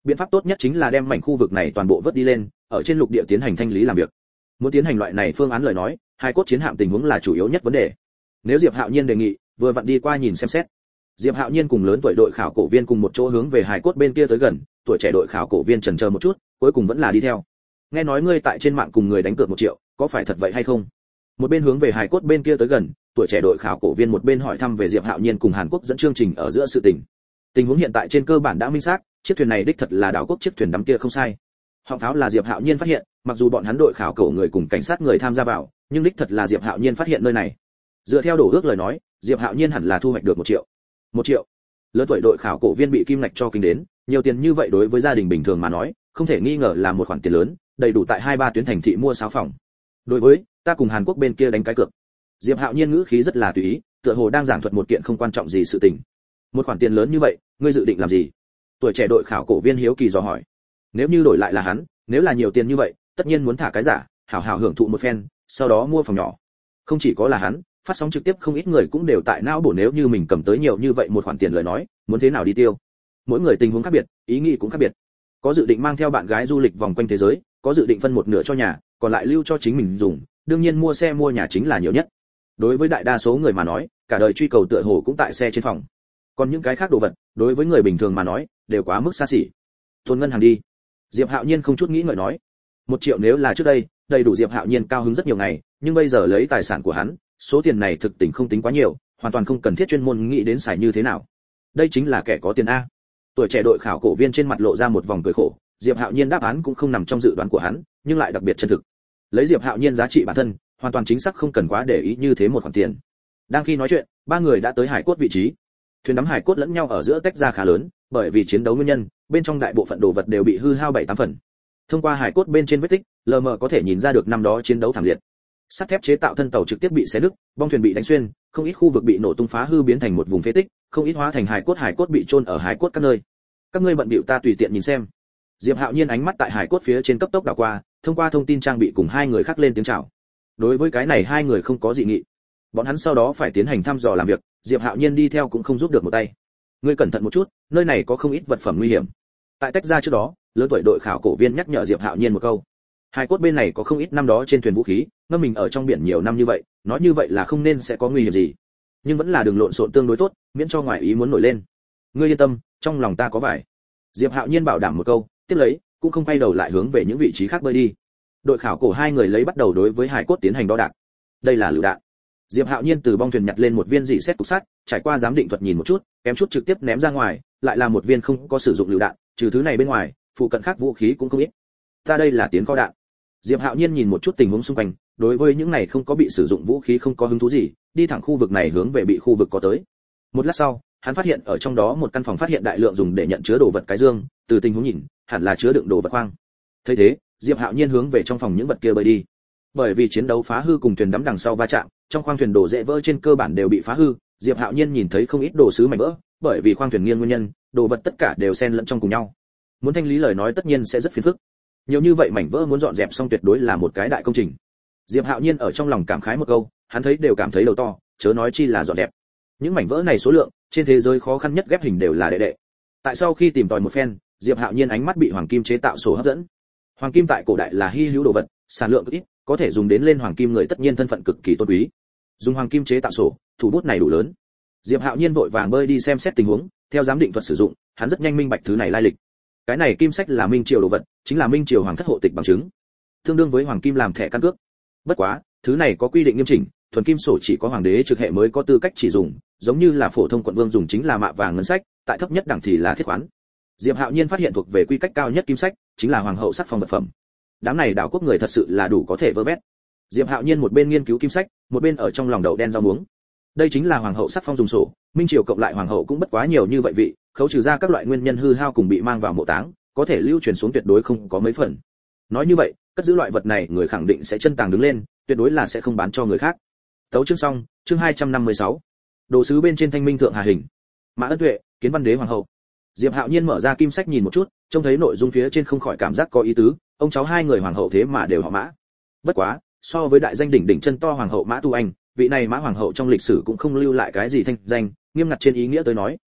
Speaker 1: Biện pháp tốt nhất chính là đem mảnh khu vực này toàn bộ vớt đi lên, ở trên lục địa tiến hành thanh lý làm việc. Muốn tiến hành loại này phương án lời nói, hai cốt chiến hạm tình huống là chủ yếu nhất vấn đề. Nếu Diệp Hạo Nhiên đề nghị, vừa vặn đi qua nhìn xem xét. Diệp Hạo Nhiên cùng lớn tuổi đội khảo cổ viên cùng một chỗ hướng về hải cốt bên kia tới gần, tuổi trẻ đội khảo cổ viên chần chờ một chút, cuối cùng vẫn là đi theo. Nghe nói ngươi tại trên mạng cùng người đánh cược một triệu, có phải thật vậy hay không? Một bên hướng về hải cốt bên kia tới gần, tuổi trẻ đội khảo cổ viên một bên hỏi thăm về Diệp Hạo Nhiên cùng Hàn Quốc dẫn chương trình ở giữa sự tình. Tình huống hiện tại trên cơ bản đã minh xác, chiếc thuyền này đích thật là đảo quốc chiếc thuyền đắm kia không sai. Họng pháo là Diệp Hạo Nhiên phát hiện, mặc dù bọn hắn đội khảo cổ người cùng cảnh sát người tham gia vào, nhưng đích thật là Diệp Hạo Nhiên phát hiện nơi này. Dựa theo đổ ước lời nói, Diệp Hạo Nhiên hẳn là thu hoạch được một triệu. Một triệu. Lớn tuổi đội khảo cổ viên bị kim ngạch cho kinh đến, nhiều tiền như vậy đối với gia đình bình thường mà nói, không thể nghi ngờ là một khoản tiền lớn, đầy đủ tại hai ba tuyến thành thị mua sáu phòng. Đối với, ta cùng Hàn Quốc bên kia đánh cái cược. Diệp Hạo Nhiên ngữ khí rất là tùy ý, tựa hồ đang giảng thuật một kiện không quan trọng gì sự tình. Một khoản tiền lớn như vậy, ngươi dự định làm gì? Tuổi trẻ đội khảo cổ viên hiếu kỳ dò hỏi. Nếu như đổi lại là hắn, nếu là nhiều tiền như vậy, tất nhiên muốn thả cái giả, hảo hảo hưởng thụ một phen, sau đó mua phòng nhỏ. Không chỉ có là hắn, phát sóng trực tiếp không ít người cũng đều tại não bổ nếu như mình cầm tới nhiều như vậy một khoản tiền lời nói, muốn thế nào đi tiêu. Mỗi người tình huống khác biệt, ý nghĩ cũng khác biệt. Có dự định mang theo bạn gái du lịch vòng quanh thế giới, có dự định phân một nửa cho nhà, còn lại lưu cho chính mình dùng, đương nhiên mua xe mua nhà chính là nhiều nhất. Đối với đại đa số người mà nói, cả đời truy cầu tựa hồ cũng tại xe trên phòng. Còn những cái khác đồ vật, đối với người bình thường mà nói, đều quá mức xa xỉ. Thôn ngân hàng đi. Diệp Hạo Nhiên không chút nghĩ ngợi nói. Một triệu nếu là trước đây, đầy đủ Diệp Hạo Nhiên cao hứng rất nhiều ngày, nhưng bây giờ lấy tài sản của hắn, số tiền này thực tình không tính quá nhiều, hoàn toàn không cần thiết chuyên môn nghĩ đến xài như thế nào. Đây chính là kẻ có tiền a. Tuổi trẻ đội khảo cổ viên trên mặt lộ ra một vòng cười khổ, Diệp Hạo Nhiên đáp án cũng không nằm trong dự đoán của hắn, nhưng lại đặc biệt chân thực. Lấy Diệp Hạo Nhiên giá trị bản thân, hoàn toàn chính xác không cần quá để ý như thế một khoản tiền. Đang khi nói chuyện, ba người đã tới hải cốt vị trí. Thuyền đắm hải cốt lẫn nhau ở giữa tách ra khá lớn, bởi vì chiến đấu nguyên nhân, bên trong đại bộ phận đồ vật đều bị hư hao bảy tám phần. Thông qua hải cốt bên trên vết tích, lờ mờ có thể nhìn ra được năm đó chiến đấu thảm liệt. Sắt thép chế tạo thân tàu trực tiếp bị xé nứt, bong thuyền bị đánh xuyên, không ít khu vực bị nổ tung phá hư biến thành một vùng phế tích, không ít hóa thành hải cốt hải cốt bị chôn ở hải cốt các nơi. Các ngươi bận bịu ta tùy tiện nhìn xem. Diệp Hạo Nhiên ánh mắt tại hải cốt phía trên cấp tốc đảo qua, thông qua thông tin trang bị cùng hai người khác lên tiếng chào. Đối với cái này hai người không có dị nghị. Bọn hắn sau đó phải tiến hành thăm dò làm việc, Diệp Hạo Nhiên đi theo cũng không giúp được một tay. Ngươi cẩn thận một chút, nơi này có không ít vật phẩm nguy hiểm. Tại tách ra trước đó, lớn tuổi đội khảo cổ viên nhắc nhở Diệp Hạo Nhiên một câu. Hải cốt bên này có không ít năm đó trên thuyền vũ khí, ngâm mình ở trong biển nhiều năm như vậy, nói như vậy là không nên sẽ có nguy hiểm gì. Nhưng vẫn là đường lộn xộn tương đối tốt, miễn cho ngoại ý muốn nổi lên. Ngươi yên tâm, trong lòng ta có vải. Diệp Hạo Nhiên bảo đảm một câu, tiếp lấy, cũng không quay đầu lại hướng về những vị trí khác bơi đi. Đội khảo cổ hai người lấy bắt đầu đối với hải cốt tiến hành đo đạc. Đây là lựu đạn. Diệp Hạo Nhiên từ bong thuyền nhặt lên một viên dị xét cục sắt, trải qua giám định thuật nhìn một chút, kém chút trực tiếp ném ra ngoài, lại là một viên không có sử dụng lựu đạn, trừ thứ này bên ngoài, phụ cận khác vũ khí cũng không ít. Ta đây là tiến kho đạn. Diệp Hạo Nhiên nhìn một chút tình huống xung quanh, đối với những này không có bị sử dụng vũ khí không có hứng thú gì, đi thẳng khu vực này hướng về bị khu vực có tới. Một lát sau, hắn phát hiện ở trong đó một căn phòng phát hiện đại lượng dùng để nhận chứa đồ vật cái dương, từ tình huống nhìn, hẳn là chứa đựng đồ vật khoang. Thấy thế, Diệp Hạo Nhiên hướng về trong phòng những vật kia bơi đi. Bởi vì chiến đấu phá hư cùng thuyền đắm đằng sau va chạm, trong khoang thuyền đồ dễ vỡ trên cơ bản đều bị phá hư, Diệp Hạo Nhiên nhìn thấy không ít đồ sứ mảnh vỡ, bởi vì khoang thuyền nghiêng nguyên nhân, đồ vật tất cả đều xen lẫn trong cùng nhau. Muốn thanh lý lời nói tất nhiên sẽ rất phiền phức. Nhiều như vậy mảnh vỡ muốn dọn dẹp xong tuyệt đối là một cái đại công trình. Diệp Hạo Nhiên ở trong lòng cảm khái một câu, hắn thấy đều cảm thấy đầu to, chớ nói chi là dọn dẹp. Những mảnh vỡ này số lượng, trên thế giới khó khăn nhất ghép hình đều là đệ đệ. Tại sau khi tìm tòi một phen, Diệp Hạo Nhiên ánh mắt bị hoàng kim chế tạo sổ hấp dẫn. Hoàng kim tại cổ đại là hi hữu đồ vật, sản lượng ít, có thể dùng đến lên hoàng kim người tất nhiên thân phận cực kỳ tôn quý. Dùng hoàng kim chế tạo sổ, thủ bút này đủ lớn. Diệp Hạo Nhiên vội vàng bơi đi xem xét tình huống, theo giám định thuật sử dụng, hắn rất nhanh minh bạch thứ này lai lịch. Cái này kim sách là minh triều đồ vật, chính là minh triều hoàng thất hộ tịch bằng chứng, tương đương với hoàng kim làm thẻ căn cước. Bất quá, thứ này có quy định nghiêm chỉnh, thuần kim sổ chỉ có hoàng đế trực hệ mới có tư cách chỉ dùng, giống như là phổ thông quận vương dùng chính là mạ vàng ngân sách, tại thấp nhất đẳng thì là thiết khoán. Diệp Hạo Nhiên phát hiện thuộc về quy cách cao nhất kim sách, chính là hoàng hậu sắc phong vật phẩm. Đám này đảo quốc người thật sự là đủ có thể vơ vét. Diệp Hạo Nhiên một bên nghiên cứu kim sách, một bên ở trong lòng đậu đen rau muống. Đây chính là hoàng hậu sắc phong dùng sổ, minh triều cộng lại hoàng hậu cũng bất quá nhiều như vậy vị, khấu trừ ra các loại nguyên nhân hư hao cùng bị mang vào mộ táng, có thể lưu truyền xuống tuyệt đối không có mấy phần. Nói như vậy, cất giữ loại vật này người khẳng định sẽ chân tàng đứng lên, tuyệt đối là sẽ không bán cho người khác. Tấu chương xong, chương hai trăm năm mươi sáu. Đồ sứ bên trên thanh minh thượng hà hình. Mã Ân Tuệ, kiến văn đế hoàng hậu. Diệp Hạo Nhiên mở ra kim sách nhìn một chút, trông thấy nội dung phía trên không khỏi cảm giác có ý tứ, ông cháu hai người hoàng hậu thế mà đều họ Mã. Bất quá, so với đại danh đỉnh đỉnh chân to hoàng hậu Mã Tu Anh, vị này Mã hoàng hậu trong lịch sử cũng không lưu lại cái gì thanh danh, nghiêm ngặt trên ý nghĩa tới nói,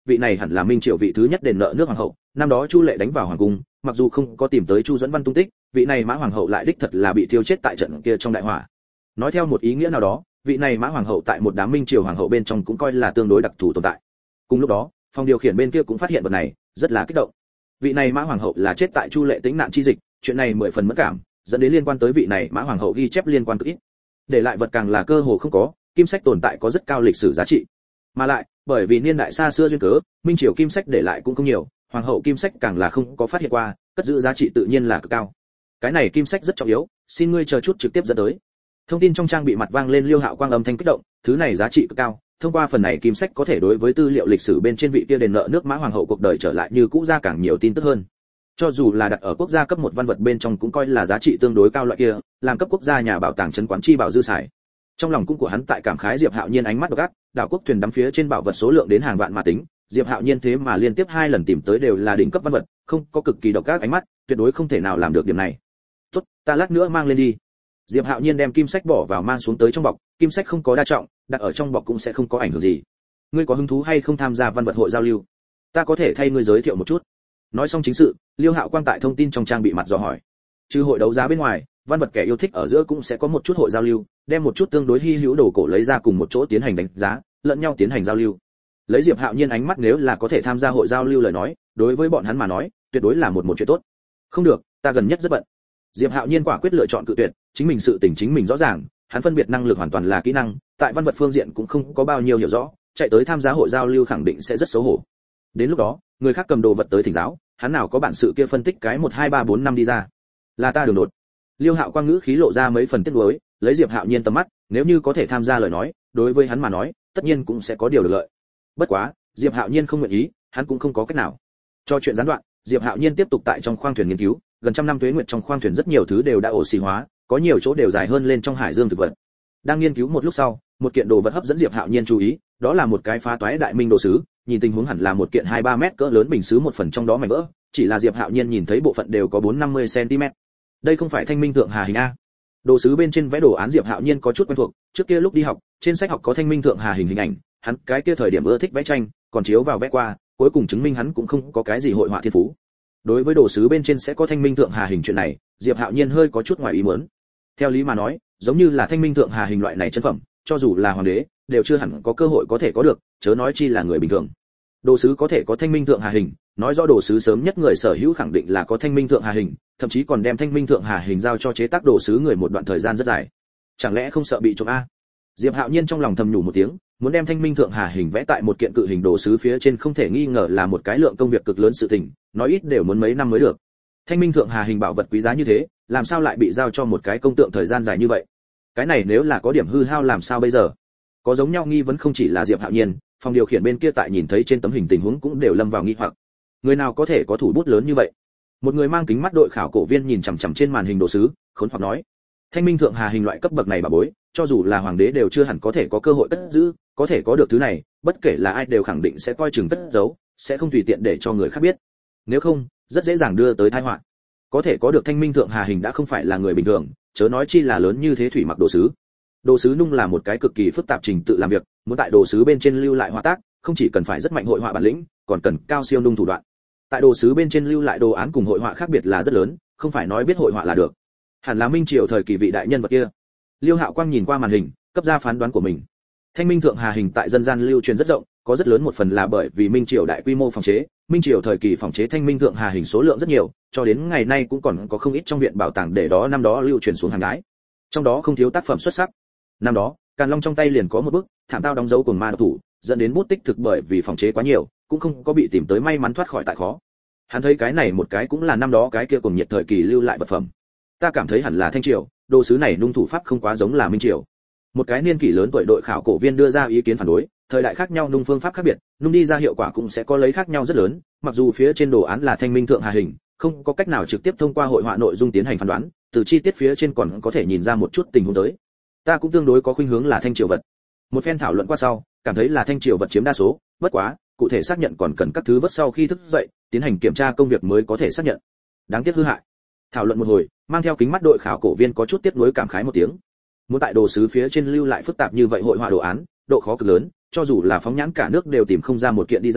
Speaker 1: vị này hẳn là minh triều vị thứ nhất đền nợ nước hoàng hậu, năm đó Chu Lệ đánh vào hoàng cung, mặc dù không có tìm tới Chu Duẫn Văn tung tích, vị này Mã hoàng hậu lại đích thật là bị thiêu chết tại trận kia trong đại hỏa. Nói theo một ý nghĩa nào đó, vị này Mã hoàng hậu tại một đám minh triều hoàng hậu bên trong cũng coi là tương đối đặc thù tồn tại. Cùng lúc đó, phòng điều khiển bên kia cũng phát hiện vật này, rất là kích động. Vị này Mã hoàng hậu là chết tại Chu Lệ tính nạn chi dịch, chuyện này mười phần mẫn cảm, dẫn đến liên quan tới vị này Mã hoàng hậu ghi chép liên quan cực ít. Để lại vật càng là cơ hồ không có, kim sách tồn tại có rất cao lịch sử giá trị. Mà lại, bởi vì niên đại xa xưa duyên cớ, minh triều kim sách để lại cũng không nhiều, hoàng hậu kim sách càng là không có phát hiện qua, cất giữ giá trị tự nhiên là cực cao. Cái này kim sách rất trọng yếu, xin ngươi chờ chút trực tiếp dẫn tới. Thông tin trong trang bị mặt vang lên Liêu Hạo Quang âm thanh kích động, thứ này giá trị cực cao, thông qua phần này kim sách có thể đối với tư liệu lịch sử bên trên vị kia đền nợ nước Mã hoàng hậu cuộc đời trở lại như cũ ra càng nhiều tin tức hơn. Cho dù là đặt ở quốc gia cấp một văn vật bên trong cũng coi là giá trị tương đối cao loại kia, làm cấp quốc gia nhà bảo tàng trấn quán chi bảo dư xài. Trong lòng cũng của hắn tại cảm khái Diệp Hạo Nhiên ánh mắt độc ác, đảo quốc thuyền đắm phía trên bảo vật số lượng đến hàng vạn mà tính, Diệp Hạo Nhiên thế mà liên tiếp hai lần tìm tới đều là đỉnh cấp văn vật, không có cực kỳ độc ác ánh mắt, tuyệt đối không thể nào làm được điểm này. Tốt, ta lát nữa mang lên đi. Diệp Hạo Nhiên đem kim sách bỏ vào mang xuống tới trong bọc, kim sách không có đa trọng, đặt ở trong bọc cũng sẽ không có ảnh hưởng gì. Ngươi có hứng thú hay không tham gia văn vật hội giao lưu? Ta có thể thay ngươi giới thiệu một chút. Nói xong chính sự, Liêu Hạo Quang tại thông tin trong trang bị mặt dò hỏi. Trừ hội đấu giá bên ngoài, văn vật kẻ yêu thích ở giữa cũng sẽ có một chút hội giao lưu, đem một chút tương đối hi hữu đồ cổ lấy ra cùng một chỗ tiến hành đánh giá, lẫn nhau tiến hành giao lưu. Lấy Diệp Hạo Nhiên ánh mắt nếu là có thể tham gia hội giao lưu lời nói, đối với bọn hắn mà nói, tuyệt đối là một một chuyện tốt. Không được, ta gần nhất rất bận. Diệp Hạo Nhiên quả quyết lựa chọn cự tuyệt, chính mình sự tình chính mình rõ ràng, hắn phân biệt năng lực hoàn toàn là kỹ năng, tại văn vật phương diện cũng không có bao nhiêu hiểu rõ, chạy tới tham gia hội giao lưu khẳng định sẽ rất xấu hổ. Đến lúc đó, người khác cầm đồ vật tới thỉnh giáo, hắn nào có bản sự kia phân tích cái một hai ba bốn năm đi ra. Là ta đường đột. Liêu Hạo Quang ngữ khí lộ ra mấy phần tiếc nuối, lấy Diệp Hạo Nhiên tầm mắt, nếu như có thể tham gia lời nói, đối với hắn mà nói, tất nhiên cũng sẽ có điều được lợi. Bất quá, Diệp Hạo Nhiên không nguyện ý, hắn cũng không có cách nào. Cho chuyện gián đoạn, Diệp Hạo Nhiên tiếp tục tại trong khoang thuyền nghiên cứu, gần trăm năm tuế nguyệt trong khoang thuyền rất nhiều thứ đều đã oxy hóa, có nhiều chỗ đều dài hơn lên trong hải dương thực vật. Đang nghiên cứu một lúc sau, một kiện đồ vật hấp dẫn Diệp Hạo Nhiên chú ý, đó là một cái phá toái đại minh đồ sứ, nhìn tình huống hẳn là một kiện hai ba mét cỡ lớn bình sứ một phần trong đó mảnh vỡ, chỉ là Diệp Hạo Nhiên nhìn thấy bộ phận đều có bốn năm mươi xăng-ti-mét. Đây không phải thanh minh thượng hà hình a? Đồ sứ bên trên vẽ đồ án Diệp Hạo Nhiên có chút quen thuộc, trước kia lúc đi học, trên sách học có thanh minh thượng hà hình hình ảnh, hắn cái kia thời điểm ưa thích vẽ tranh, còn chiếu vào vẽ qua, cuối cùng chứng minh hắn cũng không có cái gì hội họa thiên phú. Đối với đồ sứ bên trên sẽ có thanh minh thượng hà hình chuyện này, Diệp Hạo Nhiên hơi có chút ngoài ý muốn. Theo lý mà nói, giống như là thanh minh thượng hà hình loại này chân phẩm, cho dù là hoàng đế, đều chưa hẳn có cơ hội có thể có được, chớ nói chi là người bình thường. Đồ sứ có thể có thanh minh thượng hà hình, nói rõ đồ sứ sớm nhất người sở hữu khẳng định là có thanh minh thượng hà hình, thậm chí còn đem thanh minh thượng hà hình giao cho chế tác đồ sứ người một đoạn thời gian rất dài. Chẳng lẽ không sợ bị trộm a? Diệp Hạo Nhiên trong lòng thầm nhủ một tiếng, muốn đem thanh minh thượng hà hình vẽ tại một kiện cự hình đồ sứ phía trên không thể nghi ngờ là một cái lượng công việc cực lớn sự tình, nói ít đều muốn mấy năm mới được. Thanh minh thượng hà hình bảo vật quý giá như thế, làm sao lại bị giao cho một cái công tượng thời gian dài như vậy? Cái này nếu là có điểm hư hao làm sao bây giờ? Có giống nhau nghi vấn không chỉ là Diệp Hạo Nhiên, phòng điều khiển bên kia tại nhìn thấy trên tấm hình tình huống cũng đều lâm vào nghi hoặc. Người nào có thể có thủ bút lớn như vậy? Một người mang kính mắt đội khảo cổ viên nhìn chằm chằm trên màn hình đồ sứ, khốn hoặc nói: thanh minh thượng hà hình loại cấp bậc này bà bối, cho dù là hoàng đế đều chưa hẳn có thể có cơ hội cất giữ, có thể có được thứ này, bất kể là ai đều khẳng định sẽ coi chừng cất giấu, sẽ không tùy tiện để cho người khác biết. Nếu không, rất dễ dàng đưa tới tai họa. Có thể có được thanh minh thượng hà hình đã không phải là người bình thường, chớ nói chi là lớn như thế thủy mặc đồ sứ. Đồ sứ nung là một cái cực kỳ phức tạp trình tự làm việc, muốn tại đồ sứ bên trên lưu lại họa tác, không chỉ cần phải rất mạnh hội họa bản lĩnh, còn cần cao siêu nung thủ đoạn. Tại đồ sứ bên trên lưu lại đồ án cùng hội họa khác biệt là rất lớn, không phải nói biết hội họa là được. Hẳn là minh triều thời kỳ vị đại nhân vật kia. Liêu Hạo Quang nhìn qua màn hình, cấp ra phán đoán của mình. Thanh minh thượng hà hình tại dân gian lưu truyền rất rộng, có rất lớn một phần là bởi vì minh triều đại quy mô phòng chế, minh triều thời kỳ phòng chế thanh minh thượng hà hình số lượng rất nhiều, cho đến ngày nay cũng còn có không ít trong viện bảo tàng để đó năm đó lưu truyền xuống hàng gái. Trong đó không thiếu tác phẩm xuất sắc. Năm đó, Càn Long trong tay liền có một bức thảm tao đóng dấu cùng ma độc thủ, dẫn đến bút tích thực bởi vì phòng chế quá nhiều, cũng không có bị tìm tới may mắn thoát khỏi tại khó. Hắn thấy cái này một cái cũng là năm đó cái kia cùng nhiệt thời kỳ lưu lại vật phẩm. Ta cảm thấy hẳn là thanh triều, đồ sứ này nung thủ pháp không quá giống là minh triều. Một cái niên kỷ lớn tuổi đội khảo cổ viên đưa ra ý kiến phản đối, thời đại khác nhau nung phương pháp khác biệt, nung đi ra hiệu quả cũng sẽ có lấy khác nhau rất lớn, mặc dù phía trên đồ án là thanh minh thượng hà hình, không có cách nào trực tiếp thông qua hội họa nội dung tiến hành phán đoán, từ chi tiết phía trên còn có thể nhìn ra một chút tình huống tới. Ta cũng tương đối có khuynh hướng là thanh triều vật. Một phen thảo luận qua sau, cảm thấy là thanh triều vật chiếm đa số, bất quá, cụ thể xác nhận còn cần các thứ vớt sau khi thức dậy, tiến hành kiểm tra công việc mới có thể xác nhận. Đáng tiếc hư hại. Thảo luận một hồi, mang theo kính mắt đội khảo cổ viên có chút tiếc nuối cảm khái một tiếng. Muốn tại đồ sứ phía trên lưu lại phức tạp như vậy hội họa đồ án, độ khó cực lớn, cho dù là phóng nhãn cả nước đều tìm không ra một kiện đi ra,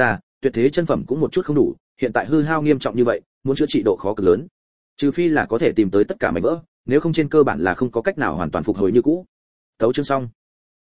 Speaker 1: tuyệt thế chân phẩm cũng một chút không đủ, hiện tại hư hao nghiêm trọng như vậy, muốn chữa trị độ khó cực lớn. Trừ phi là có thể tìm tới tất cả mảnh vỡ, nếu không trên cơ bản là không có cách nào hoàn toàn phục hồi như cũ. Tấu chương xong.